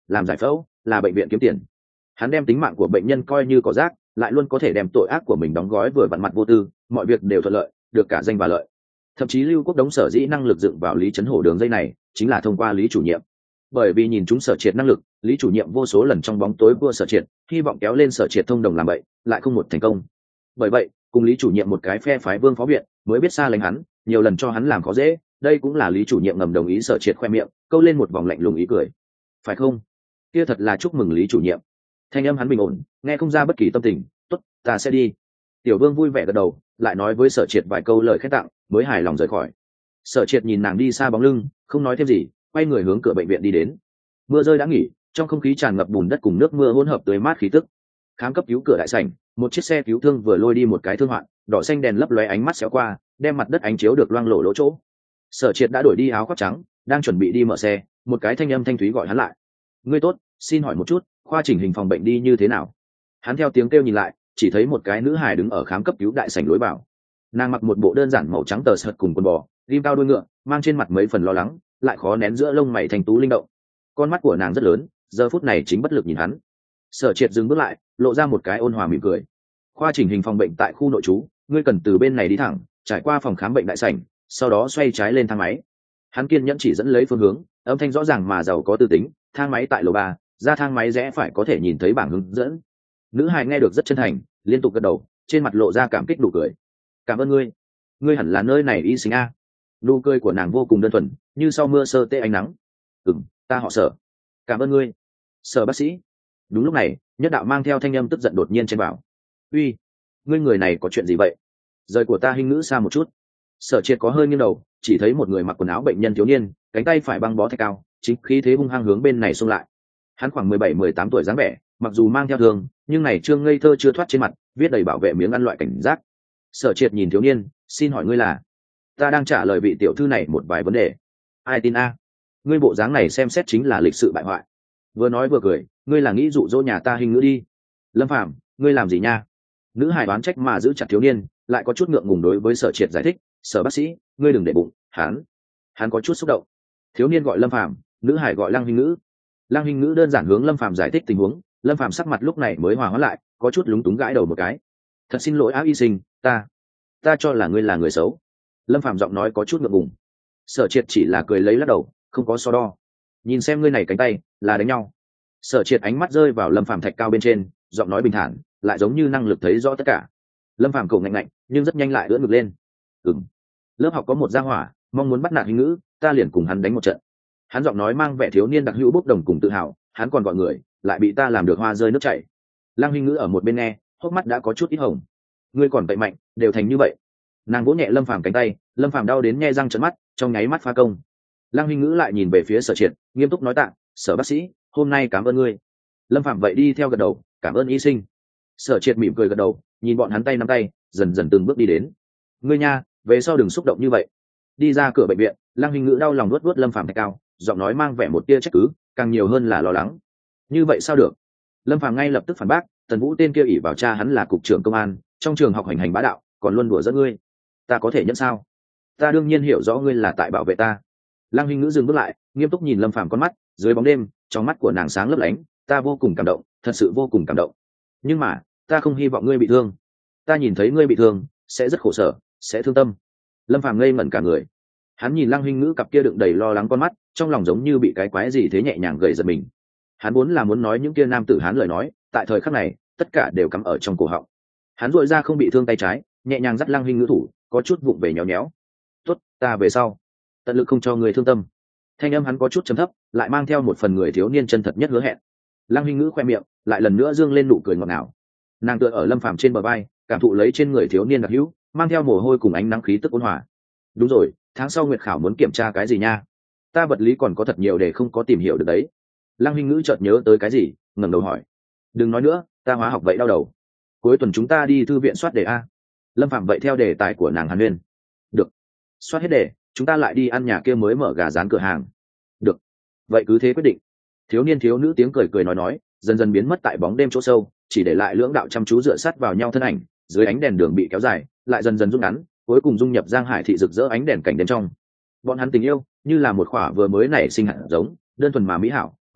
làm giải phẫu là bệnh viện kiếm tiền. Hắn đem tính mạng của bệnh nhân coi như cỏ rác, lại luôn có thể đem tội ác của mình đóng gói vừa vặn mặt vô tư, mọi việc đều thuận lợi, được cả danh và lợi. Thậm chí Lưu Quốc Đống sở dĩ năng lực dựng vào Lý Trấn Hổ đường dây này chính là thông qua Lý chủ nhiệm. Bởi vì nhìn chúng Sở Triệt năng lực, Lý chủ nhiệm vô số lần trong bóng tối vua Sở Triệt, hy vọng kéo lên Sở Triệt thông đồng làm vậy, lại không một thành công. Bởi vậy, cùng Lý chủ nhiệm một cái phe phái Vương phó viện, mới biết xa lánh hắn, nhiều lần cho hắn làm khó dễ, đây cũng là Lý chủ nhiệm ngầm đồng ý Sở Triệt khoe miệng, câu lên một vòng lạnh lùng ý cười. Phải không? Kia thật là chúc mừng Lý chủ nhiệm. Thanh âm hắn bình ổn, nghe không ra bất kỳ tâm tình, "Tốt, ta sẽ đi." Tiểu Vương vui vẻ gật đầu, lại nói với Sở Triệt vài câu lời khen tặng, mới hài lòng rời khỏi. Sở Triệt nhìn nàng đi xa bóng lưng, không nói thêm gì, quay người hướng cửa bệnh viện đi đến. Mưa rơi đã nghỉ, trong không khí tràn ngập bùn đất cùng nước mưa hỗn hợp tươi mát khí tức. Khám cấp cứu cửa đại sảnh, một chiếc xe cứu thương vừa lôi đi một cái thương hoạn, đỏ xanh đèn lấp lóe ánh mắt xéo qua, đem mặt đất ánh chiếu được loang lổ lỗ chỗ. Sở Triệt đã đổi đi áo khoác trắng, đang chuẩn bị đi mở xe, một cái thanh âm thanh thúy gọi hắn lại. "Ngươi tốt, xin hỏi một chút, khoa chỉnh hình phòng bệnh đi như thế nào?" Hắn theo tiếng kêu nhìn lại, chỉ thấy một cái nữ hài đứng ở khám cấp cứu đại sảnh lối vào. Nàng mặc một bộ đơn giản màu trắng tờ sợt cùng quần bò, rim cao đuôi ngựa, mang trên mặt mấy phần lo lắng, lại khó nén giữa lông mày thành tú linh động. Con mắt của nàng rất lớn, giờ phút này chính bất lực nhìn hắn. Sở Triệt dừng bước lại, lộ ra một cái ôn hòa mỉm cười. "Khoa chỉnh hình phòng bệnh tại khu nội trú, ngươi cần từ bên này đi thẳng, trải qua phòng khám bệnh đại sảnh, sau đó xoay trái lên thang máy." Hắn kiên nhẫn chỉ dẫn lấy phương hướng, âm thanh rõ ràng mà giàu có tư tính, "Thang máy tại lầu ba, ra thang máy rẽ phải có thể nhìn thấy bảng hướng dẫn." Nữ hài nghe được rất chân thành, liên tục gật đầu, trên mặt lộ ra cảm kích nụ cười. "Cảm ơn ngươi, ngươi hẳn là nơi này y sinh a." Nụ cười của nàng vô cùng đơn thuần, như sau mưa sơ tê ánh nắng. "Ừm, ta họ Sở." "Cảm ơn ngươi, Sở bác sĩ." Đúng lúc này, nhất đạo mang theo thanh âm tức giận đột nhiên chen vào. "Uy, ngươi người này có chuyện gì vậy? Rời của ta hình ngữ xa một chút." Sở Triệt có hơi nghiêng đầu, chỉ thấy một người mặc quần áo bệnh nhân thiếu niên, cánh tay phải băng bó thạch cao, chính khí thế hung hăng hướng bên này xông lại. Hắn khoảng mười bảy mười tám tuổi dáng vẻ, mặc dù mang theo thương, nhưng này trương ngây thơ chưa thoát trên mặt, viết đầy bảo vệ miếng ăn loại cảnh giác. Sở Triệt nhìn thiếu niên, "Xin hỏi ngươi là?" "Ta đang trả lời vị tiểu thư này một vài vấn đề." "Ai tin a? Ngươi bộ dáng này xem xét chính là lịch sự bại hoại." Vừa nói vừa cười, "Ngươi là nghĩ dụ dỗ nhà ta hình ngữ đi." "Lâm Phàm, ngươi làm gì nha?" Nữ hài đoán trách mà giữ chặt thiếu niên, lại có chút ngượng ngùng đối với Sở Triệt giải thích, "Sở bác sĩ, ngươi đừng để bụng, hắn hắn có chút xúc động." Thiếu niên gọi Lâm Phàm, nữ hài gọi Lăng Hình Ngữ. Lăng Hình Ngữ đơn giản hướng Lâm Phàm giải thích tình huống, Lâm Phàm sắc mặt lúc này mới hòa hóa lại, có chút lúng túng gãi đầu một cái. "Thật xin lỗi Áo Y Sinh, ta ta cho là ngươi là người xấu." Lâm Phàm giọng nói có chút ngượng ngùng. Sở Triệt chỉ là cười lấy lắc đầu, không có so đo. "Nhìn xem ngươi này cánh tay, là đánh nhau." Sở Triệt ánh mắt rơi vào Lâm Phàm thạch cao bên trên, giọng nói bình thản, lại giống như năng lực thấy rõ tất cả. Lâm Phàm cổ ngạnh ngạnh, nhưng rất nhanh lại ưỡn ngực lên. "Ừm, lớp học có một gia hỏa, mong muốn bắt nạt Hình ngữ, ta liền cùng hắn đánh một trận." Hắn giọng nói mang vẻ thiếu niên đặc hữu bốc đồng cùng tự hào, hắn còn gọi người, lại bị ta làm được hoa rơi nước chảy. Lăng Hình ngữ ở một bên nghe, hốc mắt đã có chút ít hồng. "Ngươi còn vậy mạnh, đều thành như vậy." Nàng vỗ nhẹ Lâm Phàm cánh tay, Lâm Phàm đau đến nhe răng trợn mắt, trong nháy mắt phá công. Lăng Hình ngữ lại nhìn về phía Sở Triệt, nghiêm túc nói tạ, "Sở bác sĩ, hôm nay cảm ơn ngươi." Lâm Phàm vậy đi theo gật đầu, "Cảm ơn y sinh." Sở Triệt mỉm cười gật đầu, nhìn bọn hắn tay nắm tay, dần dần từng bước đi đến. "Ngươi nha, về sau đừng xúc động như vậy." Đi ra cửa bệnh viện, Lăng Hình ngữ đau lòng nuốt nuốt Lâm Phàm thạch cao, giọng nói mang vẻ một tia trách cứ, càng nhiều hơn là lo lắng. "Như vậy sao được?" Lâm Phàm ngay lập tức phản bác, "Tần Vũ tên kia ỷ vào cha hắn là cục trưởng công an, trong trường học hành hành bá đạo, còn luôn đùa giỡn ngươi. Ta có thể nhận sao? Ta đương nhiên hiểu rõ ngươi là tại bảo vệ ta." Lăng Hình ngữ dừng bước lại, nghiêm túc nhìn Lâm Phàm con mắt, dưới bóng đêm, trong mắt của nàng sáng lấp lánh, "Ta vô cùng cảm động, thật sự vô cùng cảm động. Nhưng mà, ta không hy vọng ngươi bị thương. Ta nhìn thấy ngươi bị thương, sẽ rất khổ sở, sẽ thương tâm." Lâm Phàm ngây ngẩn cả người. Hắn nhìn Lăng Hình ngữ cặp kia đựng đầy lo lắng con mắt, trong lòng giống như bị cái quái gì thế nhẹ nhàng gầy giật mình. Hắn vốn là muốn nói những kia nam tử hán lời nói, tại thời khắc này, tất cả đều cắm ở trong cổ họng. Hắn duỗi ra không bị thương tay trái, nhẹ nhàng dắt Lăng Hình ngữ thủ, có chút vụng về nhéo nhéo. "Tốt, ta về sau tận lực không cho người thương tâm." Thanh âm hắn có chút trầm thấp, lại mang theo một phần người thiếu niên chân thật nhất hứa hẹn. Lăng Hình ngữ khoe miệng, lại lần nữa dương lên nụ cười ngọt ngào. Nàng tựa ở Lâm Phàm trên bờ vai, cảm thụ lấy trên người thiếu niên đặc hữu, mang theo mồ hôi cùng ánh nắng khí tức ôn hòa. "Đúng rồi, tháng sau nguyệt khảo muốn kiểm tra cái gì nha? Ta vật lý còn có thật nhiều để không có tìm hiểu được đấy." Lăng Hình ngữ chợt nhớ tới cái gì, ngẩng đầu hỏi. "Đừng nói nữa, ta hóa học vậy đau đầu. Cuối tuần chúng ta đi thư viện soát đề a." Lâm Phạm vậy theo đề tài của nàng hàn huyên. "Được, soát hết đề, chúng ta lại đi ăn nhà kia mới mở gà rán cửa hàng." "Được, vậy cứ thế quyết định." Thiếu niên thiếu nữ tiếng cười cười nói nói, dần dần biến mất tại bóng đêm chỗ sâu, chỉ để lại lưỡng đạo chăm chú dựa sát vào nhau thân ảnh, dưới ánh đèn đường bị kéo dài, lại dần dần rút ngắn, cuối cùng dung nhập Giang Hải thị rực rỡ ánh đèn cảnh đêm trong. Bọn hắn tình yêu như là một khỏa vừa mới nảy sinh hạt giống, đơn thuần mà mỹ hảo,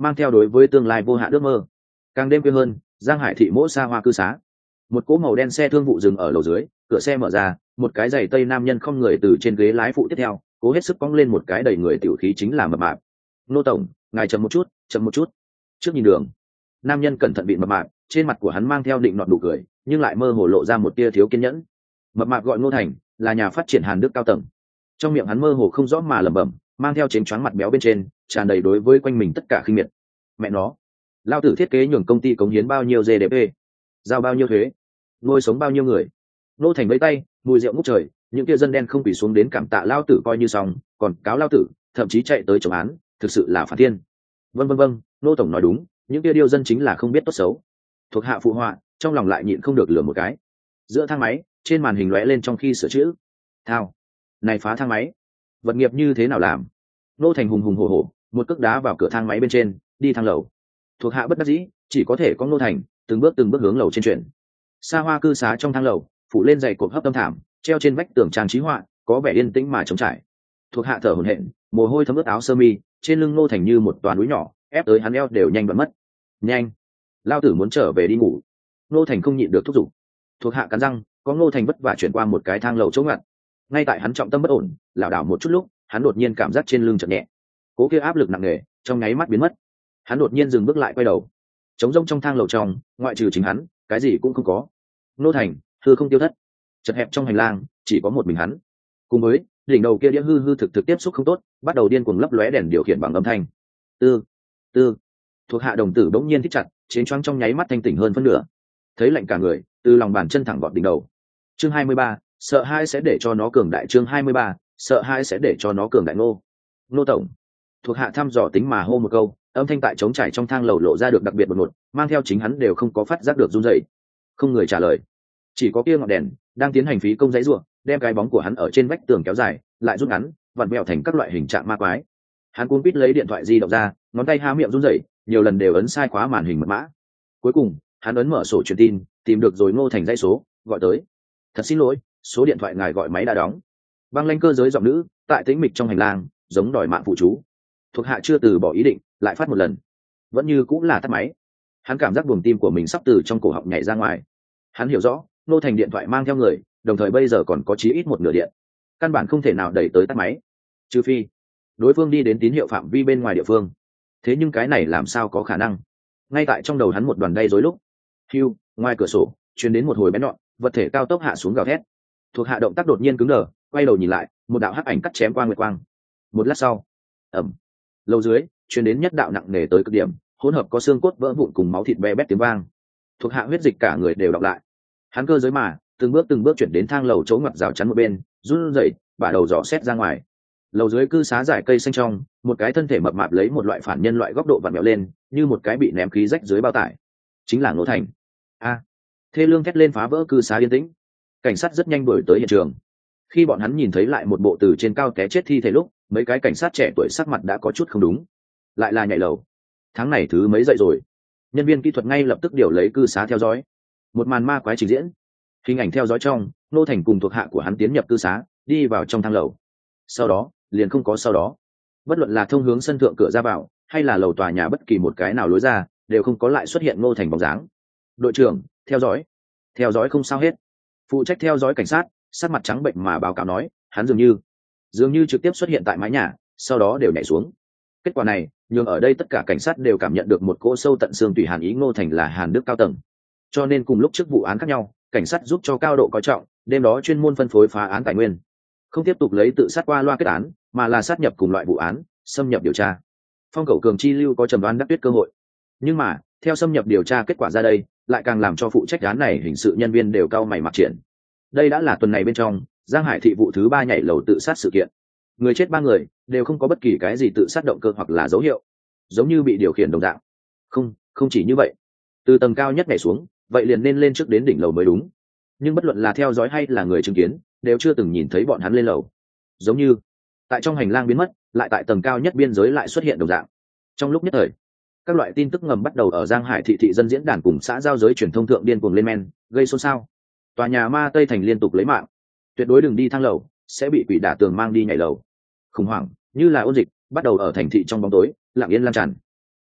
mang theo đối với tương lai vô hạn ước mơ. Càng đêm khuya hơn, Giang Hải thị mỗi xa hoa cư xá, một cỗ màu đen xe thương vụ dừng ở lầu dưới, cửa xe mở ra, một cái giày tây nam nhân không người từ trên ghế lái phụ tiếp theo, cố hết sức cong lên một cái đầy người tiểu khí chính là mập mạp. Nô tổng, ngài chậm một chút, chậm một chút. Trước nhìn đường. Nam nhân cẩn thận bị mập mạp, trên mặt của hắn mang theo định nọt nụ cười, nhưng lại mơ hồ lộ ra một tia thiếu kiên nhẫn. Mập mạp gọi Ngô Thành, là nhà phát triển Hàn Đức cao tầng. Trong miệng hắn mơ hồ không rõ mà lẩm bẩm, mang theo chén choáng mặt béo bên trên, tràn đầy đối với quanh mình tất cả khinh miệt. Mẹ nó, lao tử thiết kế nhường công ty cống hiến bao nhiêu giê đê pê, giao bao nhiêu thuế, nuôi sống bao nhiêu người. Ngô Thành vẫy tay, mùi rượu ngút trời, những kia dân đen không quỳ xuống đến cảm tạ lao tử coi như xong, còn cáo lao tử, thậm chí chạy tới chống án, thực sự là phản thiên. Vâng vâng vâng, Ngô tổng nói đúng, những kia điêu dân chính là không biết tốt xấu. Thuộc hạ phụ họa, trong lòng lại nhịn không được lửa một cái. Giữa thang máy, trên màn hình lóe lên trong khi sửa chữ. Thao, này phá thang máy, vật nghiệp như thế nào làm? Ngô Thành hùng hùng hổ hổ, một cước đá vào cửa thang máy bên trên, đi thang lầu. Thuộc hạ bất đắc dĩ, chỉ có thể có Ngô Thành, từng bước từng bước hướng lầu trên chuyển. Xa hoa cư xá trong thang lầu, phủ lên dày cột hấp tâm thảm, treo trên vách tường trang trí họa, có vẻ yên tĩnh mà trống trải. Thuộc hạ thở hổn hển, mồ hôi thấm ướt áo sơ mi, trên lưng Ngô Thành như một toà núi nhỏ, ép tới hắn eo đều nhanh đoạn mất. Nhanh, lao tử muốn trở về đi ngủ. Ngô Thành không nhịn được thúc giục. Thuộc hạ cắn răng, có Ngô Thành vất vả chuyển qua một cái thang lầu chỗ ngặt. Ngay tại hắn trọng tâm bất ổn, lảo đảo một chút lúc, hắn đột nhiên cảm giác trên lưng chợt nhẹ, cố kia áp lực nặng nề trong nháy mắt biến mất. Hắn đột nhiên dừng bước lại, quay đầu, trống rỗng trong thang lầu trong, ngoại trừ chính hắn, cái gì cũng không có. Ngô Thành hư không tiêu thất, chật hẹp trong hành lang chỉ có một mình hắn, cùng với đỉnh đầu kia đĩa hư hư thực thực tiếp xúc không tốt, bắt đầu điên cuồng lấp lóe đèn điều khiển bằng âm thanh. Tư, tư, thuộc hạ đồng tử bỗng nhiên thích chặt, chiến choáng trong nháy mắt thanh tỉnh hơn phân nửa, thấy lạnh cả người, từ lòng bàn chân thẳng vọt đỉnh đầu. Chương hai mươi ba, sợ hai sẽ để cho nó cường đại. Chương hai mươi ba, sợ hai sẽ để cho nó cường đại. Ngô, Ngô tổng. Thuộc hạ thăm dò tính mà hô một câu, âm thanh tại trống trải trong thang lầu lộ ra được đặc biệt đột ngột, mang theo chính hắn đều không có phát giác được run rẩy. Không người trả lời, chỉ có kia ngọn đèn đang tiến hành phí công giấy rủa, đem cái bóng của hắn ở trên vách tường kéo dài, lại rút ngắn, vặn vẹo thành các loại hình trạng ma quái. Hắn cuống quýt lấy điện thoại di động ra, ngón tay há miệng run rẩy, nhiều lần đều ấn sai khóa màn hình mật mã. Cuối cùng, hắn ấn mở sổ truyền tin, tìm được rồi Ngô Thành dãy số, gọi tới. Thật xin lỗi, số điện thoại ngài gọi máy đã đóng. Băng lanh cơ giới giọng nữ tại tĩnh mịch trong hành lang, giống đòi mạng phụ chú. Thuộc hạ chưa từ bỏ ý định, lại phát một lần, vẫn như cũng là tắt máy. Hắn cảm giác buồng tim của mình sắp từ trong cổ họng nhảy ra ngoài. Hắn hiểu rõ, Ngô Thành điện thoại mang theo người, đồng thời bây giờ còn có chí ít một nửa điện, căn bản không thể nào đẩy tới tắt máy, trừ phi đối phương đi đến tín hiệu phạm vi bên ngoài địa phương. Thế nhưng cái này làm sao có khả năng? Ngay tại trong đầu hắn một đoàn đay rối lúc, hưu, ngoài cửa sổ truyền đến một hồi bén nhọn, vật thể cao tốc hạ xuống gào thét. Thuộc hạ động tác đột nhiên cứng đờ, quay đầu nhìn lại, một đạo hắc ảnh cắt chém qua nguyệt quang. Một lát sau, ầm, lầu dưới truyền đến nhất đạo nặng nề tới cực điểm, hỗn hợp có xương cốt vỡ vụn cùng máu thịt be bét tiếng vang. Thuộc hạ huyết dịch cả người đều đọc lại. Hắn cơ giới mà từng bước từng bước chuyển đến thang lầu chỗ ngoặt rào chắn một bên, run rẩy, bả đầu dò xét ra ngoài. Lầu dưới cư xá giải cây xanh trong, một cái thân thể mập mạp lấy một loại phản nhân loại góc độ vặn vẹo lên, như một cái bị ném khí rách dưới bao tải. Chính là Ngô Thành. A! Thê lương thét lên phá vỡ cư xá yên tĩnh. Cảnh sát rất nhanh đuổi tới hiện trường. Khi bọn hắn nhìn thấy lại một bộ từ trên cao té chết thi thể lúc, mấy cái cảnh sát trẻ tuổi sắc mặt đã có chút không đúng. Lại là nhảy lầu. Tháng này thứ mấy dậy rồi? Nhân viên kỹ thuật ngay lập tức điều lấy cư xá theo dõi. Một màn ma quái trình diễn. Hình ảnh theo dõi trong, Ngô Thành cùng thuộc hạ của hắn tiến nhập cư xá, đi vào trong thang lầu. Sau đó, liền không có sau đó. Bất luận là thông hướng sân thượng cửa ra vào, hay là lầu tòa nhà bất kỳ một cái nào lối ra, đều không có lại xuất hiện Ngô Thành bóng dáng. Đội trưởng, theo dõi. Theo dõi không sao hết. Phụ trách theo dõi cảnh sát, sắc mặt trắng bệnh mà báo cáo nói, hắn dường như, dường như trực tiếp xuất hiện tại mái nhà, sau đó đều nhảy xuống. Kết quả này, nhưng ở đây tất cả cảnh sát đều cảm nhận được một cỗ sâu tận xương tủy hàn ý. Ngô Thành là Hàn Đức cao tầng, cho nên cùng lúc trước vụ án khác nhau, cảnh sát giúp cho cao độ coi trọng, đêm đó chuyên môn phân phối phá án tài nguyên, không tiếp tục lấy tự sát qua loa kết án, mà là sát nhập cùng loại vụ án, xâm nhập điều tra. Phong Cẩu Cường chi lưu có trầm đoán đắc tuyết cơ hội, nhưng mà theo xâm nhập điều tra kết quả ra đây, lại càng làm cho phụ trách án này hình sự nhân viên đều cau mày mặt triển. Đây đã là tuần này bên trong Giang Hải thị vụ thứ ba nhảy lầu tự sát sự kiện, người chết ba người, đều không có bất kỳ cái gì tự sát động cơ hoặc là dấu hiệu, giống như bị điều khiển đồng dạng. Không, không chỉ như vậy, từ tầng cao nhất nhảy xuống, vậy liền nên lên trước đến đỉnh lầu mới đúng. Nhưng bất luận là theo dõi hay là người chứng kiến, đều chưa từng nhìn thấy bọn hắn lên lầu, giống như tại trong hành lang biến mất, lại tại tầng cao nhất biên giới lại xuất hiện đồng dạng. Trong lúc nhất thời, các loại tin tức ngầm bắt đầu ở Giang Hải thị thị dân diễn đàn cùng xã giao giới truyền thông thượng điên cuồng lên men, gây xôn xao. Tòa nhà ma Tây Thành liên tục lấy mạng, tuyệt đối đừng đi thang lầu, sẽ bị quỷ đả tường mang đi nhảy lầu. Khủng hoảng như là ôn dịch, bắt đầu ở thành thị trong bóng tối lặng yên lan tràn.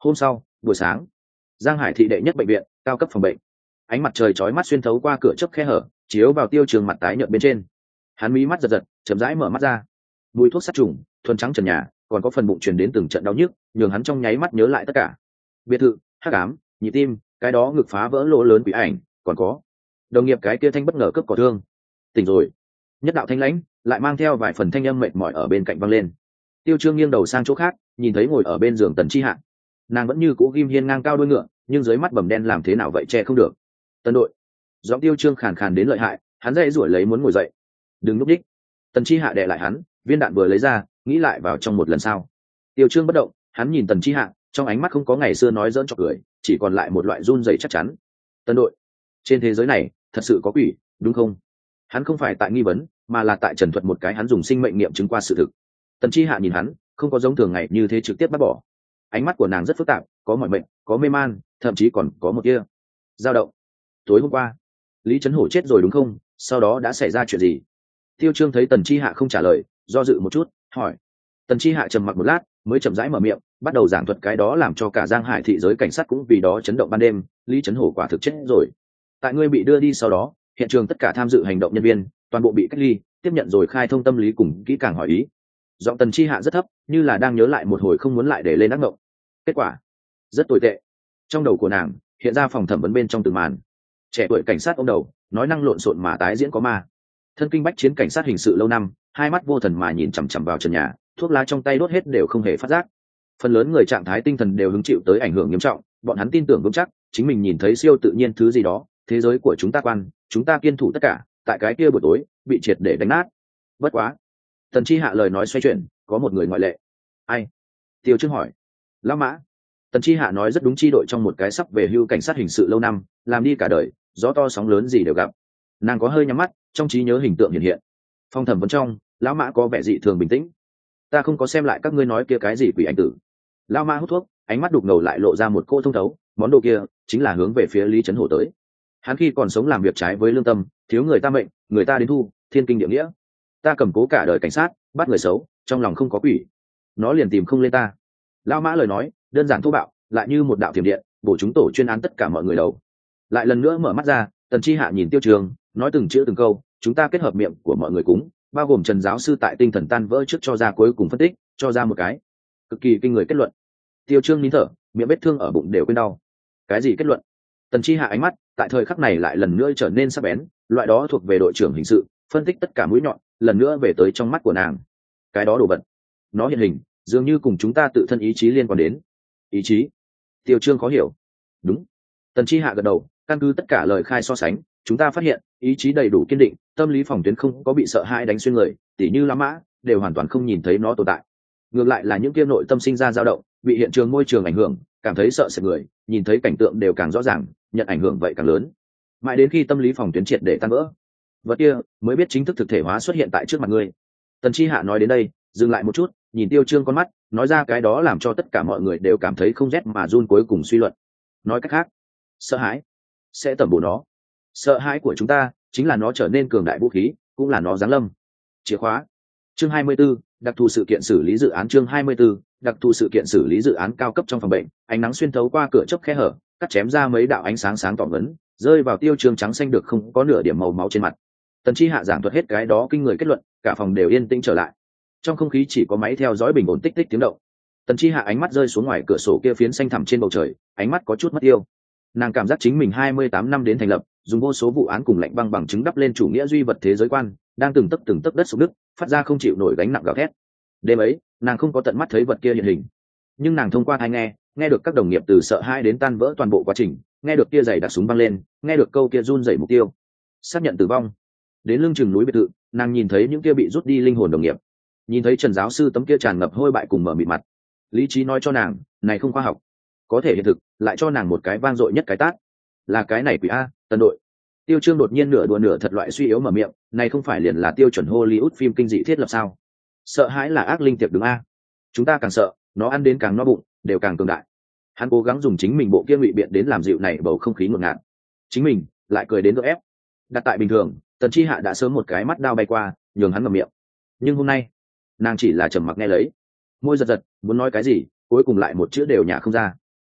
Hôm sau buổi sáng, Giang Hải thị đệ nhất bệnh viện cao cấp phòng bệnh, ánh mặt trời chói mắt xuyên thấu qua cửa chớp khe hở, chiếu vào Tiêu Trường mặt tái nhợt bên trên. Hắn mí mắt giật giật, chậm rãi mở mắt ra. Mùi thuốc sát trùng thuần trắng trần nhà, còn có phần bụng truyền đến từng trận đau nhức, nhường hắn trong nháy mắt nhớ lại tất cả. Biệt thự, hắc ám, nhịp tim, cái đó ngực phá vỡ lỗ lớn quỷ ảnh, còn có đồng nghiệp cái kia thanh bất ngờ cướp cỏ thương. Tỉnh rồi. Nhất đạo thanh lãnh lại mang theo vài phần thanh âm mệt mỏi ở bên cạnh vang lên. Tiêu Trương nghiêng đầu sang chỗ khác, nhìn thấy ngồi ở bên giường Tần Chi Hạ. Nàng vẫn như cũ ghim hiên ngang cao đuôi ngựa, nhưng dưới mắt bầm đen làm thế nào vậy che không được. Tần đội. Giọng Tiêu Trương khàn khàn đến lợi hại, hắn dậy rủi lấy muốn ngồi dậy. Đừng núp đích. Tần Chi Hạ đè lại hắn, viên đạn vừa lấy ra, nghĩ lại vào trong một lần sau. Tiêu Trương bất động, hắn nhìn Tần Chi Hạ, trong ánh mắt không có ngày xưa nói giỡn cho cười, chỉ còn lại một loại run rẩy chắc chắn. Tần đội. Trên thế giới này, thật sự có quỷ, đúng không? Hắn không phải tại nghi vấn, mà là tại trần thuật một cái hắn dùng sinh mệnh nghiệm chứng qua sự thực. Tần Chi Hạ nhìn hắn, không có giống thường ngày như thế trực tiếp bắt bỏ. Ánh mắt của nàng rất phức tạp, có mỏi mệt, có mê man, thậm chí còn có một kia dao động. Tối hôm qua, Lý Trấn Hổ chết rồi đúng không? Sau đó đã xảy ra chuyện gì? Tiêu Trương thấy Tần Chi Hạ không trả lời, do dự một chút, hỏi. Tần Chi Hạ trầm mặc một lát, mới chậm rãi mở miệng, bắt đầu giảng thuật cái đó làm cho cả Giang Hải thị giới cảnh sát cũng vì đó chấn động ban đêm. Lý Trấn Hổ quả thực chết rồi. Tại ngươi bị đưa đi sau đó, hiện trường tất cả tham dự hành động nhân viên toàn bộ bị cách ly, tiếp nhận rồi khai thông tâm lý cùng kỹ càng hỏi ý. Giọng Tần Chi Hạ rất thấp, như là đang nhớ lại một hồi không muốn lại để lên ác mộng. Kết quả rất tồi tệ. Trong đầu của nàng hiện ra phòng thẩm vấn bên trong từng màn. Trẻ tuổi cảnh sát ôm đầu, nói năng lộn xộn mà tái diễn có ma. Thân kinh bách chiến cảnh sát hình sự lâu năm, hai mắt vô thần mà nhìn chằm chằm vào trần nhà, thuốc lá trong tay đốt hết đều không hề phát giác. Phần lớn người trạng thái tinh thần đều hứng chịu tới ảnh hưởng nghiêm trọng, bọn hắn tin tưởng vững chắc chính mình nhìn thấy siêu tự nhiên thứ gì đó, thế giới của chúng ta quan, chúng ta kiên thủ tất cả, tại cái kia buổi tối bị triệt để đánh nát. Bất quá, Tần Chi Hạ lời nói xoay chuyển, có một người ngoại lệ. Ai? Tiêu Trương hỏi. Lão Mã. Tần Chi Hạ nói rất đúng, chi đội trong một cái sắp về hưu cảnh sát hình sự lâu năm, làm đi cả đời, gió to sóng lớn gì đều gặp. Nàng có hơi nhắm mắt, trong trí nhớ hình tượng hiện hiện. Phong thẩm vấn trong, lão Mã có vẻ dị thường bình tĩnh. Ta không có xem lại các ngươi nói kia cái gì quỷ ảnh tử. Lão Mã hút thuốc, ánh mắt đục ngầu lại lộ ra một cô thông thấu, món đồ kia chính là hướng về phía Lý Trấn Hổ tới. Hắn khi còn sống làm việc trái với lương tâm, thiếu người ta mệnh, người ta đến thu, thiên kinh địa nghĩa. Ta cầm cố cả đời cảnh sát, bắt người xấu, trong lòng không có quỷ, nó liền tìm không lên ta. Lão Mã lời nói đơn giản thô bạo, lại như một đạo thiểm điện, bổ chúng tổ chuyên án tất cả mọi người đầu. Lại lần nữa mở mắt ra, Tần Chi Hạ nhìn Tiêu Trường, nói từng chữ từng câu, chúng ta kết hợp miệng của mọi người cúng, bao gồm Trần giáo sư tại tinh thần tan vỡ trước cho ra cuối cùng phân tích, cho ra một cái cực kỳ kinh người kết luận. Tiêu Trương nín thở, miệng vết thương ở bụng đều quên đau. Cái gì kết luận? Tần Chi Hạ ánh mắt tại thời khắc này lại lần nữa trở nên sắc bén, loại đó thuộc về đội trưởng hình sự, phân tích tất cả mũi nhọn, lần nữa về tới trong mắt của nàng. Cái đó đồ vật, nó hiện hình, dường như cùng chúng ta tự thân ý chí liên quan đến. Ý chí? Tiêu Trương khó hiểu. Đúng. Tần Chi Hạ gật đầu, căn cứ tất cả lời khai so sánh, chúng ta phát hiện ý chí đầy đủ kiên định, tâm lý phòng tuyến không có bị sợ hãi đánh xuyên người, tỉ như La Mã đều hoàn toàn không nhìn thấy nó tồn tại. Ngược lại là những kia nội tâm sinh ra dao động, bị hiện trường môi trường ảnh hưởng, cảm thấy sợ sệt người, nhìn thấy cảnh tượng đều càng rõ ràng, nhận ảnh hưởng vậy càng lớn. Mãi đến khi tâm lý phòng tuyến triệt để tan vỡ, vật kia mới biết chính thức thực thể hóa xuất hiện tại trước mặt ngươi. Tần Chi Hạ nói đến đây, dừng lại một chút, nhìn Tiêu Trương con mắt, nói ra cái đó làm cho tất cả mọi người đều cảm thấy không rét mà run cuối cùng suy luận. Nói cách khác, sợ hãi sẽ tẩm bổ nó. Sợ hãi của chúng ta chính là nó trở nên cường đại vũ khí, cũng là nó giáng lâm. Chìa khóa. Chương hai mươi 24, đặc thù sự kiện xử lý dự án. Chương hai mươi 24, đặc thù sự kiện xử lý dự án cao cấp trong phòng bệnh, ánh nắng xuyên thấu qua cửa chớp khe hở, cắt chém ra mấy đạo ánh sáng sáng tỏ ngấn, rơi vào Tiêu Trương trắng xanh được không có nửa điểm màu máu trên mặt. Tần Chi Hạ giảng thuật hết cái đó kinh người kết luận, cả phòng đều yên tĩnh trở lại. Trong không khí chỉ có máy theo dõi bình ổn tích tích tiếng động. Tần Chi Hạ ánh mắt rơi xuống ngoài cửa sổ kia phiến xanh thẳm trên bầu trời, ánh mắt có chút mất tiêu. Nàng cảm giác chính mình hai mươi tám năm đến thành lập, dùng vô số vụ án cùng lạnh băng bằng chứng đắp lên chủ nghĩa duy vật thế giới quan, đang từng tấc từng tấc đất sụp đứt, phát ra không chịu nổi gánh nặng gào thét. Đêm ấy, nàng không có tận mắt thấy vật kia hiện hình, nhưng nàng thông qua tai nghe, nghe được các đồng nghiệp từ sợ hãi đến tan vỡ toàn bộ quá trình, nghe được kia giày đặt súng băng lên, nghe được câu kia run rẩy mục tiêu, xác nhận tử vong. Đến lưng chừng núi biệt thự, nàng nhìn thấy những kia bị rút đi linh hồn đồng nghiệp, nhìn thấy Trần giáo sư tấm kia tràn ngập hôi bại cùng mở mịt mặt. Lý trí nói cho nàng, này không khoa học, có thể hiện thực, lại cho nàng một cái vang dội nhất cái tát. Là cái này quỷ a, Tần đội. Tiêu Trương đột nhiên nửa đùa nửa thật loại suy yếu mở miệng, này không phải liền là tiêu chuẩn Hollywood phim kinh dị thiết lập sao? Sợ hãi là ác linh tiệp đứng a. Chúng ta càng sợ, nó ăn đến càng no bụng, đều càng cường đại. Hắn cố gắng dùng chính mình bộ kia ngụy biện đến làm dịu này bầu không khí ngột ngạt. Chính mình lại cười đến gượng ép. Đặt tại bình thường, Tần Chi Hạ đã sớm một cái mắt đao bay qua, nhường hắn ngậm miệng. Nhưng hôm nay, nàng chỉ là trầm mặc nghe lấy, môi giật giật, muốn nói cái gì, cuối cùng lại một chữ đều nhả không ra.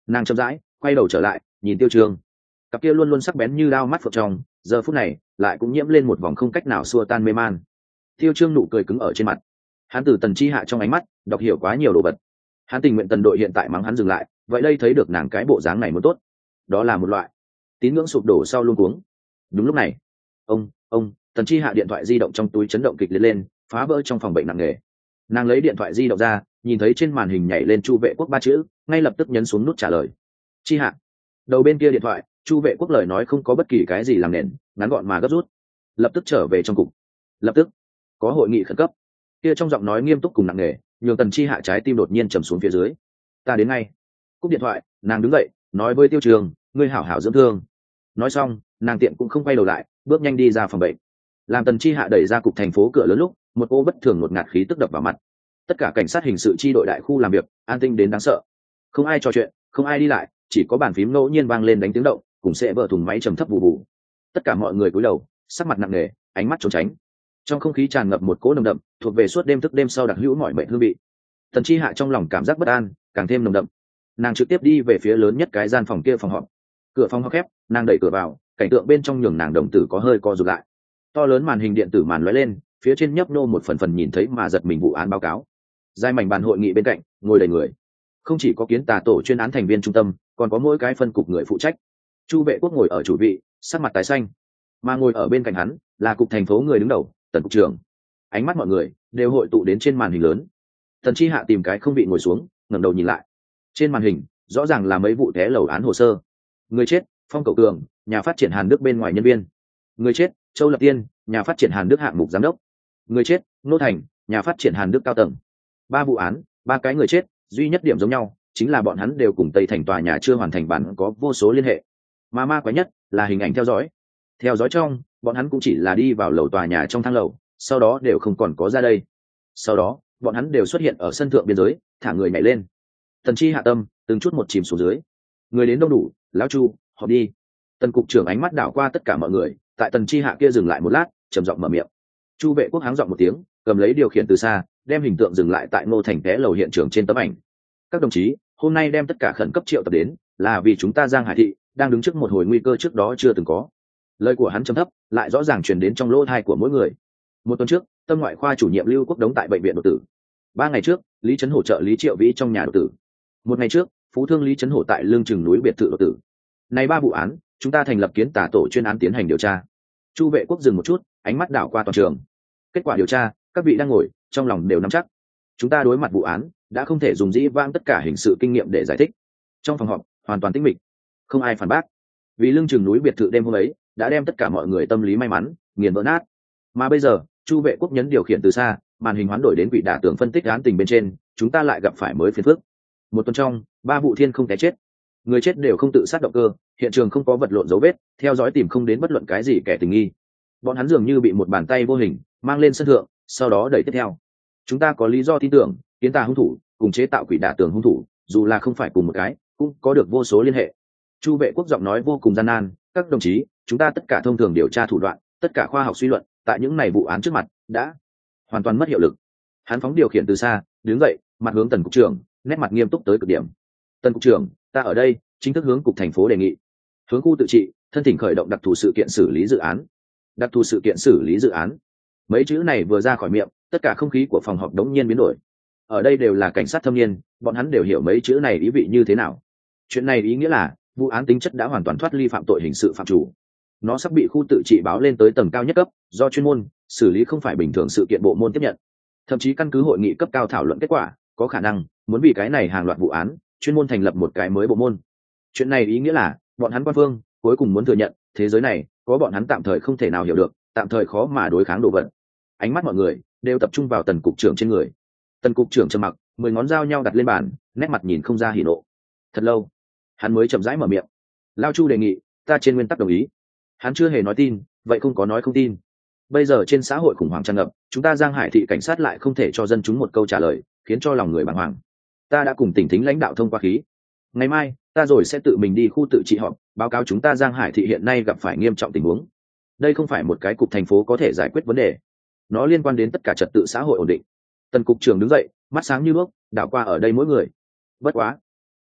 Nàng chậm rãi quay đầu trở lại nhìn Tiêu Trường, cặp kia luôn luôn sắc bén như đao mắt phượng trong giờ phút này lại cũng nhiễm lên một vòng không cách nào xua tan mê man. Tiêu Trương nụ cười cứng ở trên mặt, hắn từ Tần Chi Hạ trong ánh mắt đọc hiểu quá nhiều đồ vật. Hắn tình nguyện Tần đội hiện tại mắng hắn dừng lại, vậy đây thấy được nàng cái bộ dáng này muốn tốt, đó là một loại tín ngưỡng sụp đổ sau luôn cuống. Đúng lúc này, ông ông Tần Chi Hạ điện thoại di động trong túi chấn động kịch liệt lên, phá vỡ trong phòng bệnh nặng nề. Nàng lấy điện thoại di động ra, nhìn thấy trên màn hình nhảy lên Chu Vệ Quốc ba chữ, ngay lập tức nhấn xuống nút trả lời. Chi Hạ. Đầu bên kia điện thoại, Chu Vệ Quốc lời nói không có bất kỳ cái gì làm nền, ngắn gọn mà gấp rút. Lập tức trở về trong cục. Lập tức có hội nghị khẩn cấp. Kia trong giọng nói nghiêm túc cùng nặng nề, nhường Tần Chi Hạ trái tim đột nhiên trầm xuống phía dưới. Ta đến ngay. Cúp điện thoại, nàng đứng dậy, nói với Tiêu Trường, ngươi hảo hảo dưỡng thương. Nói xong, nàng tiện cũng không quay đầu lại, bước nhanh đi ra phòng bệnh. Làm Tần Chi Hạ đẩy ra cục thành phố cửa lớn lúc, một ô bất thường một ngạt khí tức đập vào mặt. Tất cả cảnh sát hình sự chi đội đại khu làm việc, an tinh đến đáng sợ. Không ai trò chuyện, không ai đi lại, chỉ có bàn phím ngẫu nhiên vang lên đánh tiếng động, cùng sẽ vỡ thùng máy trầm thấp vụ vụ. Tất cả mọi người cúi đầu, sắc mặt nặng nề, ánh mắt trốn tránh. Trong không khí tràn ngập một cỗ nồng đậm, thuộc về suốt đêm thức đêm sau đặc hữu mọi mệnh hương vị. Tần Chi Hạ trong lòng cảm giác bất an càng thêm nồng đậm. Nàng trực tiếp đi về phía lớn nhất cái gian phòng kia, phòng họp. Cửa phòng họp khép, nàng đẩy cửa vào, cảnh tượng bên trong nhường nàng đồng tử có hơi co rụt lại. To lớn màn hình điện tử màn lóe lên, phía trên nhấp nô một phần phần nhìn thấy mà giật mình vụ án báo cáo. Dài mảnh bàn hội nghị bên cạnh, ngồi đầy người. Không chỉ có kiến tà tổ chuyên án thành viên trung tâm, còn có mỗi cái phân cục người phụ trách. Chu Vệ Quốc ngồi ở chủ vị, sắc mặt tái xanh, mà ngồi ở bên cạnh hắn là cục thành phố người đứng đầu, Tần cục trưởng. Ánh mắt mọi người đều hội tụ đến trên màn hình lớn. Tần Chi Hạ tìm cái không vị ngồi xuống, ngẩng đầu nhìn lại. Trên màn hình rõ ràng là mấy vụ té lầu án hồ sơ. Người chết, Phong Cậu Cường, nhà phát triển Hàn Đức bên ngoài nhân viên. Người chết, Châu Lập Tiên, nhà phát triển Hàn Đức hạng mục giám đốc. Người chết, Nô Thành, nhà phát triển Hàn Đức cao tầng. Ba vụ án, ba cái người chết, duy nhất điểm giống nhau chính là bọn hắn đều cùng Tây Thành tòa nhà chưa hoàn thành bản có vô số liên hệ. Mà ma quái nhất là hình ảnh theo dõi. Theo dõi trong, bọn hắn cũng chỉ là đi vào lầu tòa nhà trong thang lầu, sau đó đều không còn có ra đây. Sau đó, bọn hắn đều xuất hiện ở sân thượng biên giới, thả người nhảy lên. Tần Chi Hạ tâm từng chút một chìm xuống dưới. Người đến đông đủ, lão Chu, họ đi. Tần cục trưởng ánh mắt đảo qua tất cả mọi người, tại Tần Chi Hạ kia dừng lại một lát, trầm giọng mở miệng. Chu Vệ Quốc háng giọng một tiếng, cầm lấy điều khiển từ xa, đem hình tượng dừng lại tại Ngô Thành té lầu hiện trường trên tấm ảnh. Các đồng chí, hôm nay đem tất cả khẩn cấp triệu tập đến, là vì chúng ta Giang Hải thị đang đứng trước một hồi nguy cơ trước đó chưa từng có. Lời của hắn trầm thấp, lại rõ ràng truyền đến trong lỗ tai của mỗi người. Một tuần trước, tâm ngoại khoa chủ nhiệm Lưu Quốc Đống tại bệnh viện đột tử. Ba ngày trước, Lý Trấn Hổ trợ Lý Triệu Vĩ trong nhà đột tử. Một ngày trước, phú thương Lý Trấn Hổ tại lương chừng núi biệt thự đột tử. Này ba vụ án, chúng ta thành lập kiến tà tổ chuyên án tiến hành điều tra. Chu Vệ Quốc dừng một chút, ánh mắt đảo qua toàn trường. Kết quả điều tra, các vị đang ngồi, trong lòng đều nắm chắc. Chúng ta đối mặt vụ án, đã không thể dùng dĩ vãng tất cả hình sự kinh nghiệm để giải thích. Trong phòng họp, hoàn toàn tĩnh mịch, không ai phản bác. Vì lương chừng núi biệt thự đêm hôm ấy, đã đem tất cả mọi người tâm lý may mắn nghiền vỡ nát. Mà bây giờ, Chu Vệ Quốc nhấn điều khiển từ xa, màn hình hoán đổi đến quỷ đả tường phân tích án tình bên trên, chúng ta lại gặp phải mới phiền phức. Một tuần trong, ba vụ thiên không té chết, người chết đều không tự sát động cơ, hiện trường không có vật lộn dấu vết, theo dõi tìm không đến bất luận cái gì kẻ tình nghi. Bọn hắn dường như bị một bàn tay vô hình mang lên sân thượng, sau đó đẩy tiếp theo. Chúng ta có lý do tin tưởng, kiến tà hung thủ cùng chế tạo quỷ đả tường hung thủ, dù là không phải cùng một cái, cũng có được vô số liên hệ. Chu Vệ Quốc giọng nói vô cùng gian nan, các đồng chí, chúng ta tất cả thông thường điều tra thủ đoạn, tất cả khoa học suy luận, tại những này vụ án trước mặt đã hoàn toàn mất hiệu lực. Hắn phóng điều khiển từ xa, đứng dậy, mặt hướng Tần cục trưởng, nét mặt nghiêm túc tới cực điểm. Tần cục trưởng, ta ở đây chính thức hướng cục thành phố đề nghị, hướng khu tự trị thân thỉnh khởi động đặc thù sự kiện xử lý dự án. Đặc thù sự kiện xử lý dự án, mấy chữ này vừa ra khỏi miệng, tất cả không khí của phòng họp đống nhiên biến đổi. Ở đây đều là cảnh sát thâm niên, bọn hắn đều hiểu mấy chữ này ý vị như thế nào. Chuyện này ý nghĩa là vụ án tính chất đã hoàn toàn thoát ly phạm tội hình sự phạm chủ, nó sắp bị khu tự trị báo lên tới tầng cao nhất cấp, do chuyên môn xử lý không phải bình thường sự kiện bộ môn tiếp nhận. Thậm chí căn cứ hội nghị cấp cao thảo luận kết quả, có khả năng muốn vì cái này hàng loạt vụ án chuyên môn thành lập một cái mới bộ môn. Chuyện này ý nghĩa là bọn hắn quan phương cuối cùng muốn thừa nhận thế giới này có bọn hắn tạm thời không thể nào hiểu được, tạm thời khó mà đối kháng đồ vật. Ánh mắt mọi người đều tập trung vào Tần cục trưởng trên người. Tần cục trưởng trầm mặc, mười ngón dao nhau đặt lên bàn, nét mặt nhìn không ra hỉ nộ. Thật lâu, hắn mới chậm rãi mở miệng. Lao Chu đề nghị, ta trên nguyên tắc đồng ý. Hắn chưa hề nói tin, vậy không có nói không tin. Bây giờ trên xã hội khủng hoảng tràn ngập, chúng ta Giang Hải thị cảnh sát lại không thể cho dân chúng một câu trả lời, khiến cho lòng người bàng hoàng. Ta đã cùng tỉnh thính lãnh đạo thông qua khí. Ngày mai, ta rồi sẽ tự mình đi khu tự trị họp, báo cáo chúng ta Giang Hải thị hiện nay gặp phải nghiêm trọng tình huống. Đây không phải một cái cục thành phố có thể giải quyết vấn đề, nó liên quan đến tất cả trật tự xã hội ổn định. Tần cục trưởng đứng dậy, mắt sáng như đuốc, đảo qua ở đây mỗi người. Bất quá,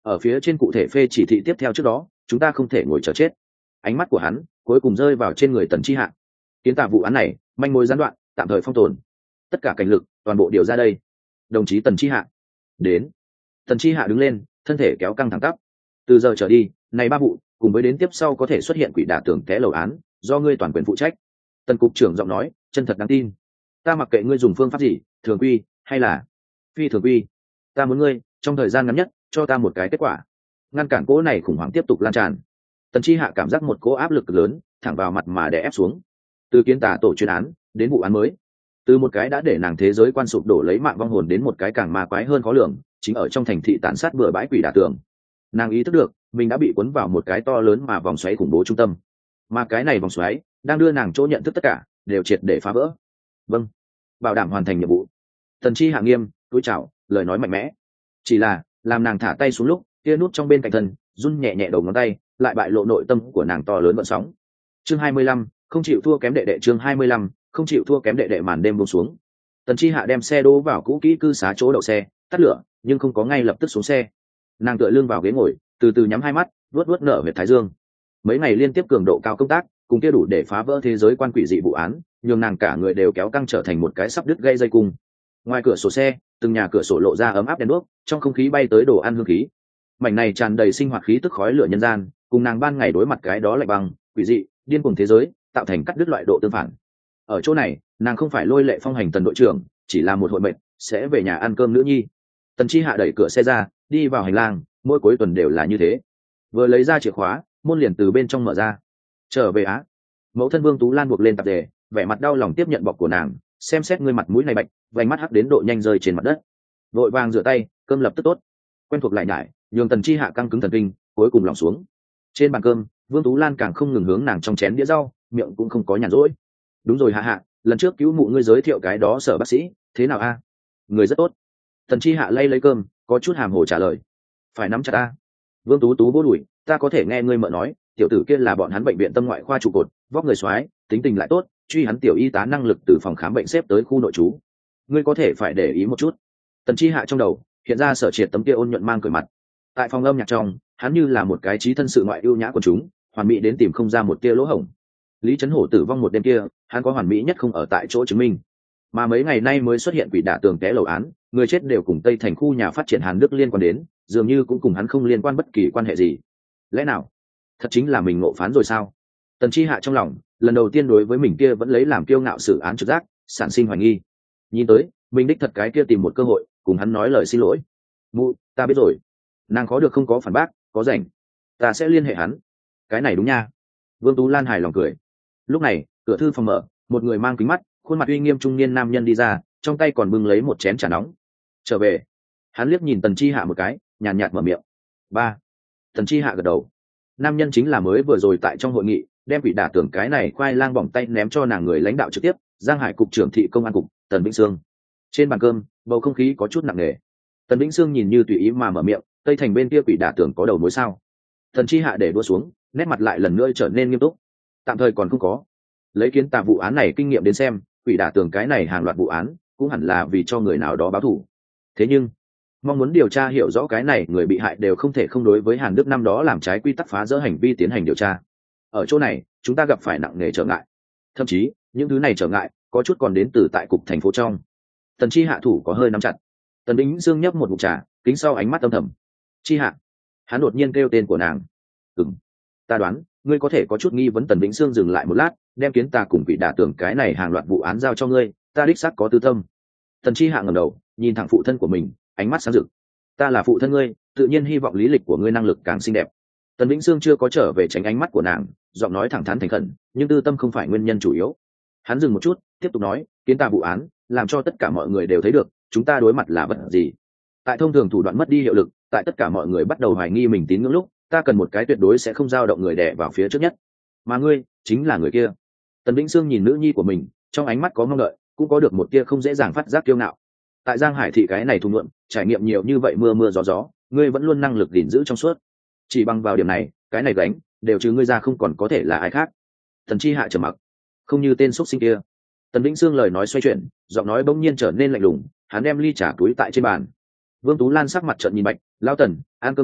ở phía trên cụ thể phê chỉ thị tiếp theo trước đó chúng ta không thể ngồi chờ chết. Ánh mắt của hắn cuối cùng rơi vào trên người Tần Chi Hạ. Kiến tả vụ án này manh mối gián đoạn, tạm thời phong tồn, tất cả cảnh lực toàn bộ điều ra đây. Đồng chí Tần Chi Hạ đến. Tần Chi Hạ đứng lên, thân thể kéo căng thẳng tắp. Từ giờ trở đi, này ba vụ cùng với đến tiếp sau có thể xuất hiện quỷ đả tưởng té lầu án, do ngươi toàn quyền phụ trách. Tần cục trưởng giọng nói chân thật đáng tin. Ta mặc kệ ngươi dùng phương pháp gì, thường quy hay là phi thường quy, ta muốn ngươi trong thời gian ngắn nhất cho ta một cái kết quả, ngăn cản cỗ này khủng hoảng tiếp tục lan tràn. Tần Chi Hạ cảm giác một cỗ áp lực lớn thẳng vào mặt mà đè ép xuống. Từ kiến tả tổ chuyên án đến vụ án mới, từ một cái đã để nàng thế giới quan sụp đổ lấy mạng vong hồn đến một cái càng ma quái hơn khó lường, chính ở trong thành thị tàn sát bừa bãi quỷ đả tường. Nàng ý thức được mình đã bị cuốn vào một cái to lớn mà vòng xoáy khủng bố trung tâm, mà cái này vòng xoáy đang đưa nàng chỗ nhận thức tất cả đều triệt để phá vỡ. Vâng, bảo đảm hoàn thành nhiệm vụ. Tần Chi Hạ nghiêm cúi chào, lời nói mạnh mẽ. Chỉ là làm nàng thả tay xuống lúc, kia nút trong bên cạnh thân run nhẹ nhẹ đầu ngón tay, lại bại lộ nội tâm của nàng to lớn vận sóng. Chương hai mươi lăm, không chịu thua kém đệ đệ. Chương hai mươi lăm, không chịu thua kém đệ đệ. Màn đêm buông xuống, Tần Chi Hạ đem xe đỗ vào cũ kỹ cư xá chỗ đậu xe, tắt lửa, nhưng không có ngay lập tức xuống xe. Nàng tựa lưng vào ghế ngồi, từ từ nhắm hai mắt, vuốt vuốt nở huyệt thái dương. Mấy ngày liên tiếp cường độ cao công tác, cùng kia đủ để phá vỡ thế giới quan quỷ dị vụ án, nhường nàng cả người đều kéo căng trở thành một cái sắp đứt gây dây cung. Ngoài cửa sổ xe, từng nhà cửa sổ lộ ra ấm áp đèn đuốc, trong không khí bay tới đồ ăn hương khí. Mảnh này tràn đầy sinh hoạt khí tức khói lửa nhân gian, cùng nàng ban ngày đối mặt cái đó lạnh băng, quỷ dị, điên cuồng thế giới, tạo thành cắt đứt loại độ tương phản. Ở chỗ này, nàng không phải lôi lệ phong hành Tần đội trưởng, chỉ là một hội mệnh, sẽ về nhà ăn cơm nữ nhi. Tần Chi Hạ đẩy cửa xe ra, đi vào hành lang, mỗi cuối tuần đều là như thế. Vừa lấy ra chìa khóa, môn liền từ bên trong mở ra. Trở về á. Mẫu thân Vương Tú Lan buộc lên tạp dề, vẻ mặt đau lòng tiếp nhận bọc của nàng, xem xét ngươi mặt mũi này bạch, vành mắt hắc đến độ nhanh rơi trên mặt đất. Vội vàng rửa tay, cơm lập tức tốt. Quen thuộc lại nhải, nhường Tần Chi Hạ căng cứng thần kinh, cuối cùng lòng xuống. Trên bàn cơm, Vương Tú Lan càng không ngừng hướng nàng trong chén đĩa rau, miệng cũng không có nhàn rỗi. Đúng rồi Hạ Hạ, lần trước cứu mụ ngươi giới thiệu cái đó sở bác sĩ, thế nào a? Người rất tốt. Tần Chi Hạ lay lấy cơm, có chút hàm hồ trả lời. Phải nắm chặt ta. Vương Tú Tú vỗ đùi, ta có thể nghe ngươi mợ nói, tiểu tử kia là bọn hắn bệnh viện tâm ngoại khoa trụ cột, vóc người soái, tính tình lại tốt, truy hắn tiểu y tá năng lực từ phòng khám bệnh xếp tới khu nội trú. Ngươi có thể phải để ý một chút. Tần Chi Hạ trong đầu hiện ra Sở Triệt tấm kia ôn nhuận mang cười mặt. Tại phòng âm nhạc trong, hắn như là một cái trí thân sự ngoại ưu nhã của chúng, hoàn mỹ đến tìm không ra một tia lỗ hổng. Lý Chấn Hổ tử vong một đêm kia, hắn có hoàn mỹ nhất không ở tại chỗ chứng minh. Mà mấy ngày nay mới xuất hiện quỷ đả tường té lầu án, người chết đều cùng Tây Thành khu nhà phát triển Hàn Đức liên quan đến, dường như cũng cùng hắn không liên quan bất kỳ quan hệ gì. Lẽ nào thật chính là mình ngộ phán rồi sao? Tần Chi Hạ trong lòng lần đầu tiên đối với mình kia vẫn lấy làm kiêu ngạo xử án trực giác sản sinh hoài nghi. Nhìn tới mình đích thật cái kia tìm một cơ hội cùng hắn nói lời xin lỗi. Mụ, ta biết rồi. Nàng có được không có phản bác, có rảnh ta sẽ liên hệ hắn. Cái này đúng nha. Vương Tú Lan hài lòng cười. Lúc này cửa thư phòng mở, một người mang kính mắt, khuôn mặt uy nghiêm trung niên nam nhân đi ra, trong tay còn bưng lấy một chén trà nóng. Trở về. Hắn liếc nhìn Tần Chi Hạ một cái, nhàn nhạt mở miệng. Ba. Tần Chi Hạ gật đầu. Nam nhân chính là mới vừa rồi tại trong hội nghị đem quỷ đả tưởng cái này khoai lang bỏng tay ném cho nàng người lãnh đạo trực tiếp, Giang Hải cục trưởng thị công an cục Tần Vĩnh Sương. Trên bàn cơm bầu không khí có chút nặng nề. Tần Vĩnh Sương nhìn như tùy ý mà mở miệng, Tây Thành bên kia quỷ đả tưởng có đầu mối sao? Tần Chi Hạ để đua xuống, nét mặt lại lần nữa trở nên nghiêm túc. Tạm thời còn không có. Lấy kiến tà vụ án này kinh nghiệm đến xem, quỷ đả tưởng cái này hàng loạt vụ án cũng hẳn là vì cho người nào đó báo thù. Thế nhưng mong muốn điều tra hiểu rõ cái này người bị hại đều không thể không đối với Hàn Đức năm đó làm trái quy tắc phá rỡ hành vi tiến hành điều tra. Ở chỗ này chúng ta gặp phải nặng nề trở ngại, thậm chí những thứ này trở ngại có chút còn đến từ tại cục thành phố trong. Tần Chi Hạ thủ có hơi nắm chặt. Tần Vĩnh Dương nhấp một ngụm trà, kính sau ánh mắt âm thầm. Chi Hạ. Hắn đột nhiên kêu tên của nàng. Ừm, ta đoán ngươi có thể có chút nghi vấn. Tần Vĩnh Dương dừng lại một lát, đem kiến tà cùng quỷ đả tưởng cái này hàng loạt vụ án giao cho ngươi, ta đích xác có tư tâm. Tần Chi Hạ ngẩng đầu nhìn thẳng phụ thân của mình, ánh mắt sáng rực. Ta là phụ thân ngươi, tự nhiên hy vọng lý lịch của ngươi năng lực càng xinh đẹp. Tần Vĩnh Sương chưa có trở về tránh ánh mắt của nàng, giọng nói thẳng thắn thành khẩn, nhưng tư tâm không phải nguyên nhân chủ yếu. Hắn dừng một chút, tiếp tục nói, kiến tà vụ án làm cho tất cả mọi người đều thấy được chúng ta đối mặt là vật gì. Tại thông thường thủ đoạn mất đi hiệu lực, tại tất cả mọi người bắt đầu hoài nghi mình tín ngưỡng lúc, ta cần một cái tuyệt đối sẽ không dao động người đè vào phía trước nhất. Mà ngươi chính là người kia. Tần Vĩnh Sương nhìn nữ nhi của mình, trong ánh mắt có mong đợi, cũng có được một tia không dễ dàng phát giác kiêu ngạo. Tại Giang Hải thị cái này thùng luận trải nghiệm nhiều như vậy mưa mưa gió gió, ngươi vẫn luôn năng lực gìn giữ trong suốt. Chỉ bằng vào điểm này, cái này gánh đều trừ ngươi ra không còn có thể là ai khác. Tần Chi Hạ trầm mặc, không như tên xúc sinh kia. Tần Vĩnh Sương lời nói xoay chuyển, giọng nói bỗng nhiên trở nên lạnh lùng, hắn đem ly trà túi tại trên bàn. Vương Tú Lan sắc mặt trợn nhìn bạch, lao Tần, ăn cơm đâu,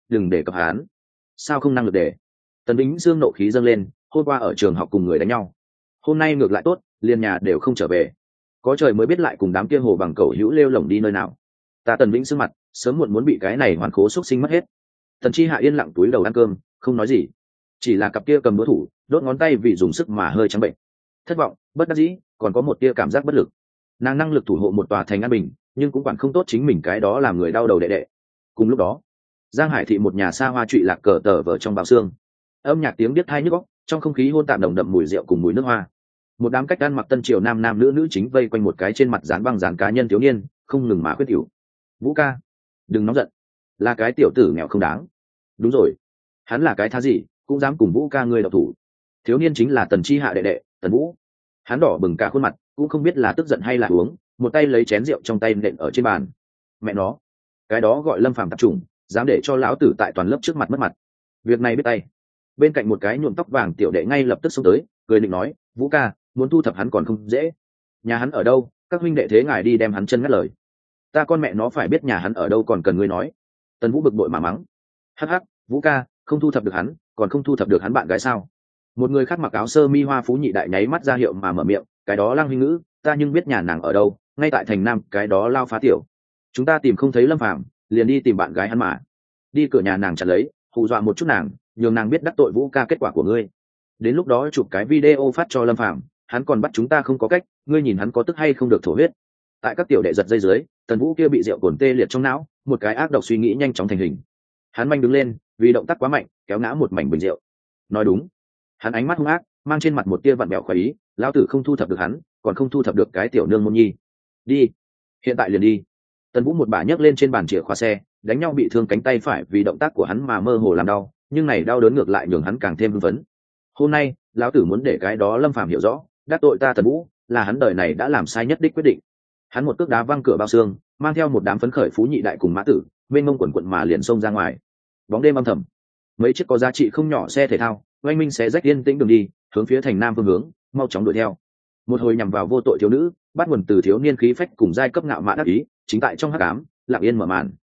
đừng để cập hắn. Sao không năng lực để? Tần Vĩnh Dương nộ khí dâng lên, hôm qua ở trường học cùng người đánh nhau, hôm nay ngược lại tốt, liền nhà đều không trở về, có trời mới biết lại cùng đám kia hồ bằng cầu hữu lêu lổng đi nơi nào. Ta Tần Vĩnh Sương mặt sớm muộn muốn bị cái này hoàn khố xúc sinh mất hết. Tần Chi Hạ yên lặng túi đầu ăn cơm, không nói gì, chỉ là cặp kia cầm đũa thủ đốt ngón tay vì dùng sức mà hơi trắng bệnh. Thất vọng, bất đắc dĩ, còn có một tia cảm giác bất lực. Nàng năng lực thủ hộ một tòa thành an bình, nhưng cũng quản không tốt chính mình cái đó làm người đau đầu đệ đệ. Cùng lúc đó, Giang Hải thị một nhà xa hoa trụy lạc cờ tờ vở trong bào xương, âm nhạc tiếng biết thai nhức óc, trong không khí hôn tạp nồng đậm mùi rượu cùng mùi nước hoa. Một đám cách ăn mặc tân triều nam nam nữ nữ chính vây quanh một cái trên mặt dán băng dán cá nhân thiếu niên, không ngừng mà khuyết hiểu. Vũ ca, đừng nóng giận, là cái tiểu tử nghèo không đáng. Đúng rồi, hắn là cái thá gì cũng dám cùng Vũ ca ngươi độc thủ. Thiếu niên chính là Tần Chi Hạ đệ đệ Tần Vũ. Hắn đỏ bừng cả khuôn mặt, cũng không biết là tức giận hay là uống, một tay lấy chén rượu trong tay nện ở trên bàn. Mẹ nó, cái đó gọi Lâm Phàm tạp chủng, dám để cho lão tử tại toàn lớp trước mặt mất mặt. Việc này biết tay. Bên cạnh một cái nhuộm tóc vàng tiểu đệ ngay lập tức xông tới, cười định nói, Vũ ca, muốn thu thập hắn còn không dễ. Nhà hắn ở đâu, các huynh đệ thế ngài đi đem hắn chân ngắt lời. Ta con mẹ nó phải biết nhà hắn ở đâu còn cần ngươi nói. Tần Vũ bực bội mà mắng. Hắc hắc, Vũ ca, không thu thập được hắn, còn không thu thập được hắn bạn gái sao? Một người khác mặc áo sơ mi hoa phú nhị đại nháy mắt ra hiệu mà mở miệng, cái đó Lang huynh ngữ, ta nhưng biết nhà nàng ở đâu, ngay tại thành Nam, cái đó lao phá tiểu. Chúng ta tìm không thấy Lâm Phàm, liền đi tìm bạn gái hắn mà. Đi cửa nhà nàng chặn lấy, hù dọa một chút nàng, nhường nàng biết đắc tội Vũ ca kết quả của ngươi. Đến lúc đó chụp cái video phát cho Lâm Phàm, hắn còn bắt chúng ta không có cách, ngươi nhìn hắn có tức hay không được thổ huyết. Tại các tiểu đệ giật dây dưới, Tần Vũ kia bị rượu cồn tê liệt trong não, một cái ác độc suy nghĩ nhanh chóng thành hình. Hắn manh đứng lên, vì động tác quá mạnh, kéo ngã một mảnh bình rượu. Nói đúng, hắn ánh mắt hung ác, mang trên mặt một tia vặn bẹo khoái ý, lão tử không thu thập được hắn, còn không thu thập được cái tiểu nương môn nhi. Đi, hiện tại liền đi. Tần Vũ một bà nhấc lên trên bàn chìa khóa xe, đánh nhau bị thương cánh tay phải vì động tác của hắn mà mơ hồ làm đau, nhưng này đau đớn ngược lại nhường hắn càng thêm hưng phấn. Hôm nay, lão tử muốn để cái đó Lâm Phàm hiểu rõ, đắc tội ta Tần Vũ, là hắn đời này đã làm sai nhất đích quyết định. Hắn một cước đá văng cửa bao xương, mang theo một đám phấn khởi phú nhị đại cùng mã tử, mênh mông quần quận mà liền xông ra ngoài. Bóng đêm âm thầm, mấy chiếc có giá trị không nhỏ xe thể thao oanh minh xé rách yên tĩnh đường đi, hướng phía thành Nam phương hướng mau chóng đuổi theo. Một hồi nhằm vào vô tội thiếu nữ, bắt nguồn từ thiếu niên khí phách cùng giai cấp ngạo mạn đắc ý, chính tại trong hắc ám lặng yên mở màn.